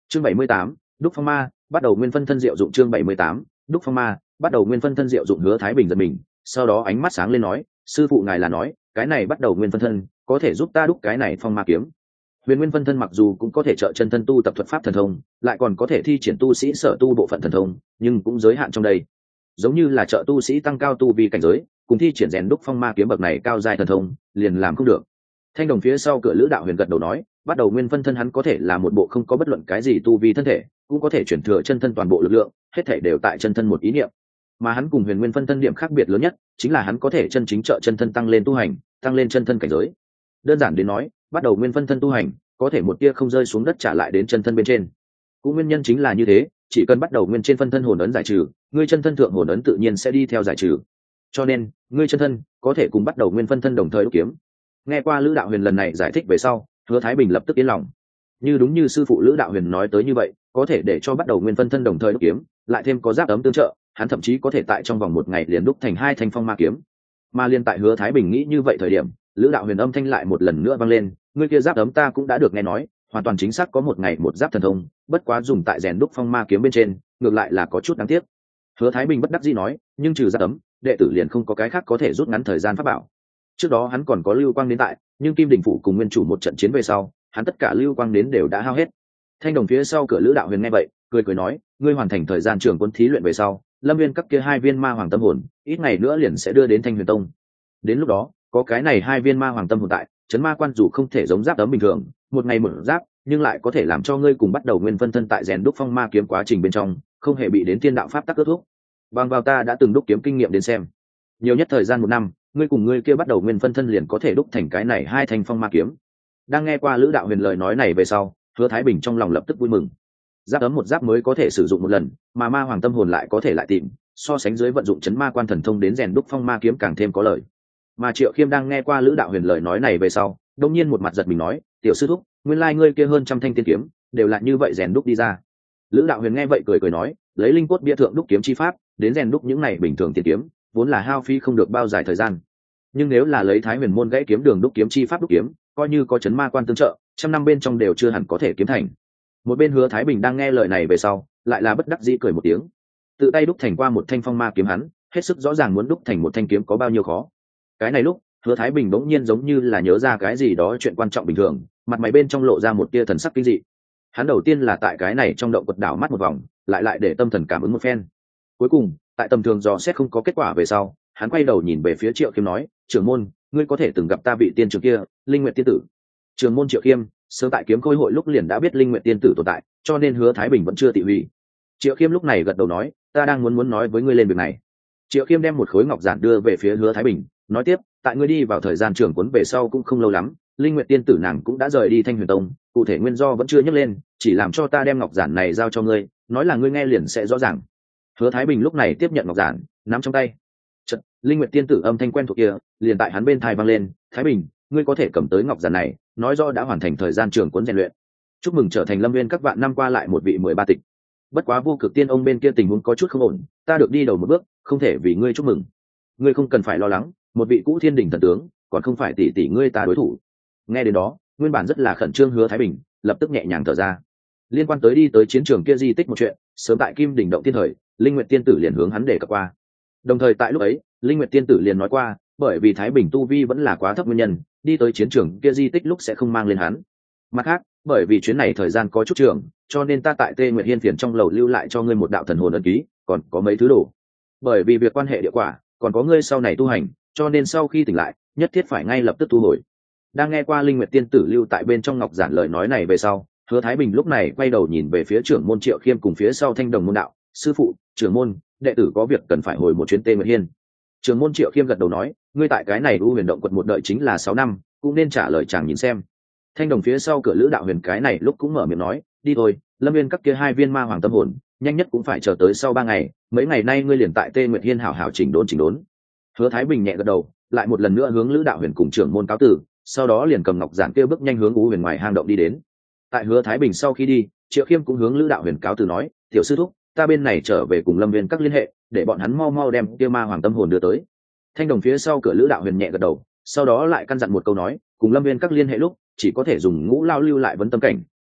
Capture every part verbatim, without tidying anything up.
chương bảy mươi tám, đúc phong ma bắt đầu nguyên phân thân diệu dụng. chương bảy mươi tám, đúc phong ma bắt đầu nguyên phân thân diệu dụng. Hứa Thái Bình giật mình, sau đó ánh mắt sáng lên nói, sư phụ ngài là nói cái này bắt đầu nguyên phân thân có thể giúp ta đúc cái này phong ma kiếm? Huyền nguyên phân thân mặc dù cũng có thể trợ chân thân tu tập thuật pháp thần thông, lại còn có thể thi triển tu sĩ sở tu bộ phận thần thông, nhưng cũng giới hạn trong đây. Giống như là trợ tu sĩ tăng cao tu vi cảnh giới, cùng thi triển rèn đúc phong ma kiếm bậc này cao giai thần thông, liền làm không được. Thanh đồng phía sau cửa Lữ Đạo Huyền gật đầu nói, bắt đầu nguyên phân thân hắn có thể là một bộ không có bất luận cái gì tu vi thân thể, cũng có thể chuyển thừa chân thân toàn bộ lực lượng, hết thể đều tại chân thân một ý niệm. Mà hắn cùng huyền nguyên phân thân điểm khác biệt lớn nhất, chính là hắn có thể chân chính trợ chân thân tăng lên tu hành, tăng lên chân thân cảnh giới. Đơn giản đến nói, bắt đầu nguyên phân thân tu hành, có thể một tia không rơi xuống đất trả lại đến chân thân bên trên. Cũng nguyên nhân chính là như thế, chỉ cần bắt đầu nguyên trên phân thân hồn ấn giải trừ, ngươi chân thân thượng hồn ấn tự nhiên sẽ đi theo giải trừ. Cho nên, ngươi chân thân có thể cùng bắt đầu nguyên phân thân đồng thời đúc kiếm. Nghe qua Lữ Đạo Huyền lần này giải thích về sau, Hứa Thái Bình lập tức yên lòng. Như đúng như sư phụ Lữ Đạo Huyền nói tới như vậy, có thể để cho bắt đầu nguyên phân thân đồng thời đúc kiếm, lại thêm có giáp ấm tương trợ, hắn thậm chí có thể tại trong vòng một ngày liền đúc thành hai thanh phong ma kiếm. Mà liên tại Hứa Thái Bình nghĩ như vậy thời điểm, Lữ Đạo Huyền âm thanh lại một lần nữa vang lên, ngươi kia giáp ấm ta cũng đã được nghe nói, hoàn toàn chính xác có một ngày một giáp thần thông, bất quá dùng tại rèn đúc phong ma kiếm bên trên, ngược lại là có chút đáng tiếc. Hứa Thái Bình bất đắc dĩ nói, nhưng trừ giáp ấm, đệ tử liền không có cái khác có thể rút ngắn thời gian pháp bảo. Trước đó hắn còn có lưu quang đến tại, nhưng Kim Đình phủ cùng nguyên chủ một trận chiến về sau, hắn tất cả lưu quang đến đều đã hao hết. Thanh đồng phía sau cửa Lữ Đạo Huyền nghe vậy, cười cười nói, ngươi hoàn thành thời gian trường quân thí luyện về sau, Lâm Viên các kia hai viên ma hoàng tâm hồn, ít ngày nữa liền sẽ đưa đến Thanh Huyền Tông. Đến lúc đó, có cái này hai viên ma hoàng tâm hồn tại, chấn ma quan dù không thể giống giáp tấm bình thường, một ngày một giáp, nhưng lại có thể làm cho ngươi cùng bắt đầu nguyên phân thân tại rèn đúc phong ma kiếm quá trình bên trong, không hề bị đến thiên đạo pháp tắc kết thúc. Bằng vào ta đã từng đúc kiếm kinh nghiệm đến xem, nhiều nhất thời gian một năm, ngươi cùng ngươi kia bắt đầu nguyên phân thân liền có thể đúc thành cái này hai thanh phong ma kiếm. Đang nghe qua Lữ Đạo Huyền lời nói này về sau, Hứa Thái Bình trong lòng lập tức vui mừng. Giáp ấm một giáp mới có thể sử dụng một lần, mà ma hoàng tâm hồn lại có thể lại tìm, so sánh dưới vận dụng chấn ma quan thần thông đến rèn đúc phong ma kiếm càng thêm có lợi. Mà Triệu Khiêm đang nghe qua Lữ Đạo Huyền lời nói này về sau, đột nhiên một mặt giật mình nói, tiểu sư thúc, nguyên lai ngươi kia hơn trăm thanh tiên kiếm đều là như vậy rèn đúc đi ra. Lữ Đạo Huyền nghe vậy cười cười nói, lấy linh cốt bia thượng đúc kiếm chi pháp đến rèn đúc những này bình thường tiên kiếm, vốn là hao phí không được bao dài thời gian. Nhưng nếu là lấy Thái Huyền môn gãy kiếm đường đúc kiếm chi pháp đúc kiếm, coi như có chấn ma quan tương trợ, trăm năm bên trong đều chưa hẳn có thể kiếm thành. Một bên Hứa Thái Bình đang nghe lời này về sau, lại là bất đắc dĩ cười một tiếng. Tự tay đúc thành qua một thanh phong ma kiếm hắn, hết sức rõ ràng muốn đúc thành một thanh kiếm có bao nhiêu khó. Cái này lúc, Hứa Thái Bình bỗng nhiên giống như là nhớ ra cái gì đó chuyện quan trọng bình thường, mặt mày bên trong lộ ra một tia thần sắc kinh dị. Hắn đầu tiên là tại cái này trong động quật đảo mắt một vòng, lại lại để tâm thần cảm ứng một phen. Cuối cùng, tại tầm thường dò xét không có kết quả về sau, hắn quay đầu nhìn về phía Triệu Khiêm nói, trưởng môn, ngươi có thể từng gặp ta vị tiên trưởng kia, Linh Nguyệt tiên tử? Trưởng môn Triệu Khiêm sớm tại kiếm khôi hội lúc liền đã biết Linh Nguyệt tiên tử tồn tại, cho nên Hứa Thái Bình vẫn chưa tị hủy. Triệu Khiêm lúc này gật đầu nói, ta đang muốn muốn nói với ngươi lên việc này. Triệu Khiêm đem một khối ngọc giản đưa về phía Hứa Thái Bình, nói tiếp, tại ngươi đi vào thời gian trưởng cuốn về sau cũng không lâu lắm, Linh Nguyệt tiên tử nàng cũng đã rời đi Thanh Huyền Tông, cụ thể nguyên do vẫn chưa nhắc lên, chỉ làm cho ta đem ngọc giản này giao cho ngươi, nói là ngươi nghe liền sẽ rõ ràng. Hứa Thái Bình lúc này tiếp nhận ngọc giản, nắm trong tay. Chợt, Linh Nguyệt tiên tử âm thanh quen thuộc kia liền tại hắn bên tai vang lên, "Thái Bình, ngươi có thể cầm tới ngọc giản này, nói rõ đã hoàn thành thời gian trưởng cuốn rèn luyện. Chúc mừng trở thành Lâm Viên các vạn năm qua lại một vị mười ba tịch. Bất quá Vô Cực Tiên ông bên kia tình huống có chút không ổn, ta được đi đầu một bước, không thể vì ngươi chúc mừng. Ngươi không cần phải lo lắng, một vị cũ Thiên Đình thần tướng, còn không phải tỷ tỷ ngươi ta đối thủ." Nghe đến đó, nguyên bản rất là khẩn trương Hứa Thái Bình lập tức nhẹ nhàng thở ra. Liên quan tới đi tới chiến trường kia di tích một chuyện, sớm tại Kim Đỉnh động tiên thời, Linh Nguyệt tiên tử liền hướng hắn để cập qua. Đồng thời tại lúc ấy, Linh Nguyệt tiên tử liền nói qua, bởi vì Thái Bình tu vi vẫn là quá thấp nguyên nhân, đi tới chiến trường kia di tích lúc sẽ không mang lên hắn. Mặt khác, bởi vì chuyến này thời gian có chút trường, cho nên ta tại Tê Nguyệt Hiên phiền trong lầu lưu lại cho ngươi một đạo thần hồn ấn ký, còn có mấy thứ đồ. Bởi vì việc quan hệ địa quả, còn có ngươi sau này tu hành, cho nên sau khi tỉnh lại, nhất thiết phải ngay lập tức thu hồi. Đang nghe qua Linh Nguyệt tiên tử lưu tại bên trong ngọc giản lời nói này về sau, Hứa Thái Bình lúc này quay đầu nhìn về phía trưởng môn Triệu Khiêm cùng phía sau Thanh Đồng môn đạo, "Sư phụ, trưởng môn, đệ tử có việc cần phải hồi một chuyến Tê Nguyệt Hiên." Trưởng môn Triệu Khiêm gật đầu nói, "Ngươi tại cái này U Huyền động quật một đợi chính là sáu năm, cũng nên trả lời chàng nhìn xem." Thanh Đồng phía sau cửa Lữ Đạo Huyền cái này lúc cũng mở miệng nói, "Đi thôi, Lâm Viên các kia hai viên ma hoàng tâm hồn, nhanh nhất cũng phải chờ tới sau ba ngày, mấy ngày nay ngươi liền tại Tê Nguyệt Hiên hảo hảo chỉnh đốn chỉnh đốn." Hứa Thái Bình nhẹ gật đầu, lại một lần nữa hướng Lữ Đạo Huyền cùng trưởng môn cáo từ, sau đó liền cầm ngọc giản kia bước nhanh hướng U Huyền ngoài hang động đi đến. Tại Hứa Thái Bình sau khi đi, Triệu Khiêm cũng hướng Lữ Đạo Huyền cáo từ nói, "Tiểu sư thúc, ta bên này trở về cùng Lâm Viên các liên hệ, để bọn hắn mau mau đem kia ma hoàng tâm hồn đưa tới." Thanh Đồng phía sau cửa Lữ Đạo Huyền nhẹ gật đầu, sau đó lại căn dặn một câu nói, cùng Lâm Viên các liên hệ lúc chỉ có thể dùng ngũ lao lưu lại vấn tâm cảnh,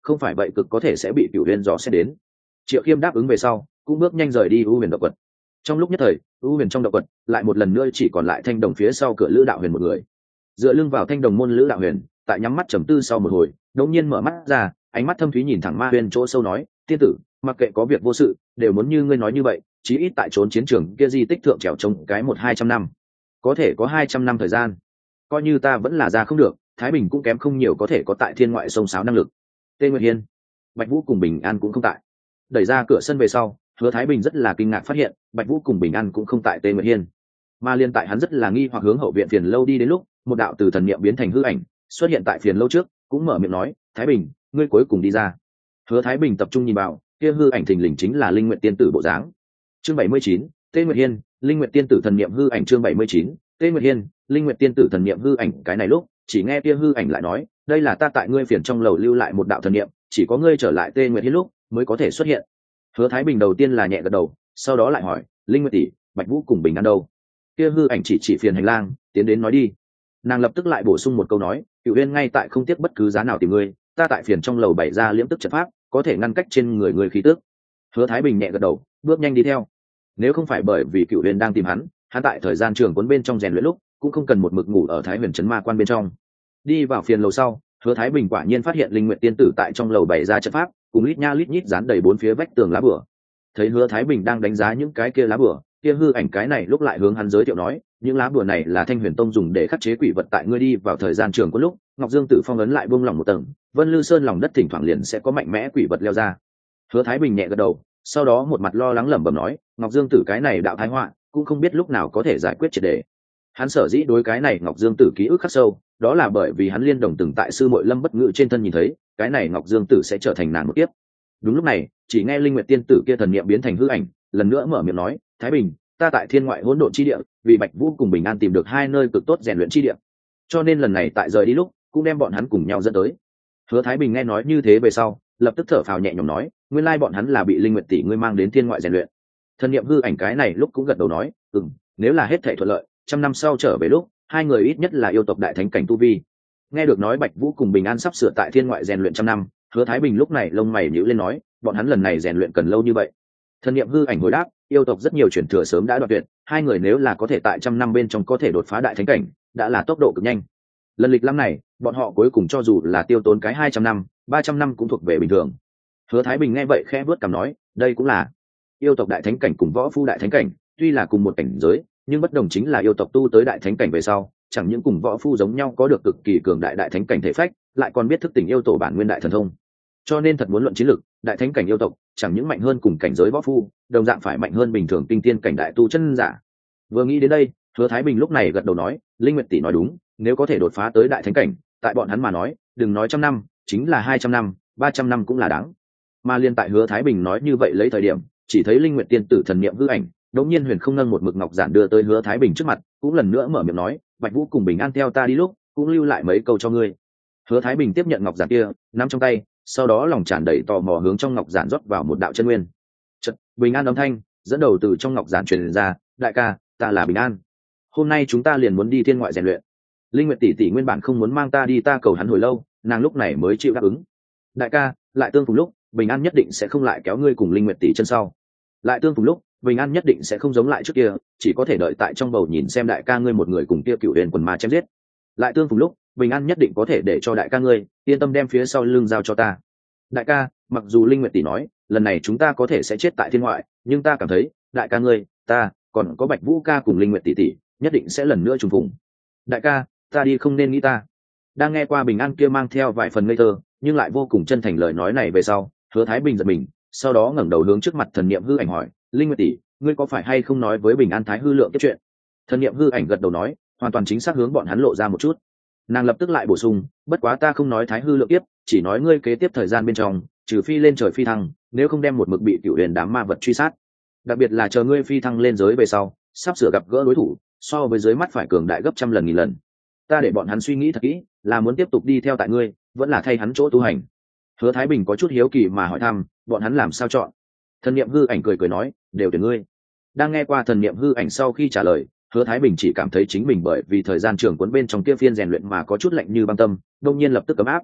không phải vậy cực có thể sẽ bị cửu huyền dò xét đến. Triệu Khiêm đáp ứng về sau cũng bước nhanh rời đi u huyền động quật. Trong lúc nhất thời u huyền trong động quật lại một lần nữa chỉ còn lại thanh đồng phía sau cửa Lữ Đạo Huyền một người. Dựa lưng vào thanh đồng môn Lữ Đạo Huyền tại nhắm mắt trầm tư sau một hồi đột nhiên mở mắt ra, ánh mắt thâm thúy nhìn thẳng Ma Huyền chỗ sâu nói, tiên tử, mặc kệ có việc vô sự đều muốn như ngươi nói như vậy, chí ít tại trốn chiến trường kia di tích thượng trèo trống cái một hai trăm năm, có thể có hai trăm năm thời gian, coi như ta vẫn là ra không được, Thái Bình cũng kém không nhiều có thể có tại thiên ngoại sông sáo năng lực. Tê Nguyệt Hiên, Bạch Vũ cùng Bình An cũng không tại. Đẩy ra cửa sân về sau, Hứa Thái Bình rất là kinh ngạc phát hiện Bạch Vũ cùng Bình An cũng không tại Tê Nguyệt Hiên, mà liên tại hắn rất là nghi hoặc hướng hậu viện phiền lâu đi đến lúc, một đạo từ thần niệm biến thành hư ảnh xuất hiện tại phiền lâu trước, cũng mở miệng nói, Thái Bình, ngươi cuối cùng đi ra. Hứa Thái Bình tập trung nhìn vào, kia hư ảnh thình lình chính là Linh Nguyệt tiên tử bộ dáng. Chương bảy mươi chín, Tê Nguyệt Hiên, Linh Nguyệt tiên tử thần niệm hư ảnh. Chương bảy mươi chín, Tê Nguyệt Hiên, Linh Nguyệt tiên tử thần niệm hư ảnh. Cái này lúc chỉ nghe kia hư ảnh lại nói, đây là ta tại ngươi phiền trong lầu lưu lại một đạo thần niệm, chỉ có ngươi trở lại Tê Nguyệt Hiên lúc mới có thể xuất hiện. Hứa Thái Bình đầu tiên là nhẹ gật đầu, sau đó lại hỏi, Linh Nguyệt tỷ, Bạch Vũ cùng Bình An đâu? Kia hư ảnh chỉ chỉ phiền hành lang, tiến đến nói đi. Nàng lập tức lại bổ sung một câu nói, Cửu Uyên ngay tại không tiếc bất cứ giá nào tìm ngươi, ta tại phiền trong lầu bày ra liễm tức trận pháp, có thể ngăn cách trên người người khí tức. Hứa Thái Bình nhẹ gật đầu, bước nhanh đi theo. Nếu không phải bởi vì Cửu Uyên đang tìm hắn, hắn tại thời gian trường cuốn bên trong rèn luyện lúc cũng không cần một mực ngủ ở Thái Huyền trấn ma quan bên trong. Đi vào phiền lầu sau, Hứa Thái Bình quả nhiên phát hiện Linh Nguyệt tiên tử tại trong lầu bày ra trận pháp, cùng lít nha lít nhít dán đầy bốn phía vách tường lá bửa. Thấy Hứa Thái Bình đang đánh giá những cái kia lá bửa, kia hư ảnh cái này lúc lại hướng hắn giới thiệu nói, những lá bùa này là Thanh Huyền Tông dùng để khắc chế quỷ vật, tại ngươi đi vào thời gian trường có lúc Ngọc Dương Tử phong ấn lại buông lỏng một tầng, Vân Lư Sơn lòng đất thỉnh thoảng liền sẽ có mạnh mẽ quỷ vật leo ra. Hứa Thái Bình nhẹ gật đầu, sau đó một mặt lo lắng lẩm bẩm nói, Ngọc Dương Tử cái này đạo thái họa cũng không biết lúc nào có thể giải quyết triệt để. Hắn sở dĩ đối cái này Ngọc Dương Tử ký ức khắc sâu, đó là bởi vì hắn liên đồng từng tại sư muội Lâm Bất Ngữ trên thân nhìn thấy, cái này Ngọc Dương Tử sẽ trở thành nàng một kiếp. Đúng lúc này, chỉ nghe Linh Nguyệt tiên tử kia thần niệm biến thành hư ảnh, lần nữa mở miệng nói, Thái Bình, ta tại thiên ngoại hỗn độn chi địa, vì Bạch Vũ cùng Bình An tìm được hai nơi cực tốt rèn luyện chi địa, cho nên lần này tại rời đi lúc cũng đem bọn hắn cùng nhau dẫn tới. Hứa Thái Bình nghe nói như thế về sau, lập tức thở phào nhẹ nhõm nói, nguyên lai bọn hắn là bị Linh Nguyệt tỷ ngươi mang đến thiên ngoại rèn luyện. Thần niệm hư ảnh cái này lúc cũng gật đầu nói, ừm, nếu là hết thảy thuận lợi, trăm năm sau trở về lúc hai người ít nhất là yêu tộc đại thánh cảnh tu vi. Nghe được nói Bạch Vũ cùng Bình An sắp sửa tại thiên ngoại rèn luyện trăm năm, Hứa Thái Bình lúc này lông mày nhíu lên nói, bọn hắn lần này rèn luyện cần lâu như vậy? Thần niệm hư ảnh hồi đáp, yêu tộc rất nhiều chuyển thừa sớm đã đoạt tuyệt, hai người nếu là có thể tại trăm năm bên trong có thể đột phá đại thánh cảnh, đã là tốc độ cực nhanh. Lần lịch năm này, bọn họ cuối cùng cho dù là tiêu tốn cái hai trăm năm, ba trăm năm cũng thuộc về bình thường. Hứa Thái Bình nghe vậy khẽ vớt cằm nói, đây cũng là yêu tộc đại thánh cảnh cùng võ phu đại thánh cảnh, tuy là cùng một cảnh giới, nhưng bất đồng chính là yêu tộc tu tới đại thánh cảnh về sau, chẳng những cùng võ phu giống nhau có được cực kỳ cường đại đại thánh cảnh thể phách, lại còn biết thức tỉnh yêu tổ bản nguyên đại thần thông. Cho nên thật muốn luận chiến lực, đại thánh cảnh yêu tộc chẳng những mạnh hơn cùng cảnh giới võ phu, đồng dạng phải mạnh hơn bình thường tinh tiên cảnh đại tu chân giả. Vừa nghĩ đến đây, Hứa Thái Bình lúc này gật đầu nói, Linh Nguyệt tỷ nói đúng, nếu có thể đột phá tới đại thánh cảnh, tại bọn hắn mà nói, đừng nói trăm năm, chính là hai trăm năm, ba trăm năm cũng là đáng. Mà liên tại Hứa Thái Bình nói như vậy lấy thời điểm, chỉ thấy Linh Nguyệt tiên tử thần niệm hư ảnh, đột nhiên huyền không nâng một mực ngọc giản đưa tới Hứa Thái Bình trước mặt, cũng lần nữa mở miệng nói, Bạch Vũ cùng Bình An theo ta đi lúc, cũng lưu lại mấy câu cho ngươi. Hứa Thái Bình tiếp nhận ngọc giản kia, nắm trong tay, sau đó lòng tràn đầy tò mò hướng trong ngọc giản rót vào một đạo chân nguyên. Chợt, Bình An âm thanh dẫn đầu từ trong ngọc giản truyền ra, đại ca, ta là Bình An, hôm nay chúng ta liền muốn đi thiên ngoại rèn luyện. Linh Nguyệt tỷ tỷ nguyên bản không muốn mang ta đi, ta cầu hắn hồi lâu, nàng lúc này mới chịu đáp ứng. Đại ca, lại tương phùng lúc, Bình An nhất định sẽ không lại kéo ngươi cùng Linh Nguyệt tỷ chân sau. Lại tương phùng lúc, Bình An nhất định sẽ không giống lại trước kia, chỉ có thể đợi tại trong bầu nhìn xem đại ca ngươi một người cùng kia Cửu Huyền quần ma chém giết. Lại tương phùng lúc, Bình An nhất định có thể để cho đại ca ngươi yên tâm đem phía sau lưng giao cho ta. Đại ca, mặc dù Linh Nguyệt tỷ nói lần này chúng ta có thể sẽ chết tại thiên ngoại, nhưng ta cảm thấy đại ca ngươi, ta còn có Bạch Vũ ca cùng Linh Nguyệt tỷ tỷ nhất định sẽ lần nữa trùng phùng. Đại ca, ta đi không nên nghĩ ta. Đang nghe qua Bình An kia mang theo vài phần ngây thơ nhưng lại vô cùng chân thành lời nói này về sau, Hứa Thái Bình giật mình, sau đó ngẩng đầu hướng trước mặt thần niệm hư ảnh hỏi, Linh Nguyệt tỷ, ngươi có phải hay không nói với Bình An Thái hư lượng cái chuyện? Thần niệm hư ảnh gật đầu nói, hoàn toàn chính xác hướng bọn hắn lộ ra một chút. Nàng lập tức lại bổ sung, bất quá ta không nói Thái hư lượng tiếp, chỉ nói ngươi kế tiếp thời gian bên trong, trừ phi lên trời phi thăng, nếu không đem một mực bị Cửu Huyền đám ma vật truy sát. Đặc biệt là chờ ngươi phi thăng lên giới về sau, sắp sửa gặp gỡ đối thủ, so với giới mắt phải cường đại gấp trăm lần nghìn lần. Ta để bọn hắn suy nghĩ thật kỹ, là muốn tiếp tục đi theo tại ngươi, vẫn là thay hắn chỗ tu hành. Hứa Thái Bình có chút hiếu kỳ mà hỏi thăm, bọn hắn làm sao chọn? Thần niệm hư ảnh cười cười nói, đều tuyển ngươi. Đang nghe qua thần niệm hư ảnh sau khi trả lời, Hứa Thái Bình chỉ cảm thấy chính mình bởi vì thời gian trường cuốn bên trong kia phiên rèn luyện mà có chút lạnh như băng tâm, đột nhiên lập tức cấm áp.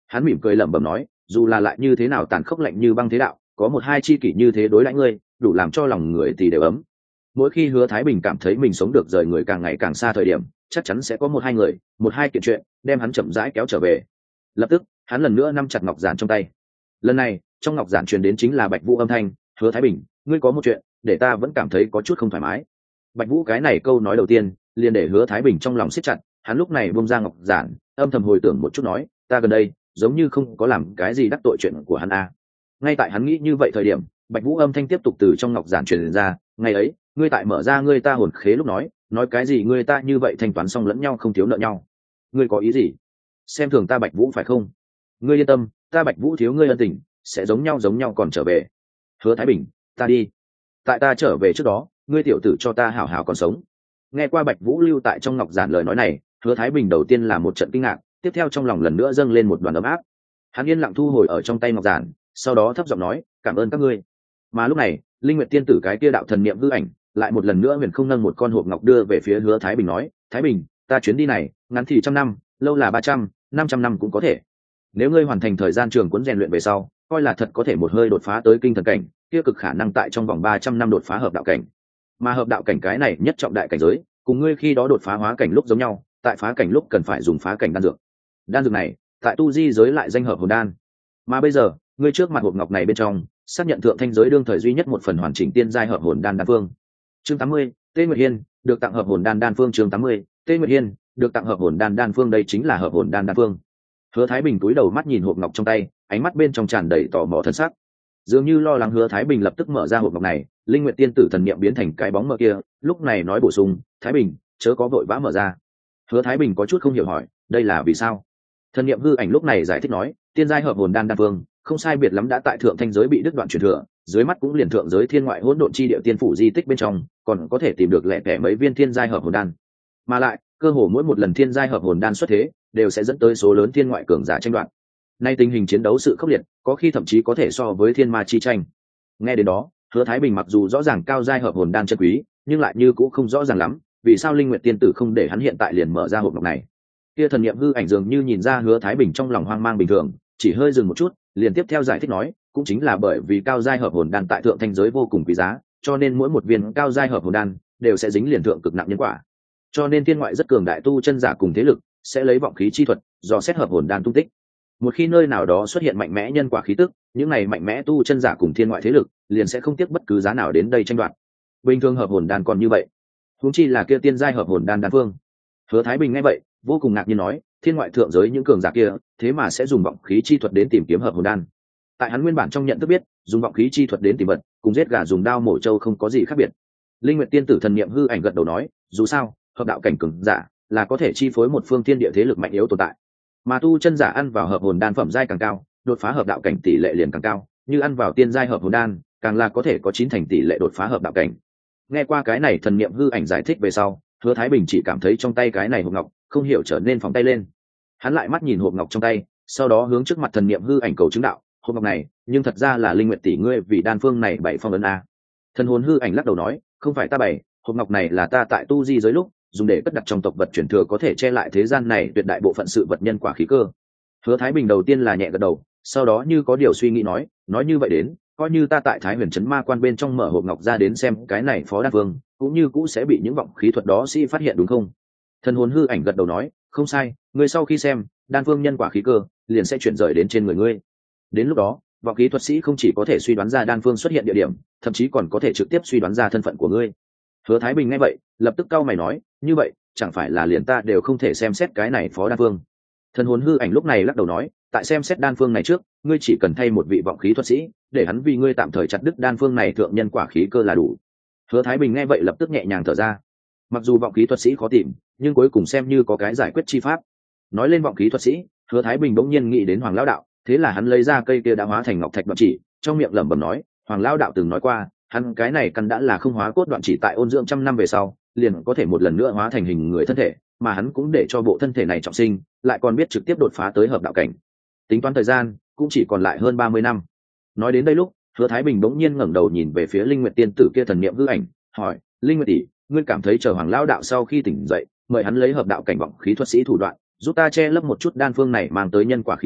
Hắn mỉm cười lẩm bẩm nói, dù là lại như thế nào tàn khốc lạnh như băng thế đạo, có một hai chi kỷ như thế đối đãi ngươi, đủ làm cho lòng người thì đều ấm. Mỗi khi Hứa Thái Bình cảm thấy mình sống được rời người càng ngày càng xa thời điểm, chắc chắn sẽ có một hai người, một hai kiện chuyện đem hắn chậm rãi kéo trở về. Lập tức, hắn lần nữa nắm chặt ngọc giản trong tay. Lần này, trong ngọc giản truyền đến chính là Bạch Vũ âm thanh, "Hứa Thái Bình, ngươi có một chuyện, để ta vẫn cảm thấy có chút không thoải mái." Bạch Vũ cái này câu nói đầu tiên, liền để Hứa Thái Bình trong lòng siết chặt, hắn lúc này buông ra ngọc giản, âm thầm hồi tưởng một chút nói, "Ta gần đây, giống như không có làm cái gì đắc tội chuyện của hắn a." À. Ngay tại hắn nghĩ như vậy thời điểm, Bạch Vũ âm thanh tiếp tục từ trong ngọc giản truyền ra, "Ngày ấy, ngươi tại mở ra ngươi ta hồn khế lúc nói, nói cái gì ngươi ta như vậy thanh toán xong lẫn nhau không thiếu nợ nhau. Ngươi có ý gì? Xem thường ta Bạch Vũ phải không? Ngươi yên tâm, ta Bạch Vũ thiếu ngươi ân tình, sẽ giống nhau giống nhau còn trở về." Hứa Thái Bình, "Ta đi. Tại ta trở về trước đó, ngươi tiểu tử cho ta hảo hảo còn sống." Nghe qua Bạch Vũ lưu tại trong ngọc giản lời nói này, Hứa Thái Bình đầu tiên là một trận kinh ngạc, tiếp theo trong lòng lần nữa dâng lên một đoàn ấm áp. Hắn yên lặng thu hồi ở trong tay ngọc giản, sau đó thấp giọng nói, "Cảm ơn các ngươi." Mà lúc này, Linh Nguyệt tiên tử cái kia đạo thần niệm hư ảnh, lại một lần nữa huyền không nâng một con hộp ngọc đưa về phía Hứa Thái Bình nói, "Thái Bình, ta chuyến đi này, ngắn thì trăm năm, lâu là ba trăm, năm trăm năm cũng có thể. Nếu ngươi hoàn thành thời gian trường cuốn rèn luyện về sau, coi là thật có thể một hơi đột phá tới kinh thần cảnh, kia cực khả năng tại trong vòng ba trăm năm đột phá hợp đạo cảnh. Mà hợp đạo cảnh cái này nhất trọng đại cảnh giới, cùng ngươi khi đó đột phá hóa cảnh lúc giống nhau, tại phá cảnh lúc cần phải dùng phá cảnh đan dược. Đan dược này, tại tu di giới lại danh hợp hồn đan. Mà bây giờ, ngươi trước mặt hộp ngọc này bên trong, xác nhận thượng thanh giới đương thời duy nhất một phần hoàn chỉnh tiên giai hợp hồn đan đan phương." Chương tám mươi, Tê Nguyệt Hiên, được tặng hợp hồn đan đan phương. Chương tám mươi, Tê Nguyệt Hiên, được tặng hợp hồn đan đan phương. Đây chính là hợp hồn đan đan phương. Hứa Thái Bình cúi đầu mắt nhìn hộp ngọc trong tay, ánh mắt bên trong tràn đầy tò mò thân sắc. Dường như lo lắng Hứa Thái Bình lập tức mở ra hộp ngọc này, Linh Nguyệt tiên tử thần niệm biến thành cái bóng mờ kia, lúc này nói bổ sung, "Thái Bình, chớ có vội vã mở ra." Hứa Thái Bình có chút không hiểu hỏi, đây là vì sao? Thần niệm hư ảnh lúc này giải thích nói, tiên giai hợp hồn đan đan phương, không sai biệt lắm đã tại thượng thanh giới bị đứt đoạn truyền thừa, dưới mắt cũng liền thượng giới thiên ngoại hỗn độn chi địa tiên phủ di tích bên trong, còn có thể tìm được lẻ tẻ mấy viên thiên giai hợp hồn đan. Mà lại, cơ hồ mỗi một lần thiên giai hợp hồn đan xuất thế, đều sẽ dẫn tới số lớn thiên ngoại cường giả tranh đoạt. Nay tình hình chiến đấu sự khốc liệt, có khi thậm chí có thể so với thiên ma chi tranh. Nghe đến đó, Hứa Thái Bình mặc dù rõ ràng cao giai hợp hồn đan chân quý, nhưng lại như cũng không rõ ràng lắm, vì sao Linh Nguyệt tiên tử không để hắn hiện tại liền mở ra hộp ngọc này. Kia thần niệm hư ảnh dường như nhìn ra Hứa Thái Bình trong lòng hoang mang bình thường, chỉ hơi dừng một chút, liền tiếp theo giải thích nói, cũng chính là bởi vì cao giai hợp hồn đan tại thượng thanh giới vô cùng quý giá, cho nên mỗi một viên cao giai hợp hồn đan đều sẽ dính liền thượng cực nặng nhân quả. Cho nên thiên ngoại rất cường đại tu chân giả cùng thế lực sẽ lấy vọng khí chi thuật dò xét hợp hồn đan tung tích. Một khi nơi nào đó xuất hiện mạnh mẽ nhân quả khí tức, những này mạnh mẽ tu chân giả cùng thiên ngoại thế lực liền sẽ không tiếc bất cứ giá nào đến đây tranh đoạt. Bình thường hợp hồn đan còn như vậy, huống chi là kia tiên giai hợp hồn đan đan phương. Hứa Thái Bình nghe vậy, vô cùng ngạc nhiên nói, thiên ngoại thượng giới những cường giả kia, thế mà sẽ dùng vọng khí chi thuật đến tìm kiếm hợp hồn đan. Tại hắn nguyên bản trong nhận thức biết, dùng vọng khí chi thuật đến tìm vật, cùng giết gà dùng đao mổ trâu không có gì khác biệt. Linh Nguyệt tiên tử thần niệm hư ảnh gật đầu nói, dù sao, hợp đạo cảnh cường giả là có thể chi phối một phương thiên địa thế lực mạnh yếu tồn tại. Mà tu chân giả ăn vào hợp hồn đan phẩm giai càng cao, đột phá hợp đạo cảnh tỷ lệ liền càng cao, như ăn vào tiên giai hợp hồn đan, càng là có thể có chín thành tỷ lệ đột phá hợp đạo cảnh. Nghe qua cái này thần niệm hư ảnh giải thích về sau, Hứa Thái Bình chỉ cảm thấy trong tay cái này hộp ngọc không hiểu trở nên phóng tay lên. Hắn lại mắt nhìn hộp ngọc trong tay, sau đó hướng trước mặt thần niệm hư ảnh cầu chứng đạo, hộp ngọc này, nhưng thật ra là Linh Nguyệt tỷ ngươi vì đan phương này bảy phong ấn a. Thần hồn hư ảnh lắc đầu nói, không phải ta bày, hộp ngọc này là ta tại tu di giới lúc dùng để cất đặt trong tộc vật chuyển thừa có thể che lại thế gian này tuyệt đại bộ phận sự vật nhân quả khí cơ. Hứa Thái Bình đầu tiên là nhẹ gật đầu, sau đó như có điều suy nghĩ nói, nói như vậy đến, coi như ta tại Thái Huyền trấn ma quan bên trong mở hộp ngọc ra đến xem cái này phó đan phương, cũng như cũ sẽ bị những vọng khí thuật đó sĩ phát hiện đúng không? Thần hồn hư ảnh gật đầu nói, không sai, ngươi sau khi xem, đan phương nhân quả khí cơ liền sẽ chuyển rời đến trên người ngươi. Đến lúc đó, vọng khí thuật sĩ không chỉ có thể suy đoán ra đan phương xuất hiện địa điểm, thậm chí còn có thể trực tiếp suy đoán ra thân phận của ngươi. Hứa Thái Bình nghe vậy, lập tức cau mày nói, như vậy, chẳng phải là liền ta đều không thể xem xét cái này phó đan phương? Thần hồn hư ảnh lúc này lắc đầu nói, tại xem xét đan phương này trước, ngươi chỉ cần thay một vị vọng khí thuật sĩ, để hắn vì ngươi tạm thời chặt đứt đan phương này thượng nhân quả khí cơ là đủ. Hứa Thái Bình nghe vậy lập tức nhẹ nhàng thở ra. Mặc dù vọng khí thuật sĩ khó tìm, nhưng cuối cùng xem như có cái giải quyết chi pháp. Nói lên vọng khí thuật sĩ, Hứa Thái Bình bỗng nhiên nghĩ đến Hoàng lão đạo, thế là hắn lấy ra cây kia đã hóa thành ngọc thạch đoạn chỉ, trong miệng lẩm bẩm nói, Hoàng lão đạo từng nói qua, hắn cái này căn đã là không hóa cốt đoạn chỉ tại ôn dưỡng trăm năm về sau, liền có thể một lần nữa hóa thành hình người thân thể, mà hắn cũng để cho bộ thân thể này trọng sinh, lại còn biết trực tiếp đột phá tới hợp đạo cảnh. Tính toán thời gian, cũng chỉ còn lại hơn ba mươi năm. Nói đến đây lúc, Hứa Thái Bình bỗng nhiên ngẩng đầu nhìn về phía Linh Nguyệt tiên tử kia thần niệm hư ảnh, hỏi, Linh Nguyệt tỷ, ngươi cảm thấy chờ Hoàng lão đạo sau khi tỉnh dậy, mời hắn lấy hợp đạo cảnh vọng khí thuật sĩ thủ đoạn, giúp ta che lấp một chút đan phương này mang tới nhân quả khí vận,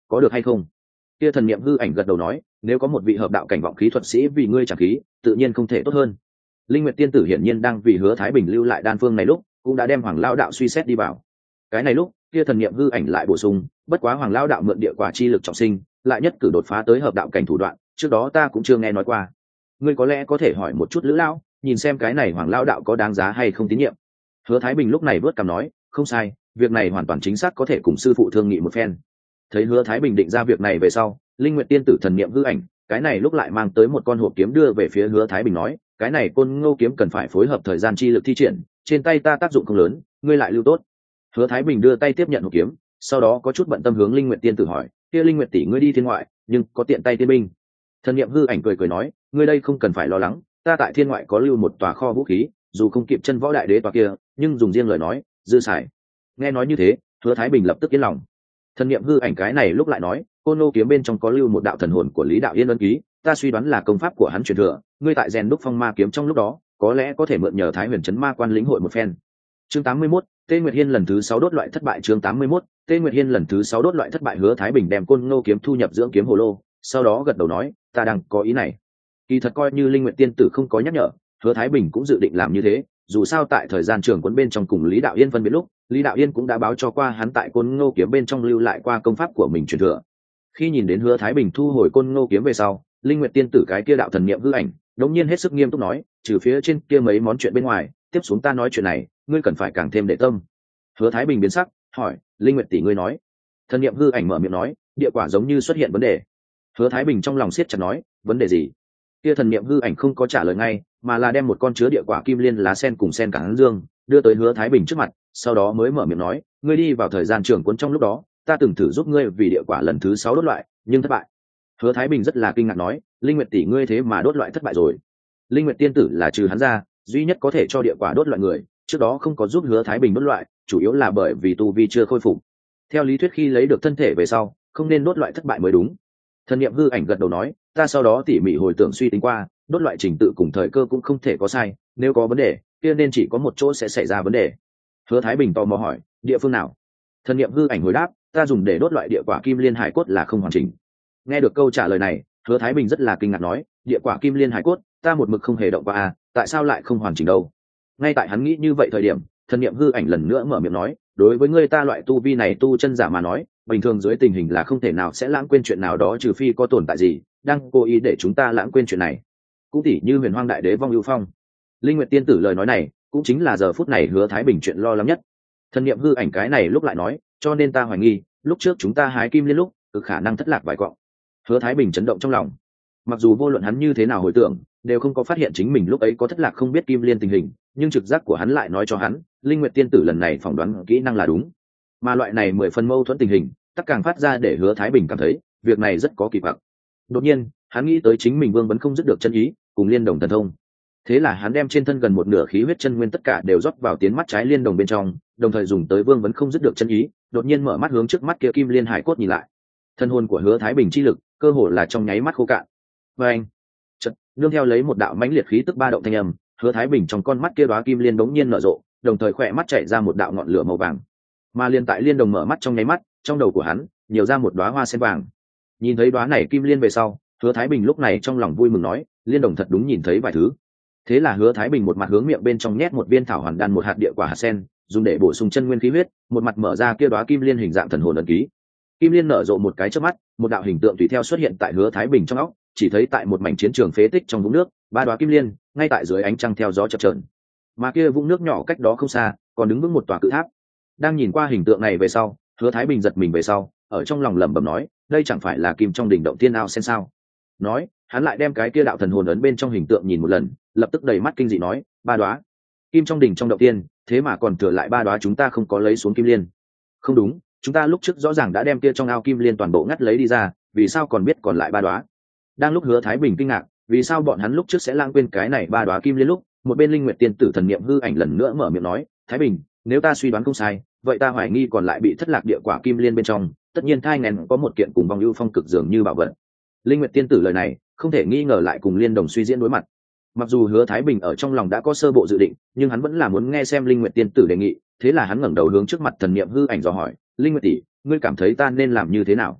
có được hay không? Kia thần niệm hư ảnh gật đầu nói, nếu có một vị hợp đạo cảnh vọng khí thuật sĩ vì ngươi chẳng khí, tự nhiên không thể tốt hơn. Linh Nguyệt tiên tử hiển nhiên đang vì Hứa Thái Bình lưu lại đan phương này lúc, cũng đã đem Hoàng lão đạo suy xét đi vào. Cái này lúc, kia thần niệm hư ảnh lại bổ sung, bất quá Hoàng lão đạo mượn địa quả chi lực trọng sinh, lại nhất cử đột phá tới hợp đạo cảnh thủ đoạn, trước đó ta cũng chưa nghe nói qua. Ngươi có lẽ có thể hỏi một chút Lữ lão, nhìn xem cái này Hoàng lão đạo có đáng giá hay không tín nhiệm. Hứa Thái Bình lúc này vớt cằm nói, không sai, việc này hoàn toàn chính xác có thể cùng sư phụ thương nghị một phen. Thấy Hứa Thái Bình định ra việc này về sau, Linh Nguyệt tiên tử thần niệm hư ảnh, cái này lúc lại mang tới một con hộp kiếm đưa về phía Hứa Thái Bình nói, cái này Côn Ngô kiếm cần phải phối hợp thời gian chi lực thi triển, trên tay ta tác dụng không lớn, ngươi lại lưu tốt. Hứa Thái Bình đưa tay tiếp nhận hộp kiếm, sau đó có chút bận tâm hướng Linh Nguyệt tiên tử hỏi, kia Linh Nguyệt tỷ ngươi đi thiên ngoại, nhưng có tiện tay tiên binh? Thần niệm hư ảnh cười cười nói, ngươi đây không cần phải lo lắng, ta tại thiên ngoại có lưu một tòa kho vũ khí, dù không kịp chân võ đại đế tòa kia, nhưng dùng riêng lời nói, dư xài. Nghe nói như thế, Hứa Thái Bình lập tức yên lòng. Thần niệm hư ảnh cái này lúc lại nói, Côn Ngô kiếm bên trong có lưu một đạo thần hồn của Lý đạo Yên ấn ký, ta suy đoán là công pháp của hắn truyền thừa, ngươi tại rèn đúc phong ma kiếm trong lúc đó, có lẽ có thể mượn nhờ Thái Huyền Trấn Ma Quan lĩnh hội một phen. Chương tám mươi mốt, Tê Nguyệt Hiên lần thứ sáu đốt loại thất bại. Chương tám mươi mốt, Tê Nguyệt Hiên lần thứ sáu đốt loại thất bại. Hứa Thái Bình đem Côn Ngô kiếm thu nhập dưỡng kiếm hồ lô, sau đó gật đầu nói, ta đang có ý này. Kỳ thật coi như Linh Nguyệt tiên tử không có nhắc nhở, Hứa Thái Bình cũng dự định làm như thế, dù sao tại thời gian trường quân bên trong cùng Lý đạo Yên phân biệt lúc, Lý đạo Yên cũng đã báo cho qua hắn tại Côn Ngô kiếm bên trong lưu lại qua công pháp của mình truyền thừa. Khi nhìn đến Hứa Thái Bình thu hồi Côn Ngô kiếm về sau, Linh Nguyệt tiên tử cái kia đạo thần niệm hư ảnh, đột nhiên hết sức nghiêm túc nói, trừ phía trên kia mấy món chuyện bên ngoài, tiếp xuống ta nói chuyện này, ngươi cần phải càng thêm để tâm. Hứa Thái Bình biến sắc, hỏi, Linh Nguyệt tỷ ngươi nói? Thần niệm hư ảnh mở miệng nói, địa quả giống như xuất hiện vấn đề. Hứa Thái Bình trong lòng siết chặt nói, vấn đề gì? Kia thần niệm hư ảnh không có trả lời ngay, mà là đem một con chứa địa quả kim liên lá sen cùng sen cảng dương đưa tới Hứa Thái Bình trước mặt, sau đó mới mở miệng nói, ngươi đi vào thời gian trường quân trong lúc đó, ta từng thử giúp ngươi vì địa quả lần thứ sáu đốt loại, nhưng thất bại. Hứa Thái Bình rất là kinh ngạc nói, Linh Nguyệt tỷ ngươi thế mà đốt loại thất bại rồi? Linh Nguyệt tiên tử là trừ hắn ra duy nhất có thể cho địa quả đốt loại người, trước đó không có giúp Hứa Thái Bình đốt loại, chủ yếu là bởi vì tu vi chưa khôi phục. Theo lý thuyết khi lấy được thân thể về sau, không nên đốt loại thất bại mới đúng. Thần niệm hư ảnh gật đầu nói, ta sau đó tỉ mỉ hồi tưởng suy tính qua, đốt loại trình tự cùng thời cơ cũng không thể có sai, nếu có vấn đề, kia nên chỉ có một chỗ sẽ xảy ra vấn đề. Hứa Thái Bình tò mò hỏi, địa phương nào? Thần niệm hư ảnh hồi đáp, ta dùng để đốt loại địa quả kim liên hải cốt là không hoàn chỉnh. Nghe được câu trả lời này, Hứa Thái Bình rất là kinh ngạc nói, địa quả kim liên hải cốt, ta một mực không hề động qua à, tại sao lại không hoàn chỉnh đâu? Ngay tại hắn nghĩ như vậy thời điểm, thần niệm hư ảnh lần nữa mở miệng nói, đối với ngươi ta loại tu vi này tu chân giả mà nói, bình thường dưới tình hình là không thể nào sẽ lãng quên chuyện nào đó trừ phi có tồn tại gì đang cố ý để chúng ta lãng quên chuyện này, cũng tỉ như Huyền Hoang đại đế vong ưu phong. Linh Nguyệt tiên tử lời nói này cũng chính là giờ phút này Hứa Thái Bình chuyện lo lắng nhất. Thần niệm hư ảnh cái này lúc lại nói, cho nên ta hoài nghi lúc trước chúng ta hái kim liên lúc cực khả năng thất lạc vài quọng. Hứa Thái Bình chấn động trong lòng, mặc dù vô luận hắn như thế nào hồi tưởng đều không có phát hiện chính mình lúc ấy có thất lạc không biết kim liên tình hình, nhưng trực giác của hắn lại nói cho hắn, Linh Nguyệt tiên tử lần này phỏng đoán kỹ năng là đúng, mà loại này mười phần mâu thuẫn tình hình tất càng phát ra để Hứa Thái Bình cảm thấy việc này rất có kỳ quặc. Đột nhiên hắn nghĩ tới chính mình vương vấn không dứt được chân ý cùng liên đồng thần thông, thế là hắn đem trên thân gần một nửa khí huyết chân nguyên tất cả đều rót vào tiến mắt trái liên đồng bên trong, đồng thời dùng tới vương vấn không dứt được chân ý, đột nhiên mở mắt hướng trước mắt kia kim liên hải cốt nhìn lại. Thân hồn của Hứa Thái Bình chi lực cơ hồ là trong nháy mắt khô cạn. Và anh chợt nương theo lấy một đạo mãnh liệt khí tức ba động thanh âm, Hứa Thái Bình trong con mắt kia đóa kim liên bỗng nhiên nở rộ, đồng thời khỏe mắt chảy ra một đạo ngọn lửa màu vàng. Mà liên tại liên đồng mở mắt trong nháy mắt, trong đầu của hắn nhiều ra một đóa hoa sen vàng. Nhìn thấy đóa này kim liên về sau, Hứa Thái Bình lúc này trong lòng vui mừng nói, liên đồng thật đúng nhìn thấy vài thứ. Thế là Hứa Thái Bình một mặt hướng miệng bên trong nhét một viên thảo hoàn đan một hạt địa quả hạt sen, dùng để bổ sung chân nguyên khí huyết, một mặt mở ra kia đóa kim liên hình dạng thần hồn ấn ký. Kim liên nở rộ một cái chớp mắt, một đạo hình tượng tùy theo xuất hiện tại Hứa Thái Bình trong óc, chỉ thấy tại một mảnh chiến trường phế tích trong vũng nước, ba đóa kim liên ngay tại dưới ánh trăng theo gió chập chờn. Mà kia vũng nước nhỏ cách đó không xa, còn đứng vững một tòa cự tháp. Đang nhìn qua hình tượng này về sau, Hứa Thái Bình giật mình về sau, ở trong lòng lẩm bẩm nói, đây chẳng phải là kim trong đỉnh động tiên ao sen sao? Nói, hắn lại đem cái kia đạo thần hồn ấn bên trong hình tượng nhìn một lần, lập tức đầy mắt kinh dị nói, ba đóa kim trong đỉnh trong động tiên, thế mà còn thừa lại ba đóa chúng ta không có lấy xuống kim liên. Không đúng, chúng ta lúc trước rõ ràng đã đem kia trong ao kim liên toàn bộ ngắt lấy đi ra, vì sao còn biết còn lại ba đóa? Đang lúc Hứa Thái Bình kinh ngạc, vì sao bọn hắn lúc trước sẽ lãng quên cái này ba đóa kim liên lúc, một bên Linh Nguyệt tiên tử thần niệm hư ảnh lần nữa mở miệng nói, Thái Bình, nếu ta suy đoán không sai, vậy ta hoài nghi còn lại bị thất lạc địa quả kim liên bên trong, tất nhiên thai ngén có một kiện cùng vong ưu phong cực dường như bảo vật. Linh Nguyệt tiên tử lời này không thể nghi ngờ lại cùng liên đồng suy diễn đối mặt. Mặc dù Hứa Thái Bình ở trong lòng đã có sơ bộ dự định, nhưng hắn vẫn là muốn nghe xem Linh Nguyệt tiên tử đề nghị, thế là hắn ngẩng đầu hướng trước mặt thần niệm hư ảnh dò hỏi, Linh Nguyệt tỷ, ngươi cảm thấy ta nên làm như thế nào?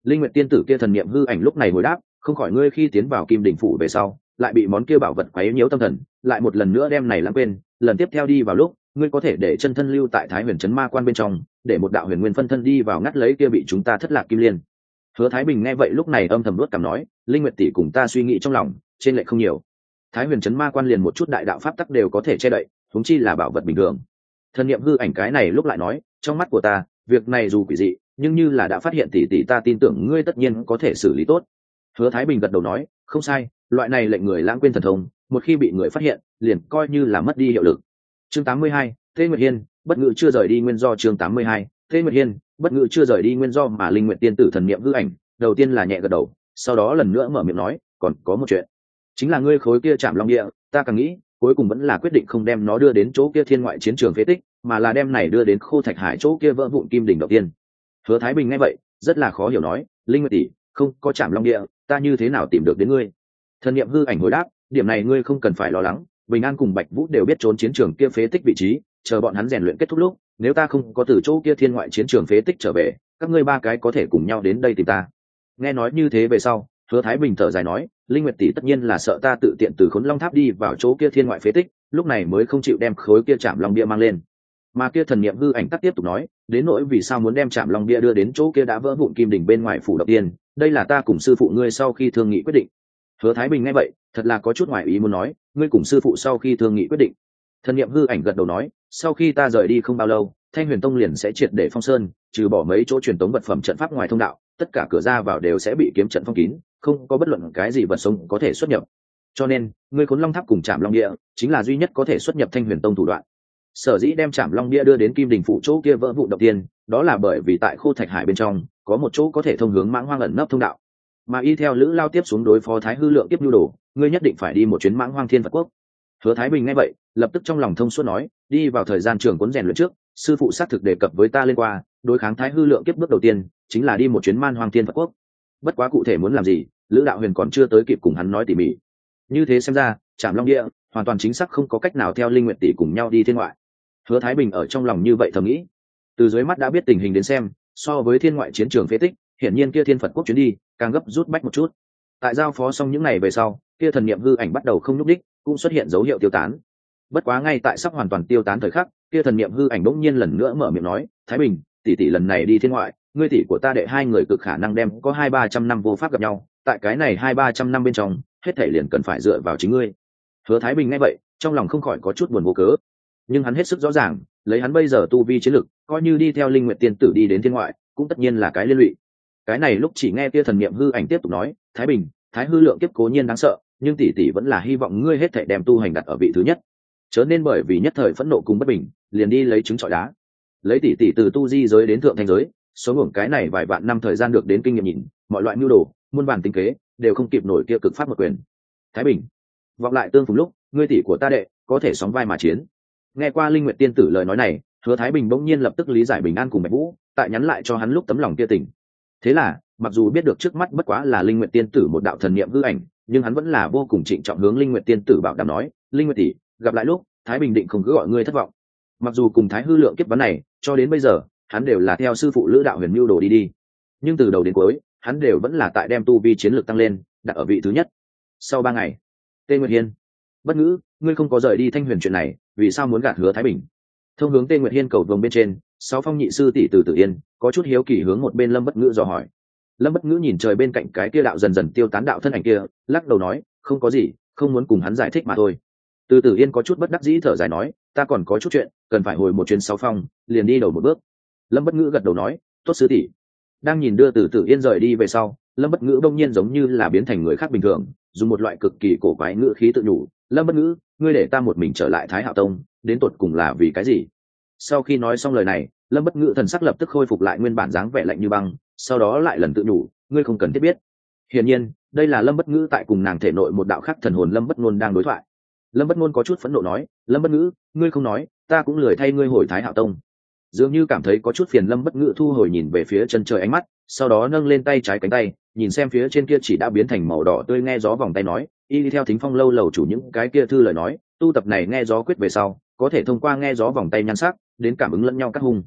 Linh Nguyệt tiên tử kia thần niệm hư ảnh lúc này hồi đáp, không khỏi ngươi khi tiến vào Kim Đỉnh phủ về sau, lại bị món kia bảo vật quấy nhiễu tâm thần, lại một lần nữa đem này lãng quên, lần tiếp theo đi vào lúc, ngươi có thể để chân thân lưu tại Thái Huyền Trấn Ma Quan bên trong, để một đạo huyền nguyên phân thân đi vào ngắt lấy kia bị chúng ta thất lạc kim liên. Hứa Thái Bình nghe vậy lúc này âm thầm nuốt cằm nói, Linh Nguyệt tỷ cùng ta suy nghĩ trong lòng, trên lệ không nhiều. Thái Huyền Trấn Ma Quan liền một chút đại đạo pháp tắc đều có thể che đậy, huống chi là bảo vật bình thường. Thần niệm hư ảnh cái này lúc lại nói, trong mắt của ta, việc này dù quỷ dị, nhưng như là đã phát hiện tỷ tỷ ta tin tưởng ngươi tất nhiên có thể xử lý tốt. Hứa Thái Bình gật đầu nói, không sai, loại này lệnh người lãng quên thần thông, một khi bị người phát hiện, liền coi như là mất đi hiệu lực. Chương tám mươi hai, Tê Nguyệt Hiên, bất ngự chưa rời đi nguyên do. Chương tám mươi hai, Tê Nguyệt Hiên, bất ngự chưa rời đi nguyên do. Mà Linh Nguyệt tiên tử thần niệm hư ảnh, đầu tiên là nhẹ gật đầu, sau đó lần nữa mở miệng nói, còn có một chuyện, chính là ngươi khối kia Trảm Long Địa, ta càng nghĩ, cuối cùng vẫn là quyết định không đem nó đưa đến chỗ kia thiên ngoại chiến trường phế tích, mà là đem này đưa đến Khô Thạch Hải chỗ kia vỡ vụn kim đỉnh đầu tiên. Hứa Thái Bình nghe vậy, rất là khó hiểu nói, Linh Nguyệt tỷ, không có Trảm Long Địa, ta như thế nào tìm được đến ngươi? Thần niệm hư ảnh hồi đáp, điểm này ngươi không cần phải lo lắng, Bình An cùng Bạch Vũ đều biết trốn chiến trường kia phế tích vị trí, chờ bọn hắn rèn luyện kết thúc lúc, nếu ta không có từ chỗ kia thiên ngoại chiến trường phế tích trở về, các ngươi ba cái có thể cùng nhau đến đây tìm ta. Nghe nói như thế về sau, Hứa Thái Bình thở dài nói, Linh Nguyệt tỷ tất nhiên là sợ ta tự tiện từ Khốn Long Tháp đi vào chỗ kia thiên ngoại phế tích, lúc này mới không chịu đem khối kia Trảm Long Bia mang lên. Mà kia thần niệm hư ảnh tắc tiếp tục nói, đến nỗi vì sao muốn đem Trảm Long Bia đưa đến chỗ kia đã vỡ vụn kim đỉnh bên ngoài phủ động tiên, đây là ta cùng sư phụ ngươi sau khi thương nghị quyết định. Hứa Thái Bình nghe vậy, thật là có chút ngoài ý muốn nói, ngươi cùng sư phụ sau khi thương nghị quyết định. Thần niệm hư ảnh gật đầu nói, sau khi ta rời đi không bao lâu, Thanh Huyền Tông liền sẽ triệt để phong sơn, trừ bỏ mấy chỗ truyền tống vật phẩm trận pháp ngoài thông đạo, tất cả cửa ra vào đều sẽ bị kiếm trận phong kín, không có bất luận cái gì vật sống có thể xuất nhập. Cho nên, ngươi Khốn Long Tháp cùng Trảm Long Địa chính là duy nhất có thể xuất nhập Thanh Huyền Tông thủ đoạn. Sở dĩ đem Trảm Long Địa đưa đến Kim Đình phủ chỗ kia vỡ vụn động tiên, đó là bởi vì tại Khô Thạch Hải bên trong có một chỗ có thể thông hướng Mãng Hoang ẩn nấp thông đạo. Mà y theo Lữ Lao tiếp xuống đối phó Thái Hư Lượng tiếp nhu đồ, ngươi nhất định phải đi một chuyến Mãng Hoang Thiên Phật Quốc. Hứa Thái Bình nghe vậy, lập tức trong lòng thông suốt nói, đi vào thời gian trường cuốn rèn luyện trước, sư phụ xác thực đề cập với ta lên qua, đối kháng Thái Hư Lượng kiếp bước đầu tiên chính là đi một chuyến Man Hoang Thiên Phật Quốc. Bất quá cụ thể muốn làm gì, Lữ Đạo Huyền còn chưa tới kịp cùng hắn nói tỉ mỉ. Như thế xem ra, Trảm Long Địa hoàn toàn chính xác không có cách nào theo Linh Nguyệt tỷ cùng nhau đi thiên ngoại. Hứa Thái Bình ở trong lòng như vậy thầm nghĩ. Từ dưới mắt đã biết tình hình đến xem, so với thiên ngoại chiến trường phế tích, hiển nhiên kia Thiên Phật Quốc chuyến đi càng gấp rút bách một chút. Tại giao phó xong những ngày về sau, kia thần niệm hư ảnh bắt đầu không nhúc đích, cũng xuất hiện dấu hiệu tiêu tán. Bất quá ngay tại sắp hoàn toàn tiêu tán thời khắc, kia thần niệm hư ảnh bỗng nhiên lần nữa mở miệng nói, Thái Bình, tỷ tỷ lần này đi thiên ngoại, ngươi tỷ của ta đệ hai người cực khả năng đem có hai ba trăm năm vô pháp gặp nhau, tại cái này hai ba trăm năm bên trong, hết thảy liền cần phải dựa vào chính ngươi. Hứa Thái Bình nghe vậy, trong lòng không khỏi có chút buồn vô cớ, nhưng hắn hết sức rõ ràng, lấy hắn bây giờ tu vi chiến lực, coi như đi theo Linh Nguyệt tiên tử đi đến thiên ngoại, cũng tất nhiên là cái liên lụy. Cái này lúc chỉ nghe kia thần niệm hư ảnh tiếp tục nói, Thái Bình, Thái Hư Lượng kiếp cố nhiên đáng sợ, nhưng tỷ tỷ vẫn là hy vọng ngươi hết thảy đem tu hành đặt ở vị thứ nhất, chớ nên bởi vì nhất thời phẫn nộ cùng bất bình, liền đi lấy trứng trọi đá. Lấy tỷ tỷ từ tu di giới đến thượng thanh giới, số ngưỡng cái này vài vạn năm thời gian được đến kinh nghiệm nhìn, mọi loại mưu đồ, muôn vàn tính kế, đều không kịp nổi kia cực pháp một quyền. Thái Bình, vọng lại tương phùng lúc, ngươi tỷ của ta đệ có thể sóng vai mà chiến. Nghe qua Linh Nguyệt tiên tử lời nói này, Hứa Thái Bình bỗng nhiên lập tức lý giải Bình An cùng Bạch Vũ, tại nhắn lại cho hắn lúc tấm lòng kia tình. Thế là, mặc dù biết được trước mắt bất quá là Linh Nguyệt tiên tử một đạo thần niệm hư ảnh, nhưng hắn vẫn là vô cùng trịnh trọng hướng Linh Nguyệt tiên tử bảo đảm nói, Linh Nguyệt tỷ, gặp lại lúc, Thái Bình định không cứ gọi ngươi thất vọng. Mặc dù cùng Thái Hư Lượng kiếp vấn này, cho đến bây giờ, hắn đều là theo sư phụ Lữ Đạo Huyền mưu đồ đi đi, nhưng từ đầu đến cuối, hắn đều vẫn là tại đem tu vi chiến lược tăng lên, đặt ở vị thứ nhất. Sau ba ngày, Tê Nguyệt Hiên, bất ngữ, ngươi không có rời đi Thanh Huyền chuyện này, vì sao muốn gạt Hứa Thái Bình? Thông hướng Tê Nguyệt Hiên cầu vồng bên trên, sáu phong nhị sư tỷ từ Tử Yên, có chút hiếu kỳ hướng một bên Lâm Bất Ngữ dò hỏi. Lâm Bất Ngữ nhìn trời bên cạnh cái kia đạo dần dần tiêu tán đạo thân ảnh kia, lắc đầu nói, không có gì, không muốn cùng hắn giải thích mà thôi. Từ Tử Yên có chút bất đắc dĩ thở dài nói, ta còn có chút chuyện, cần phải hồi một chuyến sáu phong, liền đi đầu một bước. Lâm Bất Ngữ gật đầu nói, tốt sư tỷ. Đang nhìn đưa Từ Tử Yên rời đi về sau, Lâm Bất Ngữ bỗng nhiên giống như là biến thành người khác bình thường, dùng một loại cực kỳ cổ quái ngữ khí tự nhủ, Lâm Bất Ngữ, ngươi để ta một mình trở lại Thái Hạo Tông, đến tột cùng là vì cái gì? Sau khi nói xong lời này, Lâm Bất Ngữ thần sắc lập tức khôi phục lại nguyên bản dáng vẻ lạnh như băng, sau đó lại lần tự nhủ, ngươi không cần thiết biết. Hiển nhiên, đây là Lâm Bất Ngữ tại cùng nàng thể nội một đạo khắc thần hồn Lâm Bất Ngôn đang đối thoại. Lâm Bất Ngôn có chút phẫn nộ nói, Lâm Bất Ngữ, ngươi không nói, ta cũng lười thay ngươi hồi Thái Hạo Tông. Dường như cảm thấy có chút phiền, Lâm Bất Ngữ thu hồi nhìn về phía chân trời ánh mắt, sau đó nâng lên tay trái cánh tay, nhìn xem phía trên kia chỉ đã biến thành màu đỏ tươi nghe gió vòng tay nói, y đi theo Thính Phong lâu lầu chủ những cái kia thư lời nói, tu tập này nghe gió quyết về sau, có thể thông qua nghe gió vòng tay nhan sắc, đến cảm ứng lẫn nhau các hung.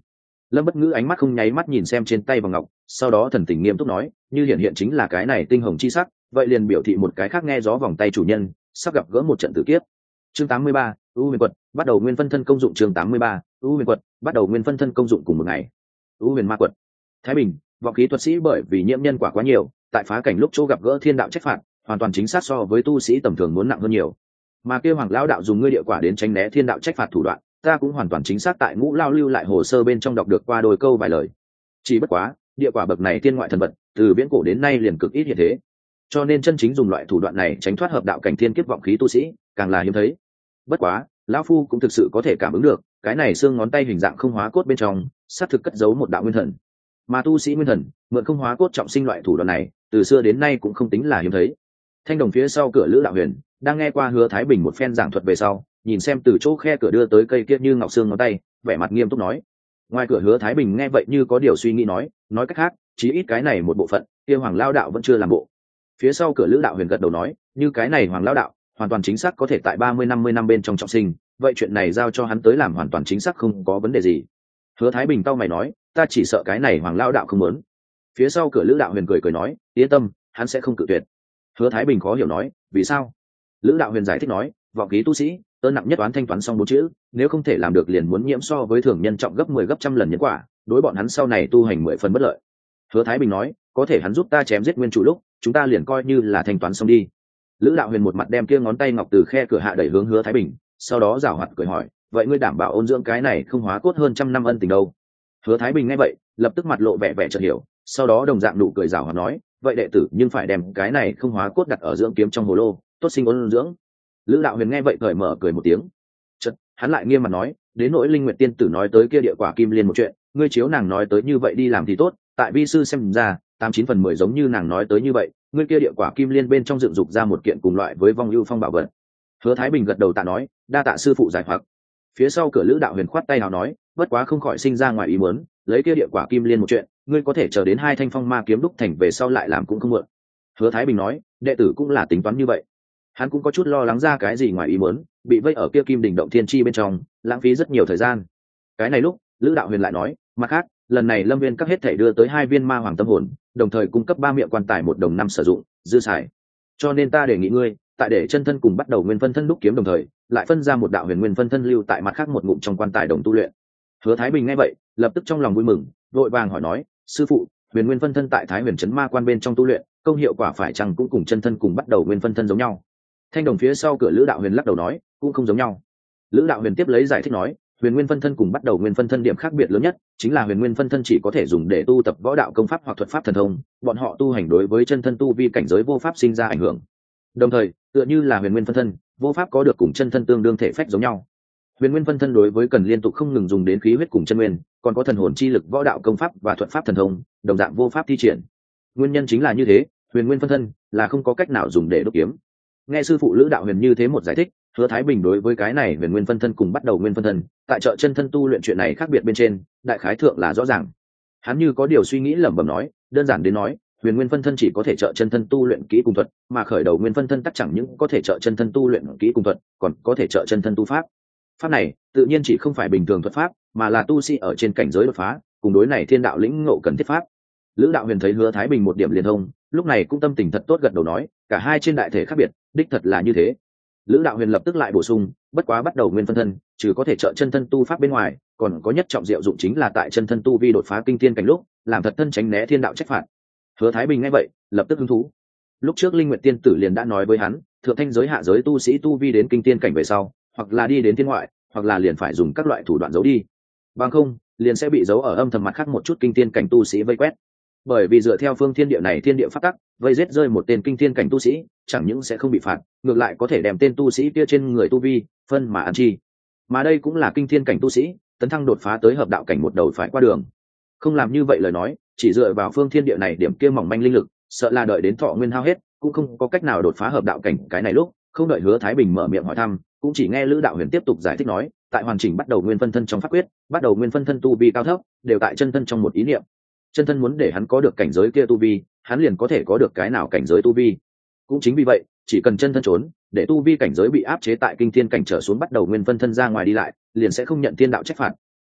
Lâm Bất Ngữ ánh mắt không nháy mắt nhìn xem trên tay vòng ngọc, sau đó thần tình nghiêm túc nói, như hiện hiện chính là cái này tinh hồng chi sắc, vậy liền biểu thị một cái khác nghe gió vòng tay chủ nhân sắp gặp gỡ một trận tử kiếp. Chương tám mươi ba, U Huyền Quật, bắt đầu nguyên phân thân công dụng. Chương tám mươi ba, U Huyền Quật, bắt đầu nguyên phân thân công dụng cùng một ngày. U Huyền Ma Quật. Thái Bình, vọng khí thuật sĩ bởi vì nhiễm nhân quả quá nhiều, tại phá cảnh lúc chỗ gặp gỡ thiên đạo trách phạt, hoàn toàn chính xác so với tu sĩ tầm thường muốn nặng hơn nhiều. Mà kêu Hoàng lão đạo dùng ngươi địa quả đến tránh né thiên đạo trách phạt thủ đoạn, ta cũng hoàn toàn chính xác tại Ngũ Lao lưu lại hồ sơ bên trong đọc được qua đôi câu vài lời. Chỉ bất quá, địa quả bậc này thiên ngoại thần vật, từ viễn cổ đến nay liền cực ít hiện thế. Cho nên chân chính dùng loại thủ đoạn này tránh thoát hợp đạo cảnh thiên kiếp vọng khí tu sĩ, càng là hiếm thấy. Bất quá, lão phu cũng thực sự có thể cảm ứng được, cái này xương ngón tay hình dạng không hóa cốt bên trong, xác thực cất giấu một đạo nguyên thần. Mà tu sĩ nguyên thần, mượn không hóa cốt trọng sinh loại thủ đoạn này, từ xưa đến nay cũng không tính là hiếm thấy. Thanh đồng phía sau cửa Lữ Đạo Huyền đang nghe qua Hứa Thái Bình một phen giảng thuật về sau, nhìn xem từ chỗ khe cửa đưa tới cây kia như ngọc xương ngón tay, vẻ mặt nghiêm túc nói. Ngoài cửa Hứa Thái Bình nghe vậy như có điều suy nghĩ nói, nói cách khác, chí ít cái này một bộ phận, kia Hoàng Lao đạo vẫn chưa làm bộ. Phía sau cửa Lữ Đạo Huyền gật đầu nói, như cái này Hoàng Lao đạo, hoàn toàn chính xác có thể tại ba mươi năm mươi năm bên trong trọng sinh, vậy chuyện này giao cho hắn tới làm hoàn toàn chính xác không có vấn đề gì. Hứa Thái Bình cau mày nói, ta chỉ sợ cái này Hoàng Lao đạo không muốn. Phía sau cửa Lữ Đạo Huyền cười cười nói, yên tâm, hắn sẽ không cự tuyệt. Hứa Thái Bình khó hiểu nói, vì sao? Lữ Đạo Huyền giải thích nói, vọng khí tu sĩ, ơn nặng nhất toán thanh toán xong bốn chữ, nếu không thể làm được liền muốn nhiễm so với thường nhân trọng gấp mười gấp trăm lần nhân quả, đối bọn hắn sau này tu hành mười phần bất lợi. Hứa Thái Bình nói, có thể hắn giúp ta chém giết nguyên chủ lúc, chúng ta liền coi như là thanh toán xong đi. Lữ Đạo Huyền một mặt đem kia ngón tay ngọc từ khe cửa hạ đẩy hướng Hứa Thái Bình, sau đó giảo hoạt cười hỏi, vậy ngươi đảm bảo ôn dưỡng cái này không hóa cốt hơn trăm năm ân tình đâu? Hứa Thái Bình nghe vậy, lập tức mặt lộ vẻ vẻ chợt hiểu, sau đó đồng dạng nụ cười giảo hoạt nói, vậy đệ tử nhưng phải đem cái này không hóa cốt đặt ở dưỡng kiếm trong hồ lô, tốt sinh ôn dưỡng. Lữ Đạo Huyền nghe vậy cởi mở cười một tiếng. Chợt, hắn lại nghiêm mặt nói, đến nỗi Linh Nguyệt tiên tử nói tới kia địa quả kim liên một chuyện, ngươi chiếu nàng nói tới như vậy đi làm thì tốt, tại vi sư xem ra, tám chín phần mười giống như nàng nói tới như vậy, ngươi kia địa quả kim liên bên trong dựng dục ra một kiện cùng loại với vong ưu phong bảo vật. Hứa Thái Bình gật đầu tạ nói, đa tạ sư phụ giải hoặc. Phía sau cửa Lữ Đạo Huyền khoát tay nào nói, bất quá không khỏi sinh ra ngoài ý muốn, lấy kia địa quả kim liên một chuyện, ngươi có thể chờ đến hai thanh phong ma kiếm đúc thành về sau lại làm cũng không muộn. Hứa Thái Bình nói, đệ tử cũng là tính toán như vậy. Hắn cũng có chút lo lắng ra cái gì ngoài ý muốn, bị vây ở kia kim đỉnh động thiên chi bên trong, lãng phí rất nhiều thời gian. Cái này lúc, Lữ Đạo Huyền lại nói, mặt khác, lần này Lâm Viên các hết thể đưa tới hai viên ma hoàng tâm hồn, đồng thời cung cấp ba miệng quan tài một đồng năm sử dụng, dư xài. Cho nên ta đề nghị ngươi, tại để chân thân cùng bắt đầu nguyên phân thân đúc kiếm đồng thời, lại phân ra một đạo huyền nguyên phân thân lưu tại mặt khác một ngụm trong quan tài đồng tu luyện. Hứa Thái Bình nghe vậy, lập tức trong lòng vui mừng, vội vàng hỏi nói, sư phụ, huyền nguyên phân thân tại Thái Huyền Trấn Ma Quan bên trong tu luyện, công hiệu quả phải chăng cũng cùng chân thân cùng bắt đầu nguyên phân thân giống nhau? Thanh đồng phía sau cửa Lữ Đạo Huyền lắc đầu nói, cũng không giống nhau. Lữ Đạo Huyền tiếp lấy giải thích nói, huyền nguyên phân thân cùng bắt đầu nguyên phân thân điểm khác biệt lớn nhất chính là huyền nguyên phân thân chỉ có thể dùng để tu tập võ đạo công pháp hoặc thuật pháp thần thông, bọn họ tu hành đối với chân thân tu vi cảnh giới vô pháp sinh ra ảnh hưởng. Đồng thời, tựa như là huyền nguyên phân thân, vô pháp có được cùng chân thân tương đương thể phách giống nhau. Huyền nguyên phân thân đối với cần liên tục không ngừng dùng đến khí huyết cùng chân nguyên, còn có thần hồn chi lực võ đạo công pháp và thuật pháp thần thông, đồng dạng vô pháp thi triển. Nguyên nhân chính là như thế, huyền nguyên phân thân là không có cách nào dùng để đúc kiếm. Nghe sư phụ Lữ Đạo Huyền như thế một giải thích, Hứa Thái Bình đối với cái này huyền nguyên phân thân cùng bắt đầu nguyên phân thân, tại chợ chân thân tu luyện chuyện này khác biệt bên trên, đại khái thượng là rõ ràng. Hắn như có điều suy nghĩ lẩm bẩm nói, đơn giản đến nói, huyền nguyên phân thân chỉ có thể trợ chân thân tu luyện kỹ cùng thuật, mà khởi đầu nguyên phân thân tất chẳng những có thể trợ chân thân tu luyện kỹ cùng thuật, còn có thể trợ chân thân tu pháp. Pháp này tự nhiên chỉ không phải bình thường thuật pháp, mà là tu sĩ ở trên cảnh giới đột phá, cùng đối này thiên đạo lĩnh ngộ cần thiết pháp. Lữ Đạo Huyền thấy Hứa Thái Bình một điểm liền thông, lúc này cũng tâm tình thật tốt gật đầu nói, cả hai trên đại thể khác biệt, đích thật là như thế. Lữ Đạo Huyền lập tức lại bổ sung, bất quá bắt đầu nguyên phân thân, trừ có thể trợ chân thân tu pháp bên ngoài, còn có nhất trọng diệu dụng chính là tại chân thân tu vi đột phá kinh thiên cảnh lúc, làm thật thân tránh né thiên đạo trách phạt. Hứa Thái Bình nghe vậy, lập tức hứng thú. Lúc trước Linh Nguyệt tiên tử liền đã nói với hắn, thượng thanh giới hạ giới tu sĩ tu vi đến kinh thiên cảnh về sau, hoặc là đi đến thiên ngoại, hoặc là liền phải dùng các loại thủ đoạn giấu đi. Bằng không, liền sẽ bị giấu ở âm thầm mặt khác một chút kinh thiên cảnh tu sĩ vây quét. Bởi vì dựa theo phương thiên địa này thiên địa pháp tắc, vây giết rơi một tên kinh thiên cảnh tu sĩ, chẳng những sẽ không bị phạt, ngược lại có thể đem tên tu sĩ kia trên người tu vi phân mà ăn chi. Mà đây cũng là kinh thiên cảnh tu sĩ tấn thăng đột phá tới hợp đạo cảnh một đầu phải qua đường. Không làm như vậy lời nói, chỉ dựa vào phương thiên địa này điểm kia mỏng manh linh lực, sợ là đợi đến thọ nguyên hao hết, cũng không có cách nào đột phá hợp đạo cảnh. Cái này lúc không đợi Hứa Thái Bình mở miệng hỏi thăm, cũng chỉ nghe Lữ Đạo Huyền tiếp tục giải thích nói, tại hoàn chỉnh bắt đầu nguyên phân thân trong pháp quyết, bắt đầu nguyên phân thân tu vi cao thấp đều tại chân thân trong một ý niệm. Chân thân muốn để hắn có được cảnh giới kia tu vi, hắn liền có thể có được cái nào cảnh giới tu vi. Cũng chính vì vậy, chỉ cần chân thân trốn, để tu vi cảnh giới bị áp chế tại kinh thiên cảnh trở xuống bắt đầu nguyên phân thân ra ngoài đi lại, liền sẽ không nhận thiên đạo trách phạt.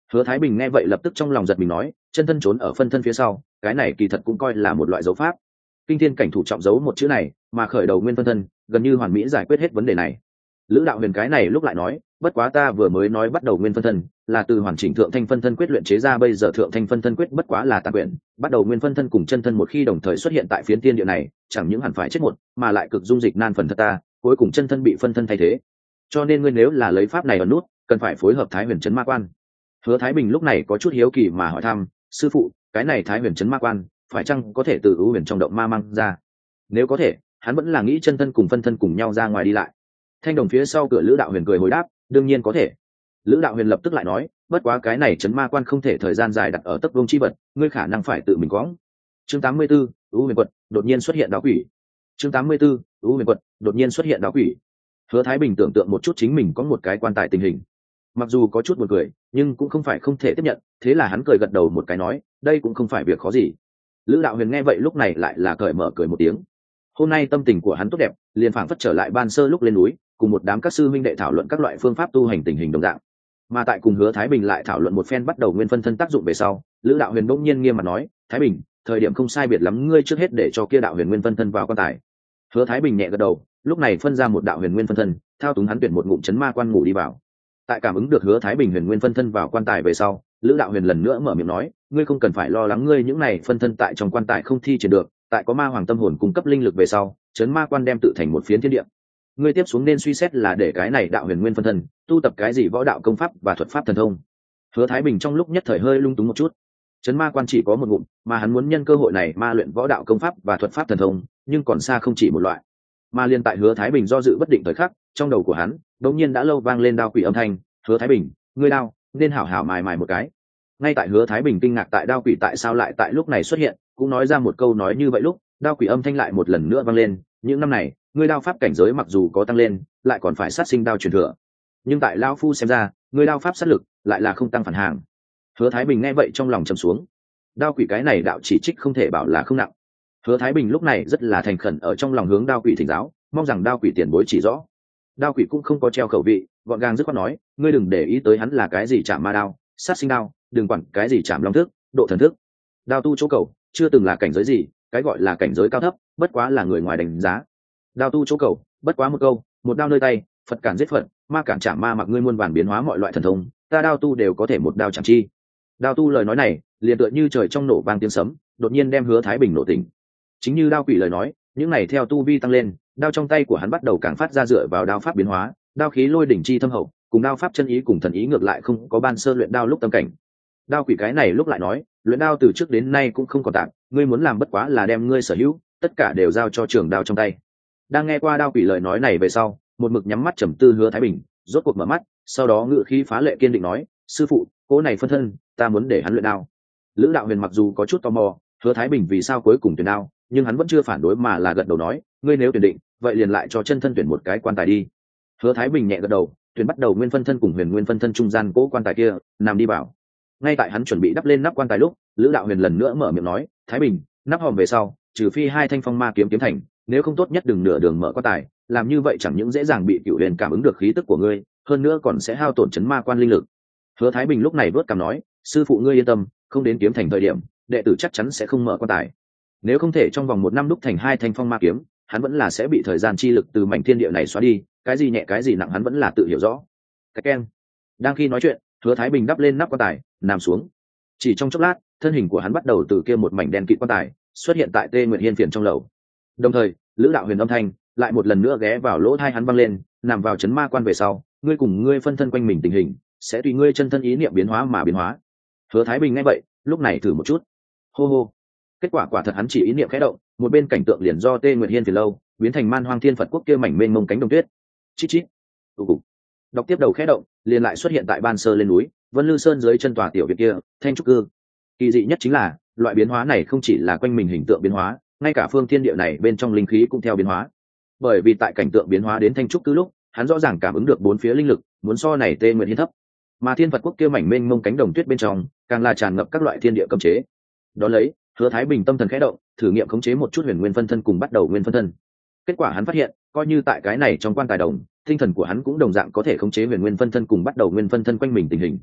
Hứa Thái Bình nghe vậy lập tức trong lòng giật mình nói, chân thân trốn ở phân thân phía sau, cái này kỳ thật cũng coi là một loại dấu pháp. Kinh thiên cảnh thủ trọng dấu một chữ này, mà khởi đầu nguyên phân thân, gần như hoàn mỹ giải quyết hết vấn đề này. Lữ đạo huyền cái này lúc lại nói, bất quá ta vừa mới nói bắt đầu nguyên phân thân là từ hoàn chỉnh thượng thanh phân thân quyết luyện chế ra, bây giờ thượng thanh phân thân quyết bất quá là tàn quyển, bắt đầu nguyên phân thân cùng chân thân một khi đồng thời xuất hiện tại phiến tiên địa này, chẳng những hẳn phải chết một, mà lại cực dung dịch nan phần thật ta, cuối cùng chân thân bị phân thân thay thế. Cho nên ngươi nếu là lấy pháp này ở nút, cần phải phối hợp Thái Huyền Trấn Ma Quan. Hứa Thái Bình lúc này có chút hiếu kỳ mà hỏi thăm, sư phụ, cái này Thái Huyền Trấn Ma Quan, phải chăng có thể từ ưu huyền trong động ma mang ra? Nếu có thể, hắn vẫn là nghĩ chân thân cùng phân thân cùng nhau ra ngoài đi lại. Thanh đồng phía sau cửa Lữ đạo huyền cười hồi đáp, đương nhiên có thể. Lữ đạo huyền lập tức lại nói, bất quá cái này Trấn Ma Quan không thể thời gian dài đặt ở tấc vương chi vật, ngươi khả năng phải tự mình quõng. Chương tám mươi 84, ưu huyền quật đột nhiên xuất hiện đáo quỷ. Chương tám mươi 84, ưu huyền quật đột nhiên xuất hiện đáo quỷ. Hứa Thái Bình tưởng tượng một chút chính mình có một cái quan tài tình hình, mặc dù có chút buồn cười, nhưng cũng không phải không thể tiếp nhận, thế là hắn cười gật đầu một cái nói, đây cũng không phải việc khó gì. Lữ đạo huyền nghe vậy lúc này lại là cởi mở cười một tiếng. Hôm nay tâm tình của hắn tốt đẹp, liền phảng phất trở lại ban sơ lúc lên núi, cùng một đám các sư huynh đệ thảo luận các loại phương pháp tu hành tình hình đồng dạng. Mà tại cùng Hứa Thái Bình lại thảo luận một phen bắt đầu nguyên phân thân tác dụng về sau, Lữ đạo huyền bỗng nhiên nghiêm mặt nói, Thái Bình, thời điểm không sai biệt lắm, ngươi trước hết để cho kia đạo huyền nguyên phân thân vào quan tài. Hứa Thái Bình nhẹ gật đầu, lúc này phân ra một đạo huyền nguyên phân thân, thao túng hắn tuyển một ngụm chấn ma quan ngủ đi vào. Tại cảm ứng được Hứa Thái Bình huyền nguyên phân thân vào quan tài về sau, Lữ đạo huyền lần nữa mở miệng nói, ngươi không cần phải lo lắng, ngươi những này phân thân tại trong quan tài không thi triển được, tại có ma hoàng tâm hồn cung cấp linh lực về sau, chấn ma quan đem tự thành một phiến thiên địa. Ngươi tiếp xuống nên suy xét là để cái này đạo huyền nguyên phân thân tu tập cái gì võ đạo công pháp và thuật pháp thần thông. Hứa Thái Bình trong lúc nhất thời hơi lung túng một chút. Chấn ma quan chỉ có một ngụm, mà hắn muốn nhân cơ hội này ma luyện võ đạo công pháp và thuật pháp thần thông, nhưng còn xa không chỉ một loại. Mà liên tại Hứa Thái Bình do dự bất định thời khắc, trong đầu của hắn đột nhiên đã lâu vang lên đao quỷ âm thanh, Hứa Thái Bình, ngươi đao nên hảo hảo mài mài một cái. Ngay tại Hứa Thái Bình kinh ngạc tại đao quỷ tại sao lại tại lúc này xuất hiện, cũng nói ra một câu nói như vậy lúc, đao quỷ âm thanh lại một lần nữa vang lên, những năm này ngươi đao pháp cảnh giới mặc dù có tăng lên, lại còn phải sát sinh đao truyền thừa, nhưng tại lão phu xem ra, ngươi đao pháp sát lực lại là không tăng phản hàng. Hứa Thái Bình nghe vậy trong lòng trầm xuống, đao quỷ cái này đạo chỉ trích không thể bảo là không nặng. Hứa Thái Bình lúc này rất là thành khẩn ở trong lòng hướng đao quỷ thỉnh giáo, mong rằng đao quỷ tiền bối chỉ rõ. Đao quỷ cũng không có treo khẩu vị, gọn gàng dứt khoát nói, ngươi đừng để ý tới hắn là cái gì chạm ma đao, sát sinh đao, đừng quản cái gì chạm long thức, độ thần thức. Đao tu chỗ cầu chưa từng là cảnh giới gì, cái gọi là cảnh giới cao thấp bất quá là người ngoài đánh giá. Đao tu chỗ cầu bất quá một câu, một đao nơi tay, Phật cản giết Phật, ma cản chạm ma, mặc ngươi muôn vàn biến hóa mọi loại thần thông, ta đao tu đều có thể một đao chạm chi. Đao tu lời nói này liền tựa như trời trong nổ vang tiếng sấm, đột nhiên đem Hứa Thái Bình nổ tỉnh. Chính như đao quỷ lời nói, những này theo tu vi tăng lên, đao trong tay của hắn bắt đầu càng phát ra dựa vào đao pháp biến hóa, đao khí lôi đỉnh chi thâm hậu, cùng đao pháp chân ý cùng thần ý ngược lại không có ban sơ luyện đao lúc tâm cảnh. Đao quỷ cái này lúc lại nói, luyện đao từ trước đến nay cũng không còn tạm, ngươi muốn làm bất quá là đem ngươi sở hữu tất cả đều giao cho trường đao trong tay. Đang nghe qua đao quỷ lời nói này về sau, một mực nhắm mắt trầm tư Hứa Thái Bình rốt cuộc mở mắt, sau đó ngự khí phá lệ kiên định nói, sư phụ, cố này phân thân ta muốn để hắn luyện đao. Lữ đạo huyền mặc dù có chút tò mò Hứa Thái Bình vì sao cuối cùng tuyển đao, nhưng hắn vẫn chưa phản đối mà là gật đầu nói, ngươi nếu tuyển định, vậy liền lại cho chân thân tuyển một cái quan tài đi. Hứa Thái Bình nhẹ gật đầu, tuyển bắt đầu nguyên phân thân cùng huyền nguyên phân thân trung gian cố quan tài kia nằm đi vào. Ngay tại hắn chuẩn bị đắp lên nắp quan tài lúc, Lữ đạo huyền lần nữa mở miệng nói, Thái Bình, nắp hòm về sau trừ phi hai thanh phong ma kiếm kiếm thành, nếu không tốt nhất đừng nửa đường mở quan tài, làm như vậy chẳng những dễ dàng bị cựu huyền cảm ứng được khí tức của ngươi, hơn nữa còn sẽ hao tổn chấn ma quan linh lực. Hứa Thái Bình lúc này vớt cằm nói, sư phụ ngươi yên tâm, không đến kiếm thành thời điểm, đệ tử chắc chắn sẽ không mở quan tài. Nếu không thể trong vòng một năm đúc thành hai thanh phong ma kiếm, hắn vẫn là sẽ bị thời gian chi lực từ mảnh thiên địa này xóa đi, cái gì nhẹ cái gì nặng hắn vẫn là tự hiểu rõ. Cái keng. Đang khi nói chuyện, Hứa Thái Bình đắp lên nắp quan tài, nằm xuống. Chỉ trong chốc lát, thân hình của hắn bắt đầu từ kia một mảnh đen kịt quan tài xuất hiện tại Tê Nguyệt Hiên phiền trong lầu. Đồng thời, Lữ đạo huyền âm thanh lại một lần nữa ghé vào lỗ tai hắn vang lên, nằm vào chấn ma quan về sau, ngươi cùng ngươi phân thân quanh mình tình hình sẽ tùy ngươi chân thân ý niệm biến hóa mà biến hóa. Hứa Thái Bình nghe vậy, lúc này thử một chút. Hô hô. Kết quả quả thật hắn chỉ ý niệm khẽ động, một bên cảnh tượng liền do Tê Nguyệt Hiên phiền lâu biến thành Man Hoang Thiên Phật Quốc kia mảnh mênh mông cánh đồng tuyết. Chít chít. Tụ cục. Đọc tiếp đầu khẽ động, liền lại xuất hiện tại ban sơ lên núi, Vân Lư Sơn dưới chân tòa tiểu viện kia, Thanh trúc cư. Kỳ dị nhất chính là, loại biến hóa này không chỉ là quanh mình hình tượng biến hóa, ngay cả phương thiên địa này bên trong linh khí cũng theo biến hóa. Bởi vì tại cảnh tượng biến hóa đến Thanh trúc cư lúc, hắn rõ ràng cảm ứng được bốn phía linh lực, muốn so này Tê Nguyệt Hiên thấp. Mà Thiên Phật Quốc kia mảnh mênh mông cánh đồng tuyết bên trong, càng là tràn ngập các loại thiên địa cấm chế. Đó lấy, Hứa Thái Bình tâm thần khẽ động, thử nghiệm khống chế một chút huyền nguyên phân thân cùng bắt đầu nguyên phân thân. Kết quả hắn phát hiện, coi như tại cái này trong quan tài đồng, tinh thần của hắn cũng đồng dạng có thể khống chế huyền nguyên phân thân cùng bắt đầu nguyên phân thân quanh mình tình hình.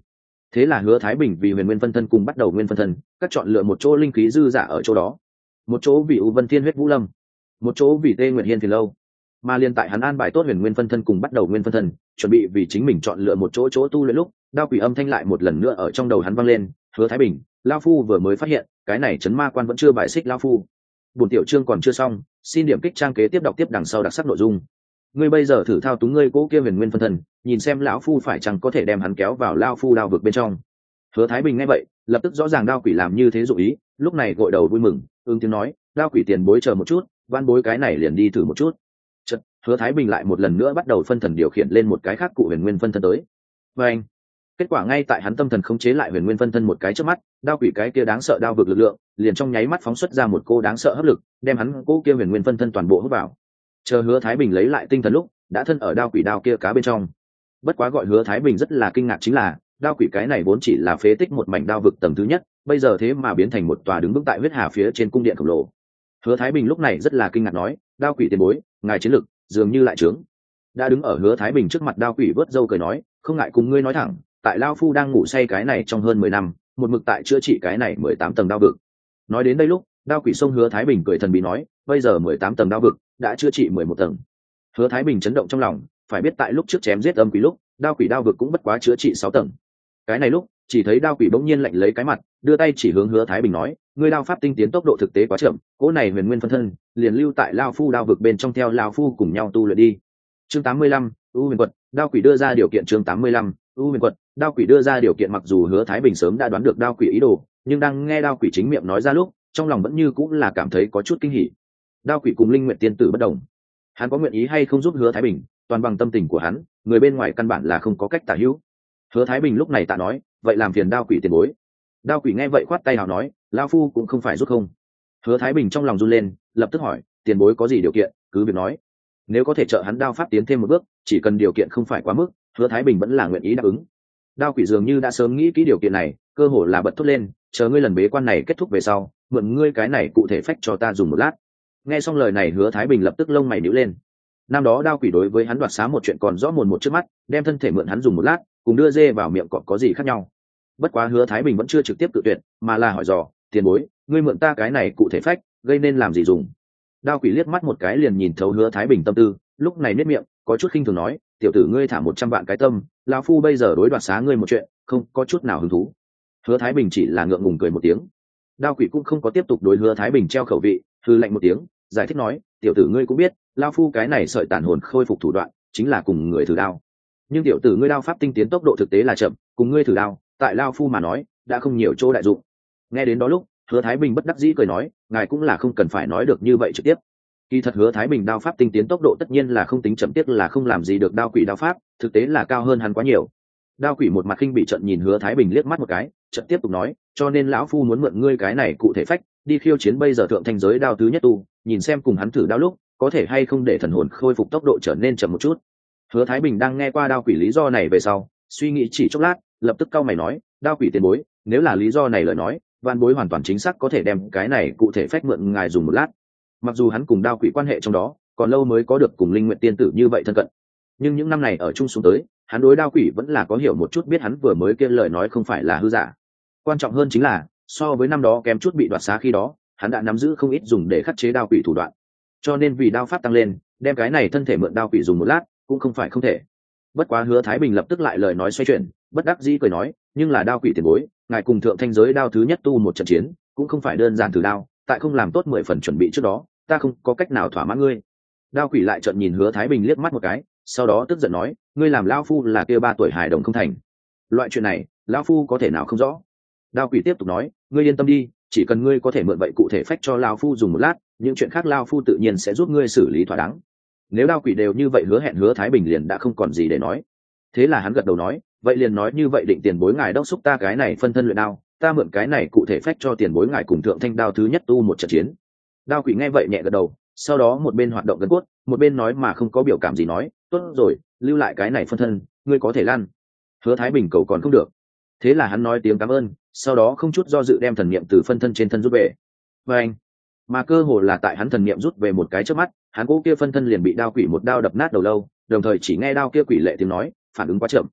Thế là Hứa Thái Bình vì huyền nguyên phân thân cùng bắt đầu nguyên phân thân các chọn lựa một chỗ linh khí dư giả ở chỗ đó, một chỗ vì U Vân Thiên huyết vũ lâm, một chỗ vì Tê Nguyệt Hiên Phiền lâu. Mà liên tại hắn an bài tốt huyền nguyên phân thân cùng bắt đầu nguyên phân thân, chuẩn bị vì chính mình chọn lựa một chỗ chỗ tu luyện lúc, đao quỷ âm thanh lại một lần nữa ở trong đầu hắn vang lên: Hứa Thái Bình, lão phu vừa mới phát hiện cái này chấn ma quan vẫn chưa bài xích lão phu. Bổn tiểu chương còn chưa xong, xin điểm kích trang kế tiếp đọc tiếp đằng sau đặc sắc nội dung. Ngươi bây giờ thử thao túng ngươi cố kia huyền nguyên phân thân, nhìn xem lão phu phải chăng có thể đem hắn kéo vào lão phu đao vực bên trong. Hứa Thái Bình nghe vậy, lập tức rõ ràng đao quỷ làm như thế dụ ý, lúc này gội đầu vui mừng, ương tiếng nói: đao quỷ tiền bối chờ một chút, van bối cái này liền đi thử một chút. Chợt, Hứa Thái Bình lại một lần nữa bắt đầu phân thần điều khiển lên một cái khác cụ huyền nguyên phân thân tới. Và anh, kết quả ngay tại hắn tâm thần khống chế lại huyền nguyên phân thân một cái trước mắt, đao quỷ cái kia đáng sợ đao vực lực lượng liền trong nháy mắt phóng xuất ra một cô đáng sợ hấp lực, đem hắn cô kia huyền nguyên phân thân toàn bộ hút vào. Chờ Hứa Thái Bình lấy lại tinh thần lúc, đã thân ở đao quỷ đao kia cá bên trong. Bất quá gọi Hứa Thái Bình rất là kinh ngạc chính là, đao quỷ cái này vốn chỉ là phế tích một mảnh đao vực tầng thứ nhất, bây giờ thế mà biến thành một tòa đứng vững tại huyết hà phía trên cung điện khổng lồ. Hứa Thái Bình lúc này rất là kinh ngạc nói: đao quỷ tiền bối, ngài chiến lực dường như lại trướng. Đã đứng ở Hứa Thái Bình trước mặt đao quỷ vớt râu cười nói: không ngại cùng ngươi nói thẳng, tại lao phu đang ngủ say cái này trong hơn mười năm, một mực tại chữa trị cái này mười tám tầng đao vực. Nói đến đây lúc, đao quỷ xông Hứa Thái Bình cười thần bí nói: bây giờ mười tám tầng đao vực đã chữa trị mười một tầng. Hứa Thái Bình chấn động trong lòng, phải biết tại lúc trước chém giết âm quỷ lúc, đao quỷ đao vực cũng bất quá chữa trị sáu tầng. Cái này lúc, chỉ thấy đao quỷ bỗng nhiên lạnh lấy cái mặt, đưa tay chỉ hướng Hứa Thái Bình nói: ngươi đao pháp tinh tiến tốc độ thực tế quá chậm, cỗ này huyền nguyên phân thân liền lưu tại lao phu đao vực bên trong theo lao phu cùng nhau tu luyện đi. Chương tám mươi lăm, U Huyền Quật, đao quỷ đưa ra điều kiện. Chương tám mươi lăm, U Huyền Quật, đao quỷ đưa ra điều kiện. Mặc dù Hứa Thái Bình sớm đã đoán được đao quỷ ý đồ, nhưng đang nghe đao quỷ chính miệng nói ra lúc, trong lòng vẫn như cũng là cảm thấy có chút kinh hỉ. Đao quỷ cùng Linh Nguyệt tiên tử bất đồng, hắn có nguyện ý hay không giúp Hứa Thái Bình, toàn bằng tâm tình của hắn, người bên ngoài căn bản là không có cách tả hữu. Hứa Thái Bình lúc này tạ nói: vậy làm phiền đao quỷ tiền bối. Đao quỷ nghe vậy khoát tay nào nói: lao phu cũng không phải giúp không. Hứa Thái Bình trong lòng run lên, lập tức hỏi: tiền bối có gì điều kiện, cứ việc nói. Nếu có thể trợ hắn đao pháp tiến thêm một bước, chỉ cần điều kiện không phải quá mức, Hứa Thái Bình vẫn là nguyện ý đáp ứng. Đao quỷ dường như đã sớm nghĩ kỹ điều kiện này, cơ hồ là bật thốt lên: chờ ngươi lần bế quan này kết thúc về sau, mượn ngươi cái này cụ thể phách cho ta dùng một lát. Nghe xong lời này, Hứa Thái Bình lập tức lông mày nhíu lên. Năm đó đao quỷ đối với hắn đoạt xá một chuyện còn rõ mồn một trước mắt, đem thân thể mượn hắn dùng một lát, cùng đưa dê vào miệng cọp có gì khác nhau. Bất quá Hứa Thái Bình vẫn chưa trực tiếp tự tuyệt, mà là hỏi dò: tiền bối, ngươi mượn ta cái này cụ thể phách, gây nên làm gì dùng? Đao quỷ liếc mắt một cái liền nhìn thấu Hứa Thái Bình tâm tư, lúc này nết miệng, có chút khinh thường nói: tiểu tử ngươi thả một trăm vạn cái tâm, lão phu bây giờ đối đoạt xá ngươi một chuyện, không có chút nào hứng thú. Hứa Thái Bình chỉ là ngượng ngùng cười một tiếng. Đao quỷ cũng không có tiếp tục đối Hứa Thái Bình treo khẩu vị, hư lạnh một tiếng, giải thích nói: tiểu tử ngươi cũng biết, lão phu cái này sợi tàn hồn khôi phục thủ đoạn, chính là cùng người thử đao. Nhưng tiểu tử ngươi đao pháp tinh tiến tốc độ thực tế là chậm, cùng ngươi thử đao, tại lão phu mà nói, đã không nhiều chỗ đại dụng. Nghe đến đó lúc, Hứa Thái Bình bất đắc dĩ cười nói: ngài cũng là không cần phải nói được như vậy trực tiếp. Kỳ thật Hứa Thái Bình đao pháp tinh tiến tốc độ tất nhiên là không tính chậm, tiếc là không làm gì được đao quỷ đao pháp, thực tế là cao hơn hắn quá nhiều. Đao quỷ một mặt khinh bị trận nhìn Hứa Thái Bình liếc mắt một cái, trận tiếp tục nói: cho nên lão phu muốn mượn ngươi cái này cụ thể phách, đi khiêu chiến bây giờ thượng thanh giới đao thứ nhất tu, nhìn xem cùng hắn thử đao lúc, có thể hay không để thần hồn khôi phục tốc độ trở nên chậm một chút. Hứa Thái Bình đang nghe qua đao quỷ lý do này về sau, suy nghĩ chỉ chốc lát, lập tức cau mày nói: đao quỷ tiền bối, nếu là lý do này lời nói, van bối hoàn toàn chính xác có thể đem cái này cụ thể phách mượn ngài dùng một lát. Mặc dù hắn cùng đao quỷ quan hệ trong đó còn lâu mới có được cùng Linh Nguyệt tiên tử như vậy thân cận, nhưng những năm này ở chung xuống tới, hắn đối đao quỷ vẫn là có hiểu một chút, biết hắn vừa mới kia lời nói không phải là hư giả. Quan trọng hơn chính là, so với năm đó kém chút bị đoạt xá khi đó, hắn đã nắm giữ không ít dùng để khắc chế đao quỷ thủ đoạn. Cho nên vì đao pháp tăng lên, đem cái này thân thể mượn đao quỷ dùng một lát, cũng không phải không thể. Bất quá Hứa Thái Bình lập tức lại lời nói xoay chuyển, bất đắc dĩ cười nói: nhưng là đao quỷ tiền bối, ngài cùng thượng thanh giới đao thứ nhất tu một trận chiến, cũng không phải đơn giản thử đao, tại không làm tốt mười phần chuẩn bị trước đó, ta không có cách nào thỏa mãn ngươi. Đao quỷ lại trợn nhìn Hứa Thái Bình liếc mắt một cái, sau đó tức giận nói: ngươi làm lão phu là kia ba tuổi hài đồng không thành? Loại chuyện này, lão phu có thể nào không rõ? Đao quỷ tiếp tục nói: ngươi yên tâm đi, chỉ cần ngươi có thể mượn vậy cụ thể phách cho lão phu dùng một lát, những chuyện khác lão phu tự nhiên sẽ giúp ngươi xử lý thỏa đáng. Nếu đao quỷ đều như vậy hứa hẹn, Hứa Thái Bình liền đã không còn gì để nói. Thế là hắn gật đầu nói: vậy liền nói như vậy, định tiền bối ngài đốc xúc ta cái này phân thân luyện đao, ta mượn cái này cụ thể phách cho tiền bối ngài cùng thượng thanh đao thứ nhất tu một trận chiến. Đao quỷ nghe vậy nhẹ gật đầu, sau đó một bên hoạt động gân cốt, một bên nói mà không có biểu cảm gì nói: tốt rồi, lưu lại cái này phân thân, ngươi có thể lăn. Hứa Thái Bình cầu còn không được. Thế là hắn nói tiếng cảm ơn, sau đó không chút do dự đem thần niệm từ phân thân trên thân rút về. Và anh, mà cơ hồ là tại hắn thần niệm rút về một cái trước mắt, hắn cố kia phân thân liền bị đao quỷ một đao đập nát đầu lâu, đồng thời chỉ nghe đao kia quỷ lệ tiếng nói: phản ứng quá chậm.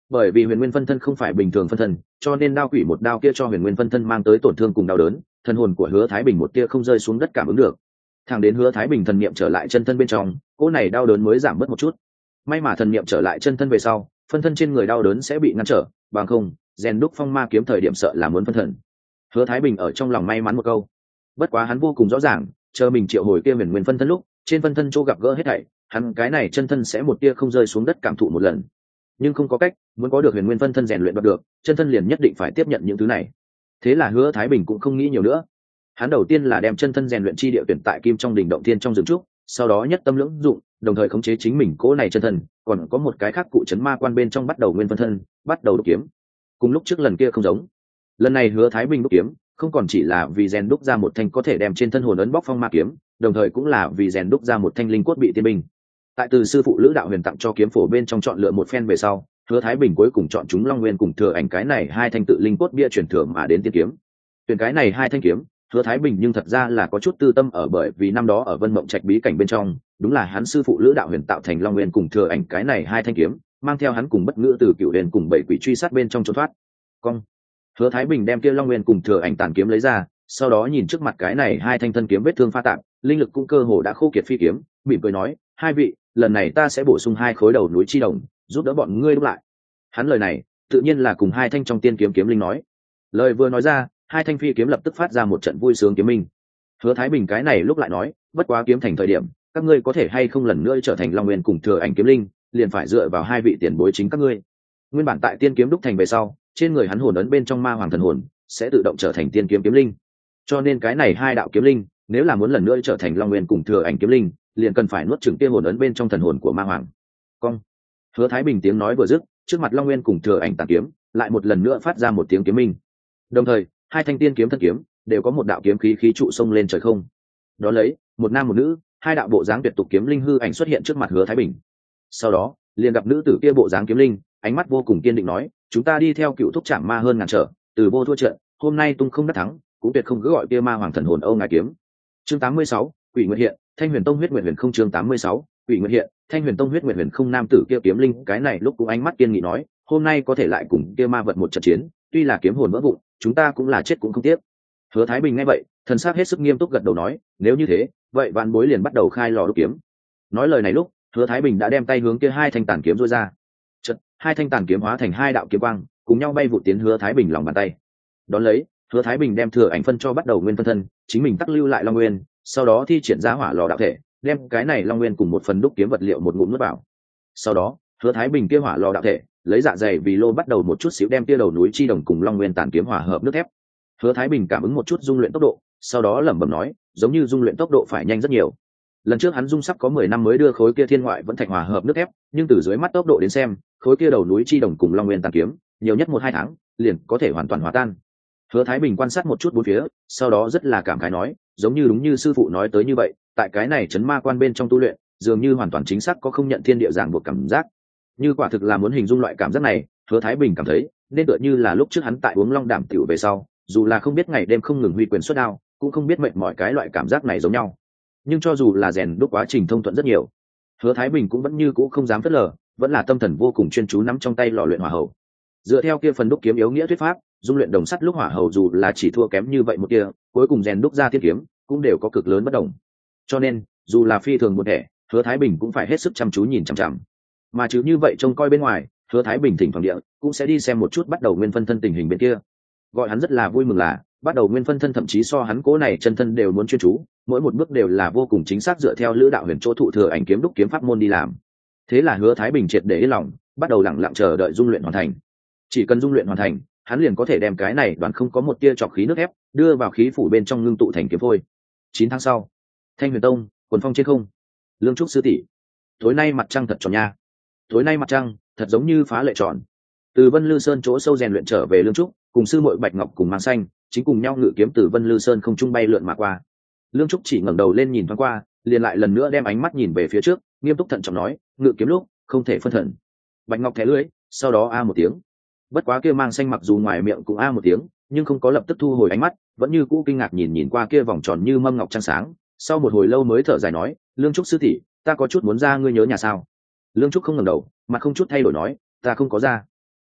bởi vì huyền nguyên phân thân không phải bình thường phân thân, cho nên đao quỷ một đao kia cho huyền nguyên phân thân mang tới tổn thương cùng đau đớn, thần hồn của Hứa Thái Bình một tia không rơi xuống đất cảm ứng được. Thẳng đến Hứa Thái Bình thần niệm trở lại chân thân bên trong, cỗ này đau đớn mới giảm bớt một chút. May mà thần niệm trở lại chân thân về sau, phân thân trên người đau đớn sẽ bị ngăn trở, bằng không, rèn đúc phong ma kiếm thời điểm sợ là muốn phân thần. Hứa Thái Bình ở trong lòng may mắn một câu. Bất quá hắn vô cùng rõ ràng, chờ mình triệu hồi kia huyền nguyên phân thân lúc, trên phân thân chỗ gặp gỡ hết thảy, hắn cái này chân thân sẽ một tia không rơi xuống đất cảm thụ một lần. Nhưng không có cách, muốn có được huyền nguyên phân thân rèn luyện đoạt được, chân thân liền nhất định phải tiếp nhận những thứ này. Thế là Hứa Thái Bình cũng không nghĩ nhiều nữa. Hắn đầu tiên là đem chân thân rèn luyện chi địa tuyển tại Kim trong đỉnh động thiên trong rừng trúc, sau đó nhất tâm lưỡng dụng, đồng thời khống chế chính mình cố này chân thân, còn có một cái khác cụ chấn ma quan bên trong bắt đầu nguyên phân thân, bắt đầu đúc kiếm. Cùng lúc trước lần kia không giống. Lần này Hứa Thái Bình đúc kiếm, không còn chỉ là vì rèn đúc ra một thanh có thể đem trên thân hồn ấn bóc phong ma kiếm, đồng thời cũng là vì rèn đúc ra một thanh linh cốt bị tiên binh. Tại từ sư phụ Lữ Đạo Huyền tặng cho kiếm phổ bên trong chọn lựa một phen về sau, Hứa Thái Bình cuối cùng chọn chúng Long Nguyên cùng Thừa Ảnh cái này hai thanh tự linh cốt bia truyền thừa mà đến tiên kiếm. Tuyển cái này hai thanh kiếm, Hứa Thái Bình nhưng thật ra là có chút tư tâm ở, bởi vì năm đó ở Vân Mộng Trạch bí cảnh bên trong, đúng là hắn sư phụ Lữ Đạo Huyền tạo thành Long Nguyên cùng Thừa Ảnh cái này hai thanh kiếm, mang theo hắn cùng bất ngữ từ cựu đền cùng bảy quỷ truy sát bên trong trốn thoát. Cong. Hứa Thái Bình đem kia Long Nguyên cùng Thừa Ảnh tàn kiếm lấy ra, sau đó nhìn trước mặt cái này hai thanh thân kiếm vết thương pha tạp, linh lực cũng cơ hồ đã khô kiệt phi kiếm, mỉm cười nói: "Hai vị, lần này ta sẽ bổ sung hai khối đầu núi chi đồng, giúp đỡ bọn ngươi đúc lại." Hắn lời này, tự nhiên là cùng hai thanh trong tiên kiếm kiếm linh nói. Lời vừa nói ra, hai thanh phi kiếm lập tức phát ra một trận vui sướng kiếm minh. Hứa Thái Bình cái này lúc lại nói: "Bất quá kiếm thành thời điểm, các ngươi có thể hay không lần nữa trở thành Long Nguyên cùng Thừa Ảnh kiếm linh, liền phải dựa vào hai vị tiền bối chính các ngươi." Nguyên bản tại tiên kiếm đúc thành về sau, trên người hắn hồn ấn bên trong ma hoàng thần hồn sẽ tự động trở thành tiên kiếm kiếm linh. Cho nên cái này hai đạo kiếm linh, nếu là muốn lần nữa trở thành Long Nguyên cùng Thừa Ảnh kiếm linh, liền cần phải nuốt chửng tiên hồn ấn bên trong thần hồn của ma hoàng. Cong. Hứa Thái Bình tiếng nói vừa dứt, trước mặt Long Nguyên cùng Thừa Ảnh tàn kiếm lại một lần nữa phát ra một tiếng kiếm minh. Đồng thời, hai thanh tiên kiếm thân kiếm đều có một đạo kiếm khí khí trụ sông lên trời không. Đó lấy, một nam một nữ, hai đạo bộ dáng tuyệt tục kiếm linh hư ảnh xuất hiện trước mặt Hứa Thái Bình. Sau đó, liền gặp nữ tử kia bộ dáng kiếm linh, ánh mắt vô cùng kiên định nói: "Chúng ta đi theo cựu thúc trảm ma hơn ngàn trở, từ vô thua trận, hôm nay tung không đắc thắng, cũng tuyệt không cứ gọi kia ma hoàng thần hồn Âu ngài kiếm." Chương tám mươi sáu, Quỷ Nguyệt hiện, Thanh Huyền Tông huyết nguyệt huyền không. Chương tám mươi sáu, Quỷ Nguyệt hiện, Thanh Huyền Tông huyết nguyệt huyền không. Nam tử kia kiếm linh cái này lúc cũng ánh mắt kiên nghị nói: "Hôm nay có thể lại cùng kia ma vật một trận chiến, tuy là kiếm hồn vỡ vụn, chúng ta cũng là chết cũng không tiếc." Hứa Thái Bình nghe vậy, thần sắc hết sức nghiêm túc gật đầu nói: "Nếu như thế, vậy vạn bối liền bắt đầu khai lò đúc kiếm." Nói lời này lúc, Hứa Thái Bình đã đem tay hướng kia hai thanh tàn kiếm rũa ra. Chợt, hai thanh tàn kiếm hóa thành hai đạo kiếm quang, cùng nhau bay vụt tiến Hứa Thái Bình lòng bàn tay. Đón lấy, Hứa Thái Bình đem Thừa Ảnh phân cho bắt đầu nguyên phân thân, chính mình tắc lưu lại Long Nguyên, sau đó thi triển ra hỏa lò đạo thể, đem cái này Long Nguyên cùng một phần đúc kiếm vật liệu một ngụm nuốt vào. Sau đó, Hứa Thái Bình kia hỏa lò đạo thể, lấy dạ dày vì lô bắt đầu một chút xíu đem kia đầu núi chi đồng cùng Long Nguyên tàn kiếm hòa hợp nước thép. Hứa Thái Bình cảm ứng một chút dung luyện tốc độ, sau đó lẩm bẩm nói: "Giống như dung luyện tốc độ phải nhanh rất nhiều." Lần trước hắn dung sắp có mười năm mới đưa khối kia thiên ngoại vẫn thạch hòa hợp nước thép, nhưng từ dưới mắt tốc độ đến xem, khối kia đầu núi chi đồng cùng Long Nguyên tàn kiếm, nhiều nhất một hai tháng, liền có thể hoàn toàn hòa tan. Hứa Thái Bình quan sát một chút bốn phía, sau đó rất là cảm khái nói: "Giống như đúng như sư phụ nói tới như vậy, tại cái này trấn ma quan bên trong tu luyện, dường như hoàn toàn chính xác có không nhận thiên địa giảng buộc cảm giác." Như quả thực là muốn hình dung loại cảm giác này, Hứa Thái Bình cảm thấy, nên tựa như là lúc trước hắn tại uống long đảm tiểu về sau, dù là không biết ngày đêm không ngừng huy quyền xuất đao, cũng không biết mệt mỏi cái loại cảm giác này giống nhau. Nhưng cho dù là rèn đúc quá trình thông thuận rất nhiều, Hứa Thái Bình cũng vẫn như cũ không dám phớt lờ, vẫn là tâm thần vô cùng chuyên chú nắm trong tay lò luyện hỏa hầu. Dựa theo kia phần đúc kiếm yếu nghĩa thuyết pháp, dung luyện đồng sắt lúc hỏa hầu dù là chỉ thua kém như vậy một tia, cuối cùng rèn đúc ra thiên kiếm cũng đều có cực lớn bất đồng. Cho nên, dù là phi thường một thể, Hứa Thái Bình cũng phải hết sức chăm chú nhìn chằm chằm. Mà chứ như vậy trông coi bên ngoài, Hứa Thái Bình thỉnh thoảng địa cũng sẽ đi xem một chút bắt đầu nguyên phân thân tình hình bên kia. Gọi hắn rất là vui mừng là, bắt đầu nguyên phân thân thậm chí so hắn cố này chân thân đều muốn chuyên chú, mỗi một bước đều là vô cùng chính xác dựa theo Lữ Đạo Huyền chỗ thụ thừa ảnh kiếm đúc kiếm pháp môn đi làm. Thế là Hứa Thái Bình triệt để yên lòng, bắt đầu lặng lặng chờ đợi dung luyện hoàn thành. Chỉ cần dung luyện hoàn thành, hắn liền có thể đem cái này đoàn không có một tia trọc khí nước ép đưa vào khí phủ bên trong ngưng tụ thành kiếm phôi. Chín tháng sau, Thanh Huyền Tông, quần phong trên không. Lương Trúc sư tỷ, tối nay mặt trăng thật tròn nha. Tối nay mặt trăng thật giống như phá lệ tròn. Từ Vân Lư Sơn chỗ sâu rèn luyện trở về Lương Trúc, cùng sư muội Bạch Ngọc cùng Mang Xanh, chính cùng nhau ngự kiếm từ Vân Lư Sơn không trung bay lượn mà qua. Lương Trúc chỉ ngẩng đầu lên nhìn thoáng qua, liền lại lần nữa đem ánh mắt nhìn về phía trước, nghiêm túc thận trọng nói: "Ngự kiếm lúc, không thể phân thần." Bạch Ngọc thẻ lưỡi, sau đó a một tiếng. Bất quá kia Mang Xanh mặc dù ngoài miệng cũng a một tiếng, nhưng không có lập tức thu hồi ánh mắt, vẫn như cũ kinh ngạc nhìn nhìn qua kia vòng tròn như mâm ngọc trăng sáng, sau một hồi lâu mới thở dài nói: "Lương Trúc sư tỷ, ta có chút muốn ra, ngươi nhớ nhà sao?" Lương Trúc không ngẩng đầu, mặt không chút thay đổi nói: "Ta không có ra."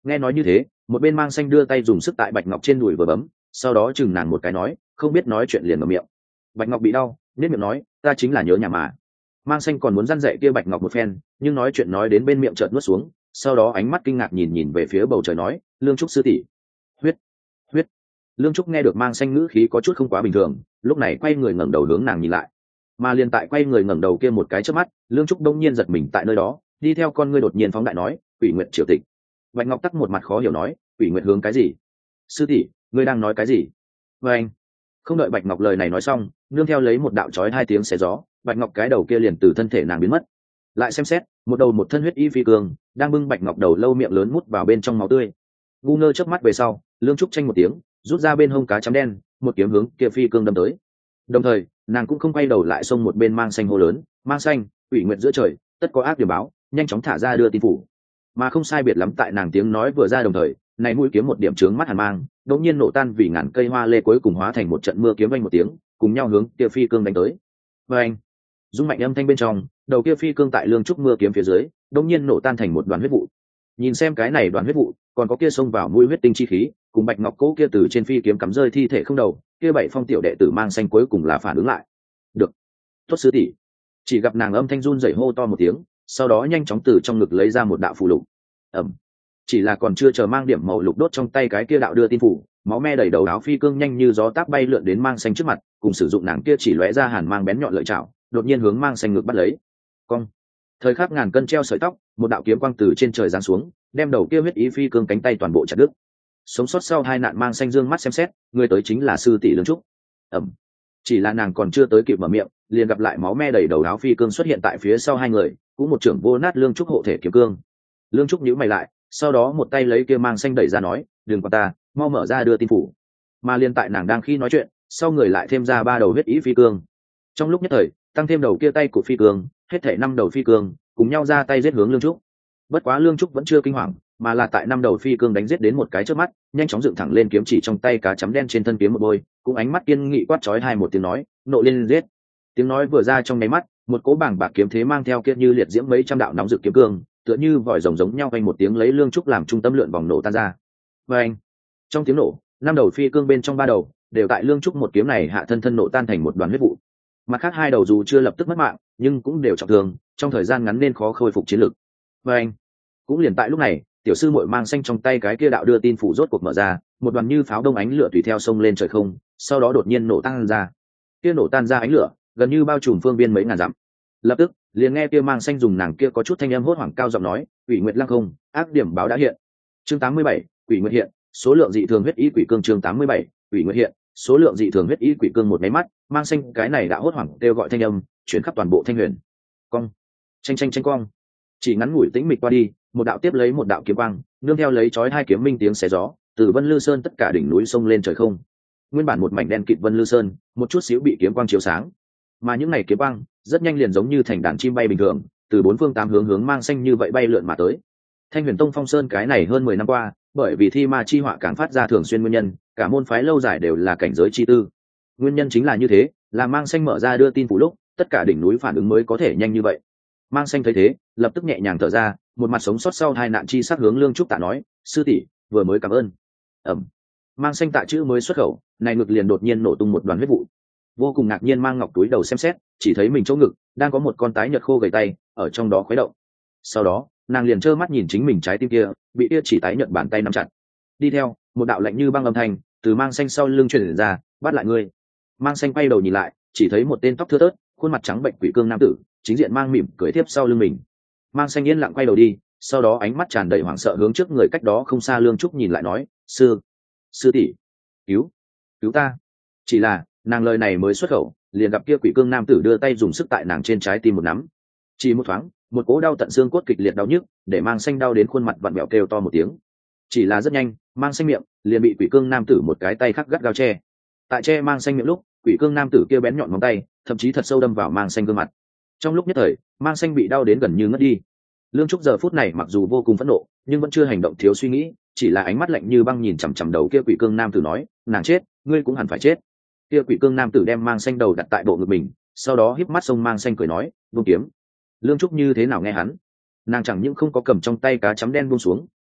Nghe nói như thế, một bên mang xanh đưa tay dùng sức tại bạch ngọc trên đùi vừa bấm, sau đó chừng nàng một cái nói, không biết nói chuyện liền mở miệng. Bạch ngọc bị đau, nết miệng nói, ta chính là nhớ nhà mà. Mang xanh còn muốn răn dạy kia bạch ngọc một phen, nhưng nói chuyện nói đến bên miệng chợt nuốt xuống, sau đó ánh mắt kinh ngạc nhìn nhìn về phía bầu trời nói, lương trúc sư tỷ, huyết huyết. Lương trúc nghe được mang xanh ngữ khí có chút không quá bình thường, lúc này quay người ngẩng đầu hướng nàng nhìn lại, mà liền tại quay người ngẩng đầu kia một cái chớp mắt, lương trúc đông nhiên giật mình tại nơi đó, đi theo con ngươi đột nhiên phóng đại nói, quỷ nguyệt triều tịch. Bạch ngọc tắc một mặt khó hiểu nói, quỷ nguyệt hướng cái gì? Sư tỷ, ngươi đang nói cái gì? Và anh không đợi bạch ngọc lời này nói xong, nương theo lấy một đạo chói hai tiếng xé gió, bạch ngọc cái đầu kia liền từ thân thể nàng biến mất. Lại xem xét, một đầu một thân huyết y phi cương đang bưng bạch ngọc đầu lâu miệng lớn mút vào bên trong máu tươi. Ngu ngơ chớp mắt về sau, lương trúc tranh một tiếng, rút ra bên hông cá chấm đen, một kiếm hướng kia phi cương đâm tới. Đồng thời, nàng cũng không quay đầu lại xông một bên mang xanh hô lớn, mang xanh, quỷ nguyệt giữa trời, tất có ác điểm báo, nhanh chóng thả ra đưa tin phủ. Mà không sai biệt lắm tại nàng tiếng nói vừa ra đồng thời, này mũi kiếm một điểm trướng mắt hàn mang, đột nhiên nổ tan vì ngàn cây hoa lê cuối cùng hóa thành một trận mưa kiếm vang một tiếng, cùng nhau hướng kia phi cương đánh tới. Và anh, rung mạnh âm thanh bên trong, đầu kia phi cương tại lương trúc mưa kiếm phía dưới, đột nhiên nổ tan thành một đoàn huyết vụ. Nhìn xem cái này đoàn huyết vụ, còn có kia xông vào mũi huyết tinh chi khí, cùng bạch ngọc cố kia từ trên phi kiếm cắm rơi thi thể không đầu, kia bảy phong tiểu đệ tử mang xanh cuối cùng là phản ứng lại. Được, tốt sư tỷ. Chỉ gặp nàng âm thanh run rẩy hô to một tiếng, sau đó nhanh chóng từ trong ngực lấy ra một đạo phù lục. Ẩm. Chỉ là còn chưa chờ mang điểm màu lục đốt trong tay cái kia đạo đưa tin phủ, máu me đầy đầu áo phi cương nhanh như gió táp bay lượn đến mang xanh trước mặt, cùng sử dụng nàng kia chỉ lóe ra hàn mang bén nhọn lợi chảo, đột nhiên hướng mang xanh ngực bắt lấy. Cong. Thời khắc ngàn cân treo sợi tóc, một đạo kiếm quang từ trên trời giáng xuống, đem đầu kia huyết ý phi cương cánh tay toàn bộ chặt đứt. Sống sót sau hai nạn mang xanh dương mắt xem xét, người tới chính là sư tỷ Lương Trúc. Ẩm. Chỉ là nàng còn chưa tới kịp mở miệng, liền gặp lại máu me đầy đầu áo phi cương xuất hiện tại phía sau hai người, cũng một trưởng vô nát Lương Trúc hộ thể kiếm cương. Lương Trúc nhíu mày lại, sau đó một tay lấy kia mang xanh đẩy ra nói, đừng qua ta, mau mở ra đưa tin phủ. Mà liên tại nàng đang khi nói chuyện, sau người lại thêm ra ba đầu huyết ý phi cương. Trong lúc nhất thời, tăng thêm đầu kia tay của phi cương, hết thảy năm đầu phi cương cùng nhau ra tay giết hướng Lương Trúc. Bất quá Lương Trúc vẫn chưa kinh hoàng, mà là tại năm đầu phi cương đánh giết đến một cái trước mắt, nhanh chóng dựng thẳng lên kiếm chỉ trong tay cá chấm đen trên thân kiếm một bôi, cũng ánh mắt kiên nghị quát chói hai một tiếng nói, nộ lên giết. Tiếng nói vừa ra trong nháy mắt, một cỗ bảng bạc kiếm thế mang theo kia như liệt diễm mấy trăm đạo nóng rực kiếm cương, tựa như vòi rồng giống nhau quanh một tiếng lấy Lương Trúc làm trung tâm lượn vòng nổ tan ra. Và anh, trong tiếng nổ, năm đầu phi cương bên trong ba đầu đều tại Lương Trúc một kiếm này hạ thân thân nổ tan thành một đoàn huyết vụ. Mặt khác hai đầu dù chưa lập tức mất mạng, nhưng cũng đều trọng thương, trong thời gian ngắn nên khó khôi phục chiến lực. Và anh, cũng liền tại lúc này, tiểu sư muội mang xanh trong tay cái kia đạo đưa tin phủ rốt cuộc mở ra, một đoàn như pháo đông ánh lửa tùy theo sông lên trời không, sau đó đột nhiên nổ tan ra. Kia nổ tan ra ánh lửa, gần như bao trùm phương viên mấy ngàn dặm. Lập tức, liền nghe kia mang xanh dùng nàng kia có chút thanh âm hốt hoảng cao giọng nói, quỷ nguyệt lăng không, ác điểm báo đã hiện. Chương tám mươi bảy, quỷ nguyệt hiện, số lượng dị thường huyết ý quỷ cương. Chương tám mươi bảy, quỷ nguyệt hiện, số lượng dị thường huyết ý quỷ cương. Một máy mắt, mang xanh cái này đã hốt hoảng kêu gọi thanh âm chuyển khắp toàn bộ Thanh Huyền. Cong, tranh tranh tranh cong. Chỉ ngắn ngủi tĩnh mịch qua đi, một đạo tiếp lấy một đạo kiếm quang, nương theo lấy chói hai kiếm minh tiếng xé gió, từ Vân Lư Sơn tất cả đỉnh núi sông lên trời không. Nguyên bản một mảnh đen kịt Vân Lư Sơn, một chút xíu bị kiếm quang chiếu sáng. Mà những này kiếm quang, rất nhanh liền giống như thành đàn chim bay bình thường, từ bốn phương tám hướng hướng mang xanh như vậy bay lượn mà tới. Thanh Huyền Tông Phong Sơn cái này hơn mười năm qua, bởi vì thi ma chi họa càng phát ra thường xuyên nguyên nhân, cả môn phái lâu dài đều là cảnh giới chi tư. Nguyên nhân chính là như thế, là mang xanh mở ra đưa tin phủ lúc, tất cả đỉnh núi phản ứng mới có thể nhanh như vậy. Mang xanh thấy thế, lập tức nhẹ nhàng thở ra, một mặt sống sót sau hai nạn chi sắc hướng Lương Trúc tạ nói, sư tỷ vừa mới cảm ơn. Ẩm. Mang xanh tạ chữ mới xuất khẩu, này ngực liền đột nhiên nổ tung một đoàn huyết vụ. Vô cùng ngạc nhiên mang ngọc túi đầu xem xét, chỉ thấy mình chỗ ngực đang có một con tái nhợt khô gầy tay ở trong đó khuấy động. Sau đó, nàng liền trơ mắt nhìn chính mình trái tim kia bị kia chỉ tái nhợt bàn tay nắm chặt. Đi theo, một đạo lạnh như băng âm thanh từ mang xanh sau lưng truyền ra, bắt lại ngươi. Mang xanh quay đầu nhìn lại, chỉ thấy một tên tóc thưa thớt, khuôn mặt trắng bệnh quỷ cương nam tử, chính diện mang mỉm cười tiếp sau lưng mình. Mang xanh yên lặng quay đầu đi, sau đó ánh mắt tràn đầy hoảng sợ hướng trước người cách đó không xa Lương Trúc nhìn lại nói, sư sư tỷ, cứu cứu ta. Chỉ là nàng lời này mới xuất khẩu, liền gặp kia quỷ cương nam tử đưa tay dùng sức tại nàng trên trái tim một nắm. Chỉ một thoáng, một cỗ đau tận xương cốt kịch liệt đau nhức, để mang xanh đau đến khuôn mặt vặn vẹo kêu to một tiếng. Chỉ là rất nhanh, mang xanh miệng liền bị quỷ cương nam tử một cái tay khắc gắt gao che. Tại che mang xanh miệng lúc, quỷ cương nam tử kia bén nhọn móng tay, thậm chí thật sâu đâm vào mang xanh gương mặt. Trong lúc nhất thời, mang xanh bị đau đến gần như ngất đi. Lương Trúc giờ phút này mặc dù vô cùng phẫn nộ, nhưng vẫn chưa hành động thiếu suy nghĩ, chỉ là ánh mắt lạnh như băng nhìn chằm chằm đầu kia quỷ cương nam tử nói, nàng chết, ngươi cũng hẳn phải chết. Kia quỷ cương nam tử đem mang xanh đầu đặt tại bộ ngực mình, sau đó híp mắt xông mang xanh cười nói, buông kiếm. Lương Trúc như thế nào nghe hắn, nàng chẳng những không có cầm trong tay cá chấm đen buông xuống,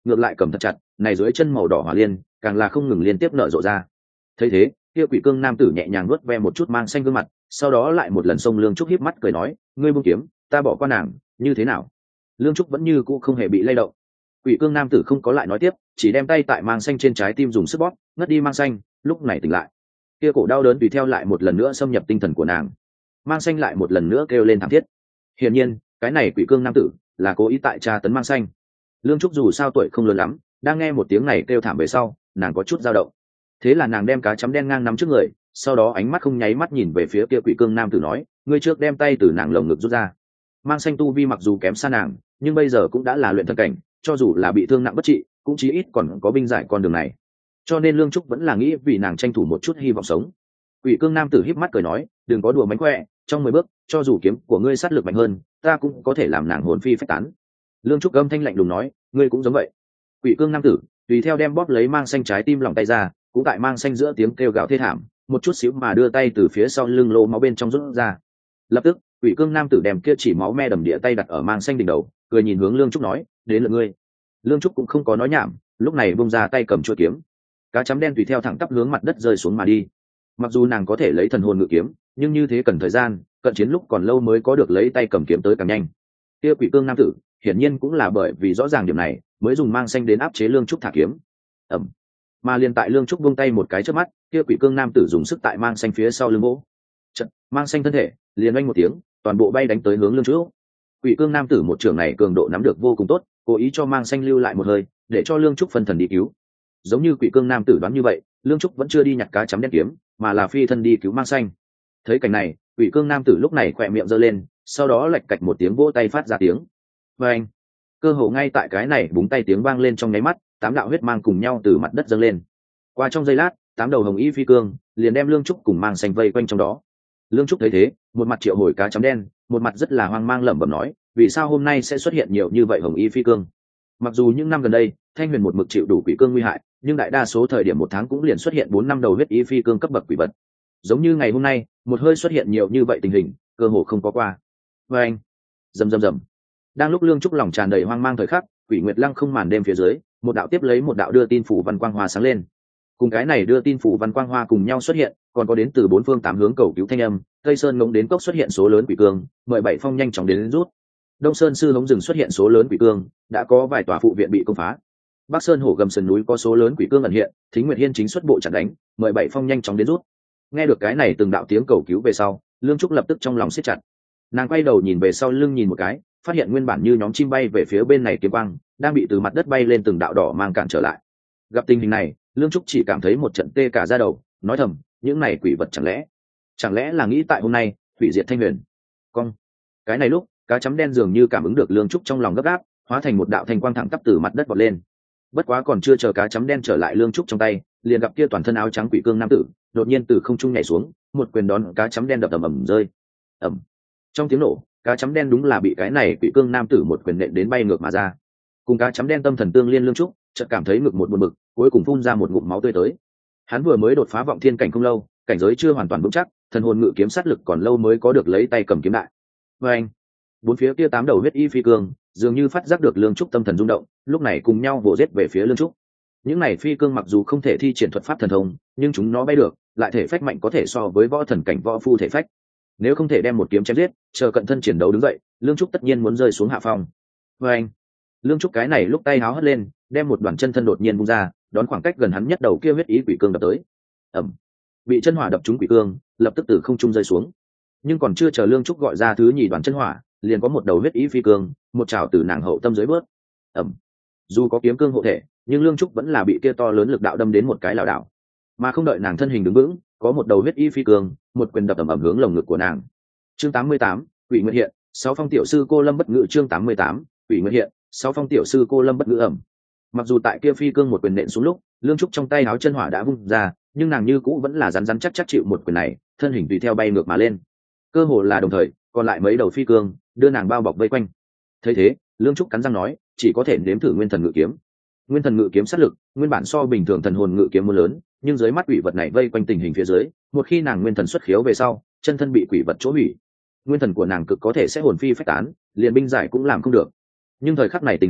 ngược lại cầm thật chặt, này dưới chân màu đỏ hỏa liên càng là không ngừng liên tiếp nở rộ ra. Thấy thế, kia quỷ cương nam tử nhẹ nhàng nuốt ve một chút mang xanh gương mặt, sau đó lại một lần xông Lương Trúc híp mắt cười nói, ngươi buông kiếm, ta bỏ qua nàng, như thế nào? Lương Trúc vẫn như cũ không hề bị lay động. Quỷ cương nam tử không có lại nói tiếp, chỉ đem tay tại mang xanh trên trái tim dùng sức bóp, ngất đi mang xanh, lúc này tỉnh lại. Kia cổ đau đớn tùy theo lại một lần nữa xâm nhập tinh thần của nàng. Mang xanh lại một lần nữa kêu lên thảm thiết. Hiển nhiên, cái này quỷ cương nam tử là cố ý tại tra tấn mang xanh. Lương Trúc dù sao tuổi không lớn lắm, đang nghe một tiếng này kêu thảm về sau, nàng có chút dao động. Thế là nàng đem cá chấm đen ngang nắm trước người, sau đó ánh mắt không nháy mắt nhìn về phía kia quỷ cương nam tử nói, ngươi trước đem tay từ nàng lồng ngực rút ra. Mang xanh tu vi mặc dù kém xa nàng, nhưng bây giờ cũng đã là luyện thần cảnh, cho dù là bị thương nặng bất trị, cũng chí ít còn có binh giải con đường này. Cho nên Lương Trúc vẫn là nghĩ vì nàng tranh thủ một chút hy vọng sống. Quỷ cương nam tử híp mắt cười nói, đừng có đùa mánh khỏe, trong mười bước, cho dù kiếm của ngươi sát lực mạnh hơn, ta cũng có thể làm nàng hồn phi phách tán. Lương Trúc âm thanh lạnh lùng nói, ngươi cũng giống vậy. Quỷ cương nam tử tùy theo đem bóp lấy mang xanh trái tim lòng tay ra, cũng tại mang xanh giữa tiếng kêu gào thê thảm, một chút xíu mà đưa tay từ phía sau lưng lỗ máu bên trong rút ra. Lập tức, quỷ cương nam tử đem kia chỉ máu me đầm địa tay đặt ở mang xanh đỉnh đầu, cười nhìn hướng Lương Trúc nói, đến lượt ngươi. Lương Trúc cũng không có nói nhảm, lúc này bung ra tay cầm chuôi kiếm. Cá chấm đen tùy theo thẳng tắp hướng mặt đất rơi xuống mà đi. Mặc dù nàng có thể lấy thần hồn ngự kiếm, nhưng như thế cần thời gian, cận chiến lúc còn lâu mới có được lấy tay cầm kiếm tới càng nhanh. Kia quỷ cương nam tử hiển nhiên cũng là bởi vì rõ ràng điểm này, mới dùng mang xanh đến áp chế Lương Trúc thả kiếm. Ẩm. Mà liền tại Lương Trúc buông tay một cái trước mắt, kia quỷ cương nam tử dùng sức tại mang xanh phía sau lưng gỗ. Chật, mang xanh thân thể liền oanh một tiếng, toàn bộ bay đánh tới hướng Lương Trúc. Quỷ cương nam tử một trường này cường độ nắm được vô cùng tốt, cố ý cho mang xanh lưu lại một hơi, để cho Lương Trúc phân thần đi cứu. Giống như quỷ cương nam tử đoán như vậy, Lương Trúc vẫn chưa đi nhặt cá chấm đen kiếm, mà là phi thân đi cứu mang xanh. Thấy cảnh này, quỷ cương nam tử lúc này khỏe miệng giơ lên, sau đó lạch cạch một tiếng vỗ tay phát ra tiếng. Và anh, cơ hồ ngay tại cái này búng tay tiếng vang lên trong nháy mắt, tám đạo huyết mang cùng nhau từ mặt đất dâng lên. Qua trong giây lát, tám đầu hồng y phi cương liền đem Lương Trúc cùng mang xanh vây quanh trong đó. Lương Trúc thấy thế, một mặt triệu hồi cá chấm đen, một mặt rất là hoang mang lẩm bẩm nói, vì sao hôm nay sẽ xuất hiện nhiều như vậy hồng y phi cương? Mặc dù những năm gần đây, Thanh Huyền một mực chịu đủ quỷ cương nguy hại, nhưng đại đa số thời điểm một tháng cũng liền xuất hiện bốn năm đầu huyết y phi cương cấp bậc quỷ vật. Giống như ngày hôm nay, một hơi xuất hiện nhiều như vậy tình hình, cơ hồ không có qua. Và anh, rầm rầm rầm. Đang lúc Lương Trúc lòng tràn đầy hoang mang thời khắc, Quỷ Nguyệt Lăng không màn đêm phía dưới, một đạo tiếp lấy một đạo đưa tin phủ văn quang hoa sáng lên. Cùng cái này đưa tin phủ văn quang hoa cùng nhau xuất hiện, còn có đến từ bốn phương tám hướng cầu cứu thanh âm, Tây Sơn ngống đến cốc xuất hiện số lớn quỷ cương, mười bảy phong nhanh chóng đến, đến rút. Đông Sơn sư hống rừng xuất hiện số lớn quỷ cương, đã có vài tòa phụ viện bị công phá. Bắc Sơn hổ gầm sườn núi có số lớn quỷ cương ẩn hiện, Thính Nguyệt Hiên chính xuất bộ chặn đánh, mười bảy phong nhanh chóng đến rút. Nghe được cái này từng đạo tiếng cầu cứu về sau, Lương Trúc lập tức trong lòng siết chặt. Nàng quay đầu nhìn về sau lưng nhìn một cái, phát hiện nguyên bản như nhóm chim bay về phía bên này kiếm quang, đang bị từ mặt đất bay lên từng đạo đỏ mang cản trở lại. Gặp tình hình này, Lương Trúc chỉ cảm thấy một trận tê cả da đầu, nói thầm, những này quỷ vật chẳng lẽ, chẳng lẽ là nghĩ tại hôm nay hủy diệt Thanh Huyền? Cong. Cái này lúc, cá chấm đen dường như cảm ứng được Lương Trúc trong lòng gấp gáp, hóa thành một đạo thanh quang thẳng tắp từ mặt đất vọt lên. Bất quá còn chưa chờ cá chấm đen trở lại Lương Trúc trong tay, liền gặp kia toàn thân áo trắng quỷ cương nam tử đột nhiên từ không trung nhảy xuống, một quyền đón cá chấm đen đập ầm ầm rơi. Ầm. Trong tiếng nổ, cá chấm đen đúng là bị cái này quỷ cương nam tử một quyền nện đến bay ngược mà ra. Cùng cá chấm đen tâm thần tương liên Lương Trúc chợt cảm thấy ngực một buồn bực, cuối cùng phun ra một ngụm máu tươi tới. Hắn vừa mới đột phá vọng thiên cảnh không lâu, cảnh giới chưa hoàn toàn vững chắc, thần hồn ngự kiếm sát lực còn lâu mới có được lấy tay cầm kiếm đại. Và anh, bốn phía kia tám đầu huyết y phi cương dường như phát giác được Lương Trúc tâm thần rung động, lúc này cùng nhau vồ giết về phía Lương Trúc. Những này phi cương mặc dù không thể thi triển thuật pháp thần thông, nhưng chúng nó bay được, lại thể phách mạnh có thể so với võ thần cảnh võ phu thể phách. Nếu không thể đem một kiếm chém giết, chờ cận thân chiến đấu đứng dậy, Lương Trúc tất nhiên muốn rơi xuống hạ phong. Và anh, Lương Trúc cái này lúc tay háo hất lên, đem một đoàn chân thân đột nhiên vung ra, đón khoảng cách gần hắn nhất đầu kia huyết ý quỷ cương đập tới. Ẩm. Bị chân hỏa đập trúng quỷ cương, lập tức từ không trung rơi xuống. Nhưng còn chưa chờ Lương Trúc gọi ra thứ nhì đoàn chân hỏa, liền có một đầu huyết ý phi cương, một chảo từ nàng hậu tâm dưới bớt. Ẩm. Dù có kiếm cương hộ thể, nhưng Lương Trúc vẫn là bị kia to lớn lực đạo đâm đến một cái lảo đảo. Mà không đợi nàng thân hình đứng vững, có một đầu huyết y phi cương, một quyền đập ầm ầm hướng lồng ngực của nàng. Chương tám mươi tám, Quỷ Nguyệt hiện, sáu phong tiểu sư cô lâm bất ngự chương tám mươi tám, Quỷ Nguyệt hiện, sáu phong tiểu sư cô lâm bất ngự ẩm. Mặc dù tại kia phi cương một quyền nện xuống lúc, Lương Trúc trong tay áo chân hỏa đã vung ra, nhưng nàng như cũ vẫn là rắn rắn chắc chắc chịu một quyền này, thân hình tùy theo bay ngược mà lên. Cơ hồ là đồng thời, còn lại mấy đầu phi cương đưa nàng bao bọc vây quanh. Thấy thế, Lương Trúc cắn răng nói, chỉ có thể nếm thử nguyên thần ngự kiếm. Nguyên thần ngự kiếm sát lực, nguyên bản so bình thường thần hồn ngự kiếm muốn lớn, nhưng dưới mắt quỷ vật này vây quanh tình hình phía dưới, một khi nàng nguyên thần xuất khiếu về sau, chân thân bị quỷ vật chỗ hủy, nguyên thần của nàng cực có thể sẽ hồn phi phách tán, liền binh giải cũng làm không được. Nhưng thời khắc này tình hình,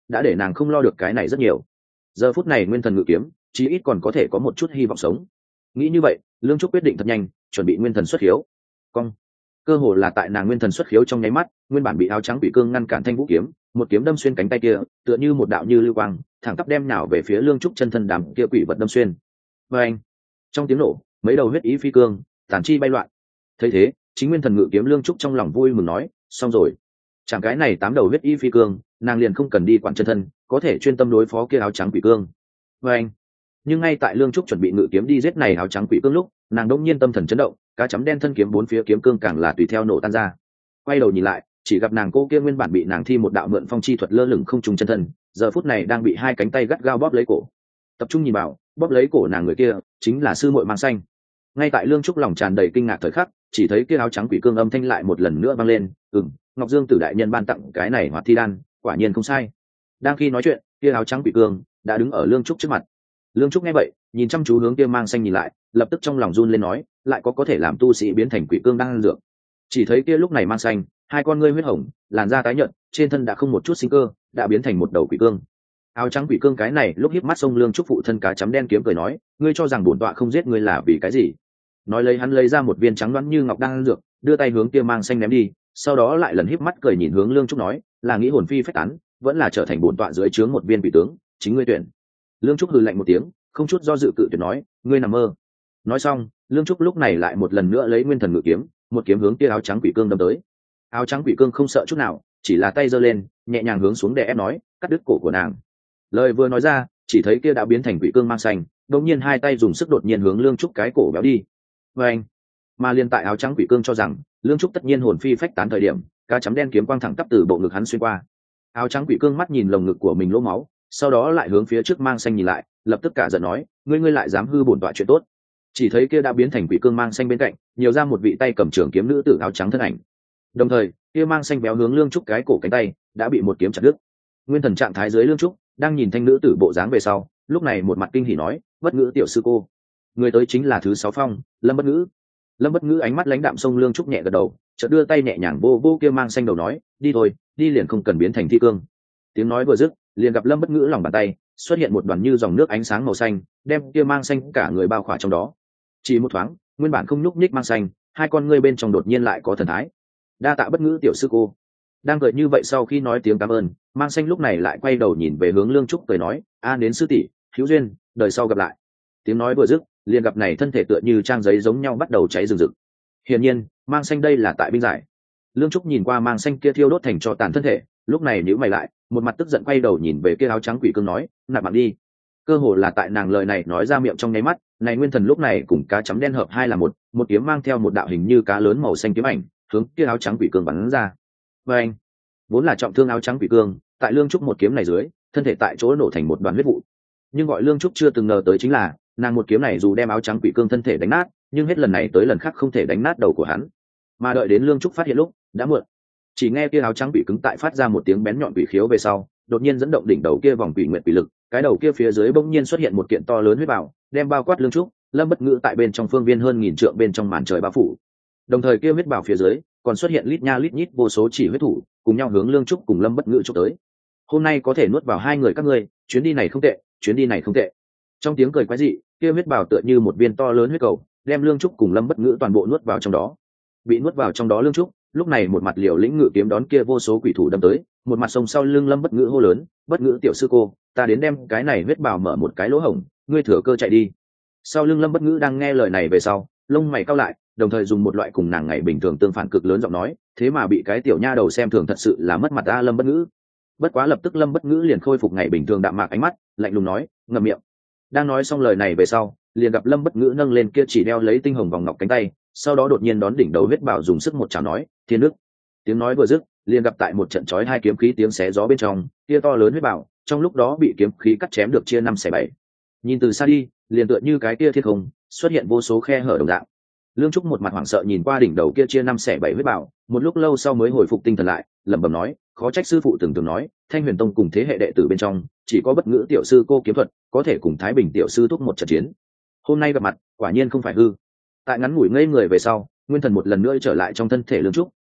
đã để nàng không lo được cái này rất nhiều. Giờ phút này nguyên thần ngự kiếm chí ít còn có thể có một chút hy vọng sống. Nghĩ như vậy, Lương Trúc quyết định thật nhanh, chuẩn bị nguyên thần xuất khiếu. Cong. Cơ hồ là tại nàng nguyên thần xuất khiếu trong nháy mắt, nguyên bản bị áo trắng quỷ cương ngăn cản thanh vũ kiếm, một kiếm đâm xuyên cánh tay kia, tựa như một đạo như lưu quang, thẳng tắp đem nhào về phía Lương Trúc chân thân đám kia quỷ vật đâm xuyên. Và anh. Trong tiếng nổ, mấy đầu huyết ý phi cương, tàn chi bay loạn. Thấy thế, chính nguyên thần ngự kiếm Lương Trúc trong lòng vui mừng nói, xong rồi. Chẳng cái này tám đầu huyết ý phi cương, nàng liền không cần đi quản chân thân, có thể chuyên tâm đối phó kia áo trắng quỷ cương. Và anh. Nhưng ngay tại Lương Trúc chuẩn bị ngự kiếm đi giết này áo trắng quỷ cương lúc, nàng đông nhiên tâm thần chấn động, cá chấm đen thân kiếm bốn phía kiếm cương càng là tùy theo nổ tan ra. Quay đầu nhìn lại, chỉ gặp nàng cô kia nguyên bản bị nàng thi một đạo mượn phong chi thuật lơ lửng không trùng chân thân, giờ phút này đang bị hai cánh tay gắt gao bóp lấy cổ. Tập trung nhìn vào, bóp lấy cổ nàng người kia chính là sư muội Mang Xanh. Ngay tại Lương Trúc lòng tràn đầy kinh ngạc thời khắc, chỉ thấy kia áo trắng quỷ cương âm thanh lại một lần nữa vang lên, "Ừm, Ngọc Dương Tử đại nhân ban tặng cái này Hoạt Thi đan, quả nhiên không sai." Đang khi nói chuyện, kia áo trắng quỷ cương đã đứng ở Lương Trúc trước mặt. Lương Trúc nghe vậy, nhìn chăm chú hướng kia Mang Xanh nhìn lại, lập tức trong lòng run lên nói, lại có có thể làm tu sĩ biến thành quỷ cương đang ăn dược. Chỉ thấy kia lúc này Mang Xanh, hai con ngươi huyết hồng, làn da tái nhợt, trên thân đã không một chút sinh cơ, đã biến thành một đầu quỷ cương. Áo trắng quỷ cương cái này lúc híp mắt xông Lương Trúc phụ thân cá chấm đen kiếm cười nói, ngươi cho rằng bổn tọa không giết ngươi là vì cái gì? Nói lấy hắn lấy ra một viên trắng loãng như ngọc đang ăn dược, đưa tay hướng kia Mang Xanh ném đi, sau đó lại lần híp mắt cười nhìn hướng Lương Trúc nói, là nghĩ hồn phi phách tán, vẫn là trở thành bổn tọa dưới trướng một viên quỷ tướng, chính ngươi tuyển. Lương Trúc hừ lạnh một tiếng, không chút do dự cự tuyệt nói, ngươi nằm mơ. Nói xong, Lương Trúc lúc này lại một lần nữa lấy nguyên thần ngự kiếm, một kiếm hướng kia áo trắng quỷ cương đâm tới. Áo trắng quỷ cương không sợ chút nào, chỉ là tay giơ lên, nhẹ nhàng hướng xuống để ép nói, cắt đứt cổ của nàng. Lời vừa nói ra, chỉ thấy kia đã biến thành quỷ cương Mang Xanh, đột nhiên hai tay dùng sức đột nhiên hướng Lương Trúc cái cổ béo đi. Và anh, mà liên tại áo trắng quỷ cương cho rằng Lương Trúc tất nhiên hồn phi phách tán thời điểm, cá chấm đen kiếm quang thẳng tắp từ bộ ngực hắn xuyên qua. Áo trắng quỷ cương mắt nhìn lồng ngực của mình lỗ máu, sau đó lại hướng phía trước Mang Xanh nhìn lại, lập tức cả giận nói, ngươi ngươi lại dám hư bổn tọa chuyện tốt. Chỉ thấy kia đã biến thành quỷ cương Mang Xanh bên cạnh nhiều ra một vị tay cầm trường kiếm nữ tử áo trắng thân ảnh. Đồng thời kia Mang Xanh béo hướng Lương Trúc cái cổ cánh tay đã bị một kiếm chặt đứt. Nguyên thần trạng thái dưới Lương Trúc đang nhìn thanh nữ tử bộ dáng về sau, lúc này một mặt kinh hỉ nói, Bất Ngữ tiểu sư cô. Người tới chính là thứ sáu phong, Lâm Bất Ngữ. Lâm Bất Ngữ ánh mắt lãnh đạm xông Lương Trúc nhẹ gật đầu, chợt đưa tay nhẹ nhàng vô vô kia Mang Xanh đầu nói, đi thôi, đi liền không cần biến thành thi cương. Tiếng nói vừa dứt, liền gặp Lâm Bất Ngữ lòng bàn tay xuất hiện một đoàn như dòng nước ánh sáng màu xanh, đem kia Mang Xanh cả người bao khỏa trong đó. Chỉ một thoáng, nguyên bản không nhúc nhích Mang Xanh, hai con ngươi bên trong đột nhiên lại có thần thái. Đa tạ Bất Ngữ tiểu sư cô. Đang cười như vậy sau khi nói tiếng cảm ơn, Mang Xanh lúc này lại quay đầu nhìn về hướng Lương Trúc cười nói, a đến sư tỷ, hữu duyên, đời sau gặp lại. Tiếng nói vừa dứt, liền gặp này thân thể tựa như trang giấy giống nhau bắt đầu cháy rừng rực. Hiển nhiên, Mang Xanh đây là tại binh giải. Lương Trúc nhìn qua Mang Xanh kia thiêu đốt thành tro tàn thân thể, lúc này nhíu mày lại, một mặt tức giận quay đầu nhìn về kia áo trắng quỷ cương nói, nạp mạng đi. Cơ hồ là tại nàng lời này nói ra miệng trong nháy mắt, này nguyên thần lúc này cùng cá chấm đen hợp hai là một, một kiếm mang theo một đạo hình như cá lớn màu xanh kiếm ảnh, hướng kia áo trắng quỷ cương bắn ra. Và anh, vốn là trọng thương áo trắng quỷ cương, tại Lương Trúc một kiếm này dưới, thân thể tại chỗ nổ thành một đoàn huyết vụ. Nhưng gọi Lương Trúc chưa từng ngờ tới chính là, nàng một kiếm này dù đem áo trắng quỷ cương thân thể đánh nát, nhưng hết lần này tới lần khác không thể đánh nát đầu của hắn. Mà đợi đến Lương Trúc phát hiện lúc, đã muộn. Chỉ nghe kia áo trắng quỷ cứng tại phát ra một tiếng bén nhọn quỷ khiếu về sau, đột nhiên dẫn động đỉnh đầu kia vòng quỷ nguyệt quỷ lực, cái đầu kia phía dưới bỗng nhiên xuất hiện một kiện to lớn huyết bảo, đem bao quát Lương Trúc, Lâm Bất Ngữ tại bên trong phương viên hơn nghìn trượng bên trong màn trời bao phủ. Đồng thời kia huyết bảo phía dưới còn xuất hiện lít nha lít nhít vô số chỉ huyết thủ, cùng nhau hướng Lương Trúc cùng Lâm Bất Ngữ chụp tới. Hôm nay có thể nuốt vào hai người các ngươi, chuyến đi này không tệ, chuyến đi này không tệ. Trong tiếng cười quái dị, kia huyết bảo tựa như một viên to lớn huyết cầu, đem Lương Trúc cùng Lâm Bất Ngữ toàn bộ nuốt vào trong đó. Bị nuốt vào trong đó Lương Trúc, lúc này một mặt liều lĩnh ngự kiếm đón kia vô số quỷ thủ đâm tới, một mặt sông sau lưng Lâm Bất Ngữ hô lớn, Bất Ngữ tiểu sư cô, ta đến đem cái này huyết bảo mở một cái lỗ hổng, ngươi thừa cơ chạy đi. Sau lưng Lâm Bất Ngữ đang nghe lời này về sau, lông mày cau lại, đồng thời dùng một loại cùng nàng ngày bình thường tương phản cực lớn giọng nói, thế mà bị cái tiểu nha đầu xem thường thật sự là mất mặt ta Lâm Bất Ngữ. Bất quá lập tức Lâm Bất Ngữ liền khôi phục ngày bình thường đạm mạc ánh mắt, lạnh lùng nói, ngậm miệng. Đang nói xong lời này về sau, liền gặp Lâm Bất Ngữ nâng lên kia chỉ đeo lấy tinh hồng vòng ngọc cánh tay, sau đó đột nhiên đón đỉnh đầu huyết bảo dùng sức một chảo nói, thiên đức. Tiếng nói vừa dứt, liền gặp tại một trận chói hai kiếm khí tiếng xé gió bên trong, kia to lớn huyết bảo, trong lúc đó bị kiếm khí cắt chém được chia năm xẻ bảy. Nhìn từ xa đi, liền tựa như cái kia thiên không, xuất hiện vô số khe hở đồng dạng. Lương Trúc một mặt hoảng sợ nhìn qua đỉnh đầu kia chia năm xẻ bảy huyết bảo, một lúc lâu sau mới hồi phục tinh thần lại, lẩm bẩm nói, khó trách sư phụ từng từng nói, Thanh Huyền Tông cùng thế hệ đệ tử bên trong, chỉ có Bất Ngữ tiểu sư cô kiếm thuật, có thể cùng Thái Bình tiểu sư thúc một trận chiến. Hôm nay gặp mặt, quả nhiên không phải hư. Tại ngắn ngủi ngây người về sau, nguyên thần một lần nữa trở lại trong thân thể Lương Trúc,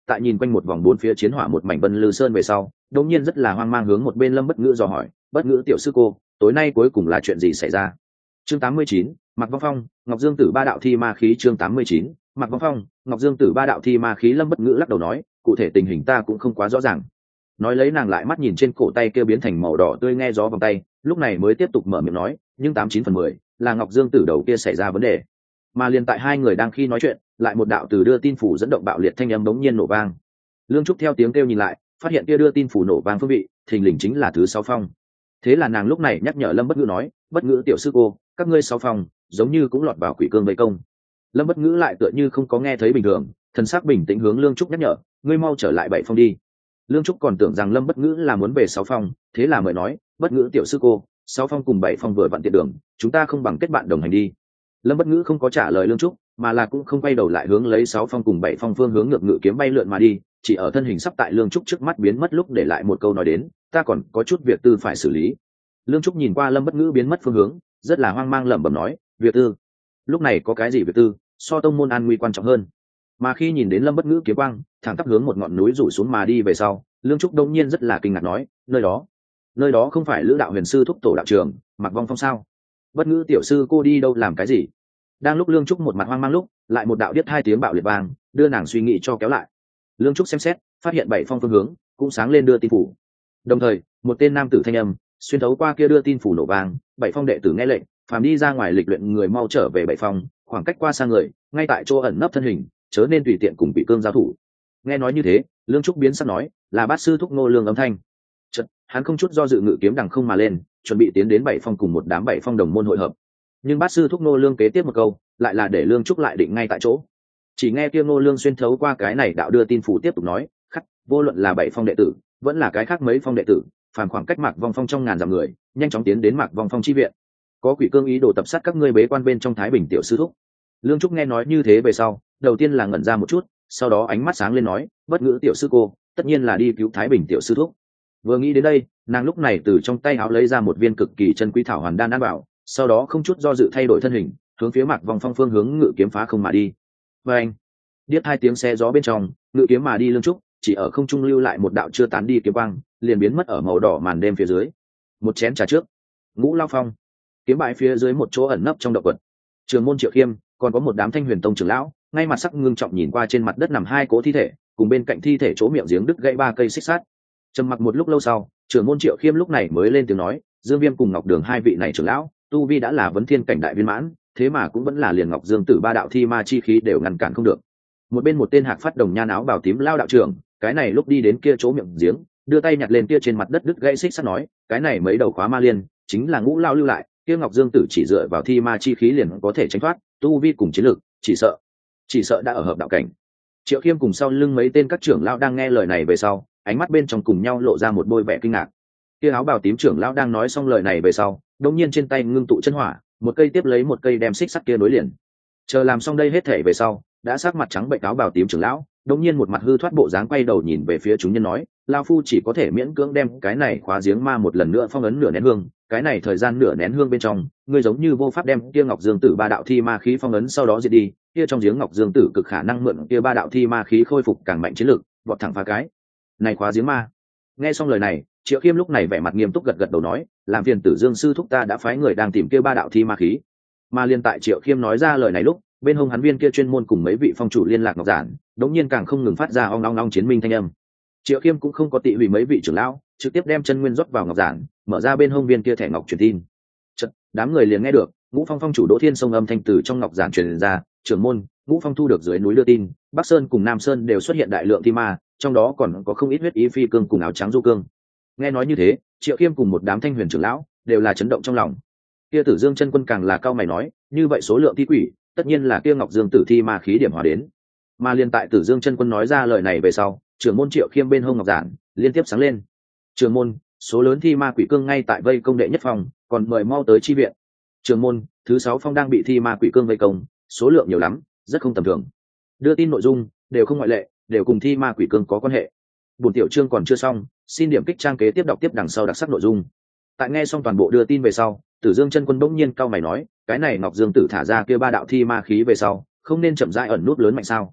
tại nhìn quanh một vòng bốn phía chiến hỏa một mảnh vân lư sơn về sau đột nhiên rất là hoang mang hướng một bên Lâm Bất Ngữ dò hỏi, "Bất Ngữ tiểu sư cô, tối nay cuối cùng là chuyện gì xảy ra?" Chương tám mươi chín, Mạc Vong Phong, Ngọc Dương Tử ba đạo thi ma khí. Chương tám mươi chín, Mạc Vong Phong, Ngọc Dương Tử ba đạo thi ma khí. Lâm Bất Ngữ lắc đầu nói, "Cụ thể tình hình ta cũng không quá rõ ràng." Nói lấy nàng lại mắt nhìn trên cổ tay kia biến thành màu đỏ tươi nghe gió vòng tay, lúc này mới tiếp tục mở miệng nói, "Nhưng tám chín phần mười là Ngọc Dương Tử đầu kia xảy ra vấn đề." Mà liền tại hai người đang khi nói chuyện, lại một đạo từ đưa tin phủ dẫn động bạo liệt thanh âm bỗng nhiên nổ vang. Lương Trúc theo tiếng kêu nhìn lại, phát hiện kia đưa tin phủ nổ vang phương vị, thình lình chính là thứ sáu phong. Thế là nàng lúc này nhắc nhở Lâm Bất Ngữ nói, "Bất Ngữ tiểu sư cô, các ngươi sáu phong giống như cũng lọt vào quỷ cương vây công." Lâm Bất Ngữ lại tựa như không có nghe thấy bình thường, thần sắc bình tĩnh hướng Lương Trúc nhắc nhở, "Ngươi mau trở lại bảy phong đi." Lương Trúc còn tưởng rằng Lâm Bất Ngữ là muốn về sáu phong, thế là mới nói, "Bất Ngữ tiểu sư cô, sáu phong cùng bảy phong vừa vặn tiện đường, chúng ta không bằng kết bạn đồng hành đi." Lâm Bất Ngữ không có trả lời Lương Trúc, mà là cũng không quay đầu lại hướng lấy sáu phong cùng bảy phong phương hướng ngược ngự kiếm bay lượn mà đi, chỉ ở thân hình sắp tại Lương Trúc trước mắt biến mất lúc để lại một câu nói đến, "Ta còn có chút việc tư phải xử lý." Lương Trúc nhìn qua Lâm Bất Ngữ biến mất phương hướng, rất là hoang mang lẩm bẩm nói, "Việc tư? Lúc này có cái gì việc tư, so tông môn an nguy quan trọng hơn." Mà khi nhìn đến Lâm Bất Ngữ kiếm quang thẳng tắp hướng một ngọn núi rủ xuống mà đi về sau, Lương Trúc đông nhiên rất là kinh ngạc nói, "Nơi đó, nơi đó không phải Lữ đạo huyền sư thúc tổ đạo trường, Mạc Vong Phong sao? Bất Ngữ tiểu sư cô đi đâu làm cái gì?" Đang lúc Lương Trúc một mặt hoang mang lúc, lại một đạo điếc hai tiếng bạo liệt vang, đưa nàng suy nghĩ cho kéo lại. Lương Trúc xem xét, phát hiện bảy phong phương hướng cũng sáng lên đưa tin phủ. Đồng thời, một tên nam tử thanh âm xuyên thấu qua kia đưa tin phủ nổ vang, bảy phong đệ tử nghe lệnh, phàm đi ra ngoài lịch luyện người mau trở về bảy phong, khoảng cách qua xa người, ngay tại chỗ ẩn nấp thân hình, chớ nên tùy tiện cùng bị cương giao thủ. Nghe nói như thế, Lương Trúc biến sắc nói, là bát sư thúc Ngô Lương âm thanh. Chợt, hắn không chút do dự ngự kiếm đằng không mà lên, chuẩn bị tiến đến bảy phong cùng một đám bảy phong đồng môn hội hợp. Nhưng bát sư thúc Ngô Lương kế tiếp một câu, lại là để Lương Trúc lại định ngay tại chỗ. Chỉ nghe kia Ngô Lương xuyên thấu qua cái này đạo đưa tin phủ tiếp tục nói, khắc, vô luận là bảy phong đệ tử, vẫn là cái khác mấy phong đệ tử, phàm khoảng cách Mạc Vong Phong trong ngàn dặm người, nhanh chóng tiến đến Mạc Vong Phong chi viện. Có quỷ cương ý đồ tập sát các ngươi bế quan bên trong Thái Bình tiểu sư thúc. Lương Trúc nghe nói như thế về sau, đầu tiên là ngẩn ra một chút, sau đó ánh mắt sáng lên nói, Bất Ngữ tiểu sư cô, tất nhiên là đi cứu Thái Bình tiểu sư thúc. Vừa nghĩ đến đây, nàng lúc này từ trong tay áo lấy ra một viên cực kỳ chân quý thảo hoàn đan ăn bảo, sau đó không chút do dự thay đổi thân hình, hướng phía Mạc Vong Phong phương hướng ngự kiếm phá không mà đi. Và anh, điếc hai tiếng xe gió bên trong, ngự kiếm mà đi Lương Trúc, chỉ ở không trung lưu lại một đạo chưa tán đi kiếm quang, liền biến mất ở màu đỏ màn đêm phía dưới. Một chén trà trước, Ngũ Lao Phong, kiếm bãi phía dưới một chỗ ẩn nấp trong động quật. Trường môn Triệu Khiêm, còn có một đám Thanh Huyền Tông trưởng lão, ngay mặt sắc ngưng trọng nhìn qua trên mặt đất nằm hai cỗ thi thể, cùng bên cạnh thi thể chỗ miệng giếng đứt gãy ba cây xích sắt. Trầm mặc một lúc lâu sau, trưởng môn Triệu Khiêm lúc này mới lên tiếng nói, Dương Viêm cùng Ngọc Đường hai vị này trưởng lão, tu vi đã là vấn thiên cảnh đại viên mãn, thế mà cũng vẫn là liền Ngọc Dương Tử ba đạo thi ma chi khí đều ngăn cản không được. Một bên một tên hạc phát đồng nhan áo bào tím lao đạo trưởng, cái này lúc đi đến kia chỗ miệng giếng, đưa tay nhặt lên kia trên mặt đất đứt gãy xích sắt nói, cái này mấy đầu khóa ma liên, chính là Ngũ lao lưu lại, kia Ngọc Dương Tử chỉ dựa vào thi ma chi khí liền có thể tránh thoát, tu vi cùng chiến lược, chỉ sợ, chỉ sợ đã ở hợp đạo cảnh. Triệu Khiêm cùng sau lưng mấy tên các trưởng lão đang nghe lời này về sau, ánh mắt bên trong cùng nhau lộ ra một bôi vẻ kinh ngạc. Kia áo bào tím trưởng lão đang nói xong lời này về sau, đột nhiên trên tay ngưng tụ chân hỏa, một cây tiếp lấy một cây đem xích sắt kia nối liền. Chờ làm xong đây hết thể về sau, đã sắc mặt trắng bệch áo bào tím trưởng lão, đột nhiên một mặt hư thoát bộ dáng quay đầu nhìn về phía chúng nhân nói, lão phu chỉ có thể miễn cưỡng đem cái này khóa giếng ma một lần nữa phong ấn nửa nén hương, cái này thời gian nửa nén hương bên trong, ngươi giống như vô pháp đem kia Ngọc Dương Tử ba đạo thi ma khí phong ấn sau đó diệt đi, kia trong giếng Ngọc Dương Tử cực khả năng mượn kia ba đạo thi ma khí khôi phục càng mạnh chiến lực, vọt thẳng phá cái này khóa giếng ma. Nghe xong lời này, Triệu Khiêm lúc này vẻ mặt nghiêm túc gật gật đầu nói, làm phiền Tử Dương sư thúc ta đã phái người đang tìm kia ba đạo thi ma khí. Mà liên tại Triệu Khiêm nói ra lời này lúc, bên hông hắn viên kia chuyên môn cùng mấy vị phong chủ liên lạc ngọc giản, đống nhiên càng không ngừng phát ra ong ong ong chiến minh thanh âm. Triệu Khiêm cũng không có tị hủy mấy vị trưởng lão, trực tiếp đem chân nguyên rót vào ngọc giản, mở ra bên hông viên kia thẻ ngọc truyền tin. Chợt, đám người liền nghe được Ngũ Phong phong chủ Đỗ Thiên Sông âm thanh từ trong ngọc giản truyền ra, trưởng môn, Ngũ Phong thu được dưới núi đưa tin, Bắc Sơn cùng Nam Sơn đều xuất hiện đại lượng thi ma, trong đó còn có không ít huyết ý phi cương cùng áo trắng du cương. Nghe nói như thế, Triệu Khiêm cùng một đám Thanh Huyền trưởng lão đều là chấn động trong lòng. Kia Tử Dương chân quân càng là cao mày nói, như vậy số lượng thi quỷ, tất nhiên là kia Ngọc Dương Tử thi ma khí điểm hóa đến. Mà liên tại Tử Dương chân quân nói ra lời này về sau, trưởng môn Triệu Khiêm bên hông ngọc giản liên tiếp sáng lên. Trưởng môn, số lớn thi ma quỷ cương ngay tại vây công đệ nhất phòng, còn mời mau tới chi viện. Trưởng môn, thứ sáu phong đang bị thi ma quỷ cương vây công, số lượng nhiều lắm, rất không tầm thường. Đưa tin nội dung đều không ngoại lệ, đều cùng thi ma quỷ cương có quan hệ. Buổi tiểu chương còn chưa xong, xin điểm kích trang kế tiếp đọc tiếp đằng sau đặc sắc nội dung. Tại nghe xong toàn bộ đưa tin về sau, Tử Dương chân quân bỗng nhiên cao mày nói, cái này Ngọc Dương Tử thả ra kia ba đạo thi ma khí về sau, không nên chậm rãi ẩn nút lớn mạnh sao?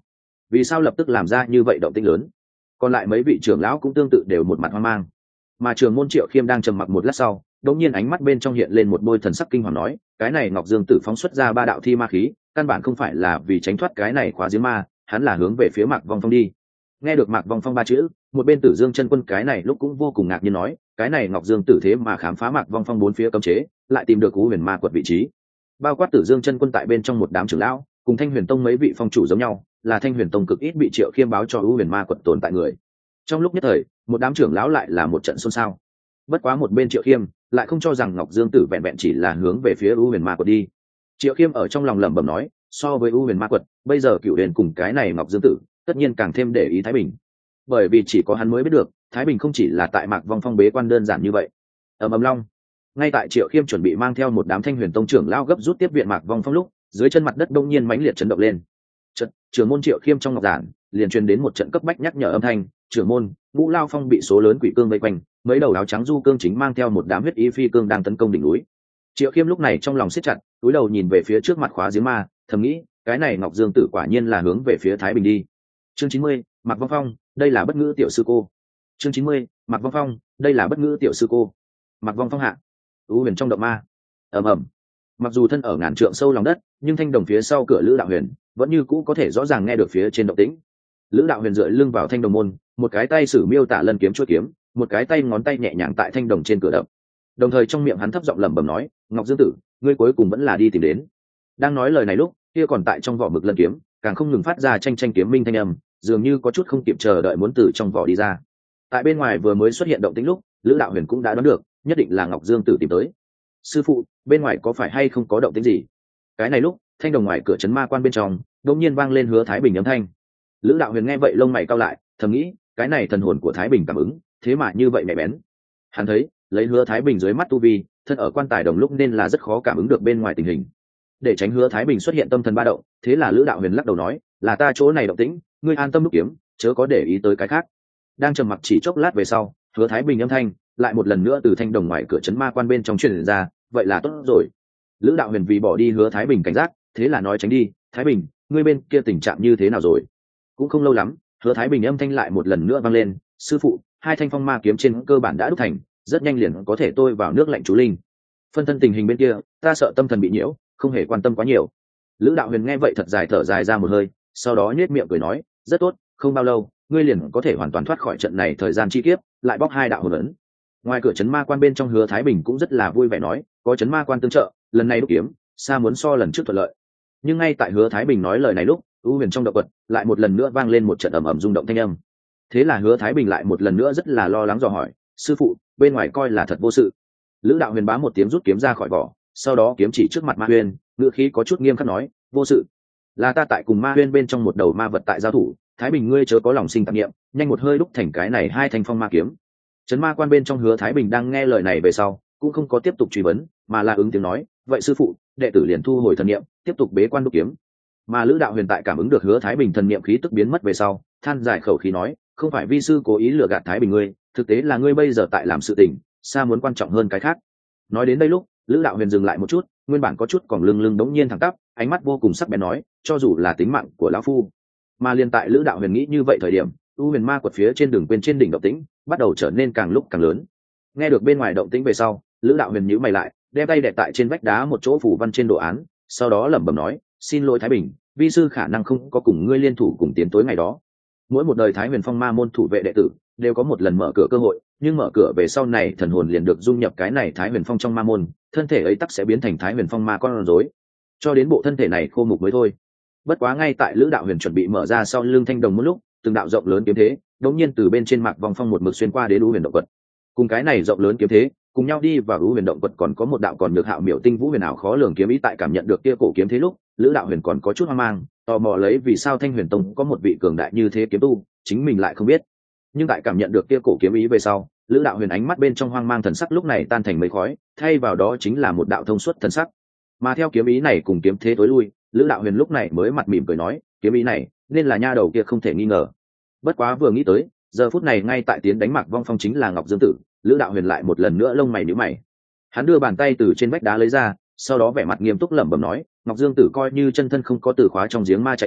vì sao lập tức làm ra như vậy động tĩnh lớn? Còn lại mấy vị trưởng lão cũng tương tự đều một mặt hoang mang. Mà trưởng môn Triệu Khiêm đang trầm mặc một lát sau, đột nhiên ánh mắt bên trong hiện lên một bôi thần sắc kinh hoàng nói, cái này Ngọc Dương Tử phóng xuất ra ba đạo thi ma khí, căn bản không phải là vì tránh thoát cái này khóa giếng ma, hắn là hướng về phía Mạc Vong Phong đi. Nghe được Mạc Vong Phong ba chữ, một bên Tử Dương chân quân cái này lúc cũng vô cùng ngạc nhiên nói, cái này Ngọc Dương Tử thế mà khám phá Mạc Vong Phong bốn phía cấm chế, lại tìm được U Huyền Ma quật vị trí. Bao quát Tử Dương chân quân tại bên trong một đám trưởng lão, cùng Thanh Huyền Tông mấy vị phong chủ giống nhau, là Thanh Huyền Tông cực ít bị Triệu Khiêm báo cho U Huyền Ma quật tồn tại người. Trong lúc nhất thời, một đám trưởng lão lại là một trận xôn xao. Bất quá một bên Triệu Khiêm lại không cho rằng Ngọc Dương Tử vẹn vẹn chỉ là hướng về phía U Huyền Ma quật đi. Triệu Khiêm ở trong lòng lẩm bẩm nói, so với U Huyền Ma quật, bây giờ Cửu Huyền cùng cái này Ngọc Dương Tử, tất nhiên càng thêm để ý Thái Bình. Bởi vì chỉ có hắn mới biết được, Thái Bình không chỉ là tại Mạc Vong Phong bế quan đơn giản như vậy. Ầm ầm long, ngay tại Triệu Khiêm chuẩn bị mang theo một đám Thanh Huyền Tông trưởng lão gấp rút tiếp viện Mạc Vong Phong lúc, dưới chân mặt đất đông nhiên mãnh liệt chấn động lên. Chợt, trưởng môn Triệu Khiêm trong ngọc giản liền truyền đến một trận cấp bách nhắc nhở âm thanh, trưởng môn, Ngũ Lao Phong bị số lớn quỷ cương vây quanh, mấy đầu áo trắng du cương chính mang theo một đám huyết y phi cương đang tấn công đỉnh núi. Triệu Khiêm lúc này trong lòng siết chặt, cúi đầu nhìn về phía trước mặt khóa giếng ma, thầm nghĩ, cái này Ngọc Dương Tử quả nhiên là hướng về phía Thái Bình đi. Chương chín mươi, Mạc Vong Phong, đây là bất ngữ tiểu sư cô. Chương chín mươi, Mạc Vong Phong, đây là bất ngữ tiểu sư cô. Mạc Vong Phong hạ, U Huyền trong động ma. Ầm ầm. Mặc dù thân ở ngàn trượng sâu lòng đất, nhưng thanh đồng phía sau cửa Lữ Đạo Huyền vẫn như cũ có thể rõ ràng nghe được phía trên động tĩnh. Lữ Đạo Huyền dựa lưng vào thanh đồng môn, một cái tay sử miêu tả lân kiếm chuôi kiếm, một cái tay ngón tay nhẹ nhàng tại thanh đồng trên cửa đập. Đồng thời trong miệng hắn thấp giọng lẩm bẩm nói, Ngọc Dương Tử, ngươi cuối cùng vẫn là đi tìm đến. Đang nói lời này lúc, kia còn tại trong vỏ mực lân kiếm, càng không ngừng phát ra tranh tranh kiếm minh thanh âm, dường như có chút không kịp chờ đợi muốn từ trong vỏ đi ra. Tại bên ngoài vừa mới xuất hiện động tĩnh lúc, Lữ Đạo Huyền cũng đã đoán được, nhất định là Ngọc Dương Tử tìm tới. Sư phụ, bên ngoài có phải hay không có động tĩnh gì? Cái này lúc, thanh đồng ngoài cửa trấn ma quan bên trong, đột nhiên vang lên Hứa Thái Bình âm thanh. Lữ Đạo Huyền nghe vậy lông mày cau lại, thầm nghĩ, cái này thần hồn của Thái Bình cảm ứng, thế mà như vậy mẹ bén. Hắn thấy, lấy Hứa Thái Bình dưới mắt tu vi, thân ở quan tài đồng lúc nên là rất khó cảm ứng được bên ngoài tình hình. Để tránh Hứa Thái Bình xuất hiện tâm thần ba động, thế là Lữ Đạo Huyền lắc đầu nói, là ta chỗ này động tĩnh, ngươi an tâm lúc kiếm, chớ có để ý tới cái khác. Đang trầm mặc chỉ chốc lát về sau, Hứa Thái Bình âm thanh lại một lần nữa từ thanh đồng ngoài cửa trấn ma quan bên trong truyền ra, vậy là tốt rồi. Lữ Đạo Huyền vì bỏ đi Hứa Thái Bình cảnh giác, thế là nói tránh đi, Thái Bình, ngươi bên kia tình trạng như thế nào rồi? Cũng không lâu lắm, Hứa Thái Bình âm thanh lại một lần nữa vang lên, sư phụ, hai thanh phong ma kiếm trên cơ bản đã đúc thành, rất nhanh liền có thể tôi vào nước lạnh chú linh. Phân thân tình hình bên kia, ta sợ tâm thần bị nhiễu, không hề quan tâm quá nhiều. Lữ Đạo Huyền nghe vậy thật dài thở dài ra một hơi, sau đó nhếch miệng cười nói, rất tốt, không bao lâu, ngươi liền có thể hoàn toàn thoát khỏi trận này thời gian chi kiếp, lại bóc hai đạo hồn ấn. Ngoài cửa trấn ma quan bên trong Hứa Thái Bình cũng rất là vui vẻ nói, có trấn ma quan tương trợ, lần này đúc kiếm, xa muốn so lần trước thuận lợi. Nhưng ngay tại Hứa Thái Bình nói lời này lúc, U Huyền trong động quật lại một lần nữa vang lên một trận ầm ầm rung động thanh âm. Thế là Hứa Thái Bình lại một lần nữa rất là lo lắng dò hỏi, sư phụ, bên ngoài coi là thật vô sự? Lữ Đạo Huyền bá một tiếng rút kiếm ra khỏi vỏ, sau đó kiếm chỉ trước mặt Ma Huyền, ngữ khí có chút nghiêm khắc nói, vô sự. Là ta tại cùng Ma Huyền bên trong một đầu ma vật tại giao thủ, Thái Bình ngươi chớ có lòng sinh tạp niệm, nhanh một hơi đúc thành cái này hai thanh phong ma kiếm. Trấn ma quan bên trong Hứa Thái Bình đang nghe lời này về sau, cũng không có tiếp tục truy vấn, mà là ứng tiếng nói, vậy sư phụ, đệ tử liền thu hồi thần niệm, tiếp tục bế quan đúc kiếm. Mà Lữ Đạo Huyền tại cảm ứng được Hứa Thái Bình thần niệm khí tức biến mất về sau, than dài khẩu khí nói, không phải vi sư cố ý lừa gạt Thái Bình ngươi, thực tế là ngươi bây giờ tại làm sự tình, xa muốn quan trọng hơn cái khác. Nói đến đây lúc, Lữ Đạo Huyền dừng lại một chút, nguyên bản có chút còn lưng lưng đống nhiên thẳng tắp, ánh mắt vô cùng sắc bén nói, cho dù là tính mạng của lão phu. Mà liên tại Lữ Đạo Huyền nghĩ như vậy thời điểm, U Huyền Ma quật phía trên đường quên trên đỉnh động tĩnh bắt đầu trở nên càng lúc càng lớn. Nghe được bên ngoài động tĩnh về sau, Lữ Đạo Huyền nhíu mày lại, đem tay đè tại trên vách đá một chỗ phủ văn trên đồ án, sau đó lẩm bẩm nói, xin lỗi Thái Bình, vi sư khả năng không có cùng ngươi liên thủ cùng tiến tối ngày đó. Mỗi một đời Thái Huyền Phong Ma môn thủ vệ đệ tử đều có một lần mở cửa cơ hội, nhưng mở cửa về sau này thần hồn liền được dung nhập cái này Thái Huyền Phong trong ma môn, thân thể ấy tắc sẽ biến thành Thái Huyền Phong ma con rối, cho đến bộ thân thể này khô mục mới thôi. Bất quá ngay tại Lữ Đạo Huyền chuẩn bị mở ra sau lưng thanh đồng một lúc, từng đạo rộng lớn kiếm thế đột nhiên từ bên trên Mạc Vong Phong một mực xuyên qua đến U Huyền động quật. Cùng cái này rộng lớn kiếm thế cùng nhau đi vào U Huyền động quật còn có một đạo còn được hạo miểu tinh vũ huyền ảo khó lường kiếm ý. Tại cảm nhận được kia cổ kiếm thế lúc, Lữ Đạo Huyền còn có chút hoang mang, tò mò lấy vì sao Thanh Huyền Tông có một vị cường đại như thế kiếm tu, chính mình lại không biết. Nhưng tại cảm nhận được kia cổ kiếm ý về sau, Lữ Đạo Huyền ánh mắt bên trong hoang mang thần sắc lúc này tan thành mây khói, thay vào đó chính là một đạo thông suốt thần sắc. Mà theo kiếm ý này cùng kiếm thế tối lui, Lữ Đạo Huyền lúc này mới mặt mỉm cười nói, kiếm ý này nên là nha đầu kia không thể nghi ngờ. Bất quá vừa nghĩ tới, giờ phút này ngay tại tiến đánh Mạc Vong Phong chính là Ngọc Dương Tử, Lữ Đạo Huyền lại một lần nữa lông mày nhíu mày. Hắn đưa bàn tay từ trên vách đá lấy ra, sau đó vẻ mặt nghiêm túc lẩm bẩm nói, Ngọc Dương Tử coi như chân thân không có từ khóa trong giếng ma chạy ra,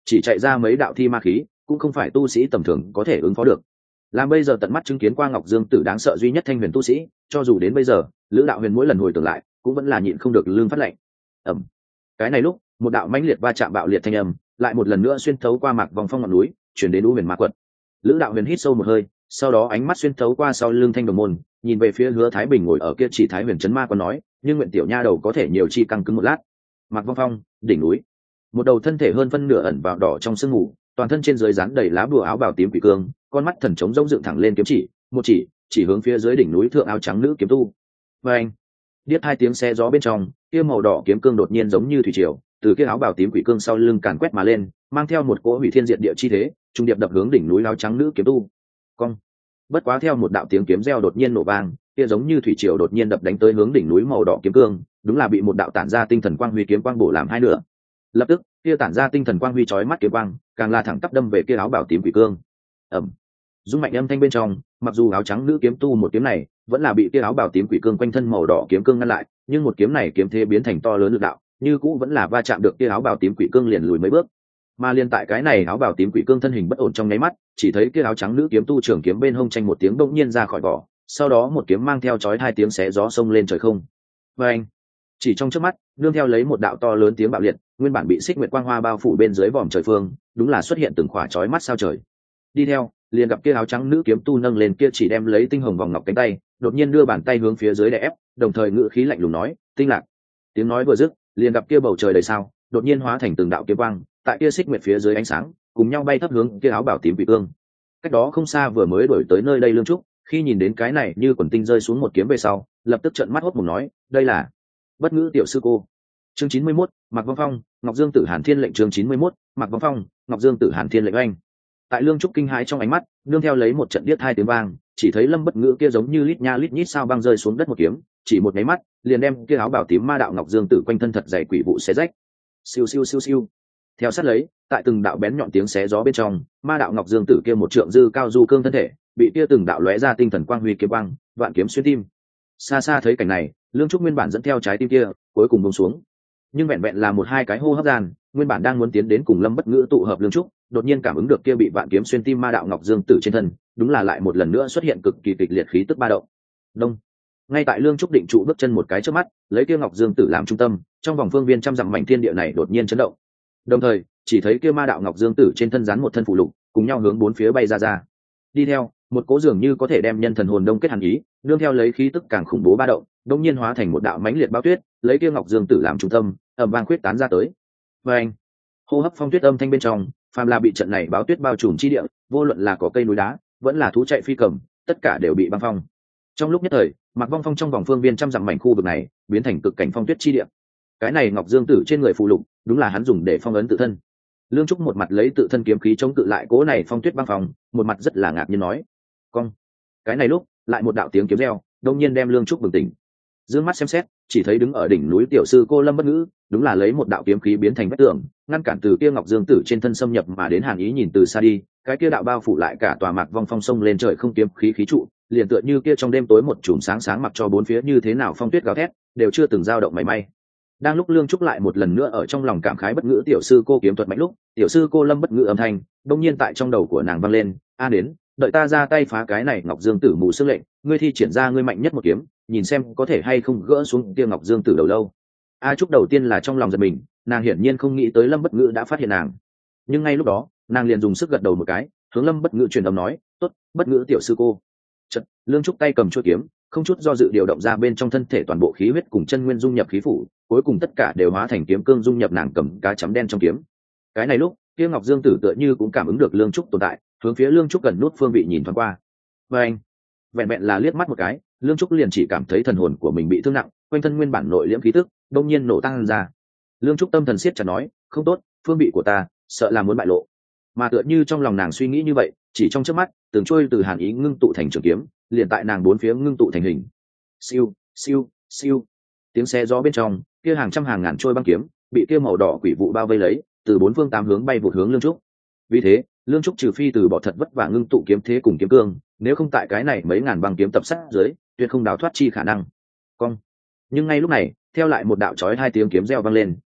chỉ chạy ra mấy đạo thi ma khí cũng không phải tu sĩ tầm thường có thể ứng phó được. Làm bây giờ tận mắt chứng kiến qua Ngọc Dương Tử đáng sợ duy nhất thanh huyền tu sĩ, cho dù đến bây giờ Lữ đạo huyền mỗi lần hồi tưởng lại cũng vẫn là nhịn không được lương phát lạnh. Ẩm. Cái này lúc một đạo mãnh liệt va chạm bạo liệt thanh âm lại một lần nữa xuyên thấu qua mạc vòng phong ngọn núi chuyển đến U Huyền Ma Quật. Lữ đạo huyền hít sâu một hơi, sau đó ánh mắt xuyên thấu qua sau lưng thanh đồng môn, nhìn về phía Hứa Thái Bình ngồi ở kia chỉ Thái Huyền Trấn Ma Quân nói, nhưng nguyện tiểu nha đầu có thể nhiều chi căng cứng một lát. Mạc Vong Phong, đỉnh núi, một đầu thân thể hơn phân nửa ẩn vào đỏ trong sương mù, toàn thân trên dưới dán đầy lá bùa áo bào tím quỷ cương, con mắt thần trống rỗng dựng thẳng lên kiếm chỉ, một chỉ chỉ hướng phía dưới đỉnh núi thượng áo trắng nữ kiếm tu. Và anh, điếc hai tiếng xe gió bên trong, kia màu đỏ kiếm cương đột nhiên giống như thủy triều, từ kia áo bào tím quỷ cương sau lưng càn quét mà lên, mang theo một cỗ hủy thiên diệt địa chi thế, trung điệp đập hướng đỉnh núi áo trắng nữ kiếm tu. Cong. Bất quá theo một đạo tiếng kiếm reo đột nhiên nổ vang, kia giống như thủy triều đột nhiên đập đánh tới hướng đỉnh núi màu đỏ kiếm cương, đúng là bị một đạo tản ra tinh thần quang huy kiếm quang bổ làm hai nửa. Lập tức, kia tản ra tinh thần quang huy chói mắt kiếm quang, càng là thẳng tắp đâm về kia áo bào tím quỷ cương. Ầm. Dung mạnh âm thanh bên trong, mặc dù áo trắng nữ kiếm tu một kiếm này vẫn là bị kia áo bào tím quỷ cương quanh thân màu đỏ kiếm cương ngăn lại, nhưng một kiếm này kiếm thế biến thành to lớn lực đạo, như cũ vẫn là va chạm được kia áo bào tím quỷ cương liền lùi mấy bước. Mà liên tại cái này áo bào tím quỷ cương thân hình bất ổn trong nháy mắt, chỉ thấy kia áo trắng nữ kiếm tu trường kiếm bên hông tranh một tiếng bỗng nhiên ra khỏi vỏ, sau đó một kiếm mang theo chói hai tiếng xé gió xông lên trời không. Và anh, chỉ trong chớp mắt, nương theo lấy một đạo to lớn tiếng bạo liệt, nguyên bản bị xích nguyệt quang hoa bao phủ bên dưới vòm trời phương, đúng là xuất hiện từng khỏa chói mắt sao trời. Đi theo, liền gặp kia áo trắng nữ kiếm tu nâng lên kia chỉ đem lấy tinh hồng vòng ngọc cánh tay, đột nhiên đưa bàn tay hướng phía dưới đè ép, đồng thời ngữ khí lạnh lùng nói, "Tinh Lạc." Tiếng nói vừa dứt, liền gặp kia bầu trời đầy sao, đột nhiên hóa thành từng đạo kiếm quang, tại kia xích nguyệt phía dưới ánh sáng, cùng nhau bay thấp hướng kia áo bảo tím quỷ cương. Cách đó không xa vừa mới đổi tới nơi đây Lương Trúc, khi nhìn đến cái này như quần tinh rơi xuống một kiếm về sau, lập tức trợn mắt hốt mồm nói, "Đây là Bất Ngữ tiểu sư cô." Chương chín mươi mốt, Mạc Vong Phong, Ngọc Dương Tử Hàn Thiên lệnh. Chương chín mươi mốt, Mạc Vong Phong, Ngọc Dương Tử Hàn Thiên lệnh oanh. Tại Lương Trúc kinh hãi trong ánh mắt, nương theo lấy một trận điếc hai tiếng vang, chỉ thấy Lâm Bất Ngữ kia giống như lít nha lít nhít sao băng rơi xuống đất một kiếm, chỉ một cái mắt, liền đem kia áo bào tím ma đạo Ngọc Dương Tử quanh thân thật dày quỷ vụ xé rách. Siêu siêu siêu siêu. Theo sát lấy, tại từng đạo bén nhọn tiếng xé gió bên trong, ma đạo Ngọc Dương Tử kia một trượng dư cao du cương thân thể, bị kia từng đạo lóe ra tinh thần quang huy kiếm băng, vạn kiếm xuyên tim. Xa xa thấy cảnh này, Lương Trúc nguyên bản dẫn theo trái tim kia, cuối cùng buông xuống. Nhưng vẹn vẹn là một hai cái hô hấp gian, nguyên bản đang muốn tiến đến cùng Lâm Bất Ngữ tụ hợp Lương Trúc, đột nhiên cảm ứng được kia bị vạn kiếm xuyên tim ma đạo Ngọc Dương Tử trên thân, đúng là lại một lần nữa xuất hiện cực kỳ kịch liệt khí tức ba động. Đông. Ngay tại Lương Trúc định trụ bước chân một cái trước mắt, lấy kia Ngọc Dương Tử làm trung tâm, trong vòng phương viên trăm dặm mảnh thiên địa này đột nhiên chấn động. Đồng thời, chỉ thấy kia ma đạo Ngọc Dương Tử trên thân dán một thân phụ lục, cùng nhau hướng bốn phía bay ra ra. Đi theo, một cố dường như có thể đem nhân thần hồn đông kết hàn ý, nương theo lấy khí tức càng khủng bố ba động, đột nhiên hóa thành một đạo mãnh liệt bao tuyết, lấy kia Ngọc Dương Tử làm trung tâm, ầm vang khuyết tán ra tới. Và anh, hô hấp phong tuyết âm thanh bên trong, phàm là bị trận này báo tuyết bao trùm chi địa, vô luận là có cây núi đá, vẫn là thú chạy phi cầm, tất cả đều bị băng phong. Trong lúc nhất thời, Mạc Vong Phong trong vòng phương viên trăm dặm mảnh khu vực này, biến thành cực cảnh phong tuyết chi địa. Cái này Ngọc Dương Tử trên người phụ lục, đúng là hắn dùng để phong ấn tự thân. Lương Trúc một mặt lấy tự thân kiếm khí chống cự lại cố này phong tuyết băng phòng, một mặt rất là ngạc nhiên nói, "Cong." Cái này lúc, lại một đạo tiếng kiếm reo, đông nhiên đem Lương Trúc bừng tỉnh. Dương mắt xem xét, chỉ thấy đứng ở đỉnh núi tiểu sư cô Lâm Bất Ngữ, đúng là lấy một đạo kiếm khí biến thành vách tường, ngăn cản từ kia Ngọc Dương Tử trên thân xâm nhập mà đến hàn ý nhìn từ xa đi, cái kia đạo bao phủ lại cả tòa Mạc Vong Phong sông lên trời không kiếm khí khí trụ, liền tựa như kia trong đêm tối một chùm sáng sáng mặc cho bốn phía như thế nào phong tuyết gào thét, đều chưa từng dao động mảy may. Đang lúc Lương Trúc lại một lần nữa ở trong lòng cảm khái Bất Ngữ tiểu sư cô kiếm thuật mạnh lúc, tiểu sư cô Lâm Bất Ngữ âm thanh đông nhiên tại trong đầu của nàng vang lên, "A đến, đợi ta ra tay phá cái này Ngọc Dương Tử mù xương lệnh, ngươi thi triển ra ngươi mạnh nhất một kiếm, nhìn xem có thể hay không gỡ xuống kia Ngọc Dương Tử đầu lâu." A Trúc đầu tiên là trong lòng giật mình, nàng hiển nhiên không nghĩ tới Lâm Bất Ngữ đã phát hiện nàng. Nhưng ngay lúc đó, nàng liền dùng sức gật đầu một cái, hướng Lâm Bất Ngữ truyền âm nói, "Tốt, Bất Ngữ tiểu sư cô." Chợt, Lương Trúc tay cầm chuôi kiếm, không chút do dự điều động ra bên trong thân thể toàn bộ khí huyết cùng chân nguyên dung nhập khí phủ, cuối cùng tất cả đều hóa thành kiếm cương dung nhập nàng cầm cá chấm đen trong kiếm. Cái này lúc, kia Ngọc Dương Tử tựa như cũng cảm ứng được Lương Trúc tồn tại, hướng phía Lương Trúc gần nút phương vị nhìn thoáng qua. Và anh, vẹn vẹn là liếc mắt một cái, Lương Trúc liền chỉ cảm thấy thần hồn của mình bị thương nặng, quanh thân nguyên bản nội liễm khí tức đông nhiên nổ tăng ra. Lương Trúc tâm thần siết chặt nói, "Không tốt, phương vị của ta, sợ là muốn bại lộ." Mà tựa như trong lòng nàng suy nghĩ như vậy, chỉ trong chớp mắt, từng trôi từ hàn ý ngưng tụ thành trường kiếm, liền tại nàng bốn phía ngưng tụ thành hình. Siêu, siêu, siêu. Tiếng xe gió bên trong, kia hàng trăm hàng ngàn trôi băng kiếm, bị kia màu đỏ quỷ vụ bao vây lấy, từ bốn phương tám hướng bay vụt hướng Lương Trúc. Vì thế, Lương Trúc trừ phi từ bỏ thật vất vả ngưng tụ kiếm thế cùng kiếm cương, nếu không tại cái này mấy ngàn băng kiếm tập sát dưới, tuyệt không đào thoát chi khả năng. Cong. Nhưng ngay lúc này, theo lại một đạo chói hai tiếng kiếm reo vang lên,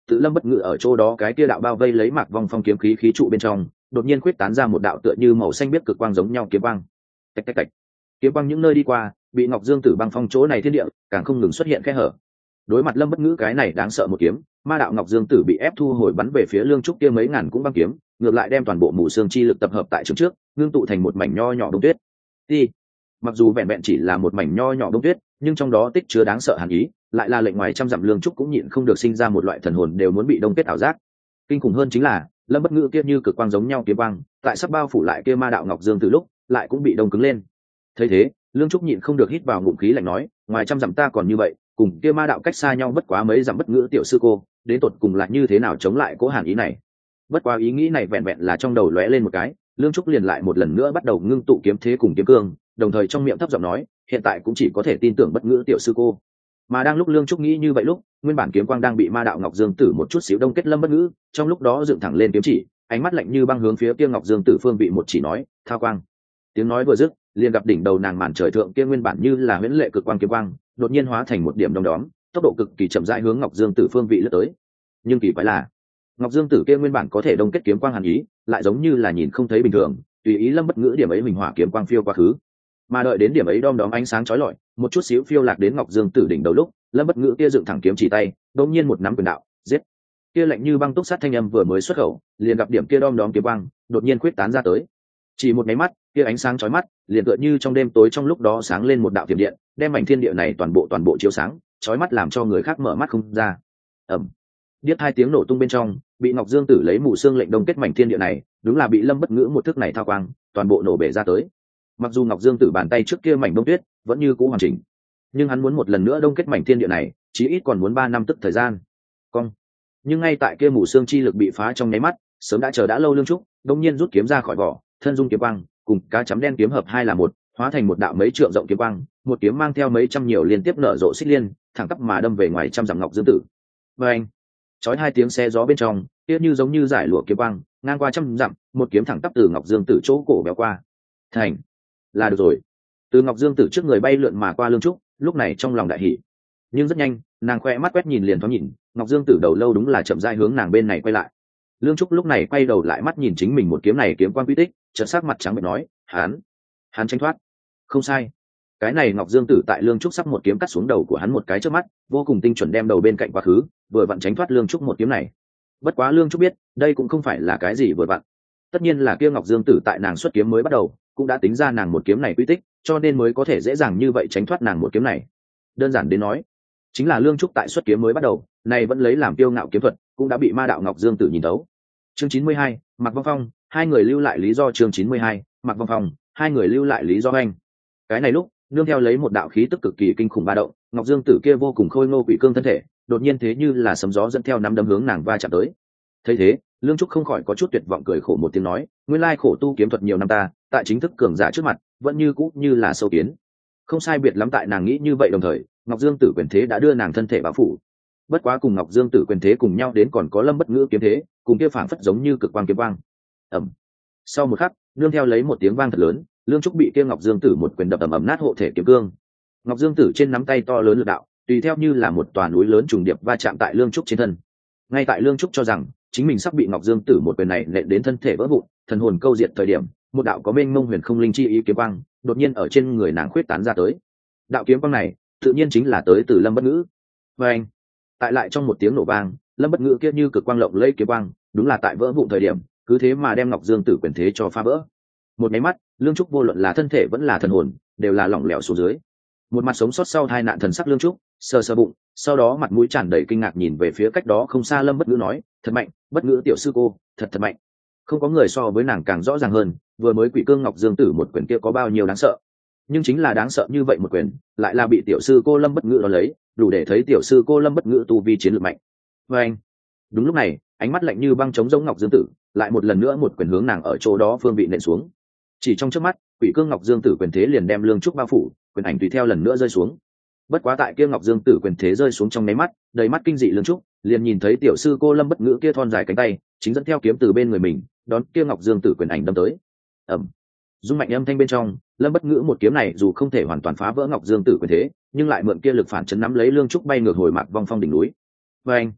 tự lâm bất ngữ ở chỗ đó cái kia đạo bao vây lấy Mạc Vong Phong kiếm khí khí trụ bên trong đột nhiên quyết tán ra một đạo tựa như màu xanh biết cực quang giống nhau kiếm quang. Tạch tạch tạch, kiếm quang những nơi đi qua bị Ngọc Dương Tử băng phong chỗ này thiên địa càng không ngừng xuất hiện khe hở. Đối mặt lâm bất ngữ cái này đáng sợ một kiếm, ma đạo Ngọc Dương Tử bị ép thu hồi bắn về phía Lương Trúc kia mấy ngàn cũng băng kiếm, ngược lại đem toàn bộ mù xương chi lực tập hợp tại trường trước, ngưng tụ thành một mảnh nho nhỏ đông tuyết. Đi. Mặc dù vẹn vẹn chỉ là một mảnh nho nhỏ đông tuyết, nhưng trong đó tích chứa đáng sợ hàn ý, lại là lệnh ngoài trăm dặm Lương Trúc cũng nhịn không được sinh ra một loại thần hồn đều muốn bị đông kết ảo giác. Kinh khủng hơn chính là, lâm bất ngữ kia như cực quang giống nhau kiếm quang, tại sắp bao phủ lại kia ma đạo Ngọc Dương Tử lúc, lại cũng bị đông cứng lên. Thấy thế, Lương Trúc nhịn không được hít vào ngụm khí lạnh nói, ngoài trăm dặm ta còn như vậy, cùng kia ma đạo cách xa nhau bất quá mấy dặm bất ngữ tiểu sư cô, đến tột cùng là như thế nào chống lại cố hàn ý này. Bất quá ý nghĩ này vẹn vẹn là trong đầu lóe lên một cái, Lương Trúc liền lại một lần nữa bắt đầu ngưng tụ kiếm thế cùng kiếm cương, đồng thời trong miệng thấp giọng nói, hiện tại cũng chỉ có thể tin tưởng bất ngữ tiểu sư cô. Mà đang lúc Lương Trúc nghĩ như vậy lúc, nguyên bản kiếm quang đang bị ma đạo Ngọc Dương Tử một chút xíu đông kết lâm bất ngữ, trong lúc đó dựng thẳng lên kiếm chỉ, ánh mắt lạnh như băng hướng phía kia Ngọc Dương Tử phương vị một chỉ nói, thao quang. Tiếng nói vừa dứt, liền gặp đỉnh đầu nàng màn trời thượng kia nguyên bản như là huyễn lệ cực quang kiếm quang, đột nhiên hóa thành một điểm đông đóm, tốc độ cực kỳ chậm rãi hướng Ngọc Dương Tử phương vị lướt tới. Nhưng kỳ quái là, Ngọc Dương Tử kia nguyên bản có thể đông kết kiếm quang hàn ý, lại giống như là nhìn không thấy bình thường, tùy ý lâm bất ngữ điểm ấy mình hỏa kiếm quang phiêu quá khứ. Mà đợi đến điểm ấy đom đóm ánh sáng chói lọi, một chút xíu phiêu lạc đến Ngọc Dương Tử đỉnh đầu lúc, lâm bất ngữ kia dựng thẳng kiếm chỉ tay, đột nhiên một nắm quyền đạo, giết. Kia lạnh như băng túc sát thanh âm vừa mới xuất khẩu, liền gặp điểm kia đom đóm kiếm quang, đột nhiên quyết tán ra tới. Chỉ một cái mắt, kia ánh sáng chói mắt, liền tựa như trong đêm tối trong lúc đó sáng lên một đạo tiềm điện, đem mảnh thiên địa này toàn bộ toàn bộ chiếu sáng, chói mắt làm cho người khác mở mắt không ra. Ầm. Điếc hai tiếng nổ tung bên trong, bị Ngọc Dương Tử lấy mù xương lệnh đông kết mảnh thiên địa này, đúng là bị lâm bất ngữ một thức này thao quang, toàn bộ nổ bể ra tới. Mặc dù Ngọc Dương Tử bàn tay trước kia mảnh đông tuyết vẫn như cũ hoàn chỉnh, nhưng hắn muốn một lần nữa đông kết mảnh thiên địa này, chí ít còn muốn ba năm tức thời gian. Cong. Nhưng ngay tại kia mù xương chi lực bị phá trong nháy mắt, sớm đã chờ đã lâu Lương Trúc, đột nhiên rút kiếm ra khỏi vỏ, thân dung kiếm quang, cùng cá chấm đen kiếm hợp hai là một, hóa thành một đạo mấy trượng rộng kiếm quang, một kiếm mang theo mấy trăm nhiều liên tiếp nở rộ xích liên, thẳng tắp mà đâm về ngoài trăm dặm Ngọc Dương Tử. Và anh, chói hai tiếng xe gió bên trong, tiếc như giống như giải lụa kiếm quang, ngang qua trăm dặm, một kiếm thẳng tắp từ Ngọc Dương Tử chỗ cổ béo qua. Thành, là được rồi. Từ Ngọc Dương Tử trước người bay lượn mà qua Lương Trúc, lúc này trong lòng đại hỉ. Nhưng rất nhanh, nàng khoe mắt quét nhìn liền thoáng nhìn, Ngọc Dương Tử đầu lâu đúng là chậm rãi hướng nàng bên này quay lại. Lương Trúc lúc này quay đầu lại mắt nhìn chính mình một kiếm này kiếm quang quy tích, chợt sắc mặt trắng bệch nói, hắn, hắn tránh thoát. Không sai. Cái này Ngọc Dương Tử tại Lương Trúc sắp một kiếm cắt xuống đầu của hắn một cái trước mắt, vô cùng tinh chuẩn đem đầu bên cạnh quá khứ, vừa vặn tránh thoát Lương Trúc một kiếm này. Bất quá Lương Trúc biết, đây cũng không phải là cái gì vừa vặn. Tất nhiên là kia Ngọc Dương Tử tại nàng xuất kiếm mới bắt đầu, cũng đã tính ra nàng một kiếm này quy tích, cho nên mới có thể dễ dàng như vậy tránh thoát nàng một kiếm này. Đơn giản đến nói, chính là Lương Trúc tại xuất kiếm mới bắt đầu, này vẫn lấy làm kiêu ngạo kiếm thuật, cũng đã bị ma đạo Ngọc Dương Tử nhìn thấu. Chương chín mươi hai, Mạc Vong Phong, hai người lưu lại lý do. Chương chín mươi hai, Mạc Vong Phong, hai người lưu lại lý do anh. Cái này lúc, nương theo lấy một đạo khí tức cực kỳ kinh khủng ba động, Ngọc Dương Tử kia vô cùng khôi ngô quỷ cương thân thể, đột nhiên thế như là sấm gió dẫn theo nắm đấm hướng nàng va chạm tới. Thấy thế, Lương Trúc không khỏi có chút tuyệt vọng cười khổ một tiếng nói, nguyên lai khổ tu kiếm thuật nhiều năm ta, tại chính thức cường giả trước mặt, vẫn như cũ như là sâu kiến. Không sai biệt lắm tại nàng nghĩ như vậy đồng thời, Ngọc Dương Tử quyền thế đã đưa nàng thân thể bao phủ. Bất quá cùng Ngọc Dương Tử quyền thế cùng nhau đến còn có Lâm Bất Ngữ kiếm thế, cùng kia phảng phất giống như cực quang kiếm quang. Ầm. Sau một khắc, nương theo lấy một tiếng vang thật lớn, Lương Trúc bị kia Ngọc Dương Tử một quyền đập ầm ầm nát hộ thể kiếm cương. Ngọc Dương Tử trên nắm tay to lớn lực đạo, tùy theo như là một tòa núi lớn trùng điệp va chạm tại Lương Trúc trên thân. Ngay tại Lương Trúc cho rằng chính mình sắp bị Ngọc Dương Tử một quyền này nện đến thân thể vỡ vụn, thần hồn câu diệt thời điểm, một đạo có mênh mông huyền không linh chi ý kiếm quang, đột nhiên ở trên người nàng khuyết tán ra tới. Đạo kiếm quang này, tự nhiên chính là tới từ Lâm Bất Ngữ. Và anh, tại lại trong một tiếng nổ vang, Lâm Bất Ngữ kia như cực quang lộng lẫy kiếm quang, đúng là tại vỡ vụn thời điểm, cứ thế mà đem Ngọc Dương Tử quyền thế cho phá vỡ. Một cái mắt, Lương Trúc vô luận là thân thể vẫn là thần hồn, đều là lỏng lẻo xuống dưới. Một mặt sống sót sau hai nạn thần sắc Lương Trúc, sờ sờ bụng, sau đó mặt mũi tràn đầy kinh ngạc nhìn về phía cách đó không xa Lâm Bất Ngữ nói, thật mạnh, Bất Ngữ tiểu sư cô, thật thật mạnh. Không có người so với nàng càng rõ ràng hơn, vừa mới Quỷ Cương Ngọc Dương Tử một quyền kia có bao nhiêu đáng sợ. Nhưng chính là đáng sợ như vậy một quyền, lại là bị tiểu sư cô Lâm Bất Ngữ đón lấy, đủ để thấy tiểu sư cô Lâm Bất Ngữ tu vi chiến lược mạnh. Và anh, đúng lúc này, ánh mắt lạnh như băng chống giống Ngọc Dương Tử, lại một lần nữa một quyền hướng nàng ở chỗ đó phương vị nện xuống. Chỉ trong chớp mắt, Quỷ Cương Ngọc Dương Tử quyền thế liền đem Lương Trúc bao phủ, quyền ảnh tùy theo lần nữa rơi xuống. Bất quá tại kia Ngọc Dương Tử quyền thế rơi xuống trong nháy mắt, đầy mắt kinh dị Lương Trúc, liền nhìn thấy tiểu sư cô Lâm Bất Ngữ kia thon dài cánh tay, chính dẫn theo kiếm từ bên người mình, đón kia Ngọc Dương Tử quyền ảnh đâm tới. Ầm. Dung mạnh âm thanh bên trong, Lâm Bất Ngữ một kiếm này dù không thể hoàn toàn phá vỡ Ngọc Dương Tử quyền thế, nhưng lại mượn kia lực phản chấn nắm lấy Lương Trúc bay ngược hồi Mạc Vong Phong đỉnh núi. Và anh,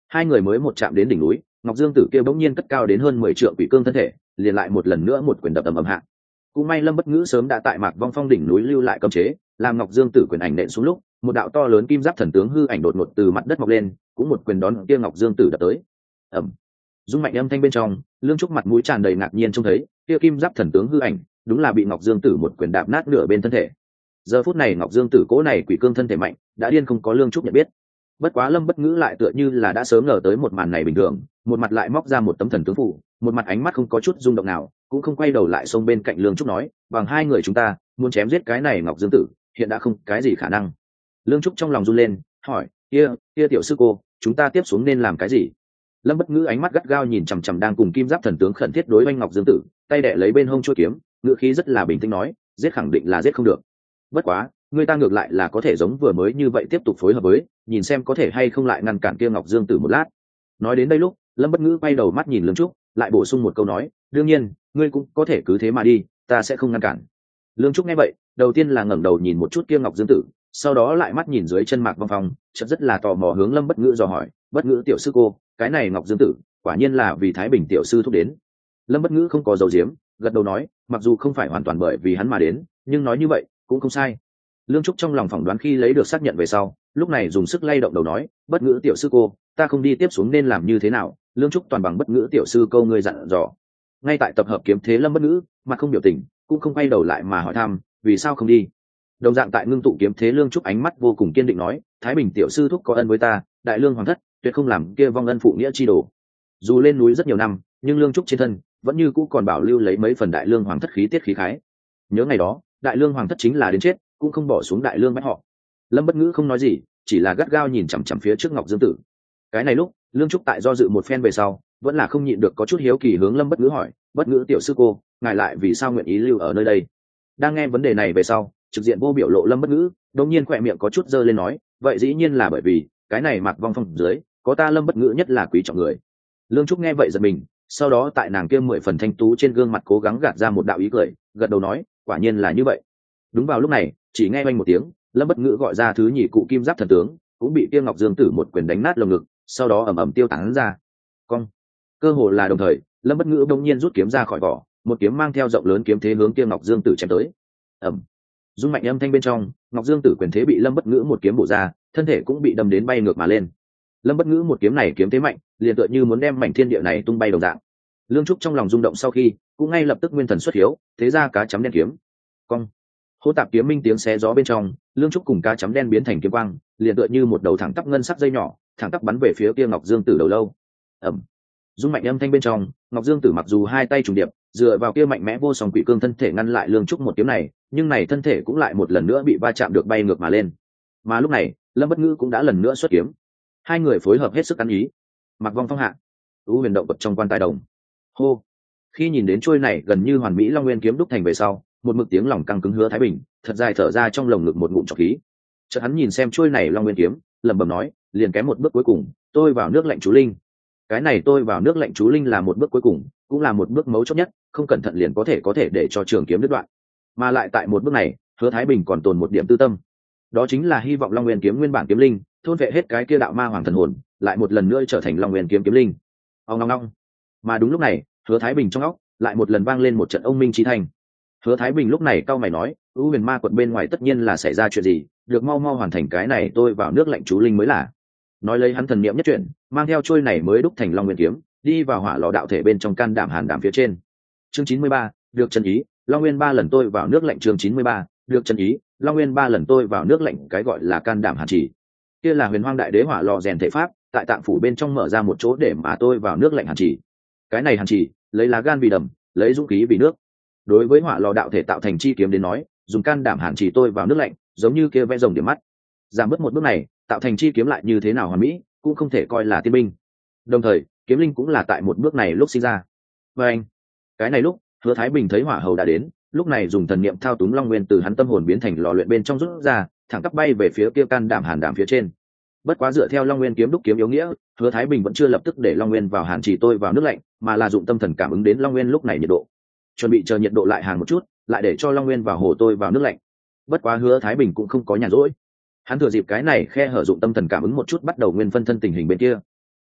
Hai người mới một chạm đến đỉnh núi, Ngọc Dương Tử kia bỗng nhiên cất cao đến hơn mười trượng quỷ cương thân thể, liền lại một lần nữa một quyền đập ầm ầm hạ. Cũng may Lâm Bất Ngữ sớm đã tại Mạc Vong Phong đỉnh núi lưu lại cấm chế, làm Ngọc Dương Tử quyền ảnh nện xuống lúc, một đạo to lớn kim giáp thần tướng hư ảnh đột ngột từ mặt đất mọc lên, cũng một quyền đón kia Ngọc Dương Tử đập tới. Ầm. Dung mạnh âm thanh bên trong, Lương Trúc mặt mũi tràn đầy ngạc nhiên trông thấy, kia kim giáp thần tướng hư ảnh, đúng là bị Ngọc Dương Tử một quyền đạp nát nửa bên thân thể. Giờ phút này Ngọc Dương Tử cố này quỷ cương thân thể mạnh, đã điên không có Lương Trúc nhận biết. Bất quá Lâm Bất Ngữ lại tựa như là đã sớm ngờ tới một màn này bình thường, một mặt lại móc ra một tấm thần tướng phù, một mặt ánh mắt không có chút rung động nào, cũng không quay đầu lại xông bên cạnh Lương Trúc nói, bằng hai người chúng ta muốn chém giết cái này Ngọc Dương Tử, hiện đã không cái gì khả năng. Lương Trúc trong lòng run lên, hỏi, kia kia tiểu sư cô, chúng ta tiếp xuống nên làm cái gì? Lâm Bất Ngữ ánh mắt gắt gao nhìn chằm chằm đang cùng kim giáp thần tướng khẩn thiết đối oanh Ngọc Dương Tử, tay đẻ lấy bên hông chuôi kiếm, ngữ khí rất là bình tĩnh nói, giết khẳng định là giết không được. Bất quá, người ta ngược lại là có thể giống vừa mới như vậy tiếp tục phối hợp với, nhìn xem có thể hay không lại ngăn cản kia Ngọc Dương Tử một lát. Nói đến đây lúc, Lâm Bất Ngữ quay đầu mắt nhìn Lương Trúc, lại bổ sung một câu nói, đương nhiên, ngươi cũng có thể cứ thế mà đi, ta sẽ không ngăn cản. Lương Trúc nghe vậy, đầu tiên là ngẩng đầu nhìn một chút kia Ngọc Dương Tử, sau đó lại mắt nhìn dưới chân Mạc Vong Phong, chợt rất là tò mò hướng Lâm Bất Ngữ dò hỏi, Bất Ngữ tiểu sư cô, cái này Ngọc Dương Tử, quả nhiên là vì Thái Bình tiểu sư thúc đến. Lâm Bất Ngữ không có giấu giếm, gật đầu nói, mặc dù không phải hoàn toàn bởi vì hắn mà đến, nhưng nói như vậy cũng không sai. Lương Trúc trong lòng phỏng đoán khi lấy được xác nhận về sau, lúc này dùng sức lay động đầu nói, Bất Ngữ tiểu sư cô, ta không đi tiếp xuống nên làm như thế nào? Lương Trúc toàn bằng Bất Ngữ tiểu sư câu ngươi dặn dò. Ngay tại tập hợp kiếm thế Lâm Bất Ngữ, mặt không biểu tình, cũng không quay đầu lại mà hỏi thăm, vì sao không đi? Đồng dạng tại ngưng tụ kiếm thế Lương Trúc ánh mắt vô cùng kiên định nói, Thái Bình tiểu sư thúc có ân với ta, đại lương hoàng thất, tuyệt không làm kia vong ân phụ nghĩa chi đồ. Dù lên núi rất nhiều năm, nhưng Lương Trúc trên thân vẫn như cũ còn bảo lưu lấy mấy phần đại lương hoàng thất khí tiết khí khái. Nhớ ngày đó, đại lương hoàng thất chính là đến chết, cũng không bỏ xuống đại lương bách họ. Lâm Bất Ngữ không nói gì, chỉ là gắt gao nhìn chằm chằm phía trước Ngọc Dương Tử. Cái này lúc, Lương Trúc tại do dự một phen về sau, vẫn là không nhịn được có chút hiếu kỳ hướng Lâm Bất Ngữ hỏi, Bất Ngữ tiểu sư cô, ngài lại vì sao nguyện ý lưu ở nơi đây? Đang nghe vấn đề này về sau, trực diện vô biểu lộ Lâm Bất Ngữ, đột nhiên khỏe miệng có chút giơ lên nói, vậy dĩ nhiên là bởi vì cái này Mạc Vong Phong dưới, có ta Lâm Bất Ngữ nhất là quý trọng người. Lương Trúc nghe vậy giật mình, sau đó tại nàng kia mười phần thanh tú trên gương mặt cố gắng gạt ra một đạo ý cười, gật đầu nói, quả nhiên là như vậy. Đúng vào lúc này, chỉ nghe oanh một tiếng, Lâm Bất Ngữ gọi ra thứ nhị cụ kim giáp thần tướng, cũng bị Tiêu Ngọc Dương Tử một quyền đánh nát lồng ngực, sau đó ầm ầm tiêu tán ra. Cong. Cơ hồ là đồng thời, Lâm Bất Ngữ bỗng nhiên rút kiếm ra khỏi vỏ, một kiếm mang theo rộng lớn kiếm thế hướng Tiêu Ngọc Dương Tử chém tới. Ầm. Dung mạnh âm thanh bên trong, Ngọc Dương Tử quyền thế bị Lâm Bất Ngữ một kiếm bổ ra, thân thể cũng bị đâm đến bay ngược mà lên. Lâm Bất Ngữ một kiếm này kiếm thế mạnh, liền tựa như muốn đem mảnh thiên địa này tung bay đồng dạng. Lương Trúc trong lòng rung động sau khi, cũng ngay lập tức nguyên thần xuất hiếu, thế ra cá chấm đen kiếm. Cong. Hỗn tạp kiếm minh tiếng xé gió bên trong, Lương Trúc cùng cá chấm đen biến thành kiếm quang, liền tựa như một đầu thẳng tắp ngân sắc dây nhỏ, thẳng tắp bắn về phía kia Ngọc Dương Tử đầu lâu. Ầm. Dung mạnh âm thanh bên trong, Ngọc Dương Tử mặc dù hai tay trùng điệp, dựa vào kia mạnh mẽ vô song quỷ cương thân thể ngăn lại Lương Trúc một kiếm này, nhưng này thân thể cũng lại một lần nữa bị va chạm được bay ngược mà lên. Mà lúc này, Lâm Bất Ngữ cũng đã lần nữa xuất kiếm. Hai người phối hợp hết sức ăn ý. Mặc Vong Phong hạ, u huyền động vật trong quan tài đồng. Hô. Khi nhìn đến chuôi này gần như hoàn mỹ Long Nguyên kiếm đúc thành về sau, một mực tiếng lòng căng cứng Hứa Thái Bình, thật dài thở ra trong lồng ngực một ngụm trọc khí. Chợt hắn nhìn xem chuôi này Long Nguyên kiếm, lẩm bẩm nói, liền kém một bước cuối cùng, tôi vào nước lạnh chú linh. Cái này tôi vào nước lạnh chú linh là một bước cuối cùng, cũng là một bước mấu chốt nhất, không cẩn thận liền có thể có thể để cho trường kiếm đứt đoạn. Mà lại tại một bước này, Hứa Thái Bình còn tồn một điểm tư tâm. Đó chính là hy vọng Long Nguyên kiếm nguyên bản kiếm linh, thôn vệ hết cái kia đạo ma hoàng thần hồn, lại một lần nữa trở thành Long Nguyên kiếm kiếm linh. Ông long long. Mà đúng lúc này, Hứa Thái Bình trong óc lại một lần vang lên một trận ông minh chí thành. Hứa Thái Bình lúc này cau mày nói, U Huyền Ma quận bên ngoài tất nhiên là xảy ra chuyện gì, được mau mau hoàn thành cái này tôi vào nước lạnh chú linh mới là. Nói lấy hắn thần niệm nhất chuyển, mang theo trôi này mới đúc thành Long Nguyên kiếm, đi vào hỏa lò đạo thể bên trong can đảm hàn đảm phía trên. Chương chín mươi ba, được chân ý, Long Nguyên ba lần tôi vào nước lạnh. Chương chín mươi ba, được chân ý, Long Nguyên ba lần tôi vào nước lạnh, cái gọi là can đảm hàn chỉ. Kia là Huyền Hoang Đại Đế hỏa lò rèn thể pháp, tại tạng phủ bên trong mở ra một chỗ để mà tôi vào nước lạnh hàn chỉ. Cái này hàn chỉ, lấy lá gan vì đầm, lấy dũng khí vì nước. Đối với hỏa lò đạo thể tạo thành chi kiếm đến nói, dùng can đảm hàn chỉ tôi vào nước lạnh, giống như kia vẽ rồng điểm mắt. Giảm bớt một bước này, tạo thành chi kiếm lại như thế nào hoàn mỹ, cũng không thể coi là tiên binh. Đồng thời, kiếm linh cũng là tại một bước này lúc sinh ra. Và anh, cái này lúc, Hứa Thái Bình thấy hỏa hầu đã đến, lúc này dùng thần niệm thao túng Long Nguyên từ hắn tâm hồn biến thành lò luyện bên trong rút ra, thẳng tắp bay về phía kia can đảm hàn đảm phía trên. Bất quá dựa theo Long Nguyên kiếm đúc kiếm yếu nghĩa, Hứa Thái Bình vẫn chưa lập tức để Long Nguyên vào hàn chỉ tôi vào nước lạnh, mà là dụng tâm thần cảm ứng đến Long Nguyên lúc này nhiệt độ, chuẩn bị chờ nhiệt độ lại hàng một chút, lại để cho Long Nguyên vào hồ tôi vào nước lạnh. Bất quá Hứa Thái Bình cũng không có nhàn rỗi, hắn thừa dịp cái này khe hở dụng tâm thần cảm ứng một chút bắt đầu nguyên phân thân tình hình bên kia.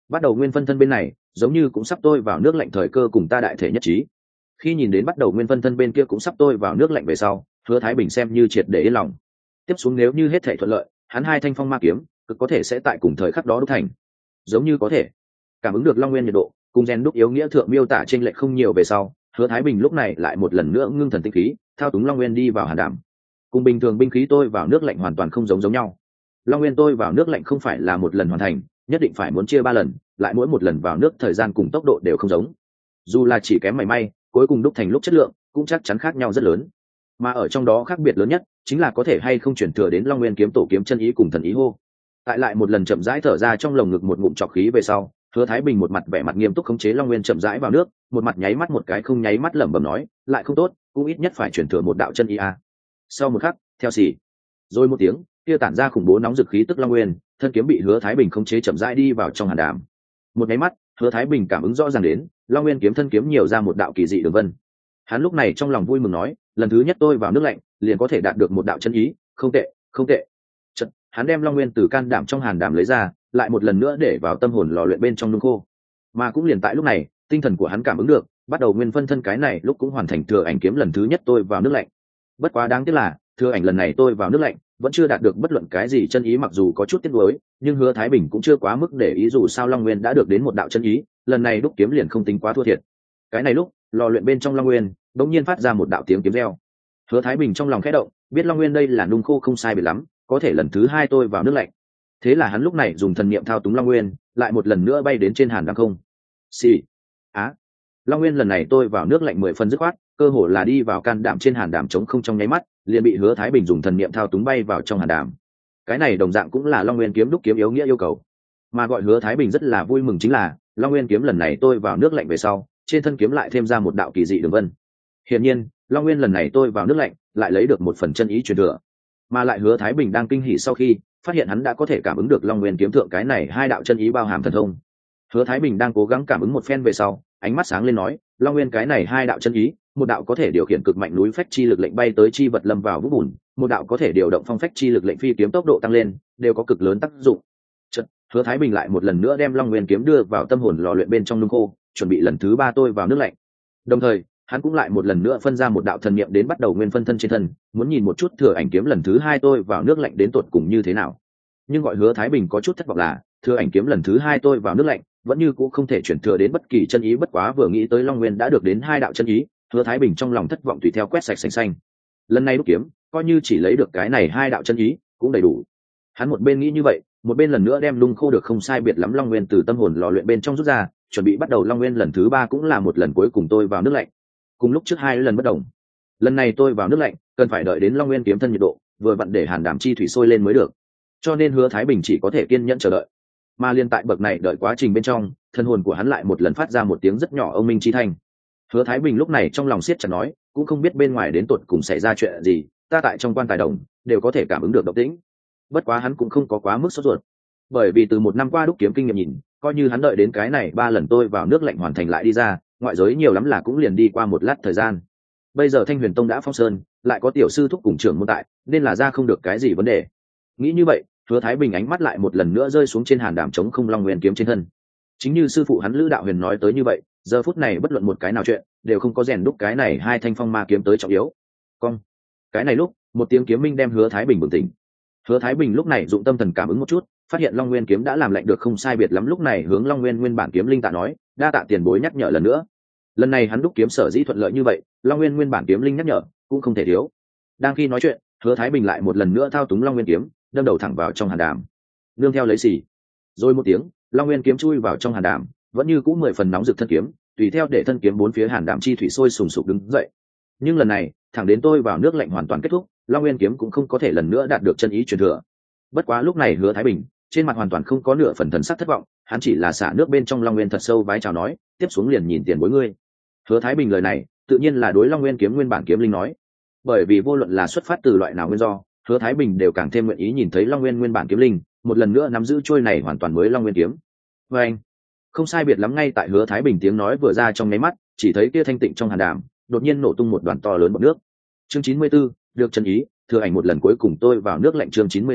bắt đầu nguyên phân thân bên này giống như cũng sắp tôi vào nước lạnh thời cơ cùng ta đại thể nhất trí. Khi nhìn đến bắt đầu nguyên phân thân bên kia cũng sắp tôi vào nước lạnh về sau, Hứa Thái Bình xem như triệt để yên lòng. Tiếp xuống nếu như hết thể thuận lợi, hắn hai thanh phong ma kiếm cực có thể sẽ tại cùng thời khắc đó đúc thành. Giống như có thể cảm ứng được long nguyên nhiệt độ cùng gen đúc yếu nghĩa thượng miêu tả trên lệch không nhiều về sau, Hứa Thái Bình lúc này lại một lần nữa ngưng thần tinh khí, thao túng long nguyên đi vào hàn đàm. Cùng bình thường binh khí tôi vào nước lạnh hoàn toàn không giống giống nhau. Long nguyên tôi vào nước lạnh không phải là một lần hoàn thành, nhất định phải muốn chia ba lần, lại mỗi một lần vào nước thời gian cùng tốc độ đều không giống. Dù là chỉ kém mảy may, cuối cùng đúc thành lúc chất lượng cũng chắc chắn khác nhau rất lớn. Mà ở trong đó khác biệt lớn nhất chính là có thể hay không chuyển thừa đến long nguyên kiếm tổ kiếm chân ý cùng thần ý hô. Tại lại một lần chậm rãi thở ra trong lồng ngực một ngụm trọc khí về sau, Hứa Thái Bình một mặt vẻ mặt nghiêm túc khống chế long nguyên chậm rãi vào nước, một mặt nháy mắt một cái không nháy mắt lẩm bẩm nói, lại không tốt, cũng ít nhất phải chuyển thừa một đạo chân ý a. Sau một khắc, theo xì, rồi một tiếng, kia tản ra khủng bố nóng dực khí tức long nguyên, thân kiếm bị Hứa Thái Bình khống chế chậm rãi đi vào trong hàn đàm. Một nháy mắt, Hứa Thái Bình cảm ứng rõ ràng đến, long nguyên kiếm thân kiếm nhiều ra một đạo kỳ dị đường vân. Hắn lúc này trong lòng vui mừng nói, lần thứ nhất tôi vào nước lạnh, liền có thể đạt được một đạo chân ý, không tệ, không tệ. Chợt, hắn đem long nguyên từ can đảm trong hàn đàm lấy ra, lại một lần nữa để vào tâm hồn lò luyện bên trong nung khô. Mà cũng liền tại lúc này, tinh thần của hắn cảm ứng được, bắt đầu nguyên phân thân cái này lúc cũng hoàn thành thừa ảnh kiếm lần thứ nhất tôi vào nước lạnh. Bất quá đáng tiếc là, thừa ảnh lần này tôi vào nước lạnh, vẫn chưa đạt được bất luận cái gì chân ý, mặc dù có chút tiếc nuối, nhưng Hứa Thái Bình cũng chưa quá mức để ý, dù sao long nguyên đã được đến một đạo chân ý, lần này đúc kiếm liền không tính quá thua thiệt. Cái này lúc, lò luyện bên trong long nguyên đột nhiên phát ra một đạo tiếng kiếm reo. Hứa Thái Bình trong lòng khẽ động, biết long nguyên đây là nung khô không sai biệt lắm, có thể lần thứ hai tôi vào nước lạnh. Thế là hắn lúc này dùng thần niệm thao túng long nguyên, lại một lần nữa bay đến trên hàn đàm không. Xì. Á. Long nguyên lần này tôi vào nước lạnh mười phần dứt khoát, cơ hồ là đi vào can đảm trên hàn đàm trống không trong nháy mắt, liền bị Hứa Thái Bình dùng thần niệm thao túng bay vào trong hàn đàm. Cái này đồng dạng cũng là long nguyên kiếm đúc kiếm yếu nghĩa yêu cầu. Mà gọi Hứa Thái Bình rất là vui mừng chính là, long nguyên kiếm lần này tôi vào nước lạnh về sau, trên thân kiếm lại thêm ra một đạo kỳ dị đường vân. Hiển nhiên, long nguyên lần này tôi vào nước lạnh, lại lấy được một phần chân ý truyền thừa. Mà lại Hứa Thái Bình đang kinh hỉ sau khi phát hiện hắn đã có thể cảm ứng được long nguyên kiếm thượng cái này hai đạo chân ý bao hàm thần thông. Hứa Thái Bình đang cố gắng cảm ứng một phen về sau, ánh mắt sáng lên nói, long nguyên cái này hai đạo chân ý, một đạo có thể điều khiển cực mạnh núi phách chi lực lệnh bay tới chi vật lâm vào vũng bùn, một đạo có thể điều động phong phách chi lực lệnh phi kiếm tốc độ tăng lên, đều có cực lớn tác dụng. Chợt, Hứa Thái Bình lại một lần nữa đem long nguyên kiếm đưa vào tâm hồn lò luyện bên trong nung khô, chuẩn bị lần thứ ba tôi vào nước lạnh. Đồng thời, hắn cũng lại một lần nữa phân ra một đạo thần niệm đến bắt đầu nguyên phân thân trên thân, muốn nhìn một chút thừa ảnh kiếm lần thứ hai tôi vào nước lạnh đến tột cùng như thế nào. Nhưng gọi Hứa Thái Bình có chút thất vọng là, thừa ảnh kiếm lần thứ hai tôi vào nước lạnh, vẫn như cũng không thể chuyển thừa đến bất kỳ chân ý, bất quá vừa nghĩ tới long nguyên đã được đến hai đạo chân ý, Hứa Thái Bình trong lòng thất vọng tùy theo quét sạch sành xanh. Lần này đúc kiếm, coi như chỉ lấy được cái này hai đạo chân ý, cũng đầy đủ. Hắn một bên nghĩ như vậy, một bên lần nữa đem nung khô được không sai biệt lắm long nguyên từ tâm hồn lò luyện bên trong rút ra, chuẩn bị bắt đầu long nguyên lần thứ ba, cũng là một lần cuối cùng tôi vào nước lạnh. Cùng lúc trước hai lần bất đồng, lần này tôi vào nước lạnh cần phải đợi đến long nguyên kiếm thân nhiệt độ vừa vặn để hàn đảm chi thủy sôi lên mới được, cho nên Hứa Thái Bình chỉ có thể kiên nhẫn chờ đợi. Mà liên tại bậc này đợi quá trình bên trong, thân hồn của hắn lại một lần phát ra một tiếng rất nhỏ ông minh chi thanh. Hứa Thái Bình lúc này trong lòng siết chặt nói, cũng không biết bên ngoài đến tột cùng xảy ra chuyện gì, ta tại trong quan tài đồng đều có thể cảm ứng được động tĩnh. Bất quá hắn cũng không có quá mức sốt ruột, bởi vì từ một năm qua đúc kiếm kinh nghiệm nhìn, coi như hắn đợi đến cái này ba lần tôi vào nước lạnh hoàn thành lại đi ra, ngoại giới nhiều lắm là cũng liền đi qua một lát thời gian. Bây giờ Thanh Huyền Tông đã phong sơn, lại có tiểu sư thúc cùng trưởng môn tại, nên là ra không được cái gì vấn đề. Nghĩ như vậy, Hứa Thái Bình ánh mắt lại một lần nữa rơi xuống trên hàn đàm chống không long nguyên kiếm trên thân. Chính như sư phụ hắn Lữ Đạo Huyền nói tới như vậy, giờ phút này bất luận một cái nào chuyện đều không có rèn đúc cái này hai thanh phong ma kiếm tới trọng yếu. Cong. Cái này lúc, một tiếng kiếm minh đem Hứa Thái Bình bừng tỉnh. Hứa Thái Bình lúc này dụng tâm thần cảm ứng một chút, phát hiện long nguyên kiếm đã làm lạnh được không sai biệt lắm, lúc này hướng long nguyên nguyên bản kiếm linh tạ nói, đa tạ tiền bối nhắc nhở lần nữa. Lần này hắn đúc kiếm sở dĩ thuận lợi như vậy, long nguyên nguyên bản kiếm linh nhắc nhở cũng không thể thiếu. Đang khi nói chuyện, Hứa Thái Bình lại một lần nữa thao túng long nguyên kiếm, đâm đầu thẳng vào trong hàn đàm. Nương theo lấy xì, rồi một tiếng, long nguyên kiếm chui vào trong hàn đàm, vẫn như cũ mười phần nóng rực thân kiếm, tùy theo để thân kiếm bốn phía hàn đàm chi thủy sôi sùng sục đứng dậy. Nhưng lần này, thẳng đến tôi vào nước lạnh hoàn toàn kết thúc, long nguyên kiếm cũng không có thể lần nữa đạt được chân ý truyền thừa. Bất quá lúc này Hứa Thái Bình trên mặt hoàn toàn không có nửa phần thần sắc thất vọng, hắn chỉ là xả nước bên trong long nguyên thật sâu vái chào nói, tiếp xuống liền nhìn tiền bối ngươi. Hứa Thái Bình lời này tự nhiên là đối long nguyên kiếm nguyên bản kiếm linh nói, bởi vì vô luận là xuất phát từ loại nào nguyên do, Hứa Thái Bình đều càng thêm nguyện ý nhìn thấy long nguyên nguyên bản kiếm linh một lần nữa nắm giữ trôi này hoàn toàn mới long nguyên kiếm. Và anh, không sai biệt lắm, ngay tại Hứa Thái Bình tiếng nói vừa ra trong nháy mắt, chỉ thấy kia thanh tịnh trong hàn đàm đột nhiên nổ tung một đoàn to lớn bọt nước. Chương chín mươi bốn, được chân ý, thừa ảnh một lần cuối cùng tôi vào nước lạnh. Chương chín mươi 4,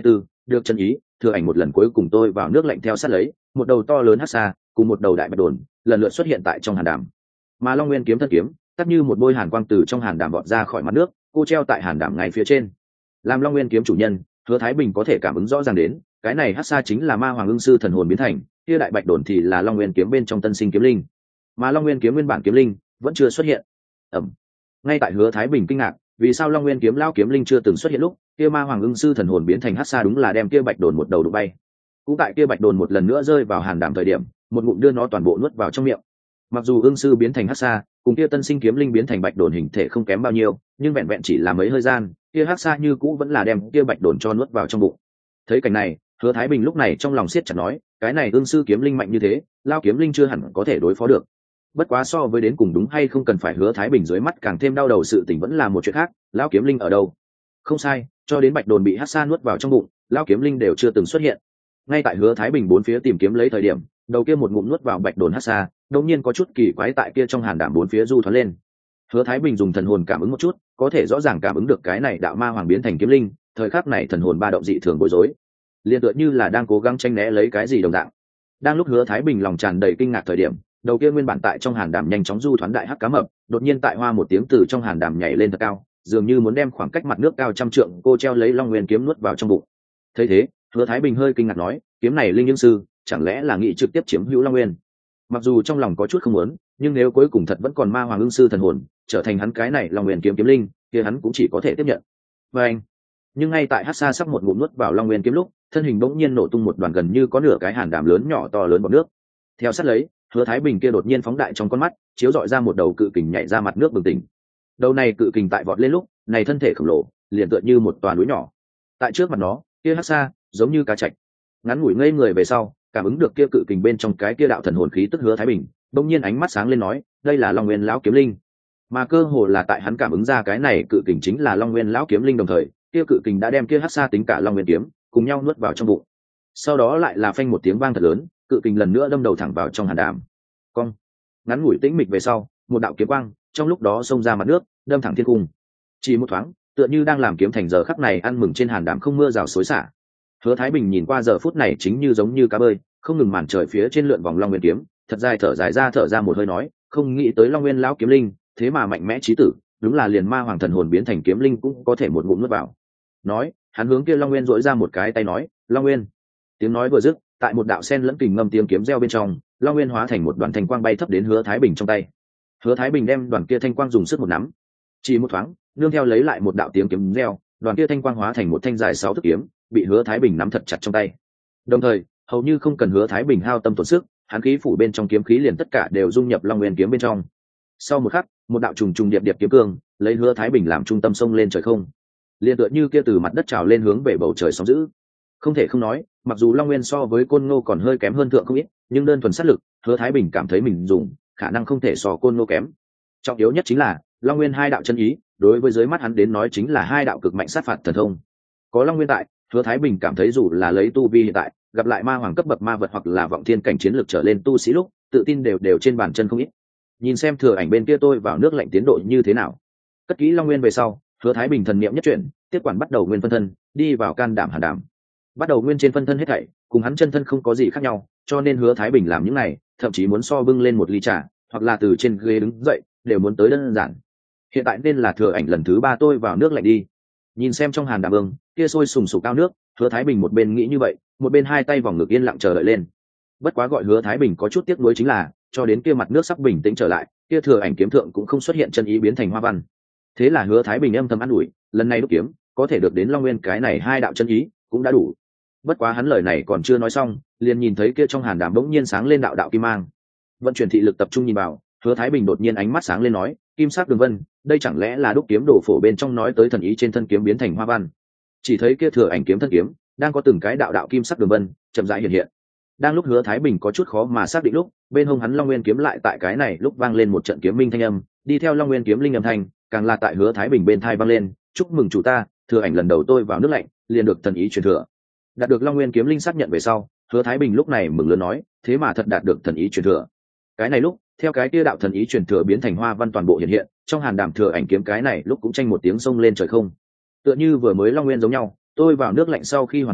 được chân ý, thừa ảnh một lần cuối cùng tôi vào nước lạnh theo sát lấy một đầu to lớn hắc xa cùng một đầu đại bạch đồn lần lượt xuất hiện tại trong hàn đàm. Mà Long Nguyên kiếm thân kiếm tắt như một bôi hàn quang từ trong hàn đàm vọt ra khỏi mặt nước, cô treo tại hàn đàm ngay phía trên. Làm Long Nguyên kiếm chủ nhân, Hứa Thái Bình có thể cảm ứng rõ ràng đến cái này hắc xa chính là ma hoàng ưng sư thần hồn biến thành, kia đại bạch đồn thì là Long Nguyên kiếm bên trong tân sinh kiếm linh, mà Long Nguyên kiếm nguyên bản kiếm linh vẫn chưa xuất hiện. Ẩm. Ngay tại Hứa Thái Bình kinh ngạc vì sao Long Nguyên kiếm lao kiếm linh chưa từng xuất hiện lúc, kia ma hoàng ưng sư thần hồn biến thành hắc xa đúng là đem kia bạch đồn một đầu đụng bay. Cũng tại kia bạch đồn một lần nữa rơi vào hàn đàm thời điểm, một ngụm đưa nó toàn bộ nuốt vào trong miệng. Mặc dù ưng sư biến thành hắc xa cùng kia tân sinh kiếm linh biến thành bạch đồn hình thể không kém bao nhiêu, nhưng vẹn vẹn chỉ là mấy hơi gian, kia hắc xa như cũ vẫn là đem kia bạch đồn cho nuốt vào trong bụng. Thấy cảnh này, Hứa Thái Bình lúc này trong lòng siết chặt nói, cái này ưng sư kiếm linh mạnh như thế, lao kiếm linh chưa hẳn có thể đối phó được. Bất quá so với đến cùng đúng hay không cần phải Hứa Thái Bình dưới mắt càng thêm đau đầu sự tình vẫn là một chuyện khác, lão kiếm linh ở đâu? Không sai, cho đến bạch đồn bị hắc xa nuốt vào trong bụng, lão kiếm linh đều chưa từng xuất hiện. Ngay tại Hứa Thái Bình bốn phía tìm kiếm lấy thời điểm, đầu kia một ngụm nuốt vào bạch đồn hắc xa, đột nhiên có chút kỳ quái tại kia trong hàn đàm bốn phía du thoáng lên. Hứa Thái Bình dùng thần hồn cảm ứng một chút, có thể rõ ràng cảm ứng được cái này đạo ma hoàng biến thành kiếm linh, thời khắc này thần hồn ba động dị thường bối rối, liên tựa như là đang cố gắng tranh né lấy cái gì đồng dạng. Đang lúc Hứa Thái Bình lòng tràn đầy kinh ngạc thời điểm, đầu kia nguyên bản tại trong hàn đàm nhanh chóng du thoáng đại hắc cá mập, đột nhiên tại hoa một tiếng từ trong hàn đàm nhảy lên thật cao, dường như muốn đem khoảng cách mặt nước cao trăm trượng cô treo lấy Long Nguyên kiếm nuốt vào trong bụng. Thấy thế, Hứa Thái Bình hơi kinh ngạc nói, kiếm này linh nhưng sư, chẳng lẽ là nghĩ trực tiếp chiếm hữu Long Nguyên? Mặc dù trong lòng có chút không muốn, nhưng nếu cuối cùng thật vẫn còn ma hoàng ưng sư thần hồn trở thành hắn cái này Long Nguyên kiếm kiếm linh, kia hắn cũng chỉ có thể tiếp nhận. Và anh, nhưng ngay tại hắc xa sắp một ngụm nuốt vào Long Nguyên kiếm lúc, thân hình bỗng nhiên nổ tung một đoàn gần như có nửa cái hàn đàm lớn nhỏ to lớn bọt nước. Theo sát lấy, Hứa Thái Bình kia đột nhiên phóng đại trong con mắt, chiếu dọi ra một đầu cự kình nhảy ra mặt nước bừng tỉnh. Đầu này cự kình tại vọt lên lúc, này thân thể khổng lồ, liền tựa như một tòa núi nhỏ. Tại trước mặt nó, kia hắc xa giống như cá trạch. Ngắn ngủi ngây người về sau, cảm ứng được kia cự kình bên trong cái kia đạo thần hồn khí tức Hứa Thái Bình, bỗng nhiên ánh mắt sáng lên nói, đây là Long Nguyên lão kiếm linh. Mà cơ hồ là tại hắn cảm ứng ra cái này cự kình chính là Long Nguyên lão kiếm linh đồng thời, kia cự kình đã đem kia hắc xa tính cả Long Nguyên kiếm cùng nhau nuốt vào trong bụng. Sau đó lại là phanh một tiếng vang thật lớn, cự kình lần nữa đâm đầu thẳng vào trong hàn đàm. Cong. Ngắn ngủi tĩnh mịch về sau, một đạo kiếm quang trong lúc đó xông ra mặt nước, đâm thẳng thiên cung. Chỉ một thoáng, tựa như đang làm kiếm thành giờ khắc này ăn mừng trên hàn đàm không mưa rào xối xả. Hứa Thái Bình nhìn qua giờ phút này chính như giống như cá bơi, không ngừng màn trời phía trên lượn vòng Long Nguyên kiếm, thật dài thở dài ra thở ra một hơi nói, không nghĩ tới Long Nguyên lão kiếm linh, thế mà mạnh mẽ chí tử, đúng là liền ma hoàng thần hồn biến thành kiếm linh cũng có thể một ngụm nuốt vào. Nói, hắn hướng kia Long Nguyên duỗi ra một cái tay nói, Long Nguyên. Tiếng nói vừa dứt, tại một đạo sen lẫn kình ngâm tiếng kiếm reo bên trong, Long Nguyên hóa thành một đoàn thanh quang bay thấp đến Hứa Thái Bình trong tay. Hứa Thái Bình đem đoàn kia thanh quang dùng sức một nắm, chỉ một thoáng, nương theo lấy lại một đạo tiếng kiếm reo, đoàn kia thanh quang hóa thành một thanh dài sáu thước kiếm, bị Hứa Thái Bình nắm thật chặt trong tay. Đồng thời, hầu như không cần Hứa Thái Bình hao tâm tổn sức, hắn khí phủ bên trong kiếm khí liền tất cả đều dung nhập Long Nguyên kiếm bên trong. Sau một khắc, một đạo trùng trùng điệp điệp kiếm cương, lấy Hứa Thái Bình làm trung tâm xông lên trời không. Liên tựa như kia từ mặt đất trào lên hướng về bầu trời sóng dữ. Không thể không nói, mặc dù Long Nguyên so với Côn Ngô còn hơi kém hơn thượng không ít, nhưng đơn thuần sát lực, Hứa Thái Bình cảm thấy mình dùng, khả năng không thể so Côn Ngô kém. Trọng yếu nhất chính là, Long Nguyên hai đạo chân ý, đối với dưới mắt hắn đến nói chính là hai đạo cực mạnh sát phạt thần thông. Có Long Nguyên tại, Hứa Thái Bình cảm thấy dù là lấy tu vi hiện tại, gặp lại ma hoàng cấp bậc ma vật hoặc là vọng thiên cảnh chiến lược trở lên tu sĩ lúc, tự tin đều đều trên bàn chân không ít. Nhìn xem thừa ảnh bên kia tôi vào nước lạnh tiến độ như thế nào. Cất kỹ Long Nguyên về sau, Hứa Thái Bình thần niệm nhất chuyển, tiếp quản bắt đầu nguyên phân thân, đi vào can đảm hàn đảm. Bắt đầu nguyên trên phân thân hết thảy, cùng hắn chân thân không có gì khác nhau, cho nên Hứa Thái Bình làm những này, thậm chí muốn so bưng lên một ly trà, hoặc là từ trên ghế đứng dậy, đều muốn tới đơn giản. Hiện tại nên là thừa ảnh lần thứ ba tôi vào nước lạnh đi. Nhìn xem trong hàn đảm ương, kia sôi sùng sục cao nước, Hứa Thái Bình một bên nghĩ như vậy, một bên hai tay vòng ngực yên lặng chờ đợi lên. Bất quá gọi Hứa Thái Bình có chút tiếc nuối chính là, cho đến kia mặt nước sắp bình tĩnh trở lại, kia thừa ảnh kiếm thượng cũng không xuất hiện chân ý biến thành hoa văn. Thế là Hứa Thái Bình âm thầm an ủi, lần này đúc kiếm có thể được đến Long Nguyên cái này hai đạo chân ý cũng đã đủ. Bất quá hắn lời này còn chưa nói xong, liền nhìn thấy kia trong hàn đàm bỗng nhiên sáng lên đạo đạo kim mang. Vận chuyển thị lực tập trung nhìn vào, Hứa Thái Bình đột nhiên ánh mắt sáng lên nói, kim sắc đường vân, đây chẳng lẽ là đúc kiếm đồ phổ bên trong nói tới thần ý trên thân kiếm biến thành hoa văn. Chỉ thấy kia thừa ảnh kiếm thân kiếm đang có từng cái đạo đạo kim sắc đường vân chậm rãi hiện hiện. Đang lúc Hứa Thái Bình có chút khó mà xác định lúc, bên hông hắn Long Nguyên kiếm lại tại cái này lúc vang lên một trận kiếm minh thanh âm, đi theo Long Nguyên kiếm linh âm thanh, càng là tại Hứa Thái Bình bên thai vang lên, chúc mừng chủ ta, thừa ảnh lần đầu tôi vào nước lạnh, liền được thần ý truyền thừa. Đạt được Long Nguyên kiếm linh xác nhận về sau, Hứa Thái Bình lúc này mừng lớn nói, thế mà thật đạt được thần ý truyền thừa. Cái này lúc, theo cái kia đạo thần ý truyền thừa biến thành hoa văn toàn bộ hiện hiện, trong hàn đàm thừa ảnh kiếm cái này lúc cũng tranh một tiếng sông lên trời không. Tựa như vừa mới Long Nguyên giống nhau, tôi vào nước lạnh sau khi hoàn thành,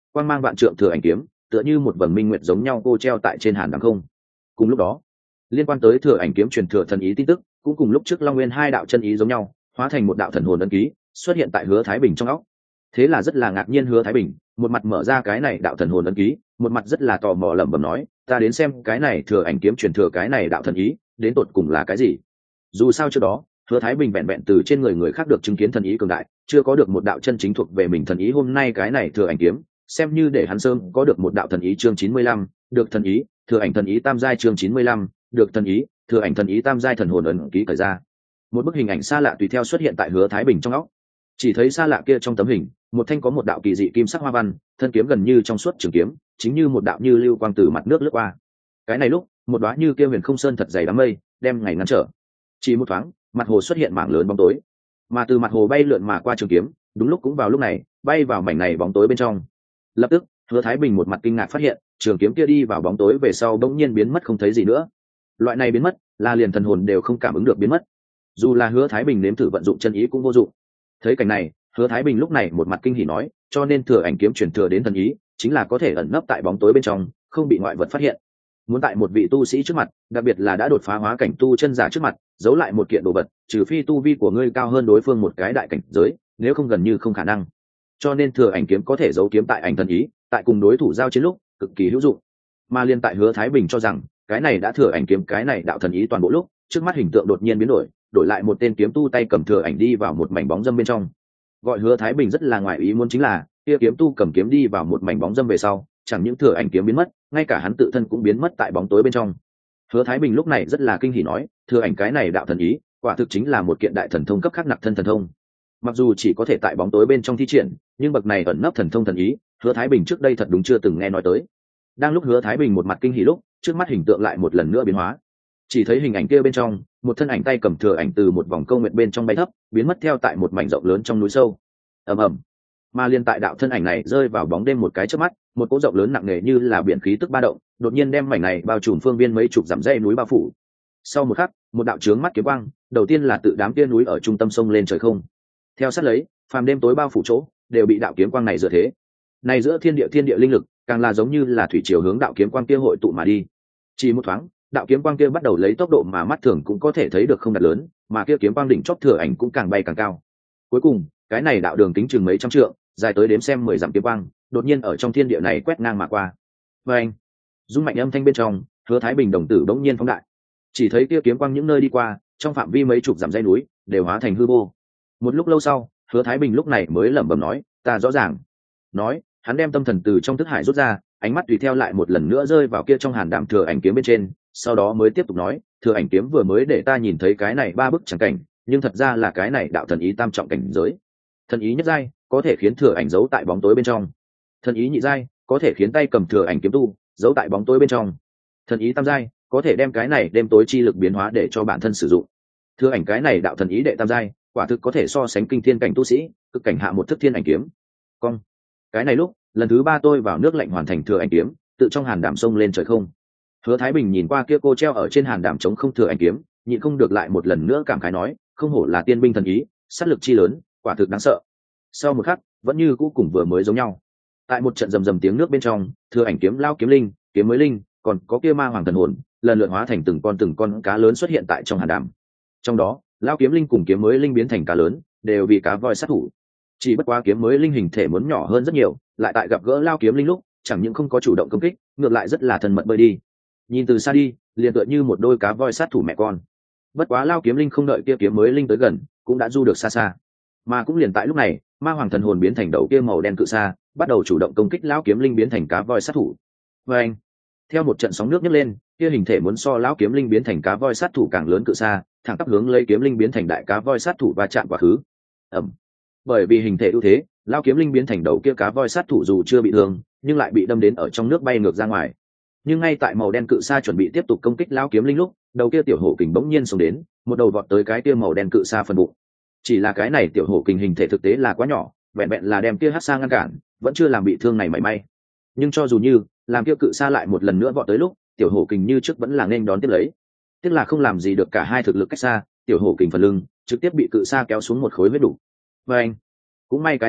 quang mang vạn trượng thừa ảnh kiếm tựa như một vầng minh nguyệt giống nhau cô treo tại trên hàn đằng không. Cùng lúc đó, liên quan tới thừa ảnh kiếm truyền thừa thần ý tin tức cũng cùng lúc trước long nguyên hai đạo chân ý giống nhau, hóa thành một đạo thần hồn ấn ký xuất hiện tại Hứa Thái Bình trong óc. Thế là rất là ngạc nhiên Hứa Thái Bình, một mặt mở ra cái này đạo thần hồn ấn ký, một mặt rất là tò mò lẩm bẩm nói, ta đến xem cái này thừa ảnh kiếm truyền thừa cái này đạo thần ý đến tột cùng là cái gì. Dù sao trước đó Hứa Thái Bình vẹn vẹn từ trên người người khác được chứng kiến thần ý cường đại, chưa có được một đạo chân chính thuộc về mình thần ý. Hôm nay cái này thừa ảnh kiếm xem như để hắn sớm có được một đạo thần ý. Chương chín mươi lăm, được thần ý, thừa ảnh thần ý tam giai. Chương chín mươi lăm, được thần ý, thừa ảnh thần ý tam giai. Thần hồn ấn ký cởi ra, một bức hình ảnh xa lạ tùy theo xuất hiện tại Hứa Thái Bình trong óc. Chỉ thấy xa lạ kia trong tấm hình, một thanh có một đạo kỳ dị kim sắc hoa văn, thân kiếm gần như trong suốt trường kiếm, chính như một đạo như lưu quang từ mặt nước lướt qua. Cái này lúc, một đóa như kia huyền không sơn thật dày đám mây, đem ngày ngăn trở. Chỉ một thoáng, mặt hồ xuất hiện mảng lớn bóng tối, mà từ mặt hồ bay lượn mà qua trường kiếm, đúng lúc cũng vào lúc này, bay vào mảnh này bóng tối bên trong. Lập tức, Hứa Thái Bình một mặt kinh ngạc phát hiện, trường kiếm kia đi vào bóng tối về sau bỗng nhiên biến mất không thấy gì nữa. Loại này biến mất, là liền thần hồn đều không cảm ứng được biến mất. Dù là Hứa Thái Bình nếm thử vận dụng chân ý cũng vô dụng. Thấy cảnh này, Hứa Thái Bình lúc này một mặt kinh hỉ nói, cho nên thừa ảnh kiếm truyền thừa đến thần ý, chính là có thể ẩn nấp tại bóng tối bên trong, không bị ngoại vật phát hiện. Muốn tại một vị tu sĩ trước mặt, đặc biệt là đã đột phá hóa cảnh tu chân giả trước mặt, giấu lại một kiện đồ vật, trừ phi tu vi của ngươi cao hơn đối phương một cái đại cảnh giới, nếu không gần như không khả năng. Cho nên thừa ảnh kiếm có thể giấu kiếm tại ảnh thần ý, tại cùng đối thủ giao chiến lúc, cực kỳ hữu dụng. Mà liên tại Hứa Thái Bình cho rằng, cái này đã thừa ảnh kiếm cái này đạo thần ý toàn bộ lúc, trước mắt hình tượng đột nhiên biến đổi, đổi lại một tên kiếm tu tay cầm thừa ảnh đi vào một mảnh bóng dâm bên trong. Gọi Hứa Thái Bình rất là ngoài ý muốn chính là, kia kiếm tu cầm kiếm đi vào một mảnh bóng dâm về sau, chẳng những thừa ảnh kiếm biến mất, ngay cả hắn tự thân cũng biến mất tại bóng tối bên trong. Hứa Thái Bình lúc này rất là kinh hỉ nói, thừa ảnh cái này đạo thần ý, quả thực chính là một kiện đại thần thông cấp khác nặc thân thần thông. Mặc dù chỉ có thể tại bóng tối bên trong thi triển, nhưng bậc này ẩn nấp thần thông thần ý, Hứa Thái Bình trước đây thật đúng chưa từng nghe nói tới. Đang lúc Hứa Thái Bình một mặt kinh hỉ lúc, trước mắt hình tượng lại một lần nữa biến hóa. Chỉ thấy hình ảnh kia bên trong, một thân ảnh tay cầm thừa ảnh từ một vòng câu nguyệt bên trong bay thấp, biến mất theo tại một mảnh rộng lớn trong núi sâu. Ầm ầm. Mà liên tại đạo thân ảnh này rơi vào bóng đêm một cái chớp mắt, một cỗ rộng lớn nặng nề như là biển khí tức ba động, đột nhiên đem mảnh này bao trùm phương viên mấy chục dặm dãy núi bao phủ. Sau một khắc, một đạo chướng mắt kiếm quang, đầu tiên là tự đám kia núi ở trung tâm sông lên trời không. Theo sát lấy, phàm đêm tối bao phủ chỗ, đều bị đạo kiếm quang này dựa thế. Này giữa thiên địa thiên địa linh lực, càng là giống như là thủy triều hướng đạo kiếm quang kia hội tụ mà đi. Chỉ một thoáng, đạo kiếm quang kia bắt đầu lấy tốc độ mà mắt thường cũng có thể thấy được không đạt lớn, mà kia kiếm quang đỉnh chóp thừa ảnh cũng càng bay càng cao. Cuối cùng, cái này đạo đường kính chừng mấy trăm trượng, dài tới đếm xem mười dặm kiếm quang, đột nhiên ở trong thiên địa này quét ngang mà qua. Và anh, rung mạnh âm thanh bên trong, Hứa Thái Bình đồng tử bỗng nhiên phóng đại. Chỉ thấy kia kiếm quang những nơi đi qua, trong phạm vi mấy chục dặm dãy núi, đều hóa thành hư vô. Một lúc lâu sau, Hứa Thái Bình lúc này mới lẩm bẩm nói, ta rõ ràng. Nói, hắn đem tâm thần từ trong thức hải rút ra, ánh mắt tùy theo lại một lần nữa rơi vào kia trong hàn đảm thừa ảnh kiếm bên trên, sau đó mới tiếp tục nói, thừa ảnh kiếm vừa mới để ta nhìn thấy cái này ba bức chẳng cảnh, nhưng thật ra là cái này đạo thần ý tam trọng cảnh giới. Thần ý nhất giai có thể khiến thừa ảnh giấu tại bóng tối bên trong. Thần ý nhị giai có thể khiến tay cầm thừa ảnh kiếm tu giấu tại bóng tối bên trong. Thần ý tam giai có thể đem cái này đêm tối chi lực biến hóa để cho bản thân sử dụng. Thừa ảnh cái này đạo thần ý đệ tam giai, quả thực có thể so sánh kinh thiên cảnh tu sĩ, cực cảnh hạ một thức thiên ảnh kiếm. Cong. Cái này lúc, lần thứ ba tôi vào nước lạnh hoàn thành thừa ảnh kiếm, tự trong hàn đảm sông lên trời không. Hứa Thái Bình nhìn qua kia cô treo ở trên hàn đảm chống không thừa ảnh kiếm, nhịn không được lại một lần nữa cảm khái nói, không hổ là tiên binh thần ý, sát lực chi lớn, quả thực đáng sợ. Sau một khắc, vẫn như cũ cùng vừa mới giống nhau. Tại một trận rầm rầm tiếng nước bên trong, thừa ảnh kiếm lao kiếm linh, kiếm mới linh, còn có kia ma hoàng thần hồn, lần lượt hóa thành từng con từng con cá lớn xuất hiện tại trong hàn đảm. Trong đó, lao kiếm linh cùng kiếm mới linh biến thành cá lớn, đều vì cá voi sát thủ. Chỉ bất quá kiếm mới linh hình thể muốn nhỏ hơn rất nhiều, lại tại gặp gỡ lao kiếm linh lúc, chẳng những không có chủ động công kích, ngược lại rất là thân mật bơi đi. Nhìn từ xa đi, liền tựa như một đôi cá voi sát thủ mẹ con. Bất quá lao kiếm linh không đợi kia kiếm mới linh tới gần, cũng đã du được xa xa. Mà cũng liền tại lúc này, ma hoàng thần hồn biến thành đầu kia màu đen cự xa, bắt đầu chủ động công kích lão kiếm linh biến thành cá voi sát thủ. Và anh, theo một trận sóng nước nhấc lên, kia hình thể muốn so lão kiếm linh biến thành cá voi sát thủ càng lớn cự xa, thẳng tắp hướng lấy kiếm linh biến thành đại cá voi sát thủ va chạm quá khứ. Ẩm. Bởi vì hình thể ưu thế, lão kiếm linh biến thành đầu kia cá voi sát thủ dù chưa bị thương, nhưng lại bị đâm đến ở trong nước bay ngược ra ngoài. Nhưng ngay tại màu đen cự xa chuẩn bị tiếp tục công kích lão kiếm linh lúc, đầu kia tiểu hổ kình bỗng nhiên xông đến, một đầu vọt tới cái kia màu đen cự xa phần bụng. Chỉ là cái này tiểu hổ kình hình thể thực tế là quá nhỏ, vẹn vẹn là đem kia hắc xa ngăn cản, vẫn chưa làm bị thương này mảy may. Nhưng cho dù như làm kia cự xa lại một lần nữa vọt tới lúc, tiểu hổ kình như trước vẫn là nên đón tiếp lấy. Tiếc là không làm gì được cả hai thực lực cách xa, tiểu hổ kình phần lưng trực tiếp bị cự xa kéo xuống một khối huyết đủ. Và anh, cũng may cái này lúc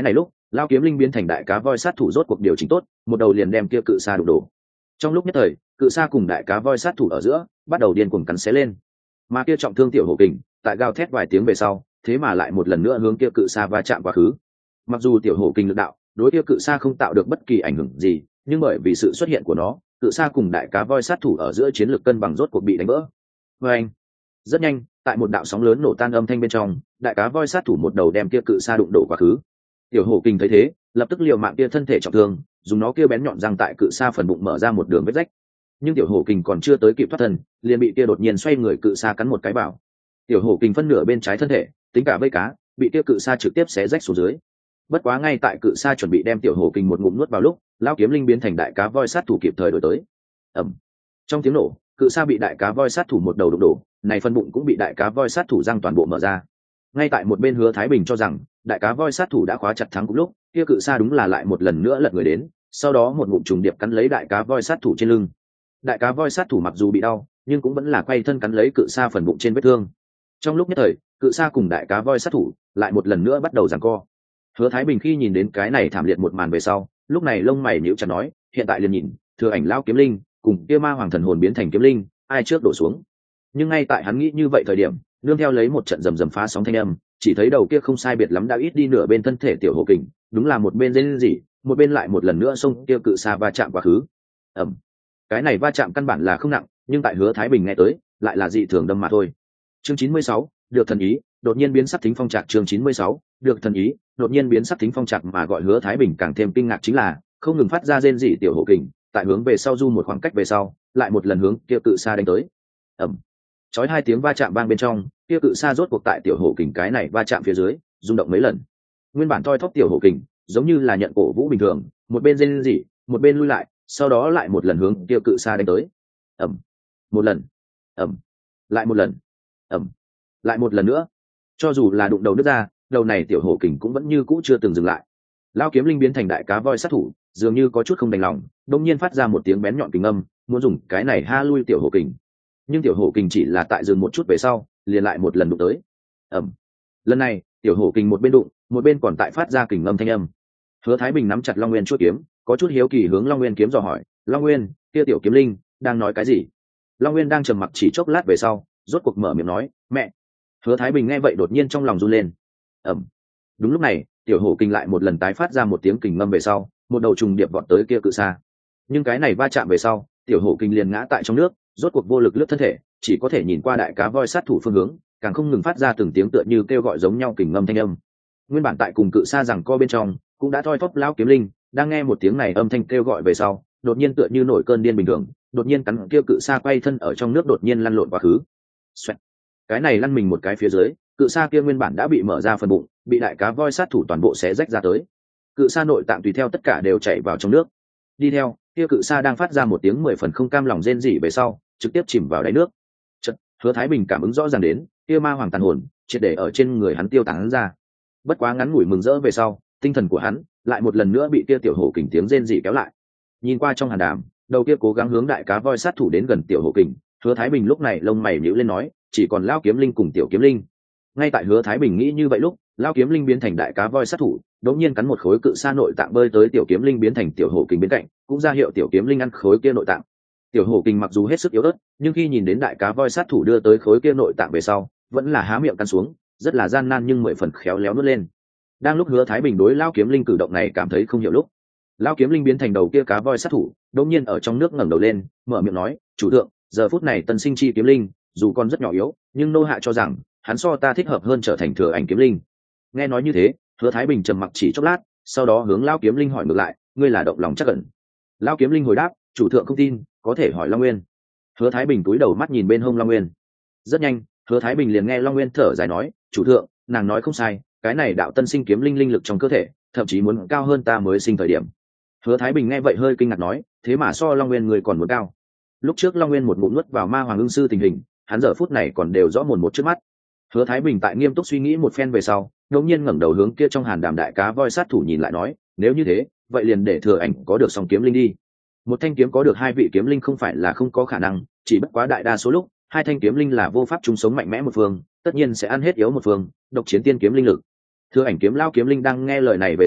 Lao kiếm linh biến thành đại cá voi sát thủ rốt cuộc điều chỉnh tốt, một đầu liền đem kia cự sa đụng đổ. Trong lúc nhất thời, cự sa cùng đại cá voi sát thủ ở giữa bắt đầu điên cuồng cắn xé lên, mà kia trọng thương tiểu hổ kình tại gào thét vài tiếng về sau, thế mà lại một lần nữa hướng kia cự sa va chạm quá khứ. Mặc dù tiểu hổ kình lực đạo đối kia cự sa không tạo được bất kỳ ảnh hưởng gì, nhưng bởi vì sự xuất hiện của nó, cự sa cùng đại cá voi sát thủ ở giữa chiến lược cân bằng rốt cuộc bị đánh vỡ. Và anh, rất nhanh, tại một đạo sóng lớn nổ tan âm thanh bên trong, đại cá voi sát thủ một đầu đem kia cự sa đụng đổ quá khứ. Tiểu hổ kình thấy thế, lập tức liều mạng kia thân thể trọng thương, dùng nó kia bén nhọn răng tại cự sa phần bụng mở ra một đường vết rách. Nhưng tiểu hổ kình còn chưa tới kịp thoát thân, liền bị kia đột nhiên xoay người cự sa cắn một cái vào. Tiểu hổ kình phân nửa bên trái thân thể, tính cả vây cá, bị kia cự sa trực tiếp xé rách xuống dưới. Bất quá ngay tại cự sa chuẩn bị đem tiểu hổ kình một ngụm nuốt vào lúc, Lão kiếm linh biến thành đại cá voi sát thủ kịp thời đổi tới. Ầm. Trong tiếng nổ, cự sa bị đại cá voi sát thủ một đầu đụng đổ, này phân bụng cũng bị đại cá voi sát thủ răng toàn bộ mở ra. Ngay tại một bên Hứa Thái Bình cho rằng đại cá voi sát thủ đã khóa chặt thắng cũng lúc, kia cự sa đúng là lại một lần nữa lật người đến, sau đó một ngụm trùng điệp cắn lấy đại cá voi sát thủ trên lưng. Đại cá voi sát thủ mặc dù bị đau, nhưng cũng vẫn là quay thân cắn lấy cự sa phần bụng trên vết thương. Trong lúc nhất thời, cự sa cùng đại cá voi sát thủ lại một lần nữa bắt đầu giằng co. Hứa Thái Bình khi nhìn đến cái này thảm liệt một màn về sau, lúc này lông mày nhíu chặt nói, hiện tại liền nhìn, thừa ảnh lão kiếm linh cùng kia ma hoàng thần hồn biến thành kiếm linh, ai trước đổ xuống. Nhưng ngay tại hắn nghĩ như vậy thời điểm, nương theo lấy một trận rầm rầm phá sóng thanh âm, chỉ thấy đầu kia không sai biệt lắm đã ít đi nửa bên thân thể tiểu hổ kình, đúng là một bên rên rỉ, một bên lại một lần nữa xông kia cự sa va chạm quá khứ. Ầm. Cái này va chạm căn bản là không nặng, nhưng tại Hứa Thái Bình nghe tới, lại là dị thường đâm mà thôi. Chương chín mươi sáu, được thần ý, đột nhiên biến sắc thính phong trạc. Chương chín mươi sáu, được thần ý, đột nhiên biến sắc thính phong trạc. Mà gọi Hứa Thái Bình càng thêm kinh ngạc chính là, không ngừng phát ra rên rỉ tiểu hổ kình, tại hướng về sau du một khoảng cách về sau, lại một lần hướng kia cự sa đánh tới. Ầm. Chói hai tiếng va chạm vang bên trong, kia cự sa rốt cuộc tại tiểu hổ kình cái này va chạm phía dưới, rung động mấy lần. Nguyên bản toi thóp tiểu hổ kình, giống như là nhận cổ vũ bình thường, một bên rên rỉ, một bên lui lại, sau đó lại một lần hướng kia cự sa đánh tới. Ầm. Một lần. Ầm. Lại một lần. Ầm. Lại một lần nữa. Cho dù là đụng đầu nước ra, đầu này tiểu hổ kình cũng vẫn như cũ chưa từng dừng lại. Lão kiếm linh biến thành đại cá voi sát thủ, dường như có chút không đành lòng, đột nhiên phát ra một tiếng bén nhọn kình âm, muốn dùng cái này ha lui tiểu hổ kình. Nhưng tiểu hổ kình chỉ là tại dừng một chút về sau, liền lại một lần đụng tới. Ầm. Lần này, tiểu hổ kình một bên đụng, một bên còn tại phát ra kình âm thanh âm. Hứa Thái Bình nắm chặt Long Nguyên chuôi kiếm, có chút hiếu kỳ hướng Long Nguyên kiếm dò hỏi, "Long Nguyên, kia tiểu kiếm linh đang nói cái gì?" Long Nguyên đang trầm mặc chỉ chốc lát về sau, rốt cuộc mở miệng nói, "Mẹ." Hứa Thái Bình nghe vậy đột nhiên trong lòng run lên. Ầm. Đúng lúc này, tiểu hổ kình lại một lần tái phát ra một tiếng kình ngâm về sau, một đầu trùng điệp vọt tới kia cự sa. Nhưng cái này va chạm về sau, tiểu hổ kình liền ngã tại trong nước, rốt cuộc vô lực lướt thân thể, chỉ có thể nhìn qua đại cá voi sát thủ phương hướng, càng không ngừng phát ra từng tiếng tựa như kêu gọi giống nhau kình ngâm thanh âm. Nguyên bản tại cùng cự sa rằng co bên trong, cũng đã thoi thóp lão kiếm linh, đang nghe một tiếng này âm thanh kêu gọi về sau, đột nhiên tựa như nổi cơn điên bình thường, đột nhiên cắn kia cự sa quay thân ở trong nước đột nhiên lăn lộn quá khứ. Xoẹt. Cái này lăn mình một cái phía dưới, cự sa kia nguyên bản đã bị mở ra phần bụng, bị đại cá voi sát thủ toàn bộ xé rách ra tới. Cự sa nội tạng tùy theo tất cả đều chảy vào trong nước. Đi theo, kia cự sa đang phát ra một tiếng mười phần không cam lòng rên rỉ về sau, trực tiếp chìm vào đáy nước. Chợt, Hứa Thái Bình cảm ứng rõ ràng đến, kia ma hoàng tàn hồn triệt để ở trên người hắn tiêu tán ra. Bất quá ngắn ngủi mừng rỡ về sau, tinh thần của hắn lại một lần nữa bị kia tiểu hổ kình tiếng rên rỉ kéo lại. Nhìn qua trong hàn đàm, đầu kia cố gắng hướng đại cá voi sát thủ đến gần tiểu hổ kình, Hứa Thái Bình lúc này lông mày nhíu lên nói, chỉ còn lão kiếm linh cùng tiểu kiếm linh. Ngay tại Hứa Thái Bình nghĩ như vậy lúc, lão kiếm linh biến thành đại cá voi sát thủ, đột nhiên cắn một khối cự sa nội tạng bơi tới tiểu kiếm linh biến thành tiểu hổ kình bên cạnh, cũng ra hiệu tiểu kiếm linh ăn khối kia nội tạng. Tiểu hổ kình mặc dù hết sức yếu ớt, nhưng khi nhìn đến đại cá voi sát thủ đưa tới khối kia nội tạng về sau, vẫn là há miệng cắn xuống, rất là gian nan nhưng mười phần khéo léo nuốt lên. Đang lúc Hứa Thái Bình đối lão kiếm linh cử động này cảm thấy không hiểu lúc, lão kiếm linh biến thành đầu kia cá voi sát thủ, đột nhiên ở trong nước ngẩng đầu lên, mở miệng nói, "Chủ thượng, giờ phút này tân sinh chi kiếm linh, dù còn rất nhỏ yếu, nhưng nô hạ cho rằng hắn so ta thích hợp hơn trở thành thừa ảnh kiếm linh." Nghe nói như thế, Hứa Thái Bình trầm mặc chỉ chốc lát, sau đó hướng lão kiếm linh hỏi ngược lại, "Ngươi là động lòng chắc ẩn?" Lão kiếm linh hồi đáp, "Chủ thượng không tin, có thể hỏi Long Nguyên." Hứa Thái Bình cúi đầu mắt nhìn bên hông Long Nguyên. Rất nhanh, Hứa Thái Bình liền nghe Long Nguyên thở dài nói, "Chủ thượng, nàng nói không sai, cái này đạo tân sinh kiếm linh linh lực trong cơ thể, thậm chí muốn cao hơn ta mới sinh thời điểm." Hứa Thái Bình nghe vậy hơi kinh ngạc nói, "Thế mà so Long Nguyên người còn muốn cao?" Lúc trước Long Nguyên một ngụm nuốt vào ma hoàng ưng sư tình hình, hắn giờ phút này còn đều rõ mồn một trước mắt. Hứa Thái Bình tại nghiêm túc suy nghĩ một phen về sau, đột nhiên ngẩng đầu hướng kia trong hàn đàm đại cá voi sát thủ nhìn lại nói, "Nếu như thế, vậy liền để thừa ảnh có được song kiếm linh đi." Một thanh kiếm có được hai vị kiếm linh không phải là không có khả năng, chỉ bất quá đại đa số lúc, hai thanh kiếm linh là vô pháp chung sống mạnh mẽ một phương, tất nhiên sẽ ăn hết yếu một phương, độc chiến tiên kiếm linh lực. Thừa ảnh kiếm lao kiếm linh đang nghe lời này về sau,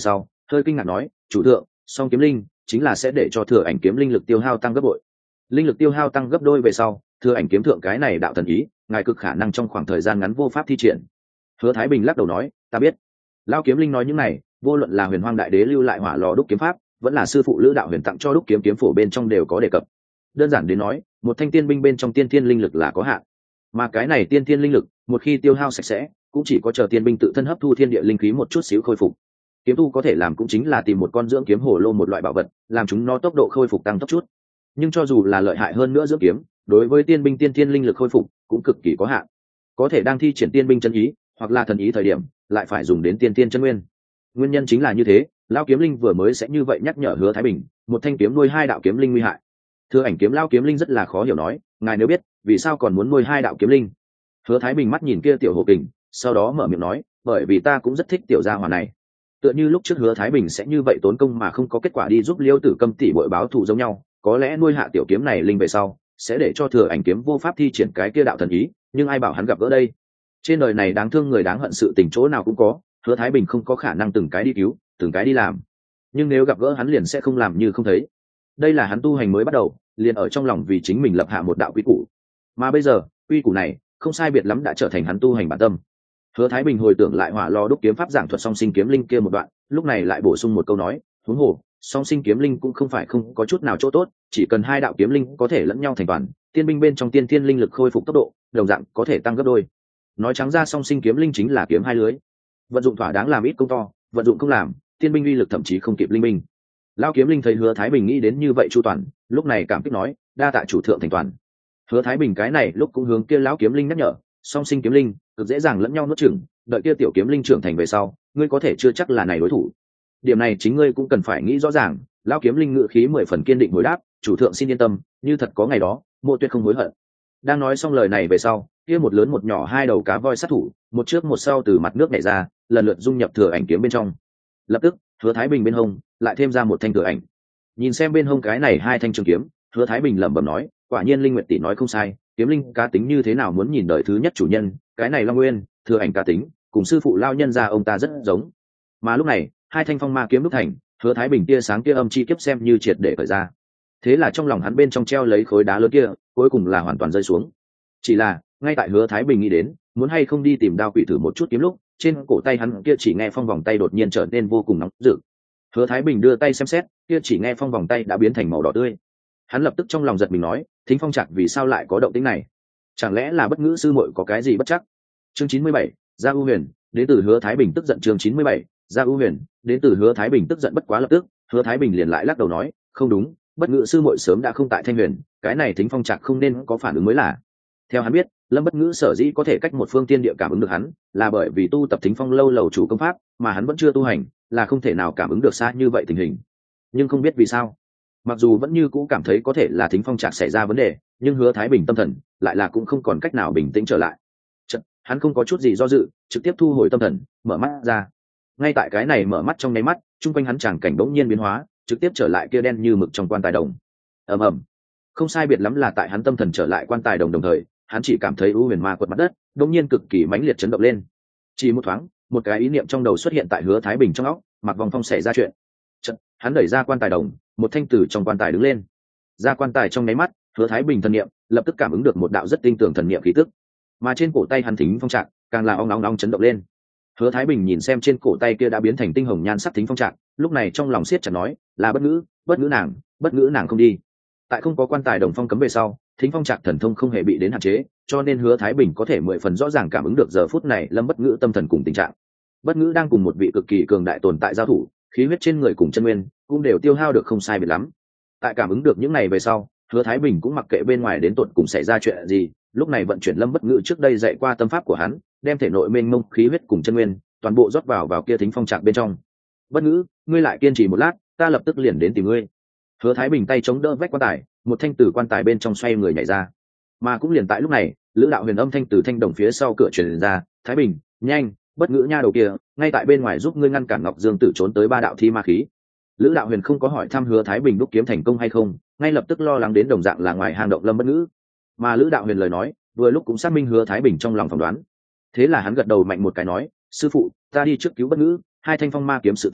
hơi kinh ngạc nói, chủ thượng, song kiếm linh chính là sẽ để cho thừa ảnh kiếm linh lực tiêu hao tăng gấp bội. Linh lực tiêu hao tăng gấp đôi về sau, thừa ảnh kiếm thượng cái này đạo thần ý, ngài cực khả năng trong khoảng thời gian ngắn vô pháp thi triển. Hứa Thái Bình lắc đầu nói, ta biết. Lão kiếm linh nói những này, vô luận là Huyền Hoang đại đế lưu lại hỏa lò đúc kiếm pháp, vẫn là sư phụ Lữ đạo huyền tặng cho đúc kiếm kiếm phổ bên trong đều có đề cập. Đơn giản đến nói, một thanh tiên binh bên trong tiên thiên linh lực là có hạn, mà cái này tiên thiên linh lực một khi tiêu hao sạch sẽ, cũng chỉ có chờ tiên binh tự thân hấp thu thiên địa linh khí một chút xíu khôi phục. Kiếm tu có thể làm cũng chính là tìm một con dưỡng kiếm hồ lô một loại bảo vật, làm chúng nó tốc độ khôi phục tăng tốc chút. Nhưng cho dù là lợi hại hơn nữa dưỡng kiếm, đối với tiên binh tiên thiên linh lực khôi phục cũng cực kỳ có hạn. Có thể đang thi triển tiên binh chân ý hoặc là thần ý thời điểm, lại phải dùng đến tiên tiên chân nguyên. Nguyên nhân chính là như thế, lão kiếm linh vừa mới sẽ như vậy nhắc nhở Hứa Thái Bình, một thanh kiếm nuôi hai đạo kiếm linh nguy hại. Thừa ảnh kiếm lão kiếm linh rất là khó hiểu nói, ngài nếu biết, vì sao còn muốn nuôi hai đạo kiếm linh? Hứa Thái Bình mắt nhìn kia tiểu hồ kình, sau đó mở miệng nói, bởi vì ta cũng rất thích tiểu gia hỏa này. Tựa như lúc trước Hứa Thái Bình sẽ như vậy tốn công mà không có kết quả đi giúp Liêu Tử Câm tỷ bội báo thù giống nhau, có lẽ nuôi hạ tiểu kiếm này linh về sau, sẽ để cho thừa ảnh kiếm vô pháp thi triển cái kia đạo thần ý, nhưng ai bảo hắn gặp gỡ đây? Trên đời này đáng thương người đáng hận sự tình chỗ nào cũng có, Hứa Thái Bình không có khả năng từng cái đi cứu, từng cái đi làm. Nhưng nếu gặp gỡ hắn liền sẽ không làm như không thấy. Đây là hắn tu hành mới bắt đầu, liền ở trong lòng vì chính mình lập hạ một đạo quy củ. Mà bây giờ, quy củ này, không sai biệt lắm đã trở thành hắn tu hành bản tâm. Hứa Thái Bình hồi tưởng lại hỏa lò đúc kiếm pháp giảng thuật song sinh kiếm linh kia một đoạn, lúc này lại bổ sung một câu nói, huống hồ, song sinh kiếm linh cũng không phải không có chút nào chỗ tốt, chỉ cần hai đạo kiếm linh có thể lẫn nhau thành toàn, tiên binh bên trong tiên thiên linh lực khôi phục tốc độ, đồng dạng có thể tăng gấp đôi. Nói trắng ra song sinh kiếm linh chính là kiếm hai lưới. Vận dụng thỏa đáng làm ít công to, vận dụng không làm, tiên binh uy lực thậm chí không kịp linh binh. Lão kiếm linh thấy Hứa Thái Bình nghĩ đến như vậy chu toàn, lúc này cảm kích nói, đa tạ chủ thượng thành toàn. Hứa Thái Bình cái này lúc cũng hướng kia lão kiếm linh nhắc nhở, song sinh kiếm linh cực dễ dàng lẫn nhau nuốt chửng, đợi kia tiểu kiếm linh trưởng thành về sau, ngươi có thể chưa chắc là này đối thủ. Điểm này chính ngươi cũng cần phải nghĩ rõ ràng. Lão kiếm linh ngự khí mười phần kiên định hồi đáp, chủ thượng xin yên tâm, như thật có ngày đó, mộ tuyệt không hối hận. Đang nói xong lời này về sau, kia một lớn một nhỏ hai đầu cá voi sát thủ, một trước một sau từ mặt nước nhảy ra, lần lượt dung nhập thừa ảnh kiếm bên trong. Lập tức, Hứa Thái Bình bên hông lại thêm ra một thanh thừa ảnh. Nhìn xem bên hông cái này hai thanh trường kiếm, Hứa Thái Bình lẩm bẩm nói, quả nhiên Linh Nguyệt tỷ nói không sai, kiếm linh cá tính như thế nào muốn nhìn đời thứ nhất chủ nhân, cái này Long Nguyên, thừa ảnh cá tính, cùng sư phụ lao nhân gia ông ta rất giống. Mà lúc này, hai thanh phong ma kiếm đúc thành, Hứa Thái Bình tia sáng kia âm chi kiếp xem như triệt để cởi ra. Thế là trong lòng hắn bên trong treo lấy khối đá lớn kia, cuối cùng là hoàn toàn rơi xuống. Chỉ là, ngay tại Hứa Thái Bình nghĩ đến, muốn hay không đi tìm đao quỷ thử một chút kiếm lúc, trên cổ tay hắn kia chỉ nghe phong vòng tay đột nhiên trở nên vô cùng nóng rực. Hứa Thái Bình đưa tay xem xét, kia chỉ nghe phong vòng tay đã biến thành màu đỏ tươi. Hắn lập tức trong lòng giật mình nói, Thính Phong Trạc vì sao lại có động tĩnh này? Chẳng lẽ là bất ngữ sư muội có cái gì bất chắc? Chương chín mươi bảy, Gia U Huyền, đến từ Hứa Thái Bình tức giận. Chương chín mươi bảy, Gia U Huyền, đến từ Hứa Thái Bình tức giận. Bất quá lập tức, Hứa Thái Bình liền lại lắc đầu nói, không đúng, bất ngữ sư muội sớm đã không tại Thanh Huyền, cái này Thính Phong Trạc không nên có phản ứng mới là. Theo hắn biết, Lâm Bất Ngữ sở dĩ có thể cách một phương tiên địa cảm ứng được hắn, là bởi vì tu tập Thính Phong lâu lầu chủ công pháp, mà hắn vẫn chưa tu hành, là không thể nào cảm ứng được xa như vậy tình hình. Nhưng không biết vì sao, mặc dù vẫn như cũ cảm thấy có thể là Thính Phong Trạc xảy ra vấn đề, nhưng Hứa Thái Bình tâm thần lại là cũng không còn cách nào bình tĩnh trở lại. Chật, hắn không có chút gì do dự, trực tiếp thu hồi tâm thần, mở mắt ra. Ngay tại cái này mở mắt trong nháy mắt, trung quanh hắn tràng cảnh bỗng nhiên biến hóa, trực tiếp trở lại kia đen như mực trong quan tài đồng. Ầm ầm. Không sai biệt lắm là tại hắn tâm thần trở lại quan tài đồng đồng thời, hắn chỉ cảm thấy u huyền ma quật mặt đất, đột nhiên cực kỳ mãnh liệt chấn động lên. Chỉ một thoáng, một cái ý niệm trong đầu xuất hiện tại Hứa Thái Bình trong óc, Mặc Vòng Phong xảy ra chuyện. Chật, hắn đẩy ra quan tài đồng, một thanh tử trong quan tài đứng lên. Ra quan tài trong nháy mắt, Hứa Thái Bình thần niệm lập tức cảm ứng được một đạo rất tinh tường thần niệm khí tức, mà trên cổ tay hắn Thính Phong Trạc càng là ong ong ong chấn động lên. Hứa Thái Bình nhìn xem trên cổ tay kia đã biến thành tinh hồng nhan sắc Thính Phong Trạc, lúc này trong lòng siết chặt nói, là bất ngữ, bất ngữ nàng, bất ngữ nàng không đi. Tại không có quan tài đồng phong cấm về sau, Thính Phong Trạc thần thông không hề bị đến hạn chế, cho nên Hứa Thái Bình có thể mười phần rõ ràng cảm ứng được giờ phút này Lâm Bất Ngữ tâm thần cùng tình trạng. Bất Ngữ đang cùng một vị cực kỳ cường đại tồn tại giao thủ, khí huyết trên người cùng chân nguyên cũng đều tiêu hao được không sai biệt lắm. Tại cảm ứng được những này về sau, Hứa Thái Bình cũng mặc kệ bên ngoài đến tột cùng xảy ra chuyện gì, lúc này vận chuyển Lâm Bất Ngữ trước đây dạy qua tâm pháp của hắn, đem thể nội mênh mông khí huyết cùng chân nguyên toàn bộ rót vào vào kia Thính Phong Trạc bên trong. Bất Ngữ, ngươi lại kiên trì một lát, ta lập tức liền đến tìm ngươi. Hứa Thái Bình tay chống đỡ vách quan tài, một thanh tử quan tài bên trong xoay người nhảy ra. Mà cũng liền tại lúc này, Lữ Đạo Huyền âm thanh từ thanh đồng phía sau cửa truyền ra, "Thái Bình, nhanh, Bất Ngữ nha đầu kia, ngay tại bên ngoài giúp ngươi ngăn cản Ngọc Dương Tử trốn tới ba đạo thi ma khí." Lữ Đạo Huyền không có hỏi thăm Hứa Thái Bình đúc kiếm thành công hay không, ngay lập tức lo lắng đến đồng dạng là ngoài hang động Lâm Bất Ngữ. Mà Lữ Đạo Huyền lời nói, vừa lúc cũng xác minh Hứa Thái Bình trong lòng phỏng đoán. Thế là hắn gật đầu mạnh một cái nói, "Sư phụ, ta đi trước cứu Bất Ngữ, hai thanh phong ma kiếm sự tình,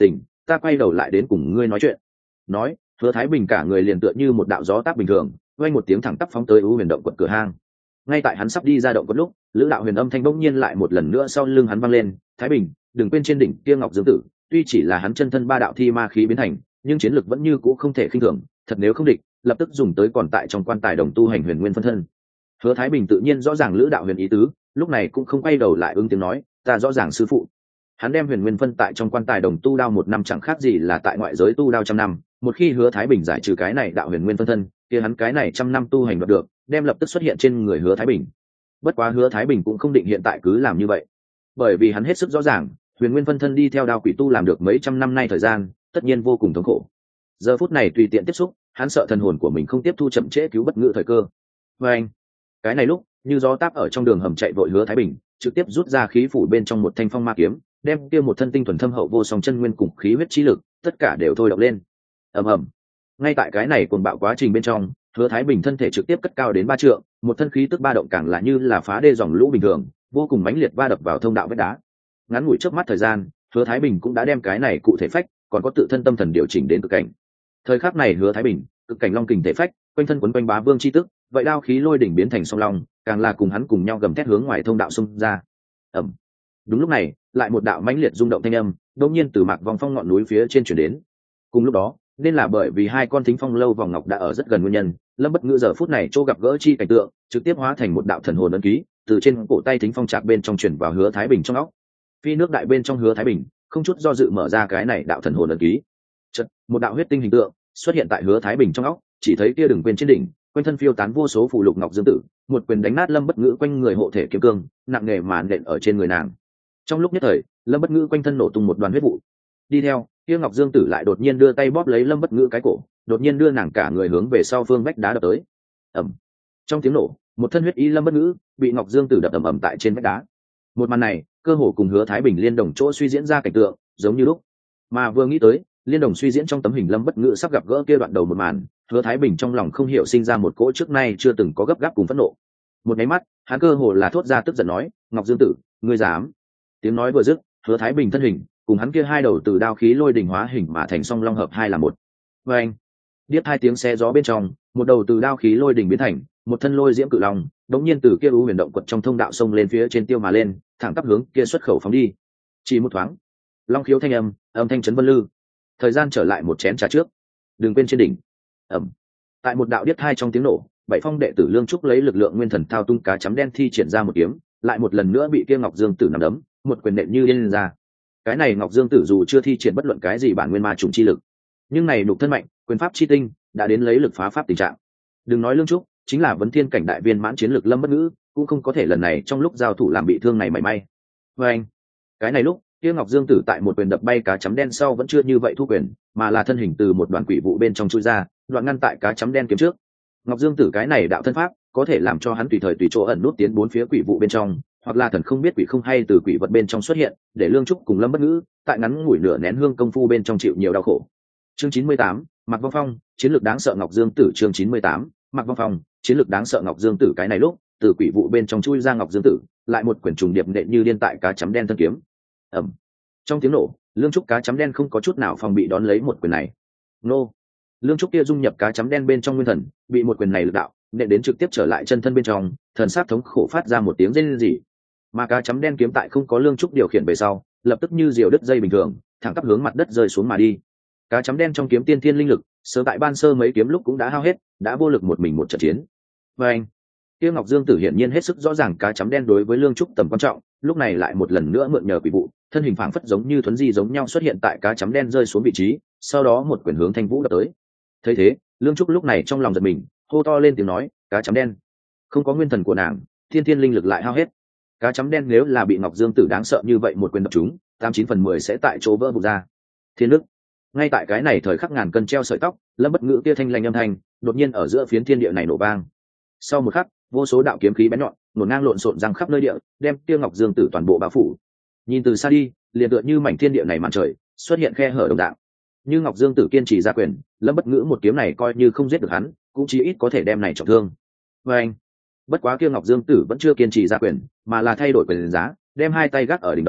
ta quay đầu lại đến cùng ngươi nói chuyện. Nói, Hứa Thái Bình cả người liền tựa như một đạo gió táp bình thường, quay một tiếng thẳng tắp phóng tới U Huyền động quật cửa hang. Ngay tại hắn sắp đi ra động quật lúc, Lữ đạo huyền âm thanh bỗng nhiên lại một lần nữa sau lưng hắn vang lên, "Thái Bình, đừng quên trên đỉnh kia Ngọc Dương Tử, tuy chỉ là hắn chân thân ba đạo thi ma khí biến thành, nhưng chiến lực vẫn như cũ không thể khinh thường, thật nếu không địch, lập tức dùng tới còn tại trong quan tài đồng tu hành Huyền Nguyên phân thân." Hứa Thái Bình tự nhiên rõ ràng Lữ đạo huyền ý tứ, lúc này cũng không quay đầu lại ứng tiếng nói, "Ta rõ ràng sư phụ." Hắn đem Huyền Nguyên phân tại trong quan tài đồng tu đao một năm chẳng khác gì là tại ngoại giới tu đao trăm năm, một khi Hứa Thái Bình giải trừ cái này đạo Huyền Nguyên phân thân, kia hắn cái này trăm năm tu hành đoạt được, đem lập tức xuất hiện trên người Hứa Thái Bình. Bất quá Hứa Thái Bình cũng không định hiện tại cứ làm như vậy, bởi vì hắn hết sức rõ ràng, Huyền Nguyên phân thân đi theo đao quỷ tu làm được mấy trăm năm nay thời gian, tất nhiên vô cùng thống khổ. Giờ phút này tùy tiện tiếp xúc, hắn sợ thần hồn của mình không tiếp thu chậm trễ cứu bất ngự thời cơ. Và anh, cái này lúc, như gió táp ở trong đường hầm chạy vội Hứa Thái Bình, trực tiếp rút ra khí phủ bên trong một thanh phong ma kiếm, đem kia một thân tinh thuần thâm hậu vô song chân nguyên cùng khí huyết chi lực, tất cả đều thôi động lên. Ầm ầm. Ngay tại cái này cuồng bạo quá trình bên trong, Hứa Thái Bình thân thể trực tiếp cất cao đến ba trượng, một thân khí tức ba động càng là như là phá đê dòng lũ bình thường, vô cùng mãnh liệt va đập vào thông đạo vách đá. Ngắn ngủi chớp mắt thời gian, Hứa Thái Bình cũng đã đem cái này cụ thể phách, còn có tự thân tâm thần điều chỉnh đến cực cảnh. Thời khắc này Hứa Thái Bình, cực cảnh long kình thể phách, quanh thân quấn quanh bá vương chi tức, vậy đao khí lôi đỉnh biến thành song long, càng là cùng hắn cùng nhau gầm thét hướng ngoài thông đạo xung ra. Ầm. Đúng lúc này, lại một đạo mãnh liệt rung động thanh âm, đột nhiên từ Mạc Vong Phong ngọn núi phía trên truyền đến. Cùng lúc đó, nên là bởi vì hai con thính phong lâu vòng ngọc đã ở rất gần nguyên nhân, Lâm Bất Ngữ giờ phút này chỗ gặp gỡ chi cảnh tượng, trực tiếp hóa thành một đạo thần hồn ấn ký, từ trên cổ tay thính phong chạc bên trong truyền vào Hứa Thái Bình trong óc. Phi nước đại bên trong Hứa Thái Bình, không chút do dự mở ra cái này đạo thần hồn ấn ký. Chợt, một đạo huyết tinh hình tượng xuất hiện tại Hứa Thái Bình trong óc, chỉ thấy kia đừng quên trên đỉnh, quanh thân phiêu tán vô số phù lục ngọc dương tử, một quyền đánh nát Lâm Bất Ngữ quanh người hộ thể kiếm cương, nặng nề mà nện ở trên người nàng. Trong lúc nhất thời, Lâm Bất Ngữ quanh thân nổ tung một đoàn huyết vụ. Đi theo, kia ngọc dương tử lại đột nhiên đưa tay bóp lấy Lâm Bất Ngữ cái cổ, đột nhiên đưa nàng cả người hướng về sau phương vách đá đập tới. Ầm. Trong tiếng nổ, một thân huyết y Lâm Bất Ngữ bị ngọc dương tử đập ầm ầm tại trên vách đá. Một màn này, cơ hồ cùng Hứa Thái Bình liên đồng chỗ suy diễn ra cảnh tượng, giống như lúc. Mà vừa nghĩ tới, liên đồng suy diễn trong tấm hình Lâm Bất Ngữ sắp gặp gỡ kia đoạn đầu một màn, Hứa Thái Bình trong lòng không hiểu sinh ra một cỗ trước nay chưa từng có gấp gáp cùng phẫn nộ. Một cái mắt, hắn cơ hồ là thốt ra tức giận nói, "Ngọc Dương Tử, ngươi dám?" Tiếng nói vừa dứt, Hứa Thái Bình thân hình cùng hắn kia hai đầu từ đao khí lôi đỉnh hóa hình mà thành song long hợp hai là một. Và anh, điếc hai tiếng xe gió bên trong, một đầu từ đao khí lôi đỉnh biến thành một thân lôi diễm cự long, đống nhiên từ kia u huyền động quật trong thông đạo sông lên phía trên tiêu mà lên, thẳng tắp hướng kia xuất khẩu phóng đi. Chỉ một thoáng, long khiếu thanh âm, âm thanh chấn vân lư. Thời gian trở lại một chén trà trước, đừng quên trên đỉnh. Ẩm. Tại một đạo điếc hai trong tiếng nổ, bảy phong đệ tử Lương Trúc lấy lực lượng nguyên thần thao tung cá chấm đen thi triển ra một kiếm, lại một lần nữa bị kia Ngọc Dương Tử nắm đấm, một quyền nện như điên ra. Cái này Ngọc Dương Tử dù chưa thi triển bất luận cái gì bản nguyên ma trùng chi lực, nhưng này đục thân mạnh, quyền pháp chi tinh, đã đến lấy lực phá pháp tình trạng. Đừng nói Lương Trúc, chính là vấn thiên cảnh đại viên mãn chiến lực Lâm Bất Ngữ, cũng không có thể lần này trong lúc giao thủ làm bị thương này mảy may. Và anh, cái này lúc, kia Ngọc Dương Tử tại một quyền đập bay cá chấm đen sau vẫn chưa như vậy thu quyền, mà là thân hình từ một đoàn quỷ vụ bên trong chui ra, đoạn ngăn tại cá chấm đen kiếm trước. Ngọc Dương Tử cái này đạo thân pháp, có thể làm cho hắn tùy thời tùy chỗ ẩn nút tiến bốn phía quỷ vụ bên trong, hoặc là thần không biết quỷ không hay từ quỷ vật bên trong xuất hiện, để Lương Trúc cùng Lâm Bất Ngữ tại ngắn ngủi nửa nén hương công phu bên trong chịu nhiều đau khổ. Chương chín mươi tám, Mạc Vong Phong, chiến lược đáng sợ Ngọc Dương Tử. Chương chín mươi tám, Mạc Vong Phong, chiến lược đáng sợ Ngọc Dương Tử. Cái này lúc, từ quỷ vụ bên trong chui ra Ngọc Dương Tử, lại một quyển trùng điệp nện như điên tại cá chấm đen thân kiếm. Ầm. Trong tiếng nổ, Lương Trúc cá chấm đen không có chút nào phòng bị đón lấy một quyền này. Nô. Lương Trúc kia dung nhập cá chấm đen bên trong nguyên thần, bị một quyền này lực đạo nện đến trực tiếp trở lại chân thân bên trong, thần sát thống khổ phát ra một tiếng rên rỉ. Mà cá chấm đen kiếm tại không có Lương Trúc điều khiển về sau, lập tức như diều đứt dây bình thường, thẳng tắp hướng mặt đất rơi xuống mà đi. Cá chấm đen trong kiếm tiên thiên linh lực, sớm tại ban sơ mấy kiếm lúc cũng đã hao hết, đã vô lực một mình một trận chiến. Và anh, kia Ngọc Dương Tử hiển nhiên hết sức rõ ràng cá chấm đen đối với Lương Trúc tầm quan trọng, lúc này lại một lần nữa mượn nhờ quỷ vụ, thân hình phảng phất giống như thuấn di giống nhau xuất hiện tại cá chấm đen rơi xuống vị trí, sau đó một quyền hướng Thanh Vũ đập tới. Thấy thế, Lương Trúc lúc này trong lòng giật mình, hô to lên tiếng nói, cá chấm đen, không có nguyên thần của nàng, thiên thiên linh lực lại hao hết. Cá chấm đen nếu là bị Ngọc Dương Tử đáng sợ như vậy một quyền đập trúng, tám chín phần mười sẽ tại chỗ vỡ vụn ra. Thiên đức. Ngay tại cái này thời khắc ngàn cân treo sợi tóc, Lâm Bất Ngữ kia thanh lanh âm thanh, đột nhiên ở giữa phiến thiên địa này nổ vang. Sau một khắc, vô số đạo kiếm khí bén nhọn, nổ ngang lộn xộn răng khắp nơi địa, đem kia Ngọc Dương Tử toàn bộ bao phủ. Nhìn từ xa đi, liền tựa như mảnh thiên địa này màn trời, xuất hiện khe hở đồng dạng. Như Ngọc Dương Tử kiên trì ra quyền, Lâm Bất Ngữ một kiếm này coi như không giết được hắn, cũng chí ít có thể đem này trọng thương. Và anh, bất quá kia Ngọc Dương Tử vẫn chưa kiên trì ra quyền, mà là thay đổi quyền giá, đem hai tay gác ở đỉnh đầu,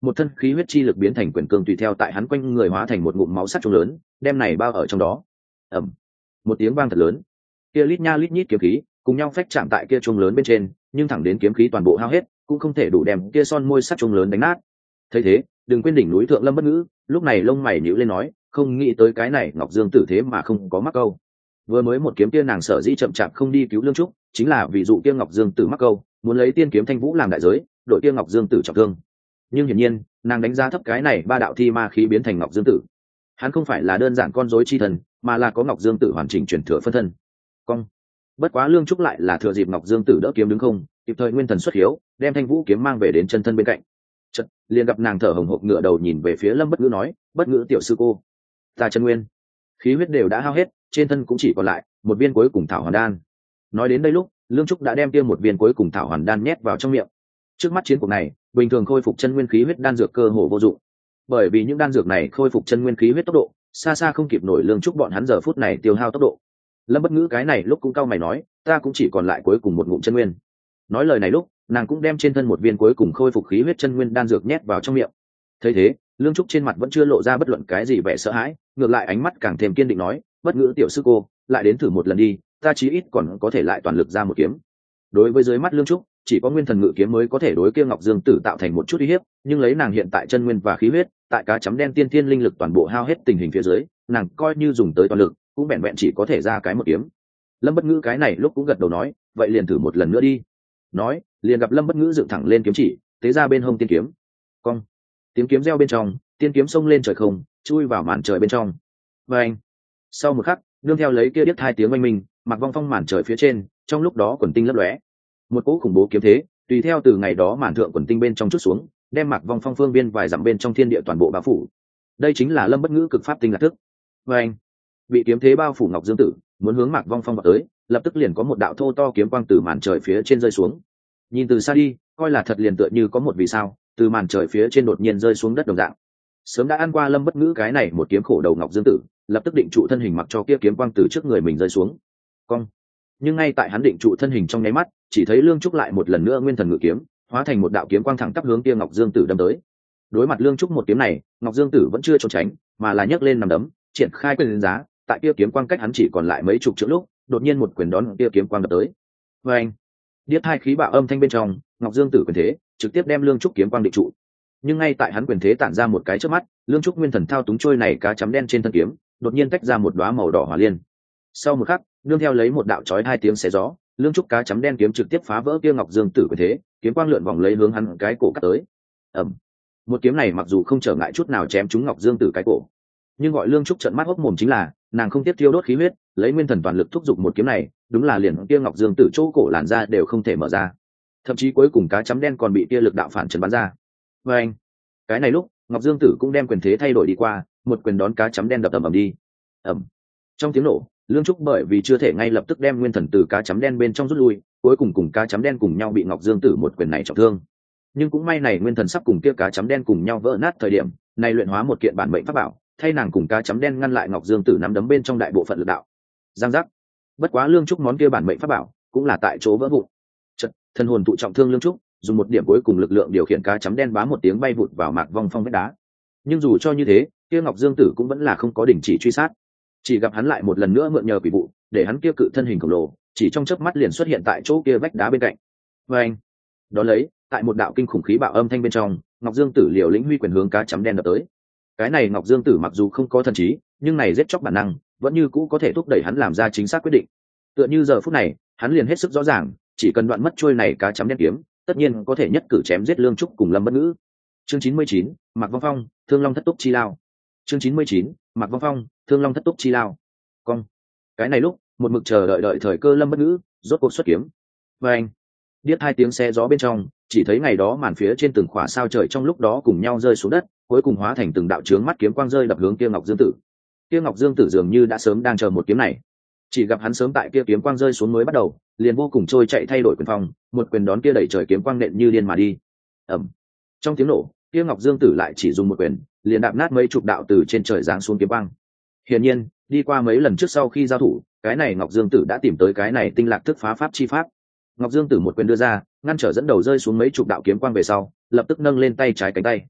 một thân khí huyết chi lực biến thành quyền cương tùy theo tại hắn quanh người hóa thành một ngụm máu sắc trông lớn, đem này bao ở trong đó. Ầm, một tiếng vang thật lớn, kia lít nha lít nhít kiếm khí cùng nhau phách chạm tại kia trông lớn bên trên, nhưng thẳng đến kiếm khí toàn bộ hao hết, cũng không thể đủ đem kia son môi sắc trông lớn đánh nát. Thấy thế, đừng quên đỉnh núi thượng Lâm Bất Ngữ, lúc này lông mày nhíu lên nói, không nghĩ tới cái này Ngọc Dương Tử thế mà không có mắc câu. Vừa mới một kiếm kia nàng sở dĩ chậm chạp không đi cứu Lương Trúc, chính là vì dụ kia Ngọc Dương Tử mắc câu, muốn lấy tiên kiếm Thanh Vũ làm đại giới, đội kia Ngọc Dương Tử trọng thương. Nhưng hiển nhiên, nàng đánh giá thấp cái này ba đạo thi ma khí biến thành Ngọc Dương Tử. Hắn không phải là đơn giản con rối chi thần, mà là có Ngọc Dương Tử hoàn chỉnh truyền thừa phân thân. Cong. Bất quá Lương Trúc lại là thừa dịp Ngọc Dương Tử đỡ kiếm đứng không, kịp thời nguyên thần xuất hiếu, đem Thanh Vũ kiếm mang về đến chân thân bên cạnh. Chợt, liền gặp nàng thở hổn hộc ngửa đầu nhìn về phía Lâm Bất Ngữ nói, "Bất Ngữ tiểu sư cô, ta chân nguyên, khí huyết đều đã hao hết, trên thân cũng chỉ còn lại một viên cuối cùng thảo hoàn đan." Nói đến đây lúc, Lương Trúc đã đem kia một viên cuối cùng thảo hoàn đan nhét vào trong miệng. Trước mắt chiến cuộc này, bình thường khôi phục chân nguyên khí huyết đan dược cơ hồ vô dụng, bởi vì những đan dược này khôi phục chân nguyên khí huyết tốc độ xa xa không kịp nổi Lương Trúc bọn hắn giờ phút này tiêu hao tốc độ. Lâm Bất Ngữ cái này lúc cũng cau mày nói, "Ta cũng chỉ còn lại cuối cùng một ngụm chân nguyên." Nói lời này lúc, nàng cũng đem trên thân một viên cuối cùng khôi phục khí huyết chân nguyên đan dược nhét vào trong miệng. Thấy thế, Lương Trúc trên mặt vẫn chưa lộ ra bất luận cái gì vẻ sợ hãi, ngược lại ánh mắt càng thêm kiên định nói, "Bất Ngữ tiểu sư cô, lại đến thử một lần đi, ta chí ít còn có thể lại toàn lực ra một kiếm." Đối với dưới mắt Lương Trúc, chỉ có nguyên thần ngự kiếm mới có thể đối kia Ngọc Dương Tử tạo thành một chút uy hiếp, nhưng lấy nàng hiện tại chân nguyên và khí huyết, tại cá chấm đen tiên thiên linh lực toàn bộ hao hết tình hình phía dưới, nàng coi như dùng tới toàn lực, cũng vẹn vẹn chỉ có thể ra cái một kiếm. Lâm Bất Ngữ cái này lúc cũng gật đầu nói, "Vậy liền thử một lần nữa đi." Nói, liền gặp Lâm Bất Ngữ dựng thẳng lên kiếm chỉ, tế ra bên hông tiên kiếm. Cong. Tiếng kiếm reo bên trong, tiên kiếm xông lên trời không, chui vào màn trời bên trong. Và anh. Sau một khắc, nương theo lấy kia điếc hai tiếng oanh minh, Mạc Vong Phong màn trời phía trên, trong lúc đó quần tinh lấp lóe. Một cỗ khủng bố kiếm thế, tùy theo từ ngày đó màn thượng quần tinh bên trong chút xuống, đem Mạc Vong Phong phương biên vài dặm bên trong thiên địa toàn bộ bao phủ. Đây chính là Lâm Bất Ngữ cực pháp tinh lạc thức. Và anh. Bị kiếm thế bao phủ Ngọc Dương Tử, muốn hướng Mạc Vong Phong vào tới, lập tức liền có một đạo thô to kiếm quang từ màn trời phía trên rơi xuống. Nhìn từ xa đi, coi là thật liền tựa như có một vì sao từ màn trời phía trên đột nhiên rơi xuống đất đồng dạng. Sớm đã ăn qua Lâm Bất Ngữ cái này một kiếm khổ đầu Ngọc Dương Tử, lập tức định trụ thân hình mặc cho kia kiếm quang từ trước người mình rơi xuống. Cong. Nhưng ngay tại hắn định trụ thân hình trong nháy mắt, chỉ thấy Lương Trúc lại một lần nữa nguyên thần ngự kiếm, hóa thành một đạo kiếm quang thẳng tắp hướng kia Ngọc Dương Tử đâm tới. Đối mặt Lương Trúc một kiếm này, Ngọc Dương Tử vẫn chưa trốn tránh, mà là nhấc lên nằm đấm, triển khai quyền giá, tại kia kiếm quang cách hắn chỉ còn lại mấy chục trượng lúc, đột nhiên một quyền đón kia kiếm quang đập tới. Và anh. Điếc hai khí bạo âm thanh bên trong, Ngọc Dương Tử quyền thế trực tiếp đem Lương Trúc kiếm quang định trụ. Nhưng ngay tại hắn quyền thế tản ra một cái chớp mắt, Lương Trúc nguyên thần thao túng trôi này cá chấm đen trên thân kiếm, đột nhiên tách ra một đóa màu đỏ hỏa liên. Sau một khắc, nương theo lấy một đạo chói hai tiếng xé gió, Lương Trúc cá chấm đen kiếm trực tiếp phá vỡ kia Ngọc Dương Tử quyền thế, kiếm quang lượn vòng lấy hướng hắn cái cổ cắt tới. Ầm. Một kiếm này mặc dù không trở ngại chút nào chém trúng Ngọc Dương Tử cái cổ, nhưng gọi Lương Trúc trợn mắt hốc mồm chính là, nàng không tiếp tiêu đốt khí huyết, lấy nguyên thần toàn lực thúc giục một kiếm này, đúng là liền kia Ngọc Dương Tử chỗ cổ làn ra đều không thể mở ra, thậm chí cuối cùng cá chấm đen còn bị kia lực đạo phản chấn bắn ra. Và anh, cái này lúc Ngọc Dương Tử cũng đem quyền thế thay đổi đi qua, một quyền đón cá chấm đen đập ầm ầm đi. Ầm. Trong tiếng nổ, Lương Trúc bởi vì chưa thể ngay lập tức đem nguyên thần từ cá chấm đen bên trong rút lui, cuối cùng cùng cá chấm đen cùng nhau bị Ngọc Dương Tử một quyền này trọng thương. Nhưng cũng may này nguyên thần sắp cùng kia cá chấm đen cùng nhau vỡ nát thời điểm, này luyện hóa một kiện bản mệnh pháp bảo, thay nàng cùng cá chấm đen ngăn lại Ngọc Dương Tử nắm đấm bên trong đại bộ phận lực đạo. Giang giác. Bất quá Lương Trúc món kia bản mệnh pháp bảo cũng là tại chỗ vỡ vụn. Chợt, thân hồn tụ trọng thương Lương Trúc, dùng một điểm cuối cùng lực lượng điều khiển cá chấm đen bá một tiếng bay vụt vào Mạc Vong Phong vách đá. Nhưng dù cho như thế, kia Ngọc Dương Tử cũng vẫn là không có đình chỉ truy sát. Chỉ gặp hắn lại một lần nữa mượn nhờ quỷ vụ, để hắn kia cự thân hình khổng lồ, chỉ trong chớp mắt liền xuất hiện tại chỗ kia vách đá bên cạnh. Và anh, đó lấy, tại một đạo kinh khủng khí bạo âm thanh bên trong, Ngọc Dương Tử liều lĩnh huy quyền hướng cá chấm đen đập tới. Cái này Ngọc Dương Tử mặc dù không có thần trí, nhưng này giết chóc bản năng vẫn như cũ có thể thúc đẩy hắn làm ra chính xác quyết định. Tựa như giờ phút này, hắn liền hết sức rõ ràng, chỉ cần đoạn mất trôi này cá chấm đen kiếm, tất nhiên có thể nhất cử chém giết Lương Trúc cùng Lâm Bất Ngữ. Chương chín mươi chín, Mạc Vong Phong, Thương Long thất túc chi lao. Chương chín mươi chín, Mạc Vong Phong, Thương Long thất túc chi lao. Cong. Cái này lúc, một mực chờ đợi đợi thời cơ Lâm Bất Ngữ, rốt cuộc xuất kiếm. Và anh, điếc hai tiếng xe gió bên trong, chỉ thấy ngày đó màn phía trên từng khỏa sao trời trong lúc đó cùng nhau rơi xuống đất, cuối cùng hóa thành từng đạo chướng mắt kiếm quang rơi đập hướng kia Ngọc Dương Tử. Kia Ngọc Dương Tử dường như đã sớm đang chờ một kiếm này, chỉ gặp hắn sớm tại kia kiếm quang rơi xuống mới bắt đầu, liền vô cùng trôi chạy thay đổi quyền phong, một quyền đón kia đẩy trời kiếm quang nện như điên mà đi. Ầm. Trong tiếng nổ, kia Ngọc Dương Tử lại chỉ dùng một quyền, liền đạp nát mấy chục đạo từ trên trời giáng xuống kiếm quang. Hiển nhiên, đi qua mấy lần trước sau khi giao thủ, cái này Ngọc Dương Tử đã tìm tới cái này tinh lạc thức phá pháp chi pháp. Ngọc Dương Tử một quyền đưa ra, ngăn trở dẫn đầu rơi xuống mấy chục đạo kiếm quang về sau, lập tức nâng lên tay trái cánh tay.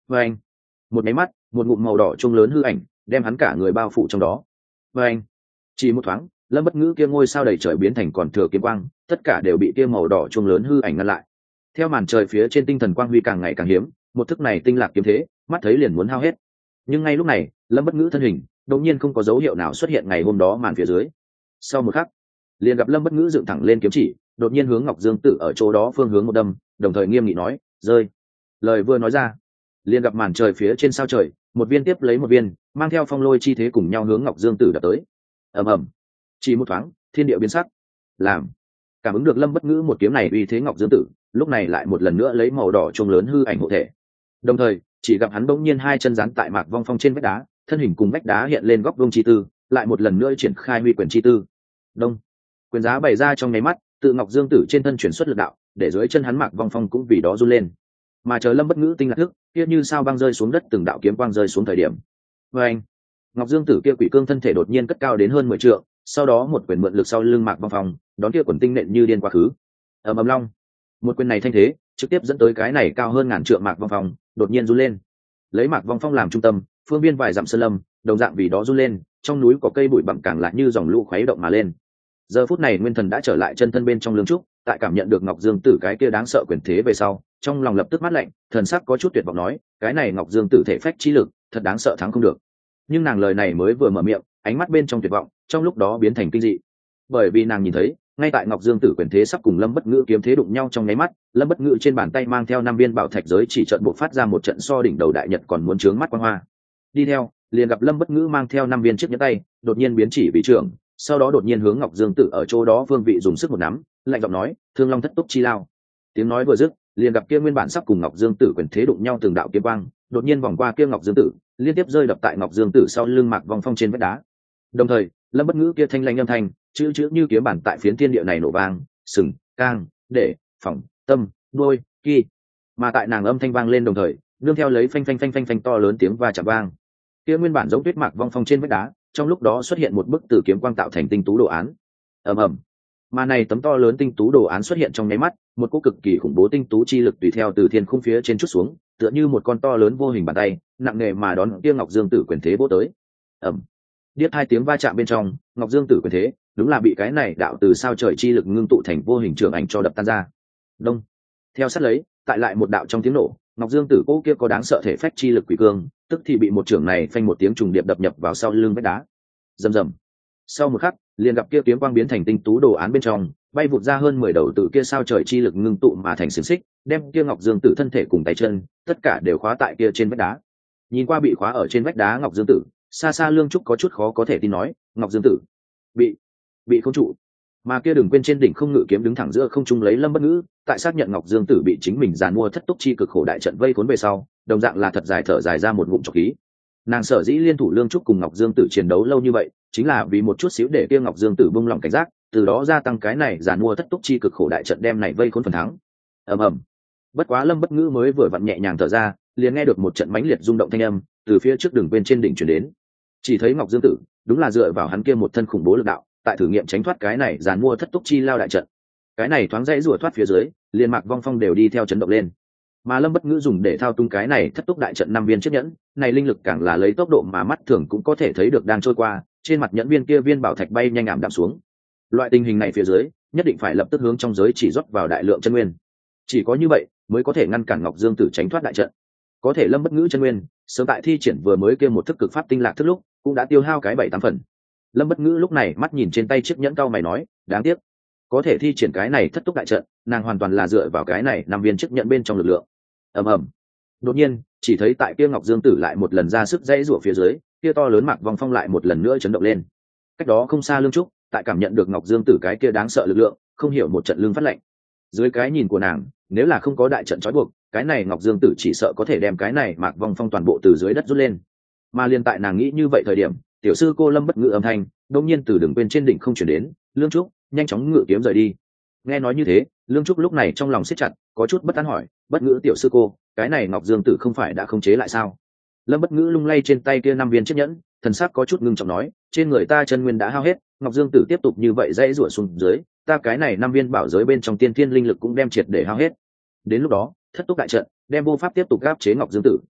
và anh một máy mắt một ngụm màu đỏ chuông lớn hư ảnh đem hắn cả người bao phủ trong đó. và anh chỉ một thoáng, Lâm Bất Ngữ kia ngôi sao đầy trời biến thành còn thừa kiếm quang, tất cả đều bị kia màu đỏ chuông lớn hư ảnh ngăn lại. Theo màn trời phía trên tinh thần quang huy càng ngày càng hiếm, một thức này tinh lạc kiếm thế, mắt thấy liền muốn hao hết. Nhưng ngay lúc này, Lâm Bất Ngữ thân hình đột nhiên không có dấu hiệu nào xuất hiện ngày hôm đó màn phía dưới. Sau một khắc, liền gặp Lâm Bất Ngữ dựng thẳng lên kiếm chỉ, đột nhiên hướng Ngọc Dương Tử ở chỗ đó phương hướng một đâm, đồng thời nghiêm nghị nói, "Rơi." Lời vừa nói ra, liền gặp màn trời phía trên sao trời, một viên tiếp lấy một viên, mang theo phong lôi chi thế cùng nhau hướng Ngọc Dương Tử đập tới. Ầm ầm. Chỉ một thoáng, thiên địa biến sắc. Làm cảm ứng được Lâm Bất Ngữ một kiếm này uy thế Ngọc Dương Tử, lúc này lại một lần nữa lấy màu đỏ chuông lớn hư ảnh hộ thể. Đồng thời, chỉ gặp hắn bỗng nhiên hai chân dán tại mạc vong phong trên vách đá, thân hình cùng vách đá hiện lên góc vuông chi tư, lại một lần nữa triển khai huy quyền chi tư. Đông. Quyền giá bày ra trong nháy mắt, tự Ngọc Dương Tử trên thân chuyển xuất lực đạo, để dưới chân hắn mạc vong phong cũng vì đó run lên. Mà chờ Lâm Bất Ngữ tinh lạc thức, kia như sao băng rơi xuống đất từng đạo kiếm quang rơi xuống thời điểm. Oeng! Ngọc Dương Tử kia quỷ cương thân thể đột nhiên cất cao đến hơn mười trượng, sau đó một quyền mượn lực sau lưng mạc vong phong, đón kia quần tinh nện như điên quá khứ. Ầm ầm long. Một quyền này thanh thế, trực tiếp dẫn tới cái này cao hơn ngàn trượng mạc vong phong, đột nhiên run lên. Lấy mạc vong phong làm trung tâm, phương viên vài dặm sơn lâm, đồng dạng vì đó run lên, trong núi có cây bụi bặm càng lại như dòng lũ khuấy động mà lên. Giờ phút này nguyên thần đã trở lại chân thân bên trong lương trúc, tại cảm nhận được Ngọc Dương Tử cái kia đáng sợ quyền thế về sau, trong lòng lập tức mát lạnh, thần sắc có chút tuyệt vọng nói, cái này Ngọc Dương Tử thể phách trí lực, thật đáng sợ thắng không được. Nhưng nàng lời này mới vừa mở miệng, ánh mắt bên trong tuyệt vọng, trong lúc đó biến thành kinh dị. Bởi vì nàng nhìn thấy, ngay tại Ngọc Dương Tử quyền thế sắp cùng Lâm Bất Ngữ kiếm thế đụng nhau trong nháy mắt, Lâm Bất Ngữ trên bàn tay mang theo năm viên bảo thạch giới chỉ trận bộ phát ra một trận so đỉnh đầu đại nhật còn muốn trướng mắt quang hoa. Đi theo, liền gặp Lâm Bất Ngữ mang theo năm viên chiếc nhẫn tay, đột nhiên biến chỉ vị trưởng, sau đó đột nhiên hướng Ngọc Dương Tử ở chỗ đó phương vị dùng sức một nắm, lạnh giọng nói, "Thương Long thất túc chi lao." Tiếng nói vừa dứt, liền gặp kia nguyên bản sắp cùng Ngọc Dương Tử quyền thế đụng nhau từng đạo kiếm quang, đột nhiên vòng qua kia Ngọc Dương Tử, liên tiếp rơi đập tại Ngọc Dương Tử sau lưng mạc vong phong trên vách đá. Đồng thời, Lâm Bất Ngữ kia thanh lãnh âm thanh, chữ chữ như kiếm bản tại phiến thiên địa này nổ vang, sừng, cang, để, phỏng, tâm, đuôi, kỳ. Mà tại nàng âm thanh vang lên đồng thời, nương theo lấy phanh phanh phanh phanh phanh to lớn tiếng va chạm vang. Kia nguyên bản giống tuyết mạc vong phong trên vách đá, trong lúc đó xuất hiện một bức từ kiếm quang tạo thành tinh tú đồ án. Ầm ầm. Mà này tấm to lớn tinh tú đồ án xuất hiện trong nháy mắt, một cỗ cực kỳ khủng bố tinh tú chi lực tùy theo từ thiên khung phía trên chút xuống, tựa như một con to lớn vô hình bàn tay, nặng nề mà đón kia Ngọc Dương Tử quyền thế vỗ tới. Ầm. Điếc hai tiếng va chạm bên trong, Ngọc Dương Tử quyền thế, đúng là bị cái này đạo từ sao trời chi lực ngưng tụ thành vô hình trường ảnh cho đập tan ra. Đông. Theo sát lấy, tại lại một đạo trong tiếng nổ, Ngọc Dương Tử cố kia có đáng sợ thể phách chi lực quỷ cương, tức thì bị một trường này phanh một tiếng trùng điệp đập nhập vào sau lưng vách đá. Rầm rầm. Sau một khắc, liền gặp kia kiếm quang biến thành tinh tú đồ án bên trong, bay vụt ra hơn mười đầu tử kia sao trời chi lực ngưng tụ mà thành xiềng xích, đem kia Ngọc Dương Tử thân thể cùng tay chân, tất cả đều khóa tại kia trên vách đá. Nhìn qua bị khóa ở trên vách đá Ngọc Dương Tử, xa xa Lương Trúc có chút khó có thể tin nói, Ngọc Dương Tử bị bị không trụ. Mà kia đừng quên trên đỉnh không ngự kiếm đứng thẳng giữa không trung lấy Lâm Bất Ngữ, tại xác nhận Ngọc Dương Tử bị chính mình giàn mua thất túc chi cực khổ đại trận vây cuốn về sau, đồng dạng là thật dài thở dài ra một ngụm trọc khí. Nàng sở dĩ liên thủ Lương Trúc cùng Ngọc Dương Tử chiến đấu lâu như vậy, chính là vì một chút xíu để kia Ngọc Dương Tử buông lỏng cảnh giác, từ đó gia tăng cái này giàn mua thất túc chi cực khổ đại trận đem này vây cuốn phần thắng. Ầm ầm. Bất quá Lâm Bất Ngữ mới vừa vặn nhẹ nhàng thở ra, liền nghe được một trận mãnh liệt rung động thanh âm từ phía trước đường bên trên đỉnh truyền đến. Chỉ thấy Ngọc Dương Tử, đúng là dựa vào hắn kia một thân khủng bố lực đạo, tại thử nghiệm tránh thoát cái này giàn mua thất túc chi lao đại trận. Cái này thoáng dãy rủa thoát phía dưới, liền mạc vong phong đều đi theo chấn động lên. Mà Lâm Bất Ngữ dùng để thao túng cái này thất túc đại trận năm viên chiếc nhẫn, này linh lực càng là lấy tốc độ mà mắt thường cũng có thể thấy được đang trôi qua, trên mặt nhẫn viên kia viên bảo thạch bay nhanh ảm đạm xuống. Loại tình hình này phía dưới, nhất định phải lập tức hướng trong giới chỉ rót vào đại lượng chân nguyên. Chỉ có như vậy, mới có thể ngăn cản Ngọc Dương Tử tránh thoát đại trận. Có thể Lâm Bất Ngữ chân nguyên, sớm tại thi triển vừa mới kia một thức cực pháp tinh lạc thức lúc, cũng đã tiêu hao cái bảy tám phần. Lâm Bất Ngữ lúc này mắt nhìn trên tay chiếc nhẫn cao mày nói, đáng tiếc, có thể thi triển cái này thất túc đại trận, nàng hoàn toàn là dựa vào cái này năm viên chiếc nhẫn bên trong lực lượng. Ầm ầm. Đột nhiên, chỉ thấy tại kia Ngọc Dương Tử lại một lần ra sức dãy rủa phía dưới, kia to lớn mạc vong phong lại một lần nữa chấn động lên. Cách đó không xa Lương Trúc, tại cảm nhận được Ngọc Dương Tử cái kia đáng sợ lực lượng, không hiểu một trận lưng phát lạnh. Dưới cái nhìn của nàng, nếu là không có đại trận trói buộc, cái này Ngọc Dương Tử chỉ sợ có thể đem cái này mạc vong phong toàn bộ từ dưới đất rút lên. Mà liên tại nàng nghĩ như vậy thời điểm, tiểu sư cô Lâm Bất Ngữ âm thanh đột nhiên từ đường bên trên đỉnh không truyền đến, Lương Trúc, nhanh chóng ngự kiếm rời đi. Nghe nói như thế, Lương Trúc lúc này trong lòng siết chặt, có chút bất an hỏi, Bất Ngữ tiểu sư cô, cái này Ngọc Dương Tử không phải đã không chế lại sao? Lâm Bất Ngữ lung lay trên tay kia năm viên chiếc nhẫn, thần sắc có chút ngưng trọng nói, trên người ta chân nguyên đã hao hết, Ngọc Dương Tử tiếp tục như vậy dãy rủa xuống dưới, ta cái này năm viên bảo giới bên trong tiên thiên linh lực cũng đem triệt để hao hết. Đến lúc đó, thất túc đại trận, đem vô pháp tiếp tục áp chế Ngọc Dương Tử.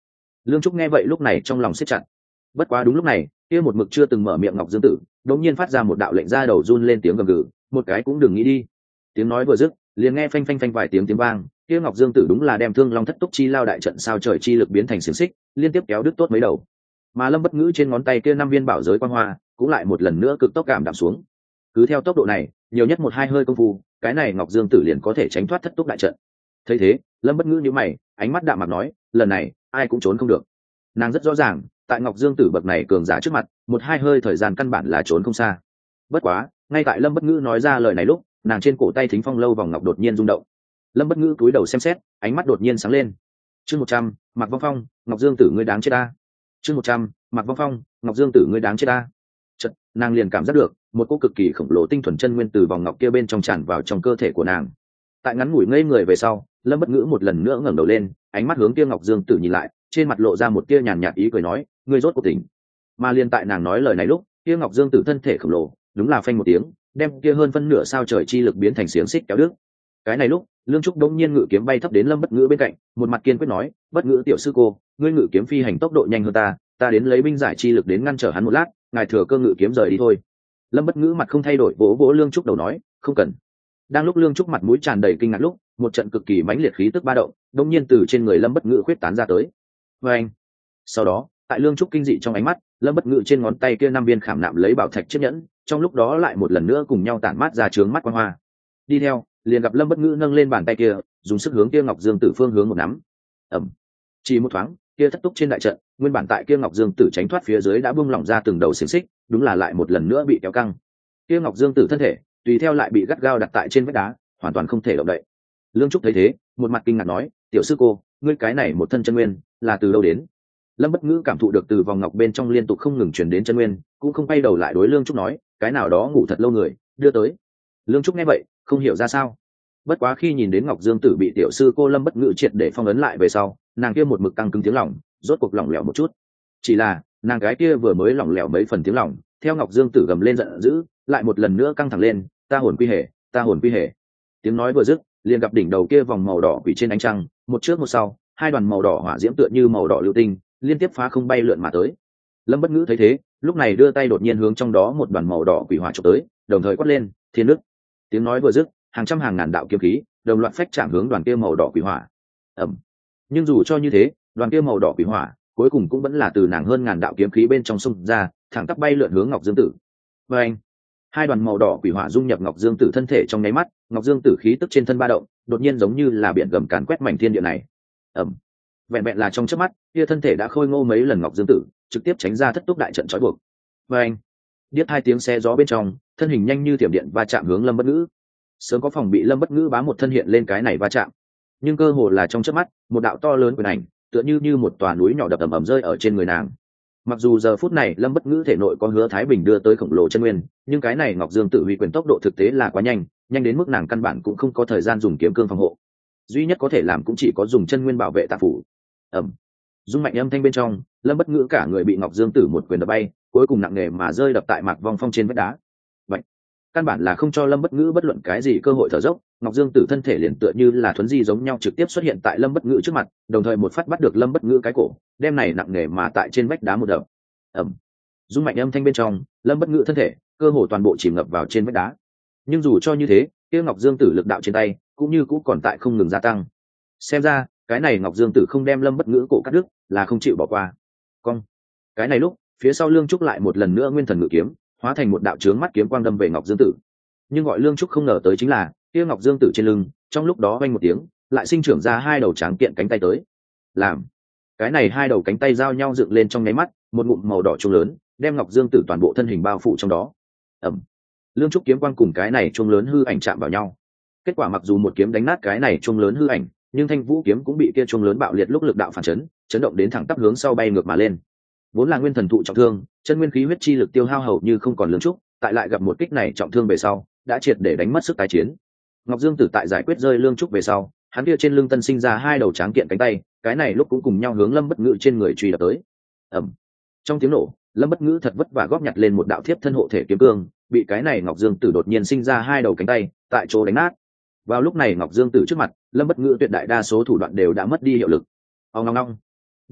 Lương Trúc nghe vậy lúc này trong lòng siết chặt. Bất quá đúng lúc này, kia một mực chưa từng mở miệng Ngọc Dương Tử đột nhiên phát ra một đạo lệnh ra đầu run lên tiếng gầm gừ, một cái cũng đừng nghĩ đi. Tiếng nói vừa dứt, liền nghe phanh phanh phanh vài tiếng tiếng vang, kia Ngọc Dương Tử đúng là đem Thương Long Thất Túc Chi Lao đại trận sao trời chi lực biến thành xiềng xích, liên tiếp kéo đứt tốt mấy đầu. Mà Lâm Bất Ngữ trên ngón tay kia năm viên bảo giới quang hoa, cũng lại một lần nữa cực tốc cảm đạm xuống. Cứ theo tốc độ này, nhiều nhất một hai hơi công phu, cái này Ngọc Dương Tử liền có thể tránh thoát Thất Túc đại trận. Thấy thế, Lâm Bất Ngữ nhíu mày, ánh mắt đạm mạc nói, lần này, ai cũng trốn không được. Nàng rất rõ ràng, tại Ngọc Dương Tử bậc này cường giả trước mặt, một hai hơi thời gian căn bản là trốn không xa. Bất quá, ngay tại Lâm Bất Ngữ nói ra lời này lúc, nàng trên cổ tay Thính Phong lâu vòng ngọc đột nhiên rung động. Lâm Bất Ngữ cúi đầu xem xét, ánh mắt đột nhiên sáng lên. Chương một trăm, Mạc Vong Phong, Ngọc Dương Tử ngươi đáng chết ta. Chương một trăm, Mạc Vong Phong, Ngọc Dương Tử ngươi đáng chết ta. Chợt, nàng liền cảm giác được một cỗ cực kỳ khổng lồ tinh thuần chân nguyên từ vòng ngọc kia bên trong tràn vào trong cơ thể của nàng. Tại ngắn ngủi ngây người về sau, Lâm Bất Ngữ một lần nữa ngẩng đầu lên, ánh mắt hướng kia Ngọc Dương Tử nhìn lại, trên mặt lộ ra một tia nhàn nhạt ý cười nói, ngươi rốt cuộc tỉnh. Mà liền tại nàng nói lời này lúc, kia Ngọc Dương Tử thân thể khổng lồ, đúng là phanh một tiếng, đem kia hơn phân nửa sao trời chi lực biến thành xiềng xích kéo đứt. Cái này lúc, Lương Trúc đống nhiên ngự kiếm bay thấp đến Lâm Bất Ngữ bên cạnh, một mặt kiên quyết nói, "Bất Ngữ tiểu sư cô, ngươi ngự kiếm phi hành tốc độ nhanh hơn ta, ta đến lấy binh giải chi lực đến ngăn trở hắn một lát, ngài thừa cơ ngự kiếm rời đi thôi." Lâm Bất Ngữ mặt không thay đổi vỗ vỗ Lương Trúc đầu nói, "Không cần." Đang lúc Lương Trúc mặt mũi tràn đầy kinh ngạc lúc, một trận cực kỳ mãnh liệt khí tức ba động, đống nhiên từ trên người Lâm Bất Ngữ khuyết tán ra tới. Oeng! Sau đó, tại Lương Trúc kinh dị trong ánh mắt, Lâm Bất Ngữ trên ngón tay kia năm viên khảm nạm lấy bảo thạch chiếc nhẫn, trong lúc đó lại một lần nữa cùng nhau tản mát ra chướng mắt quang hoa. Đi theo, liền gặp Lâm Bất Ngữ nâng lên bàn tay kia, dùng sức hướng kia Ngọc Dương Tử phương hướng một nắm. Ầm. Chỉ một thoáng, kia thất túc trên đại trận, nguyên bản tại kia Ngọc Dương Tử tránh thoát phía dưới đã bung lỏng ra từng đầu xiềng xích, đúng là lại một lần nữa bị kéo căng. Kia Ngọc Dương Tử thân thể, tùy theo lại bị gắt gao đặt tại trên vách đá, hoàn toàn không thể động đậy. Lương Trúc thấy thế, một mặt kinh ngạc nói, "Tiểu sư cô, ngươi cái này một thân chân nguyên, là từ đâu đến?" Lâm Bất Ngữ cảm thụ được từ vòng ngọc bên trong liên tục không ngừng truyền đến chân nguyên, cũng không quay đầu lại đối Lương Trúc nói, "Cái nào đó ngủ thật lâu người, đưa tới." Lương Trúc nghe vậy, không hiểu ra sao. Bất quá khi nhìn đến Ngọc Dương Tử bị tiểu sư cô Lâm Bất Ngữ triệt để phong ấn lại về sau, nàng kia một mực căng cứng tiếng lòng, rốt cuộc lỏng lẻo một chút. Chỉ là, nàng cái kia vừa mới lỏng lẻo mấy phần tiếng lòng, theo Ngọc Dương Tử gầm lên giận dữ, lại một lần nữa căng thẳng lên, "Ta hồn quy hệ, ta hồn quy hệ." Tiếng nói vừa dứt, liền gặp đỉnh đầu kia vòng màu đỏ quỷ trên ánh trăng, một trước một sau, hai đoàn màu đỏ hỏa diễm tựa như màu đỏ lưu tinh, liên tiếp phá không bay lượn mà tới. Lâm Bất Ngữ thấy thế, lúc này đưa tay đột nhiên hướng trong đó một đoàn màu đỏ quỷ hỏa chụp tới, đồng thời quát lên, "Thiên nước!" Tiếng nói vừa dứt, hàng trăm hàng ngàn đạo kiếm khí đồng loạt phách chạm hướng đoàn kia màu đỏ quỷ hỏa. Ầm. Nhưng dù cho như thế, đoàn kia màu đỏ quỷ hỏa cuối cùng cũng vẫn là từ nàng hơn ngàn đạo kiếm khí bên trong xung ra, thẳng tắp bay lượn hướng Ngọc Dương Tử. Và anh, hai đoàn màu đỏ quỷ hỏa dung nhập Ngọc Dương Tử thân thể trong nháy mắt, Ngọc Dương Tử khí tức trên thân ba động, đột nhiên giống như là biển gầm càn quét mảnh thiên địa này. Ầm. Vẹn vẹn là trong chớp mắt, kia thân thể đã khôi ngô mấy lần Ngọc Dương Tử, trực tiếp tránh ra thất túc đại trận trói buộc. Và anh, điếc hai tiếng xe gió bên trong, thân hình nhanh như thiểm điện va chạm hướng Lâm Bất Ngữ. Sớm có phòng bị Lâm Bất Ngữ bá một thân hiện lên cái này va chạm, nhưng cơ hồ là trong chớp mắt, một đạo to lớn quyền ảnh, tựa như như một tòa núi nhỏ đập ầm ầm rơi ở trên người nàng. Mặc dù giờ phút này Lâm Bất Ngữ thể nội có Hứa Thái Bình đưa tới khổng lồ chân nguyên, nhưng cái này Ngọc Dương Tử huy quyền tốc độ thực tế là quá nhanh, nhanh đến mức nàng căn bản cũng không có thời gian dùng kiếm cương phòng hộ. Duy nhất có thể làm cũng chỉ có dùng chân nguyên bảo vệ tạ phủ. Ầm. Dung mạnh âm thanh bên trong, Lâm Bất Ngữ cả người bị Ngọc Dương Tử một quyền đập bay, cuối cùng nặng nề mà rơi đập tại Mạc Vong Phong trên vách đá. Vậy, căn bản là không cho Lâm Bất Ngữ bất luận cái gì cơ hội thở dốc, Ngọc Dương Tử thân thể liền tựa như là thuấn di giống nhau trực tiếp xuất hiện tại Lâm Bất Ngữ trước mặt, đồng thời một phát bắt được Lâm Bất Ngữ cái cổ, đem này nặng nề mà tại trên vách đá một đập. Ầm. Dung mạnh âm thanh bên trong, Lâm Bất Ngữ thân thể cơ hồ toàn bộ chìm ngập vào trên vách đá. Nhưng dù cho như thế, kia Ngọc Dương Tử lực đạo trên tay cũng như cũng còn tại không ngừng gia tăng. Xem ra, cái này Ngọc Dương Tử không đem Lâm Bất Ngữ cổ cắt đứt, là không chịu bỏ qua. Cong. Cái này lúc, phía sau Lương Trúc lại một lần nữa nguyên thần ngự kiếm, hóa thành một đạo chướng mắt kiếm quang đâm về Ngọc Dương Tử. Nhưng gọi Lương Trúc không ngờ tới chính là, kia Ngọc Dương Tử trên lưng, trong lúc đó vang một tiếng, lại sinh trưởng ra hai đầu tráng kiện cánh tay tới. Làm, cái này hai đầu cánh tay giao nhau dựng lên trong nháy mắt, một ngụm màu đỏ chuông lớn, đem Ngọc Dương Tử toàn bộ thân hình bao phủ trong đó. Ầm. Lương Trúc kiếm quang cùng cái này chuông lớn hư ảnh chạm vào nhau. Kết quả mặc dù một kiếm đánh nát cái này chuông lớn hư ảnh, nhưng Thanh Vũ kiếm cũng bị kia chuông lớn bạo liệt lúc lực đạo phản chấn, chấn động đến thẳng tắp hướng sau bay ngược mà lên. Vốn là nguyên thần thụ trọng thương, chân nguyên khí huyết chi lực tiêu hao hầu như không còn Lương Trúc, tại lại gặp một kích này trọng thương về sau, đã triệt để đánh mất sức tái chiến. Ngọc Dương Tử tại giải quyết rơi Lương Trúc về sau, hắn kia trên lưng tân sinh ra hai đầu tráng kiện cánh tay, cái này lúc cũng cùng nhau hướng Lâm Bất Ngữ trên người truy đập tới. Ầm. Trong tiếng nổ, Lâm Bất Ngữ thật vất vả góp nhặt lên một đạo thiếp thân hộ thể kiếm cương, bị cái này Ngọc Dương Tử đột nhiên sinh ra hai đầu cánh tay, tại chỗ đánh nát. Vào lúc này Ngọc Dương Tử trước mặt, Lâm Bất Ngữ tuyệt đại đa số thủ đoạn đều đã mất đi hiệu lực. Ong ong ong.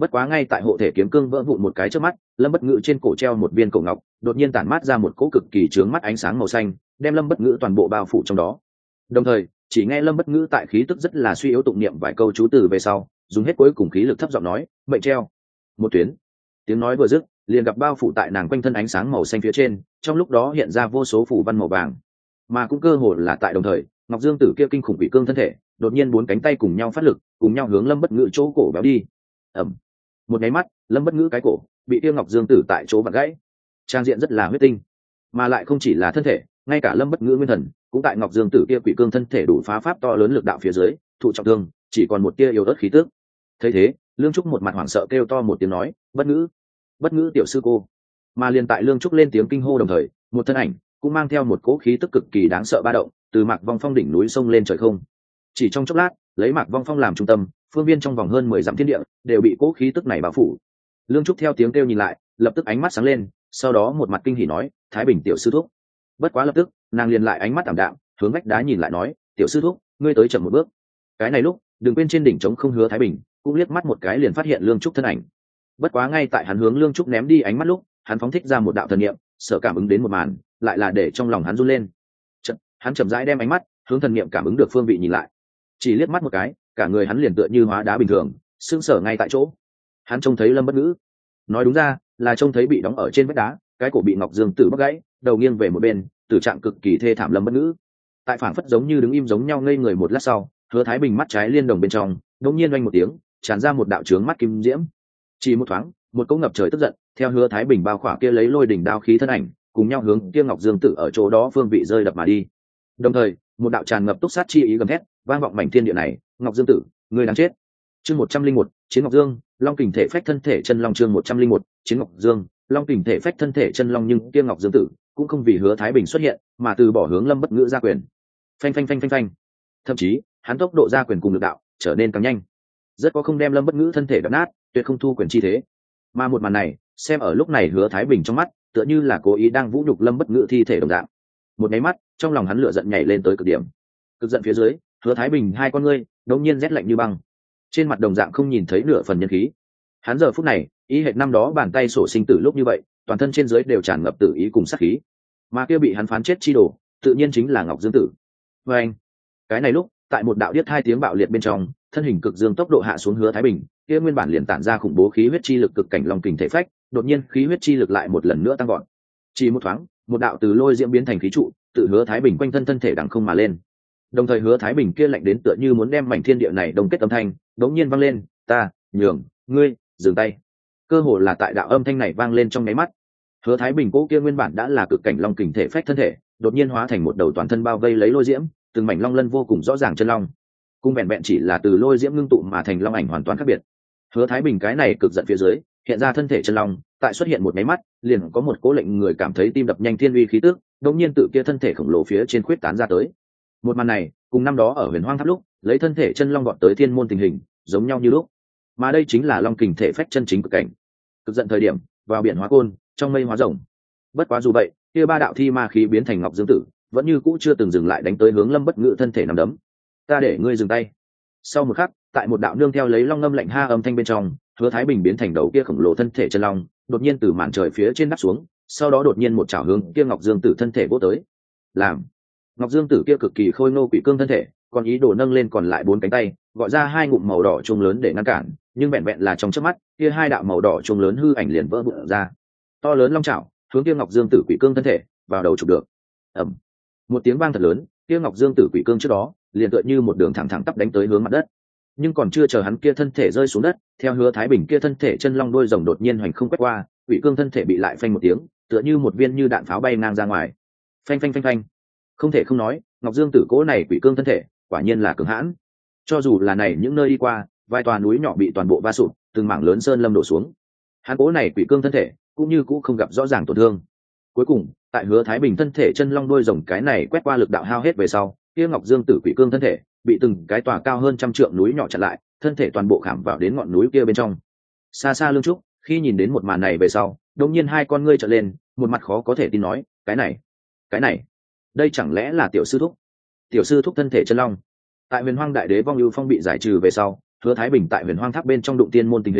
bất quá ngay tại hộ thể kiếm cương vỡ vụn một cái trước mắt, Lâm Bất Ngữ trên cổ treo một viên cổ ngọc đột nhiên tản mát ra một cỗ cực kỳ chướng mắt ánh sáng màu xanh, đem Lâm Bất Ngữ toàn bộ bao phủ trong đó. Đồng thời chỉ nghe Lâm Bất Ngữ tại khí tức rất là suy yếu tụng niệm vài câu chú từ về sau, dùng hết cuối cùng khí lực thấp giọng nói, mệnh treo một tuyến. Tiếng nói vừa dứt, liền gặp bao phủ tại nàng quanh thân ánh sáng màu xanh phía trên, trong lúc đó hiện ra vô số phủ văn màu vàng, mà cũng cơ hồ là tại đồng thời, Ngọc Dương Tử kia kinh khủng quỷ cương thân thể đột nhiên bốn cánh tay cùng nhau phát lực, cùng nhau hướng Lâm Bất Ngữ chỗ cổ béo đi. Ầm. Một cái mắt, Lâm Bất Ngữ cái cổ bị kia Ngọc Dương Tử tại chỗ vặn gãy. Trang diện rất là huyết tinh, mà lại không chỉ là thân thể, ngay cả Lâm Bất Ngữ nguyên thần cũng tại Ngọc Dương Tử kia quỷ cương thân thể đủ phá pháp to lớn lực đạo phía dưới thụ trọng thương, chỉ còn một tia yếu ớt khí tức. Thấy thế, Lương Trúc một mặt hoảng sợ kêu to một tiếng nói, Bất Ngữ, Bất Ngữ tiểu sư cô. Mà liền tại Lương Trúc lên tiếng kinh hô đồng thời, một thân ảnh cũng mang theo một cỗ khí tức cực kỳ đáng sợ ba động, từ Mạc Vong Phong đỉnh núi sông lên trời không. Chỉ trong chốc lát, lấy Mạc Vong Phong làm trung tâm, phương viên trong vòng hơn mười dặm thiên địa đều bị cỗ khí tức này bao phủ. Lương Trúc theo tiếng kêu nhìn lại, lập tức ánh mắt sáng lên, sau đó một mặt kinh hỉ nói, Thái Bình tiểu sư thúc. Bất quá lập tức, nàng liền lại ánh mắt ảm đạm, hướng vách đá nhìn lại nói, tiểu sư thúc, ngươi tới chậm một bước. Cái này lúc, đừng quên trên đỉnh trống không Hứa Thái Bình cũng liếc mắt một cái liền phát hiện Lương Trúc thân ảnh. Bất quá ngay tại hắn hướng Lương Trúc ném đi ánh mắt lúc, hắn phóng thích ra một đạo thần niệm, sợ cảm ứng đến một màn, lại là để trong lòng hắn run lên. Chợt, hắn chậm rãi đem ánh mắt hướng thần niệm cảm ứng được phương vị nhìn lại, chỉ liếc mắt một cái, cả người hắn liền tựa như hóa đá bình thường, sững sờ ngay tại chỗ. Hắn trông thấy Lâm Bất Ngữ, nói đúng ra là trông thấy bị đóng ở trên vách đá, cái cổ bị Ngọc Dương Tử bóc gãy, đầu nghiêng về một bên, tử trạng cực kỳ thê thảm Lâm Bất Ngữ. Tại phảng phất giống như đứng im giống nhau ngây người một lát sau, Hứa Thái Bình mắt trái liên đồng bên trong đột nhiên oanh một tiếng, tràn ra một đạo chướng mắt kim diễm. Chỉ một thoáng, một cỗ ngập trời tức giận theo Hứa Thái Bình bao khỏa kia lấy lôi đỉnh đao khí thân ảnh, cùng nhau hướng kia Ngọc Dương Tử ở chỗ đó phương vị rơi đập mà đi. Đồng thời, một đạo tràn ngập túc sát chi ý gầm thét, vang vọng mảnh thiên địa này, Ngọc Dương Tử, ngươi đáng chết. Chương một trăm linh một, Chiến Ngọc Dương, Long kình thể phách thân thể chân long. Chương một trăm linh một, Chiến Ngọc Dương, Long kình thể phách thân thể chân long. Nhưng kia Ngọc Dương Tử cũng không vì Hứa Thái Bình xuất hiện, mà từ bỏ hướng Lâm Bất Ngữ ra quyền. Phanh phanh phanh phanh phanh. Thậm chí, hắn tốc độ ra quyền cùng lực đạo trở nên càng nhanh, rất có không đem Lâm Bất Ngữ thân thể đập nát, tuyệt không thu quyền chi thế. Mà một màn này, xem ở lúc này Hứa Thái Bình trong mắt, tựa như là cố ý đang vũ nhục Lâm Bất Ngữ thi thể đồng dạng. Một cái mắt, trong lòng hắn lửa giận nhảy lên tới cực điểm. Cực giận phía dưới, Hứa Thái Bình hai con ngươi đột nhiên rét lạnh như băng, trên mặt đồng dạng không nhìn thấy nửa phần nhân khí. Hắn giờ phút này, ý hệt năm đó bàn tay sổ sinh tử lúc như vậy, toàn thân trên dưới đều tràn ngập tử ý cùng sát khí. Mà kia bị hắn phán chết chi đồ, tự nhiên chính là Ngọc Dương Tử. Và anh, cái này lúc, tại một đạo điếc hai tiếng bạo liệt bên trong, thân hình cực dương tốc độ hạ xuống Hứa Thái Bình, kia nguyên bản liền tản ra khủng bố khí huyết chi lực cực cảnh long kình thể phách, đột nhiên khí huyết chi lực lại một lần nữa tăng vọt. Chỉ một thoáng, một đạo từ lôi diễm biến thành khí trụ, tự Hứa Thái Bình quanh thân thân thể đằng không mà lên. Đồng thời Hứa Thái Bình kia lạnh đến tựa như muốn đem mảnh thiên địa này đông kết âm thanh, đống nhiên vang lên, ta, nhường, ngươi, dừng tay. Cơ hồ là tại đạo âm thanh này vang lên trong nháy mắt, Hứa Thái Bình cố kia nguyên bản đã là cực cảnh long kình thể phách thân thể, đột nhiên hóa thành một đầu toàn thân bao vây lấy lôi diễm, từng mảnh long lân vô cùng rõ ràng chân long. Cung vẹn vẹn chỉ là từ lôi diễm ngưng tụ mà thành long ảnh hoàn toàn khác biệt. Hứa Thái Bình cái này cực giận phía dưới, hiện ra thân thể chân long, tại xuất hiện một máy mắt, liền có một cố lệnh người cảm thấy tim đập nhanh thiên uy khí tức, đột nhiên tự kia thân thể khổng lồ phía trên khuyết tán ra tới. Một màn này, cùng năm đó ở Huyền Hoang Tháp lúc, lấy thân thể chân long vọt tới thiên môn tình hình, giống nhau như lúc. Mà đây chính là long kình thể phách chân chính cực cảnh. Cực giận thời điểm, vào biển hóa côn, trong mây hóa rồng. Bất quá dù vậy, kia ba đạo thi ma khí biến thành Ngọc Dương Tử, vẫn như cũ chưa từng dừng lại đánh tới hướng Lâm Bất Ngữ thân thể nằm đấm. Ta để ngươi dừng tay. Sau một khắc, tại một đạo nương theo lấy long ngâm lạnh ha âm thanh bên trong, Hứa Thái Bình biến thành đầu kia khổng lồ thân thể chân long, đột nhiên từ màn trời phía trên đáp xuống, sau đó đột nhiên một chảo hướng kia Ngọc Dương Tử thân thể vỗ tới. Làm Ngọc Dương Tử kia cực kỳ khôi ngô quỷ cương thân thể, còn ý đồ nâng lên còn lại bốn cánh tay, gọi ra hai ngụm màu đỏ chuông lớn để ngăn cản, nhưng vẹn vẹn là trong chớp mắt, kia hai đạo màu đỏ chuông lớn hư ảnh liền vỡ vụn ra. To lớn long chảo, hướng kia Ngọc Dương Tử quỷ cương thân thể, vào đầu chụp được. Ầm. Một tiếng vang thật lớn, kia Ngọc Dương Tử quỷ cương trước đó, liền tựa như một đường thẳng thẳng tắp đánh tới hướng mặt đất. Nhưng còn chưa chờ hắn kia thân thể rơi xuống đất, theo Hứa Thái Bình kia thân thể chân long đôi rồng đột nhiên hoành không quét qua, quỷ cương thân thể bị lại phanh một tiếng, tựa như một viên như đạn pháo bay ngang ra ngoài. Phanh phanh phanh phanh. Không thể không nói, Ngọc Dương Tử cố này quỷ cương thân thể, quả nhiên là cường hãn. Cho dù là này những nơi đi qua, vài tòa núi nhỏ bị toàn bộ va sụp, từng mảng lớn sơn lâm đổ xuống. Hắn cố này quỷ cương thân thể, cũng như cũng không gặp rõ ràng tổn thương. Cuối cùng, tại Hứa Thái Bình thân thể chân long đôi rồng cái này quét qua lực đạo hao hết về sau, kia Ngọc Dương Tử quỷ cương thân thể bị từng cái tòa cao hơn trăm trượng núi nhỏ chặn lại, thân thể toàn bộ khảm vào đến ngọn núi kia bên trong. Xa xa Lương Trúc, khi nhìn đến một màn này về sau, đột nhiên hai con ngươi trợn lên, một mặt khó có thể tin nói, cái này, cái này, đây chẳng lẽ là tiểu sư thúc? Tiểu sư thúc thân thể chân long. Tại Huyền Hoang Đại Đế vong ưu phong bị giải trừ về sau, Hứa Thái Bình tại Huyền Hoang Tháp bên trong đụng tiên môn tình hình,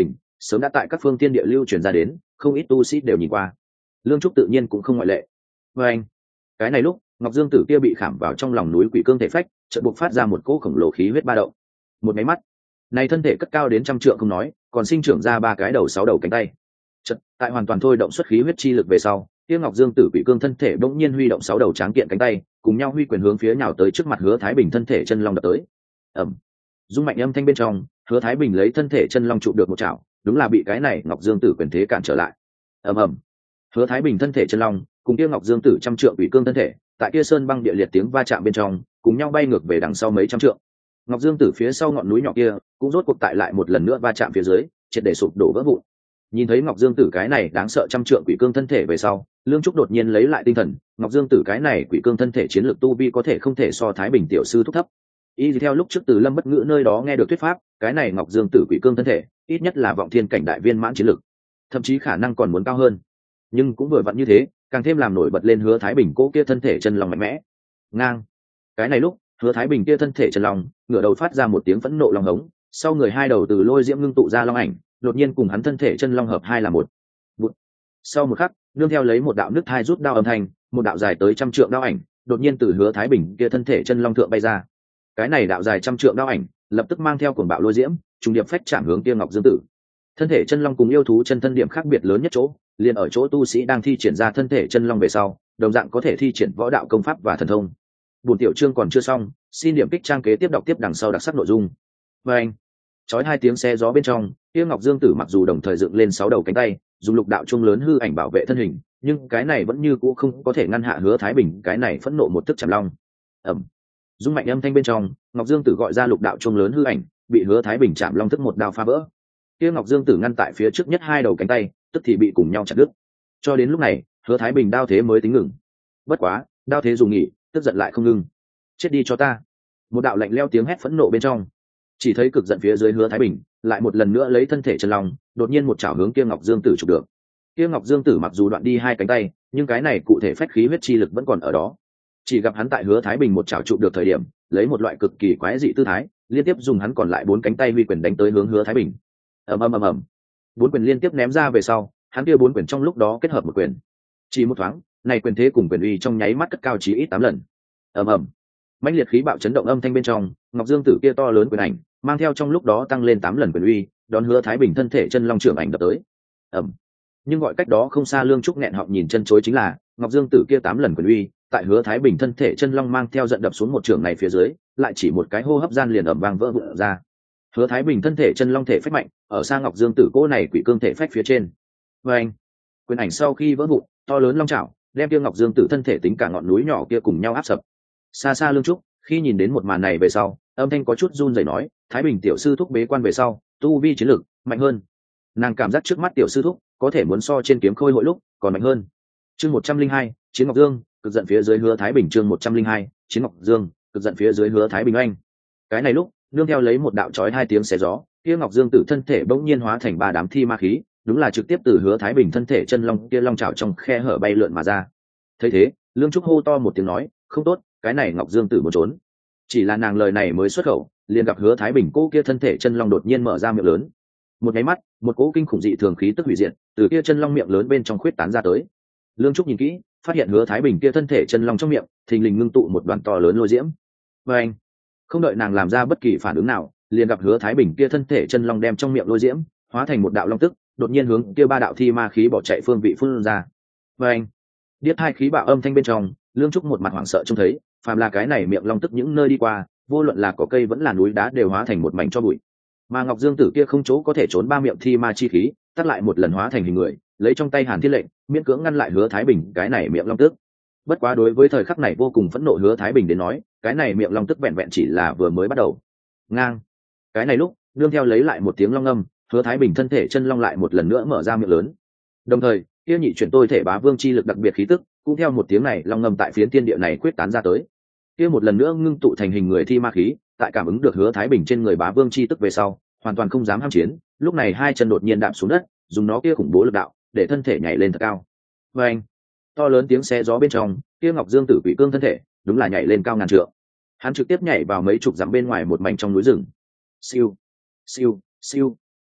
sớm đã tại các phương tiên địa lưu truyền ra đến, không ít tu sĩ đều nhìn qua. Lương Trúc tự nhiên cũng không ngoại lệ. Và anh, cái này lúc Ngọc Dương Tử kia bị khảm vào trong lòng núi quỷ cương thể phách, chợt bộc phát ra một cỗ khổng lồ khí huyết ba động. Một máy mắt, này thân thể cất cao đến trăm trượng không nói, còn sinh trưởng ra ba cái đầu sáu đầu cánh tay. Chợt, tại hoàn toàn thôi động xuất khí huyết chi lực về sau, kia Ngọc Dương Tử quỷ cương thân thể bỗng nhiên huy động sáu đầu tráng kiện cánh tay, cùng nhau huy quyền hướng phía nhào tới trước mặt Hứa Thái Bình thân thể chân long đập tới. Ầm. Dung mạnh âm thanh bên trong, Hứa Thái Bình lấy thân thể chân long trụ được một chảo, đúng là bị cái này Ngọc Dương Tử quyền thế cản trở lại. Ầm ầm. Hứa Thái Bình thân thể chân long cùng kia Ngọc Dương Tử trăm trượng quỷ cương thân thể, tại kia sơn băng địa liệt tiếng va chạm bên trong, cùng nhau bay ngược về đằng sau mấy trăm trượng. Ngọc Dương Tử phía sau ngọn núi nhỏ kia, cũng rốt cuộc tại lại một lần nữa va chạm phía dưới, triệt để sụp đổ vỡ vụn. Nhìn thấy Ngọc Dương Tử cái này đáng sợ trăm trượng quỷ cương thân thể về sau, Lương Trúc đột nhiên lấy lại tinh thần, Ngọc Dương Tử cái này quỷ cương thân thể chiến lược tu vi có thể không thể so Thái Bình tiểu sư thúc thấp. Y theo lúc trước từ Lâm Bất Ngữ nơi đó nghe được thuyết pháp, cái này Ngọc Dương Tử quỷ cương thân thể, ít nhất là vọng thiên cảnh đại viên mãn chiến lược, thậm chí khả năng còn muốn cao hơn. Nhưng cũng vừa vặn như thế, càng thêm làm nổi bật lên Hứa Thái Bình cố kia thân thể chân long mạnh mẽ. Ngang. Cái này lúc, Hứa Thái Bình kia thân thể chân long, ngửa đầu phát ra một tiếng phẫn nộ long hống, sau người hai đầu từ lôi diễm ngưng tụ ra long ảnh, đột nhiên cùng hắn thân thể chân long hợp hai là một. Bụt. Sau một khắc, nương theo lấy một đạo nước thai rút đao âm thanh, một đạo dài tới trăm trượng đao ảnh, đột nhiên từ Hứa Thái Bình kia thân thể chân long thượng bay ra. Cái này đạo dài trăm trượng đao ảnh, lập tức mang theo cuồng bạo lôi diễm, trùng điệp phách chạm hướng kia Ngọc Dương Tử. Thân thể chân long cùng yêu thú chân thân điểm khác biệt lớn nhất chỗ, liền ở chỗ tu sĩ đang thi triển ra thân thể chân long về sau, đồng dạng có thể thi triển võ đạo công pháp và thần thông. Buổi tiểu chương còn chưa xong, xin điểm kích trang kế tiếp đọc tiếp đằng sau đặc sắc nội dung. Và anh, chói hai tiếng xe gió bên trong, kia Ngọc Dương Tử mặc dù đồng thời dựng lên sáu đầu cánh tay, dùng lục đạo trung lớn hư ảnh bảo vệ thân hình, nhưng cái này vẫn như cũ không có thể ngăn hạ Hứa Thái Bình cái này phẫn nộ một tức chạm long. Ầm. Dung mạnh âm thanh bên trong, Ngọc Dương Tử gọi ra lục đạo trung lớn hư ảnh, bị Hứa Thái Bình chạm long tức một đao phá vỡ. Kia Ngọc Dương Tử ngăn tại phía trước nhất hai đầu cánh tay, tức thì bị cùng nhau chặt đứt. Cho đến lúc này, Hứa Thái Bình đao thế mới tính ngừng. Bất quá, đao thế dùng nghỉ, tức giận lại không ngừng. Chết đi cho ta! Một đạo lạnh lẽo tiếng hét phẫn nộ bên trong. Chỉ thấy cực giận phía dưới Hứa Thái Bình, lại một lần nữa lấy thân thể chân long, đột nhiên một chảo hướng kia Ngọc Dương Tử chụp được. Kia Ngọc Dương Tử mặc dù đoạn đi hai cánh tay, nhưng cái này cụ thể phách khí huyết chi lực vẫn còn ở đó. Chỉ gặp hắn tại Hứa Thái Bình một chảo chụp được thời điểm, lấy một loại cực kỳ quái dị tư thái, liên tiếp dùng hắn còn lại bốn cánh tay huy quyền đánh tới hướng Hứa Thái Bình. Ầm ầm ầm ầm. Bốn quyền liên tiếp ném ra về sau, hắn kia bốn quyền trong lúc đó kết hợp một quyền. Chỉ một thoáng, này quyền thế cùng quyền uy trong nháy mắt cất cao chí ít tám lần. Ầm ầm. Mãnh liệt khí bạo chấn động âm thanh bên trong, Ngọc Dương Tử kia to lớn quyền ảnh, mang theo trong lúc đó tăng lên tám lần quyền uy, đón Hứa Thái Bình thân thể chân long trưởng ảnh đập tới. Ầm. Nhưng gọi cách đó không xa Lương Trúc nghẹn họng nhìn chân chối chính là, Ngọc Dương Tử kia tám lần quyền uy, tại Hứa Thái Bình thân thể chân long mang theo giận đập xuống một trường này phía dưới, lại chỉ một cái hô hấp gian liền ầm vang vỡ vụn ra. Hứa Thái Bình thân thể chân long thể phách mạnh, ở xa Ngọc Dương Tử cô này quỷ cương thể phách phía trên. Và anh, quyền ảnh sau khi vỡ vụn, to lớn long chảo, đem kia Ngọc Dương Tử thân thể tính cả ngọn núi nhỏ kia cùng nhau áp sập. Xa xa Lương Trúc, khi nhìn đến một màn này về sau, âm thanh có chút run rẩy nói, Thái Bình tiểu sư thúc bế quan về sau, tu vi chiến lực mạnh hơn. Nàng cảm giác trước mắt tiểu sư thúc có thể muốn so trên kiếm khôi hội lúc còn mạnh hơn. Chương một trăm linh hai, Chiến Ngọc Dương, cực giận phía dưới Hứa Thái Bình. Chương một trăm linh hai, Chiến Ngọc Dương, cực giận phía dưới Hứa Thái Bình anh. Cái này lúc, nương theo lấy một đạo chói hai tiếng xé gió, kia Ngọc Dương Tử thân thể bỗng nhiên hóa thành ba đám thi ma khí, đúng là trực tiếp từ Hứa Thái Bình thân thể chân long kia long chảo trong khe hở bay lượn mà ra. Thấy thế, Lương Trúc hô to một tiếng nói, không tốt, cái này Ngọc Dương Tử muốn trốn. Chỉ là nàng lời này mới xuất khẩu, liền gặp Hứa Thái Bình cô kia thân thể chân long đột nhiên mở ra miệng lớn. Một cái mắt, một cỗ kinh khủng dị thường khí tức hủy diệt, từ kia chân long miệng lớn bên trong khuyết tán ra tới. Lương Trúc nhìn kỹ, phát hiện Hứa Thái Bình kia thân thể chân long trong miệng, thình lình ngưng tụ một đoàn to lớn lôi diễm. Và anh, không đợi nàng làm ra bất kỳ phản ứng nào, liền gặp Hứa Thái Bình kia thân thể chân long đem trong miệng lôi diễm hóa thành một đạo long tức, đột nhiên hướng kia ba đạo thi ma khí bỏ chạy phương vị phun ra. Và anh, điếc hai khí bạo âm thanh bên trong, Lương Trúc một mặt hoảng sợ trông thấy, phàm là cái này miệng long tức những nơi đi qua, vô luận là cỏ cây vẫn là núi đá đều hóa thành một mảnh cho bụi. Mà Ngọc Dương Tử kia không chỗ có thể trốn ba miệng thi ma chi khí, tắt lại một lần hóa thành hình người, lấy trong tay Hàn Thiên lệnh, miễn cưỡng ngăn lại Hứa Thái Bình cái này miệng long tức. Bất quá đối với thời khắc này vô cùng phẫn nộ Hứa Thái Bình đến nói, cái này miệng long tức vẹn vẹn chỉ là vừa mới bắt đầu. Ngang. Cái này lúc, nương theo lấy lại một tiếng long ngâm, Hứa Thái Bình thân thể chân long lại một lần nữa mở ra miệng lớn. Đồng thời, kia nhị chuyển tôi thể bá vương chi lực đặc biệt khí tức, cũng theo một tiếng này long ngâm tại phiến thiên địa này quyết tán ra tới. Kia một lần nữa ngưng tụ thành hình người thi ma khí, tại cảm ứng được Hứa Thái Bình trên người bá vương chi tức về sau, hoàn toàn không dám ham chiến, lúc này hai chân đột nhiên đạp xuống đất, dùng nó kia khủng bố lực đạo, để thân thể nhảy lên thật cao. Và anh, to lớn tiếng xé gió bên trong, kia Ngọc Dương Tử quỷ cương thân thể, đúng là nhảy lên cao ngàn trượng. Hắn trực tiếp nhảy vào mấy chục dặm bên ngoài một mảnh trong núi rừng. Siêu, siêu, siêu.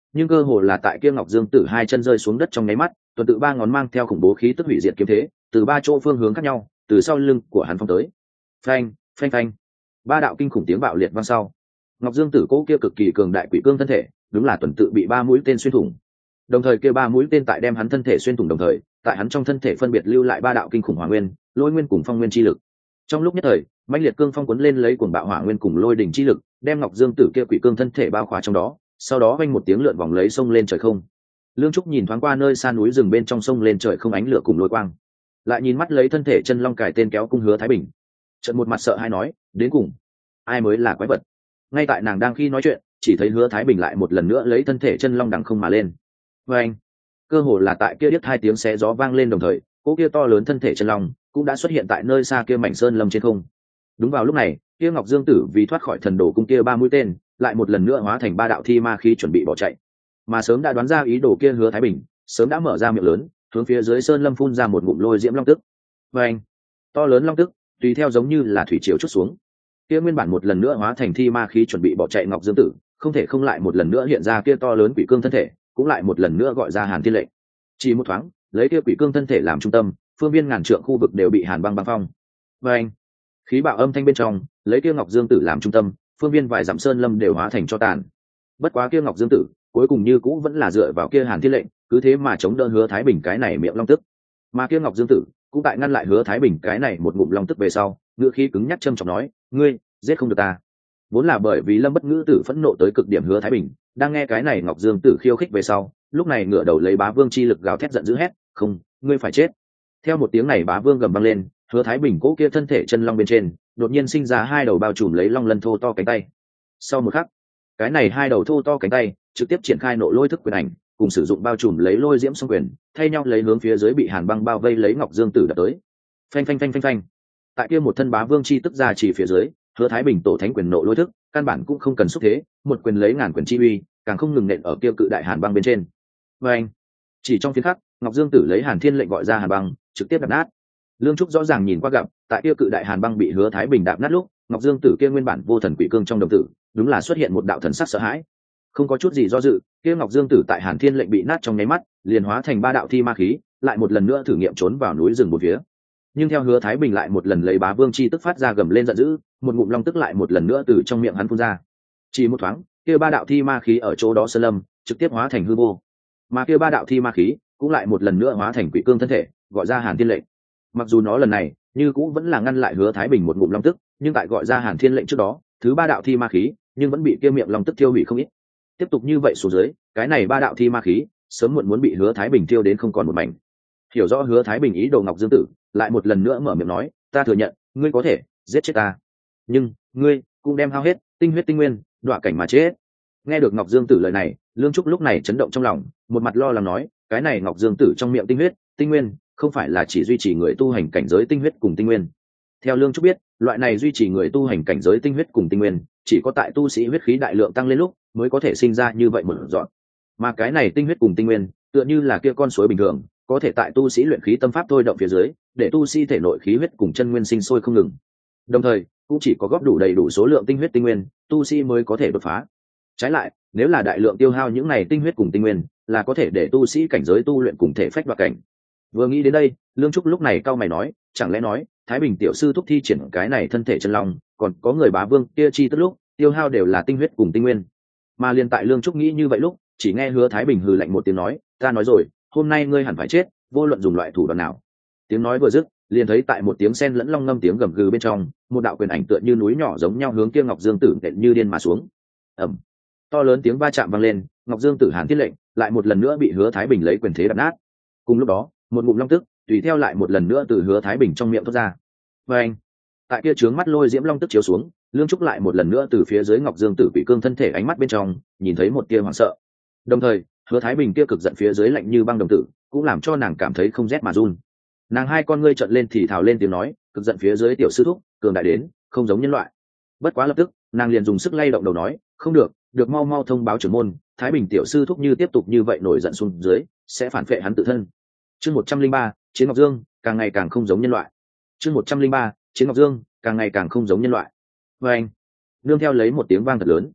nhưng cơ hồ là tại kia ngọc dương tử hai chân rơi xuống đất trong nháy mắt, tuần tự ba ngón mang theo khủng bố khí tức hủy diệt kiếm thế từ ba chỗ phương hướng khác nhau từ sau lưng của hắn phong tới. Phanh phanh phanh, ba đạo kinh khủng tiếng bạo liệt vang sau, ngọc dương tử cố kia cực kỳ cường đại quỷ cương thân thể đúng là tuần tự bị ba mũi tên xuyên thủng, đồng thời kia ba mũi tên tại đem hắn thân thể xuyên thủng đồng thời tại hắn trong thân thể phân biệt lưu lại ba đạo kinh khủng hỏa nguyên, lôi nguyên cùng phong nguyên chi lực. Trong lúc nhất thời mãnh liệt cương phong cuốn lên lấy cuồng bạo hỏa nguyên cùng lôi đỉnh chi lực đem ngọc dương tử kia quỷ cương thân thể bao khóa trong đó, sau đó vang một tiếng lượn vòng lấy sông lên trời không. Lương Trúc nhìn thoáng qua nơi xa núi rừng bên trong sông lên trời không ánh lửa cùng lôi quang, lại nhìn mắt lấy thân thể chân long cải tên kéo cung Hứa Thái Bình, trận một mặt sợ hãi nói, đến cùng ai mới là quái vật. Ngay tại nàng đang khi nói chuyện chỉ thấy Hứa Thái Bình lại một lần nữa lấy thân thể chân long đằng không mà lên. Và anh cơ hồ là tại kia điếc hai tiếng xé gió vang lên đồng thời cỗ kia to lớn thân thể chân long cũng đã xuất hiện tại nơi xa kia mảnh sơn lâm trên không. Đúng vào lúc này kia ngọc dương tử vì thoát khỏi thần đồ cung kia ba mũi tên lại một lần nữa hóa thành ba đạo thi ma khí chuẩn bị bỏ chạy, mà sớm đã đoán ra ý đồ kia Hứa Thái Bình sớm đã mở ra miệng lớn hướng phía dưới sơn lâm phun ra một ngụm lôi diễm long tức. Và anh to lớn long tức tùy theo giống như là thủy triều chút xuống, kia nguyên bản một lần nữa hóa thành thi ma khí chuẩn bị bỏ chạy ngọc dương tử không thể không lại một lần nữa hiện ra kia to lớn quỷ cương thân thể cũng lại một lần nữa gọi ra Hàn Thiên Lệnh. Chỉ một thoáng lấy kia quỷ cương thân thể làm trung tâm phương viên ngàn trượng khu vực đều bị hàn băng băng phong. Và anh khí bạo âm thanh bên trong lấy kia ngọc dương tử làm trung tâm phương viên vài dặm sơn lâm đều hóa thành cho tàn. Bất quá kia ngọc dương tử cuối cùng như cũ vẫn là dựa vào kia Hàn Thiên Lệnh cứ thế mà chống đỡ Hứa Thái Bình cái này miệng long tức, mà kia ngọc dương tử cũng tại ngăn lại Hứa Thái Bình cái này một ngụm long tức về sau ngữ khí cứng nhắc châm trọng nói, ngươi giết không được ta. Vốn là bởi vì lâm bất ngữ tử phẫn nộ tới cực điểm Hứa Thái Bình đang nghe cái này ngọc dương tử khiêu khích về sau lúc này ngửa đầu lấy bá vương chi lực gào thét giận dữ hét, không, ngươi phải chết. Theo một tiếng này bá vương gầm vang lên, Hứa Thái Bình cố kia thân thể chân long bên trên đột nhiên sinh ra hai đầu bao trùm lấy long lân thô to cánh tay. Sau một khắc cái này hai đầu thô to cánh tay trực tiếp triển khai nộ lôi thức quyền ảnh cùng sử dụng bao trùm lấy lôi diễm song quyền thay nhau lấy hướng phía dưới bị hàn băng bao vây lấy ngọc dương tử đập tới. Phanh phanh phanh phanh phanh, tại kia một thân bá vương chi tức ra chỉ phía dưới Hứa Thái Bình tổ thánh quyền nộ lôi thức căn bản cũng không cần xúc thế, một quyền lấy ngàn quyền chi uy càng không ngừng nện ở kia cự đại hàn băng bên trên. Và anh chỉ trong phiên khắc ngọc dương tử lấy Hàn Thiên Lệnh gọi ra hàn băng trực tiếp đập nát. Lương Trúc rõ ràng nhìn qua gặp tại kia cự đại hàn băng bị Hứa Thái Bình đạp nát lúc ngọc dương tử kia nguyên bản vô thần quỷ cương trong đồng tử đúng là xuất hiện một đạo thần sắc sợ hãi. Không có chút gì do dự kia ngọc dương tử tại Hàn Thiên Lệnh bị nát trong nháy mắt liền hóa thành ba đạo thi ma khí lại một lần nữa thử nghiệm trốn vào núi rừng một phía. Nhưng theo Hứa Thái Bình lại một lần lấy bá vương chi tức phát ra gầm lên giận dữ, một ngụm long tức lại một lần nữa từ trong miệng hắn phun ra. Chỉ một thoáng kia ba đạo thi ma khí ở chỗ đó sơn lâm trực tiếp hóa thành hư vô, mà kia ba đạo thi ma khí cũng lại một lần nữa hóa thành quỷ cương thân thể gọi ra Hàn Thiên Lệnh. Mặc dù nó lần này như cũng vẫn là ngăn lại Hứa Thái Bình một ngụm long tức, nhưng tại gọi ra Hàn Thiên Lệnh trước đó thứ ba đạo thi ma khí nhưng vẫn bị kia miệng long tức tiêu hủy không ít. Tiếp tục như vậy xuống dưới cái này ba đạo thi ma khí sớm muộn muốn bị Hứa Thái Bình tiêu đến không còn một mảnh. Hiểu rõ Hứa Thái Bình ý đồ ngọc dương tử lại một lần nữa mở miệng nói, ta thừa nhận ngươi có thể giết chết ta, nhưng ngươi cũng đem hao hết tinh huyết tinh nguyên đọa cảnh mà chết. Nghe được ngọc dương tử lời này Lương Trúc lúc này chấn động trong lòng, một mặt lo lắng nói, cái này ngọc dương tử trong miệng tinh huyết tinh nguyên không phải là chỉ duy trì người tu hành cảnh giới tinh huyết cùng tinh nguyên. Theo Lương Trúc biết loại này duy trì người tu hành cảnh giới tinh huyết cùng tinh nguyên chỉ có tại tu sĩ huyết khí đại lượng tăng lên lúc mới có thể sinh ra như vậy một dọn, mà cái này tinh huyết cùng tinh nguyên tựa như là kia con suối bình thường có thể tại tu sĩ luyện khí tâm pháp thôi động phía dưới để tu sĩ thể nội khí huyết cùng chân nguyên sinh sôi không ngừng, đồng thời cũng chỉ có góp đủ đầy đủ số lượng tinh huyết tinh nguyên tu sĩ mới có thể đột phá. Trái lại nếu là đại lượng tiêu hao những này tinh huyết cùng tinh nguyên là có thể để tu sĩ cảnh giới tu luyện cùng thể phách đoạt cảnh. Vừa nghĩ đến đây Lương Trúc lúc này cau mày nói, chẳng lẽ nói Thái Bình tiểu sư thúc thi triển cái này thân thể chân long còn có người bá vương kia chi tức lúc tiêu hao đều là tinh huyết cùng tinh nguyên. Mà liền tại Lương Trúc nghĩ như vậy lúc chỉ nghe Hứa Thái Bình hừ lạnh một tiếng nói, ta nói rồi hôm nay ngươi hẳn phải chết vô luận dùng loại thủ đoạn nào. Tiếng nói vừa dứt liền thấy tại một tiếng sen lẫn long ngâm tiếng gầm gừ bên trong một đạo quyền ảnh tựa như núi nhỏ giống nhau hướng kia ngọc dương tử nện như điên mà xuống. Ầm, to lớn tiếng va chạm vang lên, ngọc dương tử Hàn Thiên Lệnh lại một lần nữa bị Hứa Thái Bình lấy quyền thế đập nát. Cùng lúc đó một ngụm long tức tùy theo lại một lần nữa từ Hứa Thái Bình trong miệng thoát ra. Và anh tại kia trướng mắt lôi diễm long tức chiếu xuống Lương Trúc lại một lần nữa từ phía dưới ngọc dương tử bị cương thân thể ánh mắt bên trong nhìn thấy một tia hoảng sợ, đồng thời Hứa Thái Bình kia cực giận phía dưới lạnh như băng đồng tử cũng làm cho nàng cảm thấy không rét mà run. Nàng hai con ngươi trợn lên thì thào lên tiếng nói, cực giận phía dưới tiểu sư thúc cường đại đến không giống nhân loại. Bất quá lập tức nàng liền dùng sức lay động đầu nói, không được, được mau mau thông báo trưởng môn, Thái Bình tiểu sư thúc như tiếp tục như vậy nổi giận xuống dưới sẽ phản phệ hắn tự thân. Chương một trăm linh ba Chiến Ngọc Dương càng ngày càng không giống nhân loại. Chương một trăm linh ba Chiến Ngọc Dương càng ngày càng không giống nhân loại. Và anh nương theo lấy một tiếng vang thật lớn,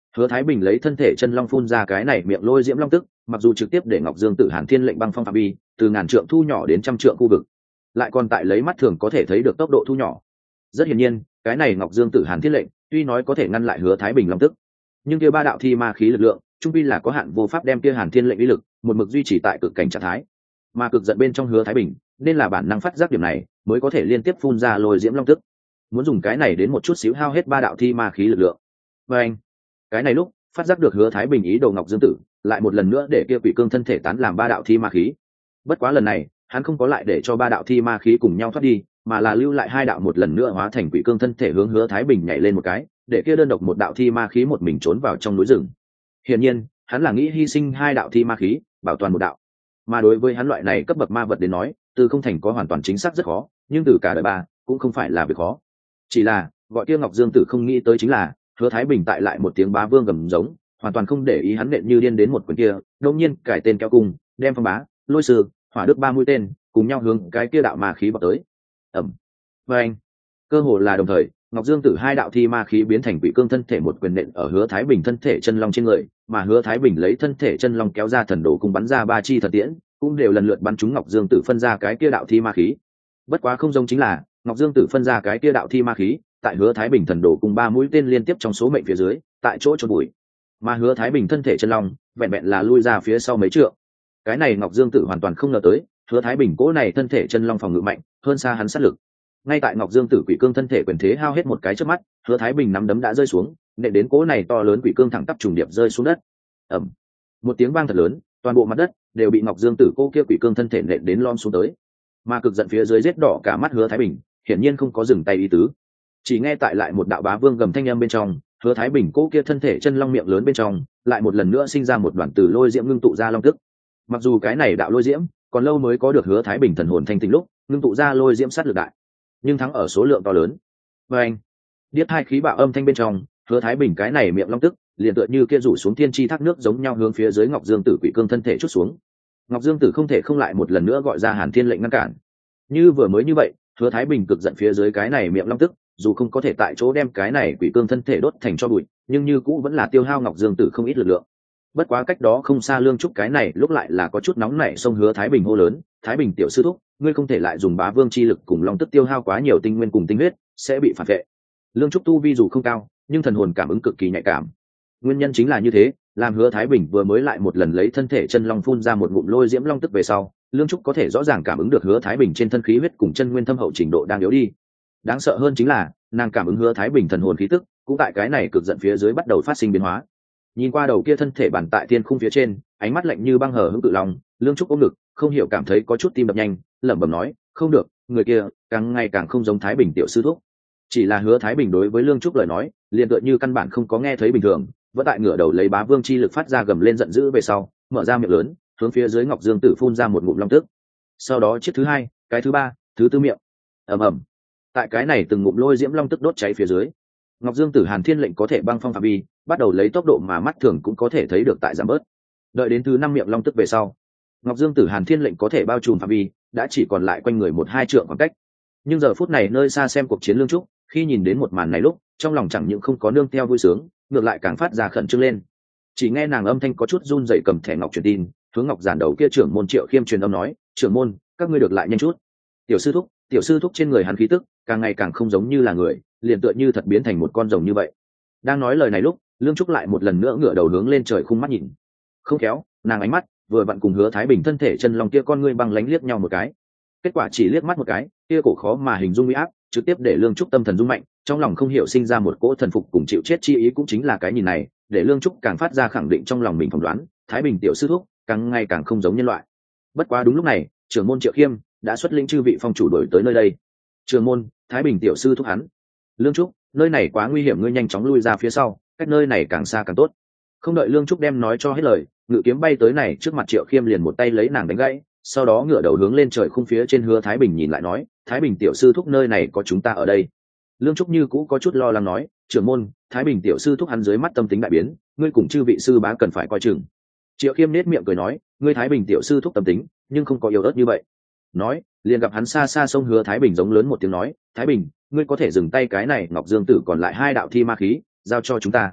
Hứa Thái Bình lấy thân thể chân long phun ra cái này miệng lôi diễm long tức, mặc dù trực tiếp để Ngọc Dương Tử Hàn Thiên lệnh băng phong phạm vi từ ngàn trượng thu nhỏ đến trăm trượng khu vực, lại còn tại lấy mắt thường có thể thấy được tốc độ thu nhỏ. Rất hiển nhiên, cái này Ngọc Dương Tử Hàn Thiên lệnh tuy nói có thể ngăn lại Hứa Thái Bình long tức, nhưng kia ba đạo thi ma khí lực lượng trung pi là có hạn, vô pháp đem kia Hàn Thiên lệnh uy lực một mực duy trì tại cực cảnh trạng thái. Mà cực giận bên trong Hứa Thái Bình nên là bản năng phát giác điểm này, mới có thể liên tiếp phun ra lôi diễm long tức, muốn dùng cái này đến một chút xíu hao hết ba đạo thi ma khí lực lượng. Và anh, cái này lúc phát giác được Hứa Thái Bình ý đồ Ngọc Dương Tử lại một lần nữa để kia quỷ cương thân thể tán làm ba đạo thi ma khí. Bất quá lần này hắn không có lại để cho ba đạo thi ma khí cùng nhau thoát đi, mà là lưu lại hai đạo một lần nữa hóa thành quỷ cương thân thể hướng Hứa Thái Bình nhảy lên một cái, để kia đơn độc một đạo thi ma khí một mình trốn vào trong núi rừng. Hiển nhiên hắn là nghĩ hy sinh hai đạo thi ma khí bảo toàn một đạo, mà đối với hắn loại này cấp bậc ma vật đến nói, từ không thành có hoàn toàn chính xác rất khó, nhưng từ cả đời ba cũng không phải là việc khó. Chỉ là gọi kia Ngọc Dương Tử không nghĩ tới chính là Hứa Thái Bình tại lại một tiếng bá vương gầm giống, hoàn toàn không để ý hắn nện như điên đến một quyền kia, đột nhiên cải tên kéo cung, đem phong bá, lôi sư, hỏa đức ba mũi tên cùng nhau hướng cái kia đạo ma khí bọc tới. Ầm. Và anh, cơ hồ là đồng thời, Ngọc Dương Tử hai đạo thi ma khí biến thành quỷ cương thân thể một quyền nện ở Hứa Thái Bình thân thể chân long trên người, mà Hứa Thái Bình lấy thân thể chân long kéo ra thần đồ cùng bắn ra ba chi thần tiễn, cũng đều lần lượt bắn trúng Ngọc Dương Tử phân ra cái kia đạo thi ma khí. Bất quá không giống chính là, Ngọc Dương Tử phân ra cái kia đạo thi ma khí, tại Hứa Thái Bình thần đồ cùng ba mũi tên liên tiếp trong số mệnh phía dưới, tại chỗ chôn bụi. Mà Hứa Thái Bình thân thể chân long, vẹn vẹn là lui ra phía sau mấy trượng. Cái này Ngọc Dương Tử hoàn toàn không ngờ tới, Hứa Thái Bình cố này thân thể chân long phòng ngự mạnh, hơn xa hắn sát lực. Ngay tại Ngọc Dương Tử quỷ cương thân thể quyền thế hao hết một cái chớp mắt, Hứa Thái Bình nắm đấm đã rơi xuống, nện đến cố này to lớn quỷ cương thẳng tắp trùng điệp rơi xuống đất. Ầm. Một tiếng vang thật lớn, toàn bộ mặt đất đều bị Ngọc Dương Tử cô kia quỷ cương thân thể nện đến lom xuống tới. Mà cực giận phía dưới giết đỏ cả mắt Hứa Thái Bình, hiển nhiên không có dừng tay ý tứ. Chỉ nghe tại lại một đạo bá vương gầm thanh âm bên trong, Hứa Thái Bình cố kia thân thể chân long miệng lớn bên trong, lại một lần nữa sinh ra một đoàn từ lôi diễm ngưng tụ ra long tức. Mặc dù cái này đạo lôi diễm còn lâu mới có được Hứa Thái Bình thần hồn thanh tinh lúc ngưng tụ ra lôi diễm sát lực đại, nhưng thắng ở số lượng to lớn. Và anh, điếc hai khí bạo âm thanh bên trong, Hứa Thái Bình cái này miệng long tức liền tựa như kia rủ xuống thiên chi thác nước giống nhau hướng phía dưới Ngọc Dương Tử quỷ cương thân thể chút xuống. Ngọc Dương Tử không thể không lại một lần nữa gọi ra Hàn Thiên lệnh ngăn cản. Như vừa mới như vậy, Hứa Thái Bình cực giận phía dưới cái này miệng long tức, dù không có thể tại chỗ đem cái này quỷ cương thân thể đốt thành cho bụi, nhưng như cũ vẫn là tiêu hao Ngọc Dương Tử không ít lực lượng. Bất quá cách đó không xa Lương Trúc cái này lúc lại là có chút nóng nảy, xông Hứa Thái Bình hô lớn, Thái Bình tiểu sư thúc, ngươi không thể lại dùng bá vương chi lực cùng long tức tiêu hao quá nhiều tinh nguyên cùng tinh huyết, sẽ bị phản vệ. Lương Trúc tu vi dù không cao, nhưng thần hồn cảm ứng cực kỳ nhạy cảm. Nguyên nhân chính là như thế, làm Hứa Thái Bình vừa mới lại một lần lấy thân thể chân long phun ra một ngụm lôi diễm long tức về sau, Lương Trúc có thể rõ ràng cảm ứng được Hứa Thái Bình trên thân khí huyết cùng chân nguyên thâm hậu trình độ đang yếu đi. Đáng sợ hơn chính là, nàng cảm ứng Hứa Thái Bình thần hồn khí tức, cũng tại cái này cực giận phía dưới bắt đầu phát sinh biến hóa. Nhìn qua đầu kia thân thể bàn tại thiên khung phía trên, ánh mắt lạnh như băng hờ hững cự long, Lương Trúc ôm ngực, không hiểu cảm thấy có chút tim đập nhanh, lẩm bẩm nói, không được, người kia càng ngày càng không giống Thái Bình tiểu sư thúc. Chỉ là Hứa Thái Bình đối với Lương Trúc lời nói, liền tựa như căn bản không có nghe thấy bình thường, vẫn tại ngửa đầu lấy bá vương chi lực phát ra gầm lên giận dữ về sau, mở ra miệng lớn, hướng phía dưới Ngọc Dương Tử phun ra một ngụm long tức. Sau đó chiếc thứ hai, cái thứ ba, thứ tư miệng. Ầm ầm. Tại cái này từng ngụm lôi diễm long tức đốt cháy phía dưới, Ngọc Dương Tử Hàn Thiên lệnh có thể băng phong phạm vi, bắt đầu lấy tốc độ mà mắt thường cũng có thể thấy được tại giảm bớt. Đợi đến thứ năm miệng long tức về sau, Ngọc Dương Tử Hàn Thiên lệnh có thể bao trùm phạm vi, đã chỉ còn lại quanh người một hai trượng khoảng cách. Nhưng giờ phút này nơi xa xem cuộc chiến Lương Trúc, khi nhìn đến một màn này lúc, trong lòng chẳng những không có nương theo vui sướng, ngược lại càng phát ra khẩn trương lên. Chỉ nghe nàng âm thanh có chút run rẩy cầm thẻ ngọc truyền tin, hướng Ngọc giản đầu kia trưởng môn Triệu Khiêm truyền âm nói, trưởng môn, các ngươi được lại nhanh chút. Tiểu sư thúc, tiểu sư thúc trên người hắn khí tức càng ngày càng không giống như là người, liền tựa như thật biến thành một con rồng như vậy. Đang nói lời này lúc, Lương Trúc lại một lần nữa ngửa đầu hướng lên trời khung mắt nhìn. Không khéo, nàng ánh mắt vừa vặn cùng Hứa Thái Bình thân thể chân long kia con ngươi băng lánh liếc nhau một cái. Kết quả chỉ liếc mắt một cái, kia cổ khó mà hình dung uy áp, trực tiếp để Lương Trúc tâm thần rung mạnh, trong lòng không hiểu sinh ra một cỗ thần phục cùng chịu chết chi ý. Cũng chính là cái nhìn này, để Lương Trúc càng phát ra khẳng định trong lòng mình phỏng đoán, Thái Bình tiểu sư thúc càng ngày càng không giống nhân loại. Bất quá đúng lúc này, trưởng môn Triệu Khiêm đã xuất lĩnh chư vị phong chủ đổi tới nơi đây. Trưởng môn, Thái Bình tiểu sư thúc hắn. Lương Trúc, nơi này quá nguy hiểm, ngươi nhanh chóng lui ra phía sau, cách nơi này càng xa càng tốt. Không đợi Lương Trúc đem nói cho hết lời, ngự kiếm bay tới này trước mặt Triệu Khiêm liền một tay lấy nàng đánh gãy, sau đó ngửa đầu hướng lên trời khung phía trên Hứa Thái Bình nhìn lại nói, Thái Bình tiểu sư thúc nơi này có chúng ta ở đây. Lương Trúc như cũ có chút lo lắng nói, trưởng môn, Thái Bình tiểu sư thúc hắn dưới mắt tâm tính đại biến, ngươi cùng chư vị sư bá cần phải coi chừng. Triệu Khiêm nét miệng cười nói, ngươi Thái Bình tiểu sư thúc tâm tính, nhưng không có yếu ớt như vậy. Nói, liền gặp hắn xa xa sông Hứa Thái Bình giống lớn một tiếng nói, Thái Bình, ngươi có thể dừng tay cái này Ngọc Dương Tử còn lại hai đạo thi ma khí, giao cho chúng ta.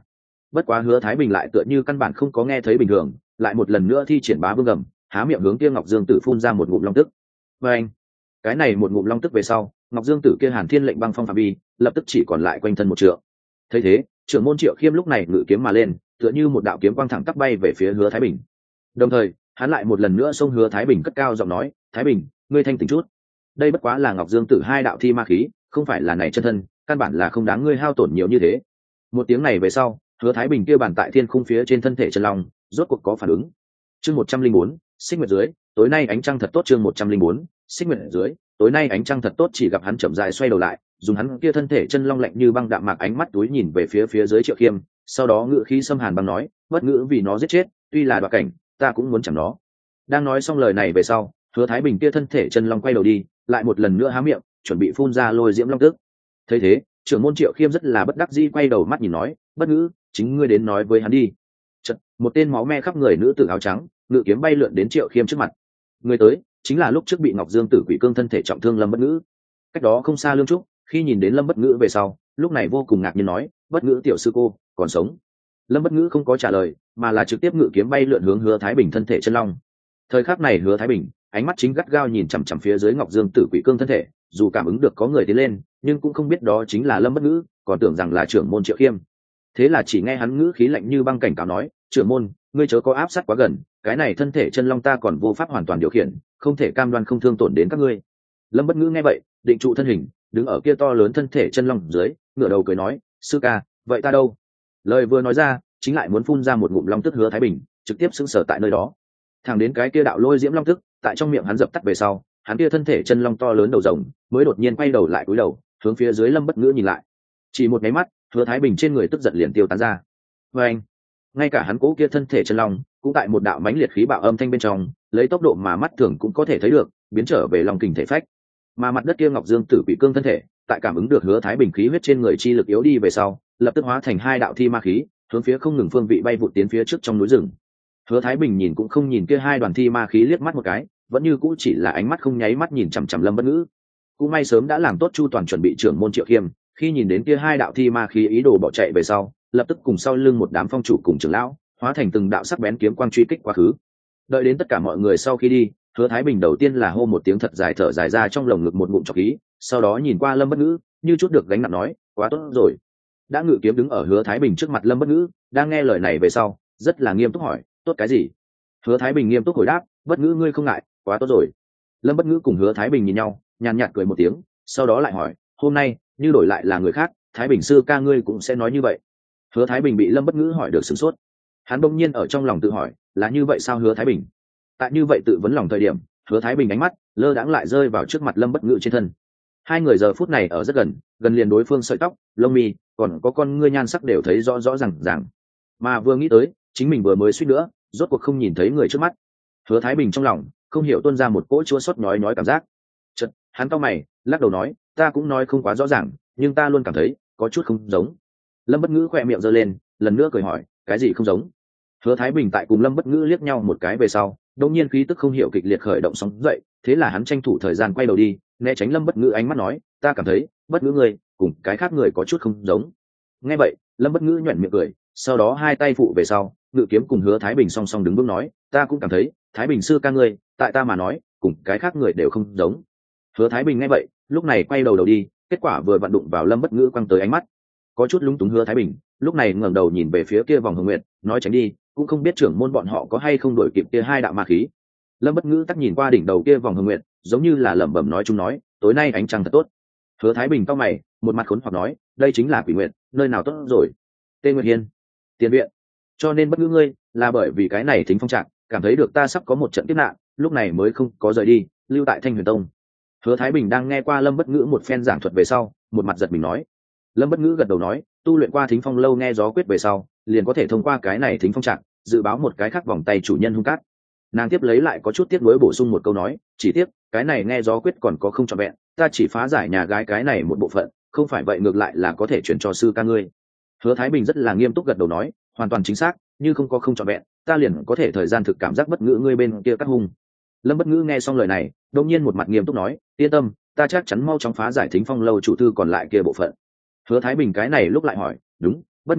bất quá Hứa Thái Bình lại tựa như căn bản không có nghe thấy bình thường, lại một lần nữa thi triển bá vương gầm, há miệng hướng kia Ngọc Dương Tử phun ra một ngụm long tức. Và anh, cái này một ngụm long tức về sau, Ngọc Dương Tử kia Hàn Thiên lệnh băng phong phạm vi, lập tức chỉ còn lại quanh thân một trượng. Thấy thế, trưởng môn Triệu Khiêm lúc này ngự kiếm mà lên, tựa như một đạo kiếm quang thẳng tắp bay về phía Hứa Thái Bình. Đồng thời, hắn lại một lần nữa xông Hứa Thái Bình cất cao giọng nói, "Thái Bình, ngươi thanh tỉnh chút. Đây bất quá là Ngọc Dương Tử hai đạo thi ma khí, không phải là này chân thân, căn bản là không đáng ngươi hao tổn nhiều như thế." Một tiếng này về sau, Hứa Thái Bình kia bàn tại thiên khung phía trên thân thể chân long, rốt cuộc có phản ứng. Chương một trăm linh bốn, Xích Nguyệt dưới, tối nay ánh trăng thật tốt. Chương một trăm linh bốn, Xích Nguyệt dưới, tối nay ánh trăng thật tốt. Chỉ gặp hắn chậm rãi xoay đầu lại, dùng hắn kia thân thể chân long lạnh như băng đạm mạc ánh mắt túi nhìn về phía phía dưới Triệu Khiêm, sau đó ngữ khí xâm hàn băng nói, "Bất ngữ vì nó giết chết, tuy là đoạt cảnh, ta cũng muốn chẳng nó." Đang nói xong lời này về sau, Hứa Thái Bình kia thân thể chân long quay đầu đi, lại một lần nữa há miệng, chuẩn bị phun ra lôi diễm long tức. Thấy thế, trưởng môn Triệu Khiêm rất là bất đắc dĩ quay đầu mắt nhìn nói, "Bất ngữ, chính ngươi đến nói với hắn đi." Chợt, một tên máu me khắp người nữ tử áo trắng, ngự kiếm bay lượn đến Triệu Khiêm trước mặt. Người tới, chính là lúc trước bị Ngọc Dương Tử Quỷ Cương thân thể trọng thương Lâm Bất Ngữ. Cách đó không xa Lương Trúc, khi nhìn đến Lâm Bất Ngữ về sau, lúc này vô cùng ngạc nhiên nói, "Bất Ngữ tiểu sư cô, còn sống?" Lâm Bất Ngữ không có trả lời, mà là trực tiếp ngự kiếm bay lượn hướng Hứa Thái Bình thân thể chân long. Thời khắc này Hứa Thái Bình, ánh mắt chính gắt gao nhìn chằm chằm phía dưới Ngọc Dương Tử Quỷ Cương thân thể, dù cảm ứng được có người tiến lên, nhưng cũng không biết đó chính là Lâm Bất Ngữ, còn tưởng rằng là trưởng môn Triệu Khiêm. Thế là chỉ nghe hắn ngữ khí lạnh như băng cảnh cáo nói, "Trưởng môn, ngươi chớ có áp sát quá gần, cái này thân thể chân long ta còn vô pháp hoàn toàn điều khiển, không thể cam đoan không thương tổn đến các ngươi." Lâm Bất Ngữ nghe vậy, định trụ thân hình, đứng ở kia to lớn thân thể chân long dưới, ngửa đầu cười nói, "Sư ca, vậy ta đâu?" Lời vừa nói ra, chính lại muốn phun ra một ngụm long tức Hứa Thái Bình, trực tiếp sững sờ tại nơi đó. Thẳng đến cái kia đạo lôi diễm long tức, tại trong miệng hắn dập tắt về sau, hắn kia thân thể chân long to lớn đầu rồng, mới đột nhiên quay đầu lại cúi đầu, hướng phía dưới Lâm Bất Ngữ nhìn lại. Chỉ một cái mắt, Hứa Thái Bình trên người tức giận liền tiêu tán ra. Và anh, ngay cả hắn cố kia thân thể chân long, cũng tại một đạo mãnh liệt khí bạo âm thanh bên trong, lấy tốc độ mà mắt thường cũng có thể thấy được, biến trở về long kình thể phách. Mà mặt đất kia Ngọc Dương Tử Quỷ Cương thân thể, tại cảm ứng được Hứa Thái Bình khí huyết trên người chi lực yếu đi về sau, lập tức hóa thành hai đạo thi ma khí, hướng phía không ngừng phương vị bay vụt tiến phía trước trong núi rừng. Hứa Thái Bình nhìn cũng không nhìn kia hai đoàn thi ma khí liếc mắt một cái, vẫn như cũ chỉ là ánh mắt không nháy mắt nhìn chằm chằm Lâm Bất Ngữ. Cũng may sớm đã làm tốt chu toàn chuẩn bị trưởng môn Triệu Khiêm, khi nhìn đến kia hai đạo thi ma khí ý đồ bỏ chạy về sau, lập tức cùng sau lưng một đám phong chủ cùng trưởng lão, hóa thành từng đạo sắc bén kiếm quang truy kích quá khứ. Đợi đến tất cả mọi người sau khi đi, Hứa Thái Bình đầu tiên là hô một tiếng thật dài thở dài ra trong lồng ngực một ngụm trọc khí, sau đó nhìn qua Lâm Bất Ngữ, như chút được gánh nặng nói, "Quá tốt rồi." Đã ngự kiếm đứng ở Hứa Thái Bình trước mặt Lâm Bất Ngữ, đang nghe lời này về sau, rất là nghiêm túc hỏi, "Tốt cái gì?" Hứa Thái Bình nghiêm túc hồi đáp, "Bất Ngữ ngươi không ngại, quá tốt rồi." Lâm Bất Ngữ cùng Hứa Thái Bình nhìn nhau, nhàn nhạt cười một tiếng, sau đó lại hỏi, "Hôm nay, như đổi lại là người khác, Thái Bình sư ca ngươi cũng sẽ nói như vậy?" Hứa Thái Bình bị Lâm Bất Ngữ hỏi được sửng sốt. Hắn bỗng nhiên ở trong lòng tự hỏi, là như vậy sao Hứa Thái Bình? Tại như vậy tự vấn lòng thời điểm, Hứa Thái Bình ánh mắt lơ đãng lại rơi vào trước mặt Lâm Bất Ngữ trên thân. Hai người giờ phút này ở rất gần, gần liền đối phương sợi tóc, lông mi, còn có con ngươi nhan sắc đều thấy rõ rõ ràng ràng. Mà vừa nghĩ tới, chính mình vừa mới suýt nữa, rốt cuộc không nhìn thấy người trước mắt. Hứa Thái Bình trong lòng không hiểu tuôn ra một cỗ chua xót nhói nhói cảm giác. Chợt, hắn cau mày, lắc đầu nói, "Ta cũng nói không quá rõ ràng, nhưng ta luôn cảm thấy có chút không giống." Lâm Bất Ngữ khẽ miệng giơ lên, lần nữa cười hỏi, "Cái gì không giống?" Hứa Thái Bình tại cùng Lâm Bất Ngữ liếc nhau một cái về sau, đột nhiên khí tức không hiểu kịch liệt khởi động sóng dậy, thế là hắn tranh thủ thời gian quay đầu đi, né tránh Lâm Bất Ngữ ánh mắt nói, "Ta cảm thấy, Bất Ngữ ngươi cùng cái khác người có chút không giống." Nghe vậy, Lâm Bất Ngữ nhếch miệng cười, sau đó hai tay phụ về sau, ngự kiếm cùng Hứa Thái Bình song song đứng bước nói, "Ta cũng cảm thấy, Thái Bình sư ca ngươi, tại ta mà nói, cùng cái khác người đều không giống." Hứa Thái Bình nghe vậy, lúc này quay đầu đầu đi, kết quả vừa vặn đụng vào Lâm Bất Ngữ quăng tới ánh mắt. Có chút lúng túng Hứa Thái Bình, lúc này ngẩng đầu nhìn về phía kia vòng hồng nguyệt, nói tránh đi, cũng không biết trưởng môn bọn họ có hay không đuổi kịp kia hai đạo ma khí. Lâm Bất Ngữ tắc nhìn qua đỉnh đầu kia vòng hồng nguyệt, giống như là lẩm bẩm nói chung nói, "Tối nay ánh trăng thật tốt." Hứa Thái Bình cau mày, một mặt khốn hoặc nói, "Đây chính là Quỷ Nguyệt, nơi nào tốt rồi?" Tên Nguyệt Hiên, tiền viện. Cho nên Bất Ngữ ngươi, là bởi vì cái này Thính Phong Trạc, cảm thấy được ta sắp có một trận kiếp nạn, lúc này mới không có rời đi, lưu tại Thanh Huyền Tông. Hứa Thái Bình đang nghe qua Lâm Bất Ngữ một phen giảng thuật về sau, một mặt giật mình nói. Lâm Bất Ngữ gật đầu nói, tu luyện qua Thính Phong lâu nghe gió quyết về sau, liền có thể thông qua cái này Thính Phong Trạc, dự báo một cái khác vòng tay chủ nhân hung cát. Nàng tiếp lấy lại có chút tiếc nuối bổ sung một câu nói, chỉ tiếc, cái này nghe gió quyết còn có không trọn vẹn, ta chỉ phá giải nhà gái cái này một bộ phận, không phải vậy ngược lại là có thể chuyển cho sư ca ngươi. Hứa Thái Bình rất là nghiêm túc gật đầu nói, hoàn toàn chính xác, như không có không trọn vẹn, ta liền có thể thời gian thực cảm giác Bất Ngữ ngươi bên kia cắt hung. Lâm Bất Ngữ nghe xong lời này, đột nhiên một mặt nghiêm túc nói, yên tâm, ta chắc chắn mau chóng phá giải Thính Phong lâu chủ thư còn lại kia bộ phận. Hứa Thái Bình cái này lúc lại hỏi, đúng, Bất Ngữ,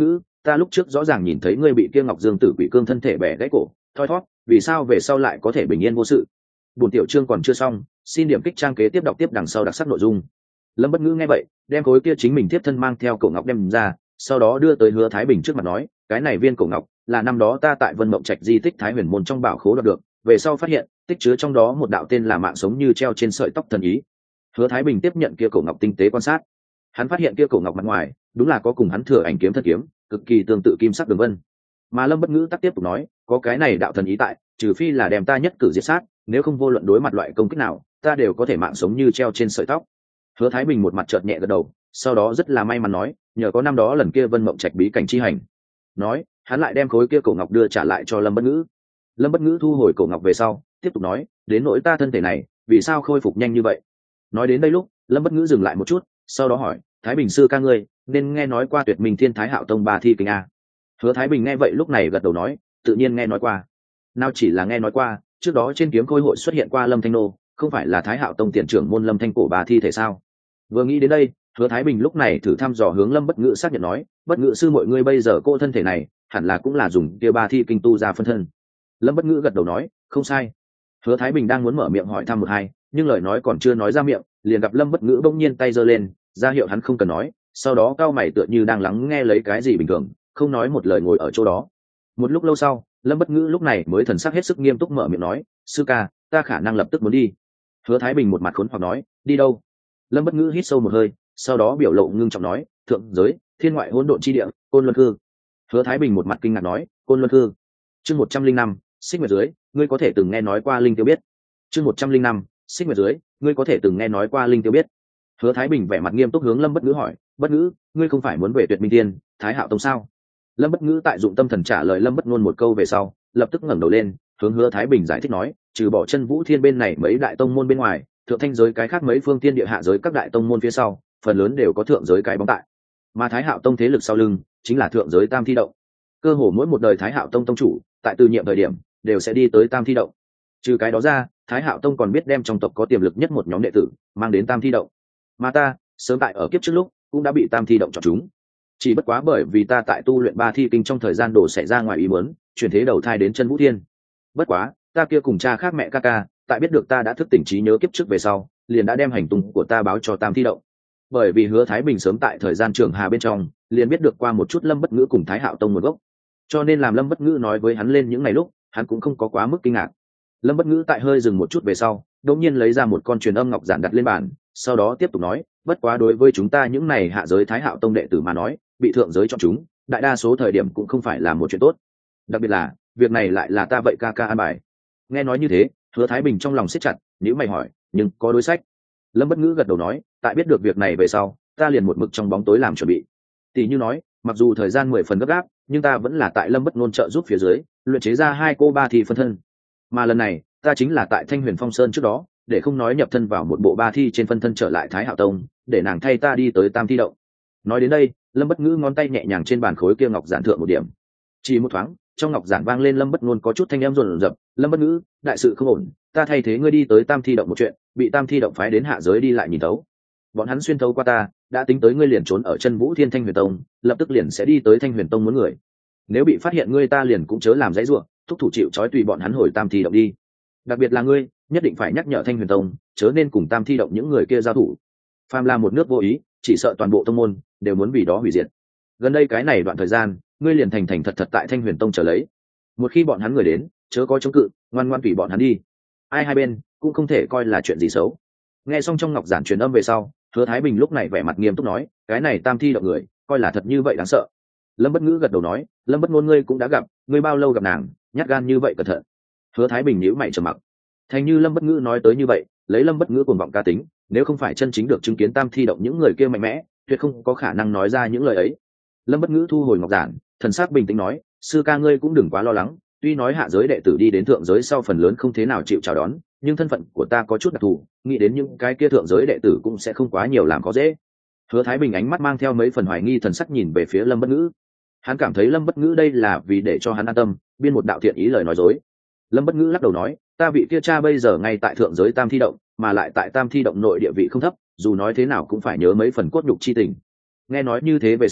ta lúc trước rõ ràng nhìn thấy ngươi bị kia ngọc dương tử quỷ cương thân thể bẻ gãy cổ thoi thót, vì sao về sau lại có thể bình yên vô sự? Buồn tiểu chương còn chưa xong, xin điểm kích trang kế tiếp đọc tiếp đằng sau đặc sắc nội dung. Lâm Bất Ngữ nghe vậy, đem khối kia chính mình tiếp thân mang theo cổ ngọc đem ra, sau đó đưa tới Hứa Thái Bình trước mặt nói, cái này viên cổ ngọc là năm đó ta tại Vân Mộng Trạch di tích Thái Huyền môn trong bảo khố đoạt được, về sau phát hiện tích chứa trong đó một đạo tên là mạng sống như treo trên sợi tóc thần ý. Hứa Thái Bình tiếp nhận kia cổ ngọc tinh tế quan sát, hắn phát hiện kia cổ ngọc mặt ngoài đúng là có cùng hắn thừa ảnh kiếm thân kiếm cực kỳ tương tự kim sắc đường vân. Mà Lâm Bất Ngữ tắc tiếp tục nói, có cái này đạo thần ý tại, trừ phi là đem ta nhất cử diệt sát, nếu không vô luận đối mặt loại công kích nào, ta đều có thể mạng sống như treo trên sợi tóc. Hứa Thái Bình một mặt chợt nhẹ gật đầu, sau đó rất là may mắn nói, nhờ có năm đó lần kia Vân Mộng Trạch bí cảnh chi hành. Nói, hắn lại đem khối kia cổ ngọc đưa trả lại cho Lâm Bất Ngữ. Lâm Bất Ngữ thu hồi cổ ngọc về sau, tiếp tục nói, đến nỗi ta thân thể này, vì sao khôi phục nhanh như vậy? Nói đến đây lúc, Lâm Bất Ngữ dừng lại một chút, sau đó hỏi, Thái Bình sư ca ngươi, nên nghe nói qua Tuyệt Minh Thiên Thái Hạo Tông ba thi kinh a? Hứa Thái Bình nghe vậy lúc này gật đầu nói, tự nhiên nghe nói qua. Nào chỉ là nghe nói qua, trước đó trên kiếm khôi hội xuất hiện qua Lâm Thanh Nô, không phải là Thái Hạo Tông tiền trưởng môn Lâm Thanh cổ ba thi thể sao? Vừa nghĩ đến đây, Hứa Thái Bình lúc này thử thăm dò hướng Lâm Bất Ngữ xác nhận nói, Bất Ngữ sư mọi ngươi bây giờ cô thân thể này, hẳn là cũng là dùng kia ba thi kinh tu ra phân thân. Lâm Bất Ngữ gật đầu nói, không sai. Hứa Thái Bình đang muốn mở miệng hỏi thăm một hai, nhưng lời nói còn chưa nói ra miệng, liền gặp Lâm Bất Ngữ bỗng nhiên tay giơ lên, ra hiệu hắn không cần nói, sau đó cao mày tựa như đang lắng nghe lấy cái gì bình thường, không nói một lời ngồi ở chỗ đó. Một lúc lâu sau, Lâm Bất Ngữ lúc này mới thần sắc hết sức nghiêm túc mở miệng nói, sư ca, ta khả năng lập tức muốn đi. Hứa Thái Bình một mặt khốn hoặc nói, đi đâu? Lâm Bất Ngữ hít sâu một hơi, sau đó biểu lộ ngưng trọng nói, thượng giới, thiên ngoại hỗn độn chi địa, Côn Luân Cư. Hứa Thái Bình một mặt kinh ngạc nói, Côn Luân Cư. Chương một trăm linh năm, Xích Nguyệt dưới, ngươi có thể từng nghe nói qua Linh Tiêu biết. Chương một trăm linh năm, Xích Nguyệt dưới, ngươi có thể từng nghe nói qua Linh Tiêu biết. Hứa Thái Bình vẻ mặt nghiêm túc hướng Lâm Bất Ngữ hỏi, Bất Ngữ, ngươi không phải muốn về Tuyệt Minh Tiên, Thái Hạo Tông sao? Lâm Bất Ngữ tại dụng tâm thần trả lời Lâm Bất Ngôn một câu về sau, lập tức ngẩng đầu lên, hướng Hứa Thái Bình giải thích nói, trừ bỏ Chân Vũ Thiên bên này mấy đại tông môn bên ngoài, thượng thanh giới cái khác mấy phương tiên địa hạ giới các đại tông môn phía sau, phần lớn đều có thượng giới cái bóng tại. Mà Thái Hạo Tông thế lực sau lưng, chính là thượng giới Tam Thi Động. Cơ hồ mỗi một đời Thái Hạo Tông tông chủ, tại từ nhiệm thời điểm, đều sẽ đi tới Tam Thi Động. Trừ cái đó ra, Thái Hạo Tông còn biết đem trong tộc có tiềm lực nhất một nhóm đệ tử, mang đến Tam Thi Động. Mà ta, sớm tại ở kiếp trước lúc, cũng đã bị Tam Thi Động chọn chúng. Chỉ bất quá bởi vì ta tại tu luyện ba thi kinh trong thời gian đổ xảy ra ngoài ý muốn, chuyển thế đầu thai đến Chân Vũ Thiên. Bất quá, ta kia cùng cha khác mẹ ca ca, tại biết được ta đã thức tỉnh trí nhớ kiếp trước về sau, liền đã đem hành tung của ta báo cho Tam Thi Động. Bởi vì Hứa Thái Bình sớm tại thời gian trường hà bên trong, liền biết được qua một chút Lâm Bất Ngữ cùng Thái Hạo Tông nguồn gốc. Cho nên làm Lâm Bất Ngữ nói với hắn lên những ngày lúc, hắn cũng không có quá mức kinh ngạc. Lâm Bất Ngữ tại hơi dừng một chút về sau, đột nhiên lấy ra một con truyền âm ngọc giản đặt lên bàn, sau đó tiếp tục nói, bất quá đối với chúng ta những này hạ giới Thái Hạo Tông đệ tử mà nói, bị thượng giới chọn chúng, đại đa số thời điểm cũng không phải là một chuyện tốt. Đặc biệt là, việc này lại là ta vậy ca ca an bài. Nghe nói như thế, Hứa Thái Bình trong lòng siết chặt, nhíu mày hỏi, nhưng có đối sách? Lâm Bất Ngữ gật đầu nói, tại biết được việc này về sau, ta liền một mực trong bóng tối làm chuẩn bị. Tỷ như nói, mặc dù thời gian mười phần gấp gáp, nhưng ta vẫn là tại Lâm Bất Ngôn trợ giúp phía dưới, luyện chế ra hai cô ba thi phân thân. Mà lần này, ta chính là tại Thanh Huyền Phong Sơn trước đó, để không nói nhập thân vào một bộ ba thi trên phân thân trở lại Thái Hạo Tông, để nàng thay ta đi tới Tam Thi Động. Nói đến đây, Lâm Bất Ngữ ngón tay nhẹ nhàng trên bàn khối kia ngọc giản thượng một điểm. Chỉ một thoáng, trong ngọc giản vang lên Lâm Bất Ngôn có chút thanh âm run rập, "Lâm Bất Ngữ, đại sự không ổn, ta thay thế ngươi đi tới Tam Thi Động một chuyện, bị Tam Thi Động phái đến hạ giới đi lại nhìn thấu. Bọn hắn xuyên thấu qua ta, đã tính tới ngươi liền trốn ở Chân Vũ Thiên Thanh Huyền Tông, lập tức liền sẽ đi tới Thanh Huyền Tông muốn người. Nếu bị phát hiện ngươi ta liền cũng chớ làm dãy rủa, thúc thủ chịu trói tùy bọn hắn hồi Tam Thi Động đi. Đặc biệt là ngươi, nhất định phải nhắc nhở Thanh Huyền Tông, chớ nên cùng Tam Thi Động những người kia giao thủ. Phàm là một nước vô ý, chỉ sợ toàn bộ tông môn đều muốn vì đó hủy diệt. Gần đây cái này đoạn thời gian, ngươi liền thành thành thật thật tại Thanh Huyền Tông chờ lấy. Một khi bọn hắn người đến, chớ có chống cự, ngoan ngoãn tùy bọn hắn đi. Ai hai bên cũng không thể coi là chuyện gì xấu." Nghe xong trong ngọc giản truyền âm về sau, Hứa Thái Bình lúc này vẻ mặt nghiêm túc nói, "Cái này Tam Thi Động người, coi là thật như vậy đáng sợ?" Lâm Bất Ngữ gật đầu nói, "Lâm Bất Ngôn ngươi cũng đã gặp, ngươi bao lâu gặp nàng, nhát gan như vậy cẩn thận." Hứa Thái Bình nhíu mày trầm mặc. Thành như Lâm Bất Ngữ nói tới như vậy, lấy Lâm Bất Ngữ cuồng vọng ca tính, nếu không phải chân chính được chứng kiến Tam Thi Động những người kia mạnh mẽ, tuyệt không có khả năng nói ra những lời ấy. Lâm Bất Ngữ thu hồi ngọc giản, thần sắc bình tĩnh nói, "Sư ca ngươi cũng đừng quá lo lắng, tuy nói hạ giới đệ tử đi đến thượng giới sau phần lớn không thế nào chịu chào đón, nhưng thân phận của ta có chút đặc thù, nghĩ đến những cái kia thượng giới đệ tử cũng sẽ không quá nhiều làm khó dễ." Hứa Thái Bình ánh mắt mang theo mấy phần hoài nghi thần sắc nhìn về phía Lâm Bất Ngữ. Hắn cảm thấy Lâm Bất Ngữ đây là vì để cho hắn an tâm, biên một đạo thiện ý lời nói dối. Lâm Bất Ngữ lắc đầu nói, "Ta vị kia cha bây giờ ngay tại thượng giới Tam Thi Động, mà lại tại Tam Thi Động nội địa vị không thấp, dù nói thế nào cũng phải nhớ mấy phần cốt nhục chi tình." Nghe nói như thế về sau,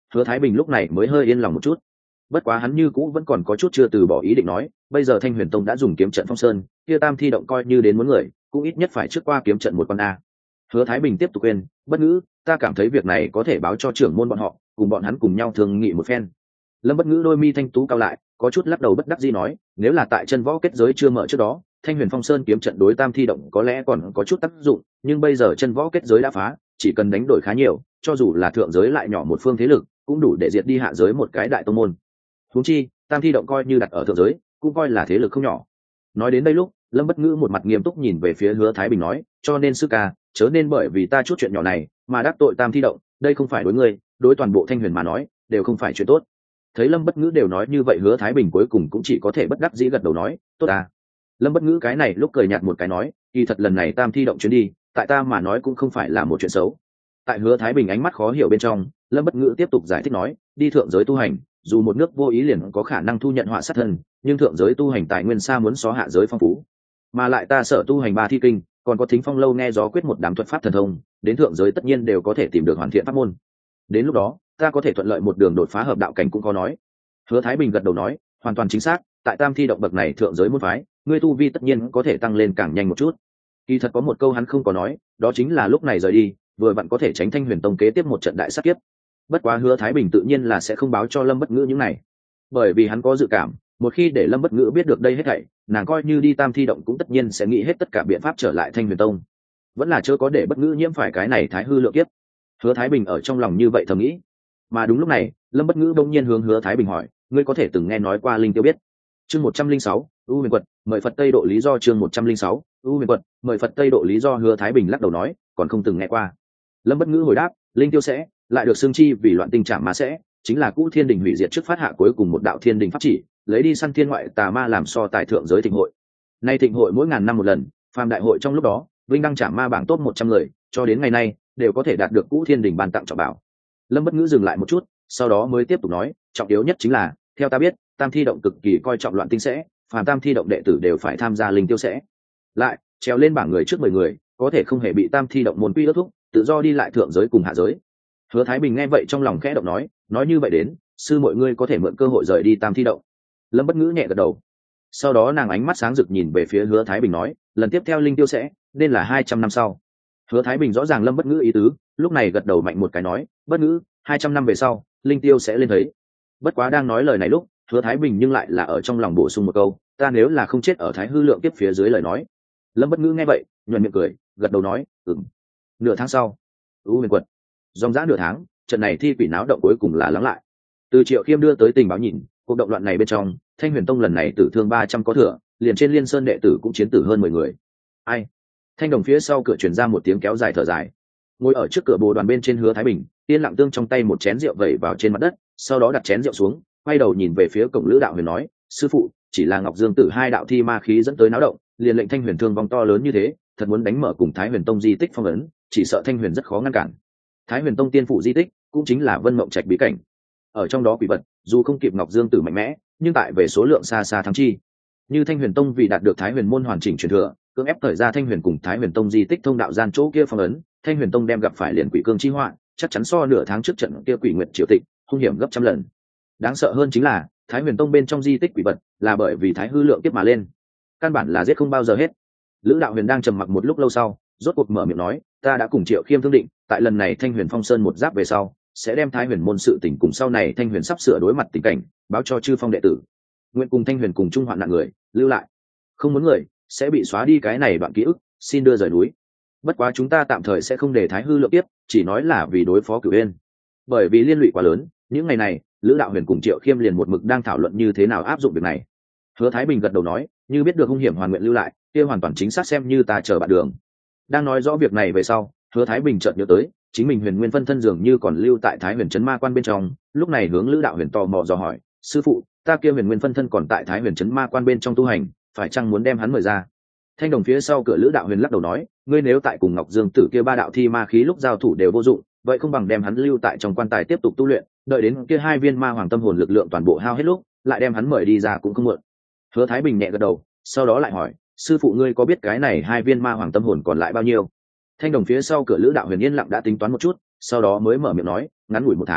Hứa Thái Bình lúc này mới hơi yên lòng một chút. Bất quá hắn như cũ vẫn còn có chút chưa từ bỏ ý định nói, bây giờ Thanh Huyền Tông đã dùng kiếm trận phong sơn, kia tam thi động coi như đến muốn người, cũng ít nhất phải trước qua kiếm trận một con a. Hứa Thái Bình tiếp tục khuyên, bất ngữ, ta cảm thấy việc này có thể báo cho trưởng môn bọn họ, cùng bọn hắn cùng nhau thương nghị một phen. Lâm Bất Ngữ đôi mi thanh tú cao lại, có chút lắc đầu bất đắc dĩ nói, nếu là tại chân võ kết giới chưa mở trước đó, Thanh Huyền Phong Sơn kiếm trận đối tam thi động có lẽ còn có chút tác dụng, nhưng bây giờ chân võ kết giới đã phá, chỉ cần đánh đổi khá nhiều, cho dù là thượng giới lại nhỏ một phương thế lực, cũng đủ để diệt đi hạ giới một cái đại tông môn. Huống chi, tam thi động coi như đặt ở thượng giới, cũng coi là thế lực không nhỏ. Nói đến đây lúc, Lâm Bất Ngữ một mặt nghiêm túc nhìn về phía Hứa Thái Bình nói, cho nên sư ca, chớ nên bởi vì ta chút chuyện nhỏ này mà đắc tội tam thi động, đây không phải đối ngươi, đối toàn bộ Thanh Huyền mà nói, đều không phải chuyện tốt. Thấy Lâm Bất Ngữ đều nói như vậy, Hứa Thái Bình cuối cùng cũng chỉ có thể bất đắc dĩ gật đầu nói, tốt à. Lâm Bất Ngữ cái này lúc cười nhạt một cái nói, kỳ thật lần này tam thi động chuyến đi, tại ta mà nói cũng không phải là một chuyện xấu. Tại Hứa Thái Bình ánh mắt khó hiểu bên trong, Lâm Bất Ngữ tiếp tục giải thích nói, đi thượng giới tu hành, dù một nước vô ý liền có khả năng thu nhận họa sát thân, nhưng thượng giới tu hành tài nguyên xa muốn xó hạ giới phong phú, mà lại ta sợ tu hành ba thi kinh, còn có Thính Phong lâu nghe gió quyết một đám thuật pháp thần thông, đến thượng giới tất nhiên đều có thể tìm được hoàn thiện pháp môn. Đến lúc đó, ta có thể thuận lợi một đường đột phá hợp đạo cảnh cũng có nói. Hứa Thái Bình gật đầu nói, hoàn toàn chính xác, tại tam thi động bậc này thượng giới môn phái, ngươi tu vi tất nhiên có thể tăng lên càng nhanh một chút. Kỳ thật có một câu hắn không có nói, đó chính là lúc này rời đi, vừa vặn có thể tránh Thanh Huyền Tông kế tiếp một trận đại sát kiếp. Bất quá Hứa Thái Bình tự nhiên là sẽ không báo cho Lâm Bất Ngữ những này, bởi vì hắn có dự cảm, một khi để Lâm Bất Ngữ biết được đây hết thảy, nàng coi như đi tam thi động cũng tất nhiên sẽ nghĩ hết tất cả biện pháp trở lại Thanh Huyền Tông. Vẫn là chưa có để Bất Ngữ nhiễm phải cái này thái hư lượng kiếp. Hứa Thái Bình ở trong lòng như vậy thầm nghĩ. Mà đúng lúc này, Lâm Bất Ngữ bỗng nhiên hướng Hứa Thái Bình hỏi, ngươi có thể từng nghe nói qua linh tiêu biết? Chương một trăm linh sáu, U Huyền Quật, mời Phật Tây độ lý do. Chương một trăm linh sáu, U Huyền Quật, mời Phật Tây độ lý do. Hứa Thái Bình lắc đầu nói, còn không từng nghe qua. Lâm Bất Ngữ hồi đáp, linh tiêu sẽ lại được xương chi vì loạn tinh trạng ma sẽ, chính là cũ thiên đình hủy diệt trước phát hạ cuối cùng một đạo thiên đình pháp chỉ, lấy đi săn thiên ngoại tà ma làm so tài thượng giới thịnh hội. Nay thịnh hội mỗi ngàn năm một lần, phàm đại hội trong lúc đó, vinh đăng trả ma bảng top một trăm người, cho đến ngày nay đều có thể đạt được cũ thiên đình ban tặng trọng bảo. Lâm Bất Ngữ dừng lại một chút, sau đó mới tiếp tục nói, trọng yếu nhất chính là, theo ta biết, tam thi động cực kỳ coi trọng loạn tinh sẽ, phàm tam thi động đệ tử đều phải tham gia linh tiêu sẽ. Lại, trèo lên bảng người trước mười người, có thể không hề bị tam thi động môn quy ước thúc, tự do đi lại thượng giới cùng hạ giới. Hứa Thái Bình nghe vậy trong lòng khẽ động nói, nói như vậy đến, sư mọi ngươi có thể mượn cơ hội rời đi tam thi động. Lâm Bất Ngữ nhẹ gật đầu. Sau đó nàng ánh mắt sáng rực nhìn về phía Hứa Thái Bình nói, lần tiếp theo linh tiêu sẽ nên là hai trăm năm sau. Hứa Thái Bình rõ ràng Lâm Bất Ngữ ý tứ, lúc này gật đầu mạnh một cái nói, Bất Ngữ, hai trăm năm về sau, linh tiêu sẽ lên thấy. Bất quá đang nói lời này lúc, Hứa Thái Bình nhưng lại là ở trong lòng bổ sung một câu, ta nếu là không chết ở Thái hư lượng tiếp phía dưới lời nói. Lâm Bất Ngữ nghe vậy, nhuận miệng cười, gật đầu nói, ừm. Nửa tháng sau, U Huyền Quật. Dòng dã nửa tháng, trận này thi quỷ náo động cuối cùng là lắng lại. Từ Triệu Khiêm đưa tới tình báo nhìn, cuộc động loạn này bên trong, Thanh Huyền Tông lần này tử thương ba trăm có thừa, liền trên Liên Sơn đệ tử cũng chiến tử hơn mười người. Ai? Thanh đồng phía sau cửa truyền ra một tiếng kéo dài thở dài. Ngồi ở trước cửa bồ đoàn bên trên Hứa Thái Bình, yên lặng tương trong tay một chén rượu vẩy vào trên mặt đất, sau đó đặt chén rượu xuống, quay đầu nhìn về phía cổng Lữ Đạo Huyền nói, sư phụ, chỉ là Ngọc Dương Tử hai đạo thi ma khí dẫn tới náo động, liền lệnh Thanh Huyền thương vong to lớn như thế, thật muốn đánh mở cùng Thái Huyền Tông di tích phong ấn, chỉ sợ Thanh Huyền rất khó ngăn cản. Thái Huyền Tông tiên phụ di tích cũng chính là Vân Mộng Trạch bí cảnh, ở trong đó quỷ vật dù không kịp Ngọc Dương Tử mạnh mẽ, nhưng tại về số lượng xa xa thắng chi. Như Thanh Huyền Tông vì đạt được Thái Huyền môn hoàn chỉnh truyền thừa, cưỡng ép thời ra Thanh Huyền cùng Thái Huyền Tông di tích thông đạo gian chỗ kia phong ấn, Thanh Huyền Tông đem gặp phải liền quỷ cương chi họa, chắc chắn so nửa tháng trước trận kia quỷ nguyệt triều tịch hung hiểm gấp trăm lần. Đáng sợ hơn chính là Thái Huyền Tông bên trong di tích quỷ vật là bởi vì Thái hư lượng tiếp mà lên, căn bản là giết không bao giờ hết. Lữ Đạo Huyền đang trầm mặc một lúc lâu sau, rốt cuộc mở miệng nói, ta đã cùng Triệu Khiêm thương định, tại lần này Thanh Huyền Phong Sơn một giáp về sau, sẽ đem Thái Huyền môn sự tình cùng sau này Thanh Huyền sắp sửa đối mặt tình cảnh báo cho chư phong đệ tử, nguyện cùng Thanh Huyền cùng chung hoạn nạn người lưu lại, không muốn người sẽ bị xóa đi cái này đoạn ký ức, xin đưa rời núi. Bất quá chúng ta tạm thời sẽ không để Thái hư lượng tiếp, chỉ nói là vì đối phó Cửu Uyên, bởi vì liên lụy quá lớn. Những ngày này Lữ Đạo Huyền cùng Triệu Khiêm liền một mực đang thảo luận như thế nào áp dụng việc này. Hứa Thái Bình gật đầu nói, như biết được hung hiểm hoàn nguyện lưu lại, kia hoàn toàn chính xác xem như ta chờ bạn đường. Đang nói rõ việc này về sau, Hứa Thái Bình chợt nhớ tới, chính mình Huyền Nguyên phân thân dường như còn lưu tại Thái Huyền trấn ma quan bên trong, lúc này hướng Lữ Đạo Huyền tò mò dò hỏi, sư phụ, ta kia Huyền Nguyên phân thân còn tại Thái Huyền trấn ma quan bên trong tu hành, phải chăng muốn đem hắn mời ra? Thanh đồng phía sau cửa Lữ Đạo Huyền lắc đầu nói, ngươi nếu tại cùng Ngọc Dương Tử kia ba đạo thi ma khí lúc giao thủ đều vô dụng, vậy không bằng đem hắn lưu tại trong quan tài tiếp tục tu luyện, đợi đến kia hai viên ma hoàng tâm hồn lực lượng toàn bộ hao hết lúc, lại đem hắn mời đi ra cũng không muộn. Hứa Thái Bình nhẹ gật đầu, sau đó lại hỏi, sư phụ ngươi có biết cái này hai viên ma hoàng tâm hồn còn lại bao nhiêu? Thanh đồng phía sau cửa Lữ Đạo Huyền yên lặng đã tính toán một chút, sau đó mới mở miệng nói, ngắn ngủi một tháng,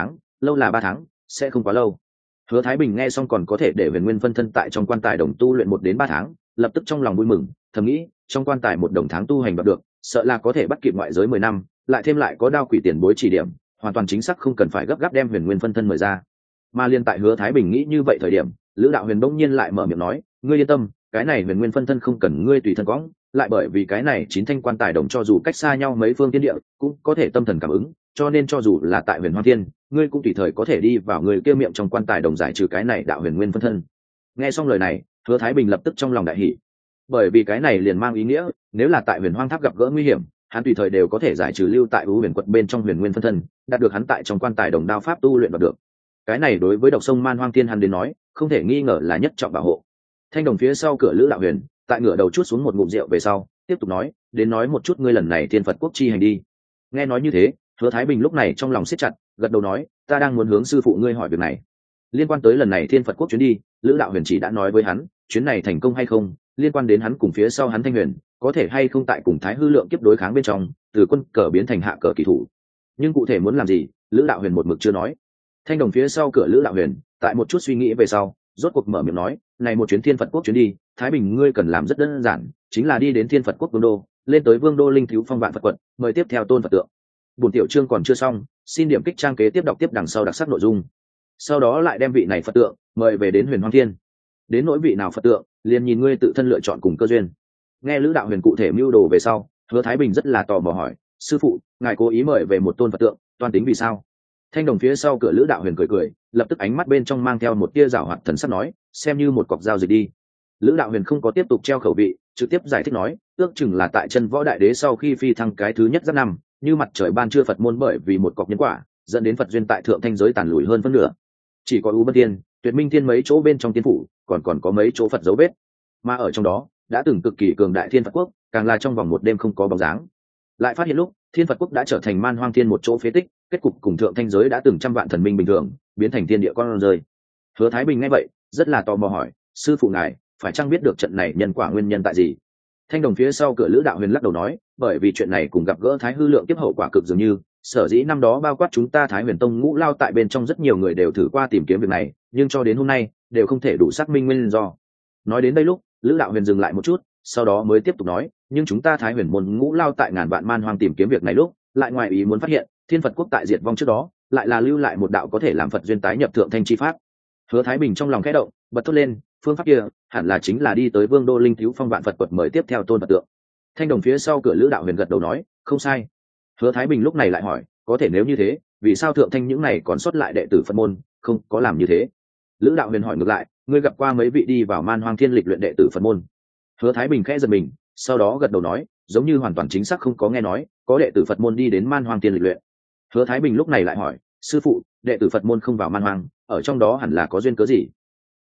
lâu là ba tháng, sẽ không quá lâu. Hứa Thái Bình nghe xong còn có thể để huyền nguyên phân thân tại trong quan tài đồng tu luyện một đến ba tháng, lập tức trong lòng vui mừng, thầm nghĩ trong quan tài một đồng tháng tu hành đoạt được, sợ là có thể bắt kịp ngoại giới mười năm, lại thêm lại có đao quỷ tiền bối chỉ điểm, hoàn toàn chính xác không cần phải gấp gáp đem huyền nguyên phân thân mời ra. Mà liên tại Hứa Thái Bình nghĩ như vậy thời điểm, Lữ Đạo Huyền bỗng nhiên lại mở miệng nói, ngươi yên tâm, cái này huyền nguyên phân thân không cần ngươi tùy thân cõng, lại bởi vì cái này chín thanh quan tài đồng cho dù cách xa nhau mấy phương thiên địa cũng có thể tâm thần cảm ứng, cho nên cho dù là tại huyền hoang thiên, ngươi cũng tùy thời có thể đi vào người kia miệng trong quan tài đồng giải trừ cái này đạo huyền nguyên phân thân. Nghe xong lời này, Hứa Thái Bình lập tức trong lòng đại hỉ, bởi vì cái này liền mang ý nghĩa nếu là tại huyền hoang tháp gặp gỡ nguy hiểm, hắn tùy thời đều có thể giải trừ lưu tại u huyền quật bên trong huyền nguyên phân thân, đạt được hắn tại trong quan tài đồng đao pháp tu luyện đạt được. Cái này đối với độc sông man hoang thiên hắn đến nói không thể nghi ngờ là nhất trọng bảo hộ. Thanh đồng phía sau cửa Lữ Đạo Huyền tại ngửa đầu chút xuống một ngụm rượu về sau tiếp tục nói, đến nói một chút ngươi lần này thiên Phật quốc chi hành đi. Nghe nói như thế, Hứa Thái Bình lúc này trong lòng siết chặt, gật đầu nói, ta đang muốn hướng sư phụ ngươi hỏi việc này. Liên quan tới lần này thiên Phật quốc chuyến đi, Lữ Đạo Huyền chỉ đã nói với hắn, chuyến này thành công hay không liên quan đến hắn cùng phía sau hắn Thanh Huyền có thể hay không tại cùng Thái Hư Lượng kiếp đối kháng bên trong từ quân cờ biến thành hạ cờ kỳ thủ, nhưng cụ thể muốn làm gì Lữ Đạo Huyền một mực chưa nói. Thanh đồng phía sau cửa Lữ Đạo Huyền tại một chút suy nghĩ về sau rốt cuộc mở miệng nói, này một chuyến thiên Phật quốc chuyến đi, Thái Bình ngươi cần làm rất đơn giản, chính là đi đến thiên Phật quốc vương đô, lên tới vương đô linh thiếu phong vạn Phật quật, mời tiếp theo tôn Phật tượng. Bổn tiểu chương còn chưa xong, xin điểm kích trang kế tiếp đọc tiếp đằng sau đặc sắc nội dung. Sau đó lại đem vị này Phật tượng mời về đến huyền hoang thiên. Đến nỗi vị nào Phật tượng liền nhìn ngươi tự thân lựa chọn cùng cơ duyên. Nghe Lữ Đạo Huyền cụ thể mưu đồ về sau, Hứa Thái Bình rất là tò mò hỏi, sư phụ ngài cố ý mời về một tôn Phật tượng, toan tính vì sao? Thanh đồng phía sau cửa Lữ Đạo Huyền cười cười, lập tức ánh mắt bên trong mang theo một tia giảo hoạt thần sắc nói, xem như một cọc giao dịch đi. Lữ Đạo Huyền không có tiếp tục treo khẩu vị, trực tiếp giải thích nói, ước chừng là tại chân võ đại đế sau khi phi thăng cái thứ nhất giáp năm, như mặt trời ban trưa Phật môn bởi vì một cọc nhân quả, dẫn đến Phật duyên tại thượng thanh giới tàn lùi hơn phân nửa. Chỉ có U Bất Tiên, Tuyệt Minh Thiên mấy chỗ bên trong tiên phủ, còn còn có mấy chỗ Phật dấu vết. Mà ở trong đó, đã từng cực kỳ cường đại thiên Phật quốc, càng là trong vòng một đêm không có bóng dáng. Lại phát hiện lúc, thiên Phật quốc đã trở thành man hoang thiên một chỗ phế tích, kết cục cùng thượng thanh giới đã từng trăm vạn thần minh bình thường, biến thành thiên địa con rơi. Hứa Thái Bình nghe vậy, rất là tò mò hỏi, sư phụ ngài phải chăng biết được trận này nhân quả nguyên nhân tại gì? Thanh đồng phía sau cửa Lữ Đạo Huyền lắc đầu nói, bởi vì chuyện này cùng gặp gỡ Thái Hư Lượng kiếp hậu quả cực dường như, sở dĩ năm đó bao quát chúng ta Thái Huyền Tông ngũ lao tại bên trong rất nhiều người đều thử qua tìm kiếm việc này, nhưng cho đến hôm nay đều không thể đủ xác minh nguyên do. Nói đến đây lúc, Lữ Đạo Huyền dừng lại một chút, sau đó mới tiếp tục nói, nhưng chúng ta Thái Huyền môn ngũ lao tại ngàn vạn man hoang tìm kiếm việc này lúc, lại ngoài ý muốn phát hiện, thiên Phật quốc tại diệt vong trước đó, lại là lưu lại một đạo có thể làm Phật duyên tái nhập thượng thanh chi pháp. Hứa Thái Bình trong lòng khẽ động, bật thốt lên, phương pháp kia hẳn là chính là đi tới vương đô linh thiếu phong vạn Phật quật mời tiếp theo tôn Phật tượng. Thanh đồng phía sau cửa Lữ Đạo Huyền gật đầu nói, không sai. Hứa Thái Bình lúc này lại hỏi, có thể nếu như thế, vì sao thượng thanh những này còn xuất lại đệ tử Phật môn không có làm như thế? Lữ Đạo Huyền hỏi ngược lại, ngươi gặp qua mấy vị đi vào man hoang thiên lịch luyện đệ tử Phật môn? Hứa Thái Bình khẽ giật mình, sau đó gật đầu nói, giống như hoàn toàn chính xác không có nghe nói có đệ tử Phật môn đi đến man hoang thiên lịch luyện. Hứa Thái Bình lúc này lại hỏi, sư phụ, đệ tử Phật môn không vào man hoang, ở trong đó hẳn là có duyên cớ gì?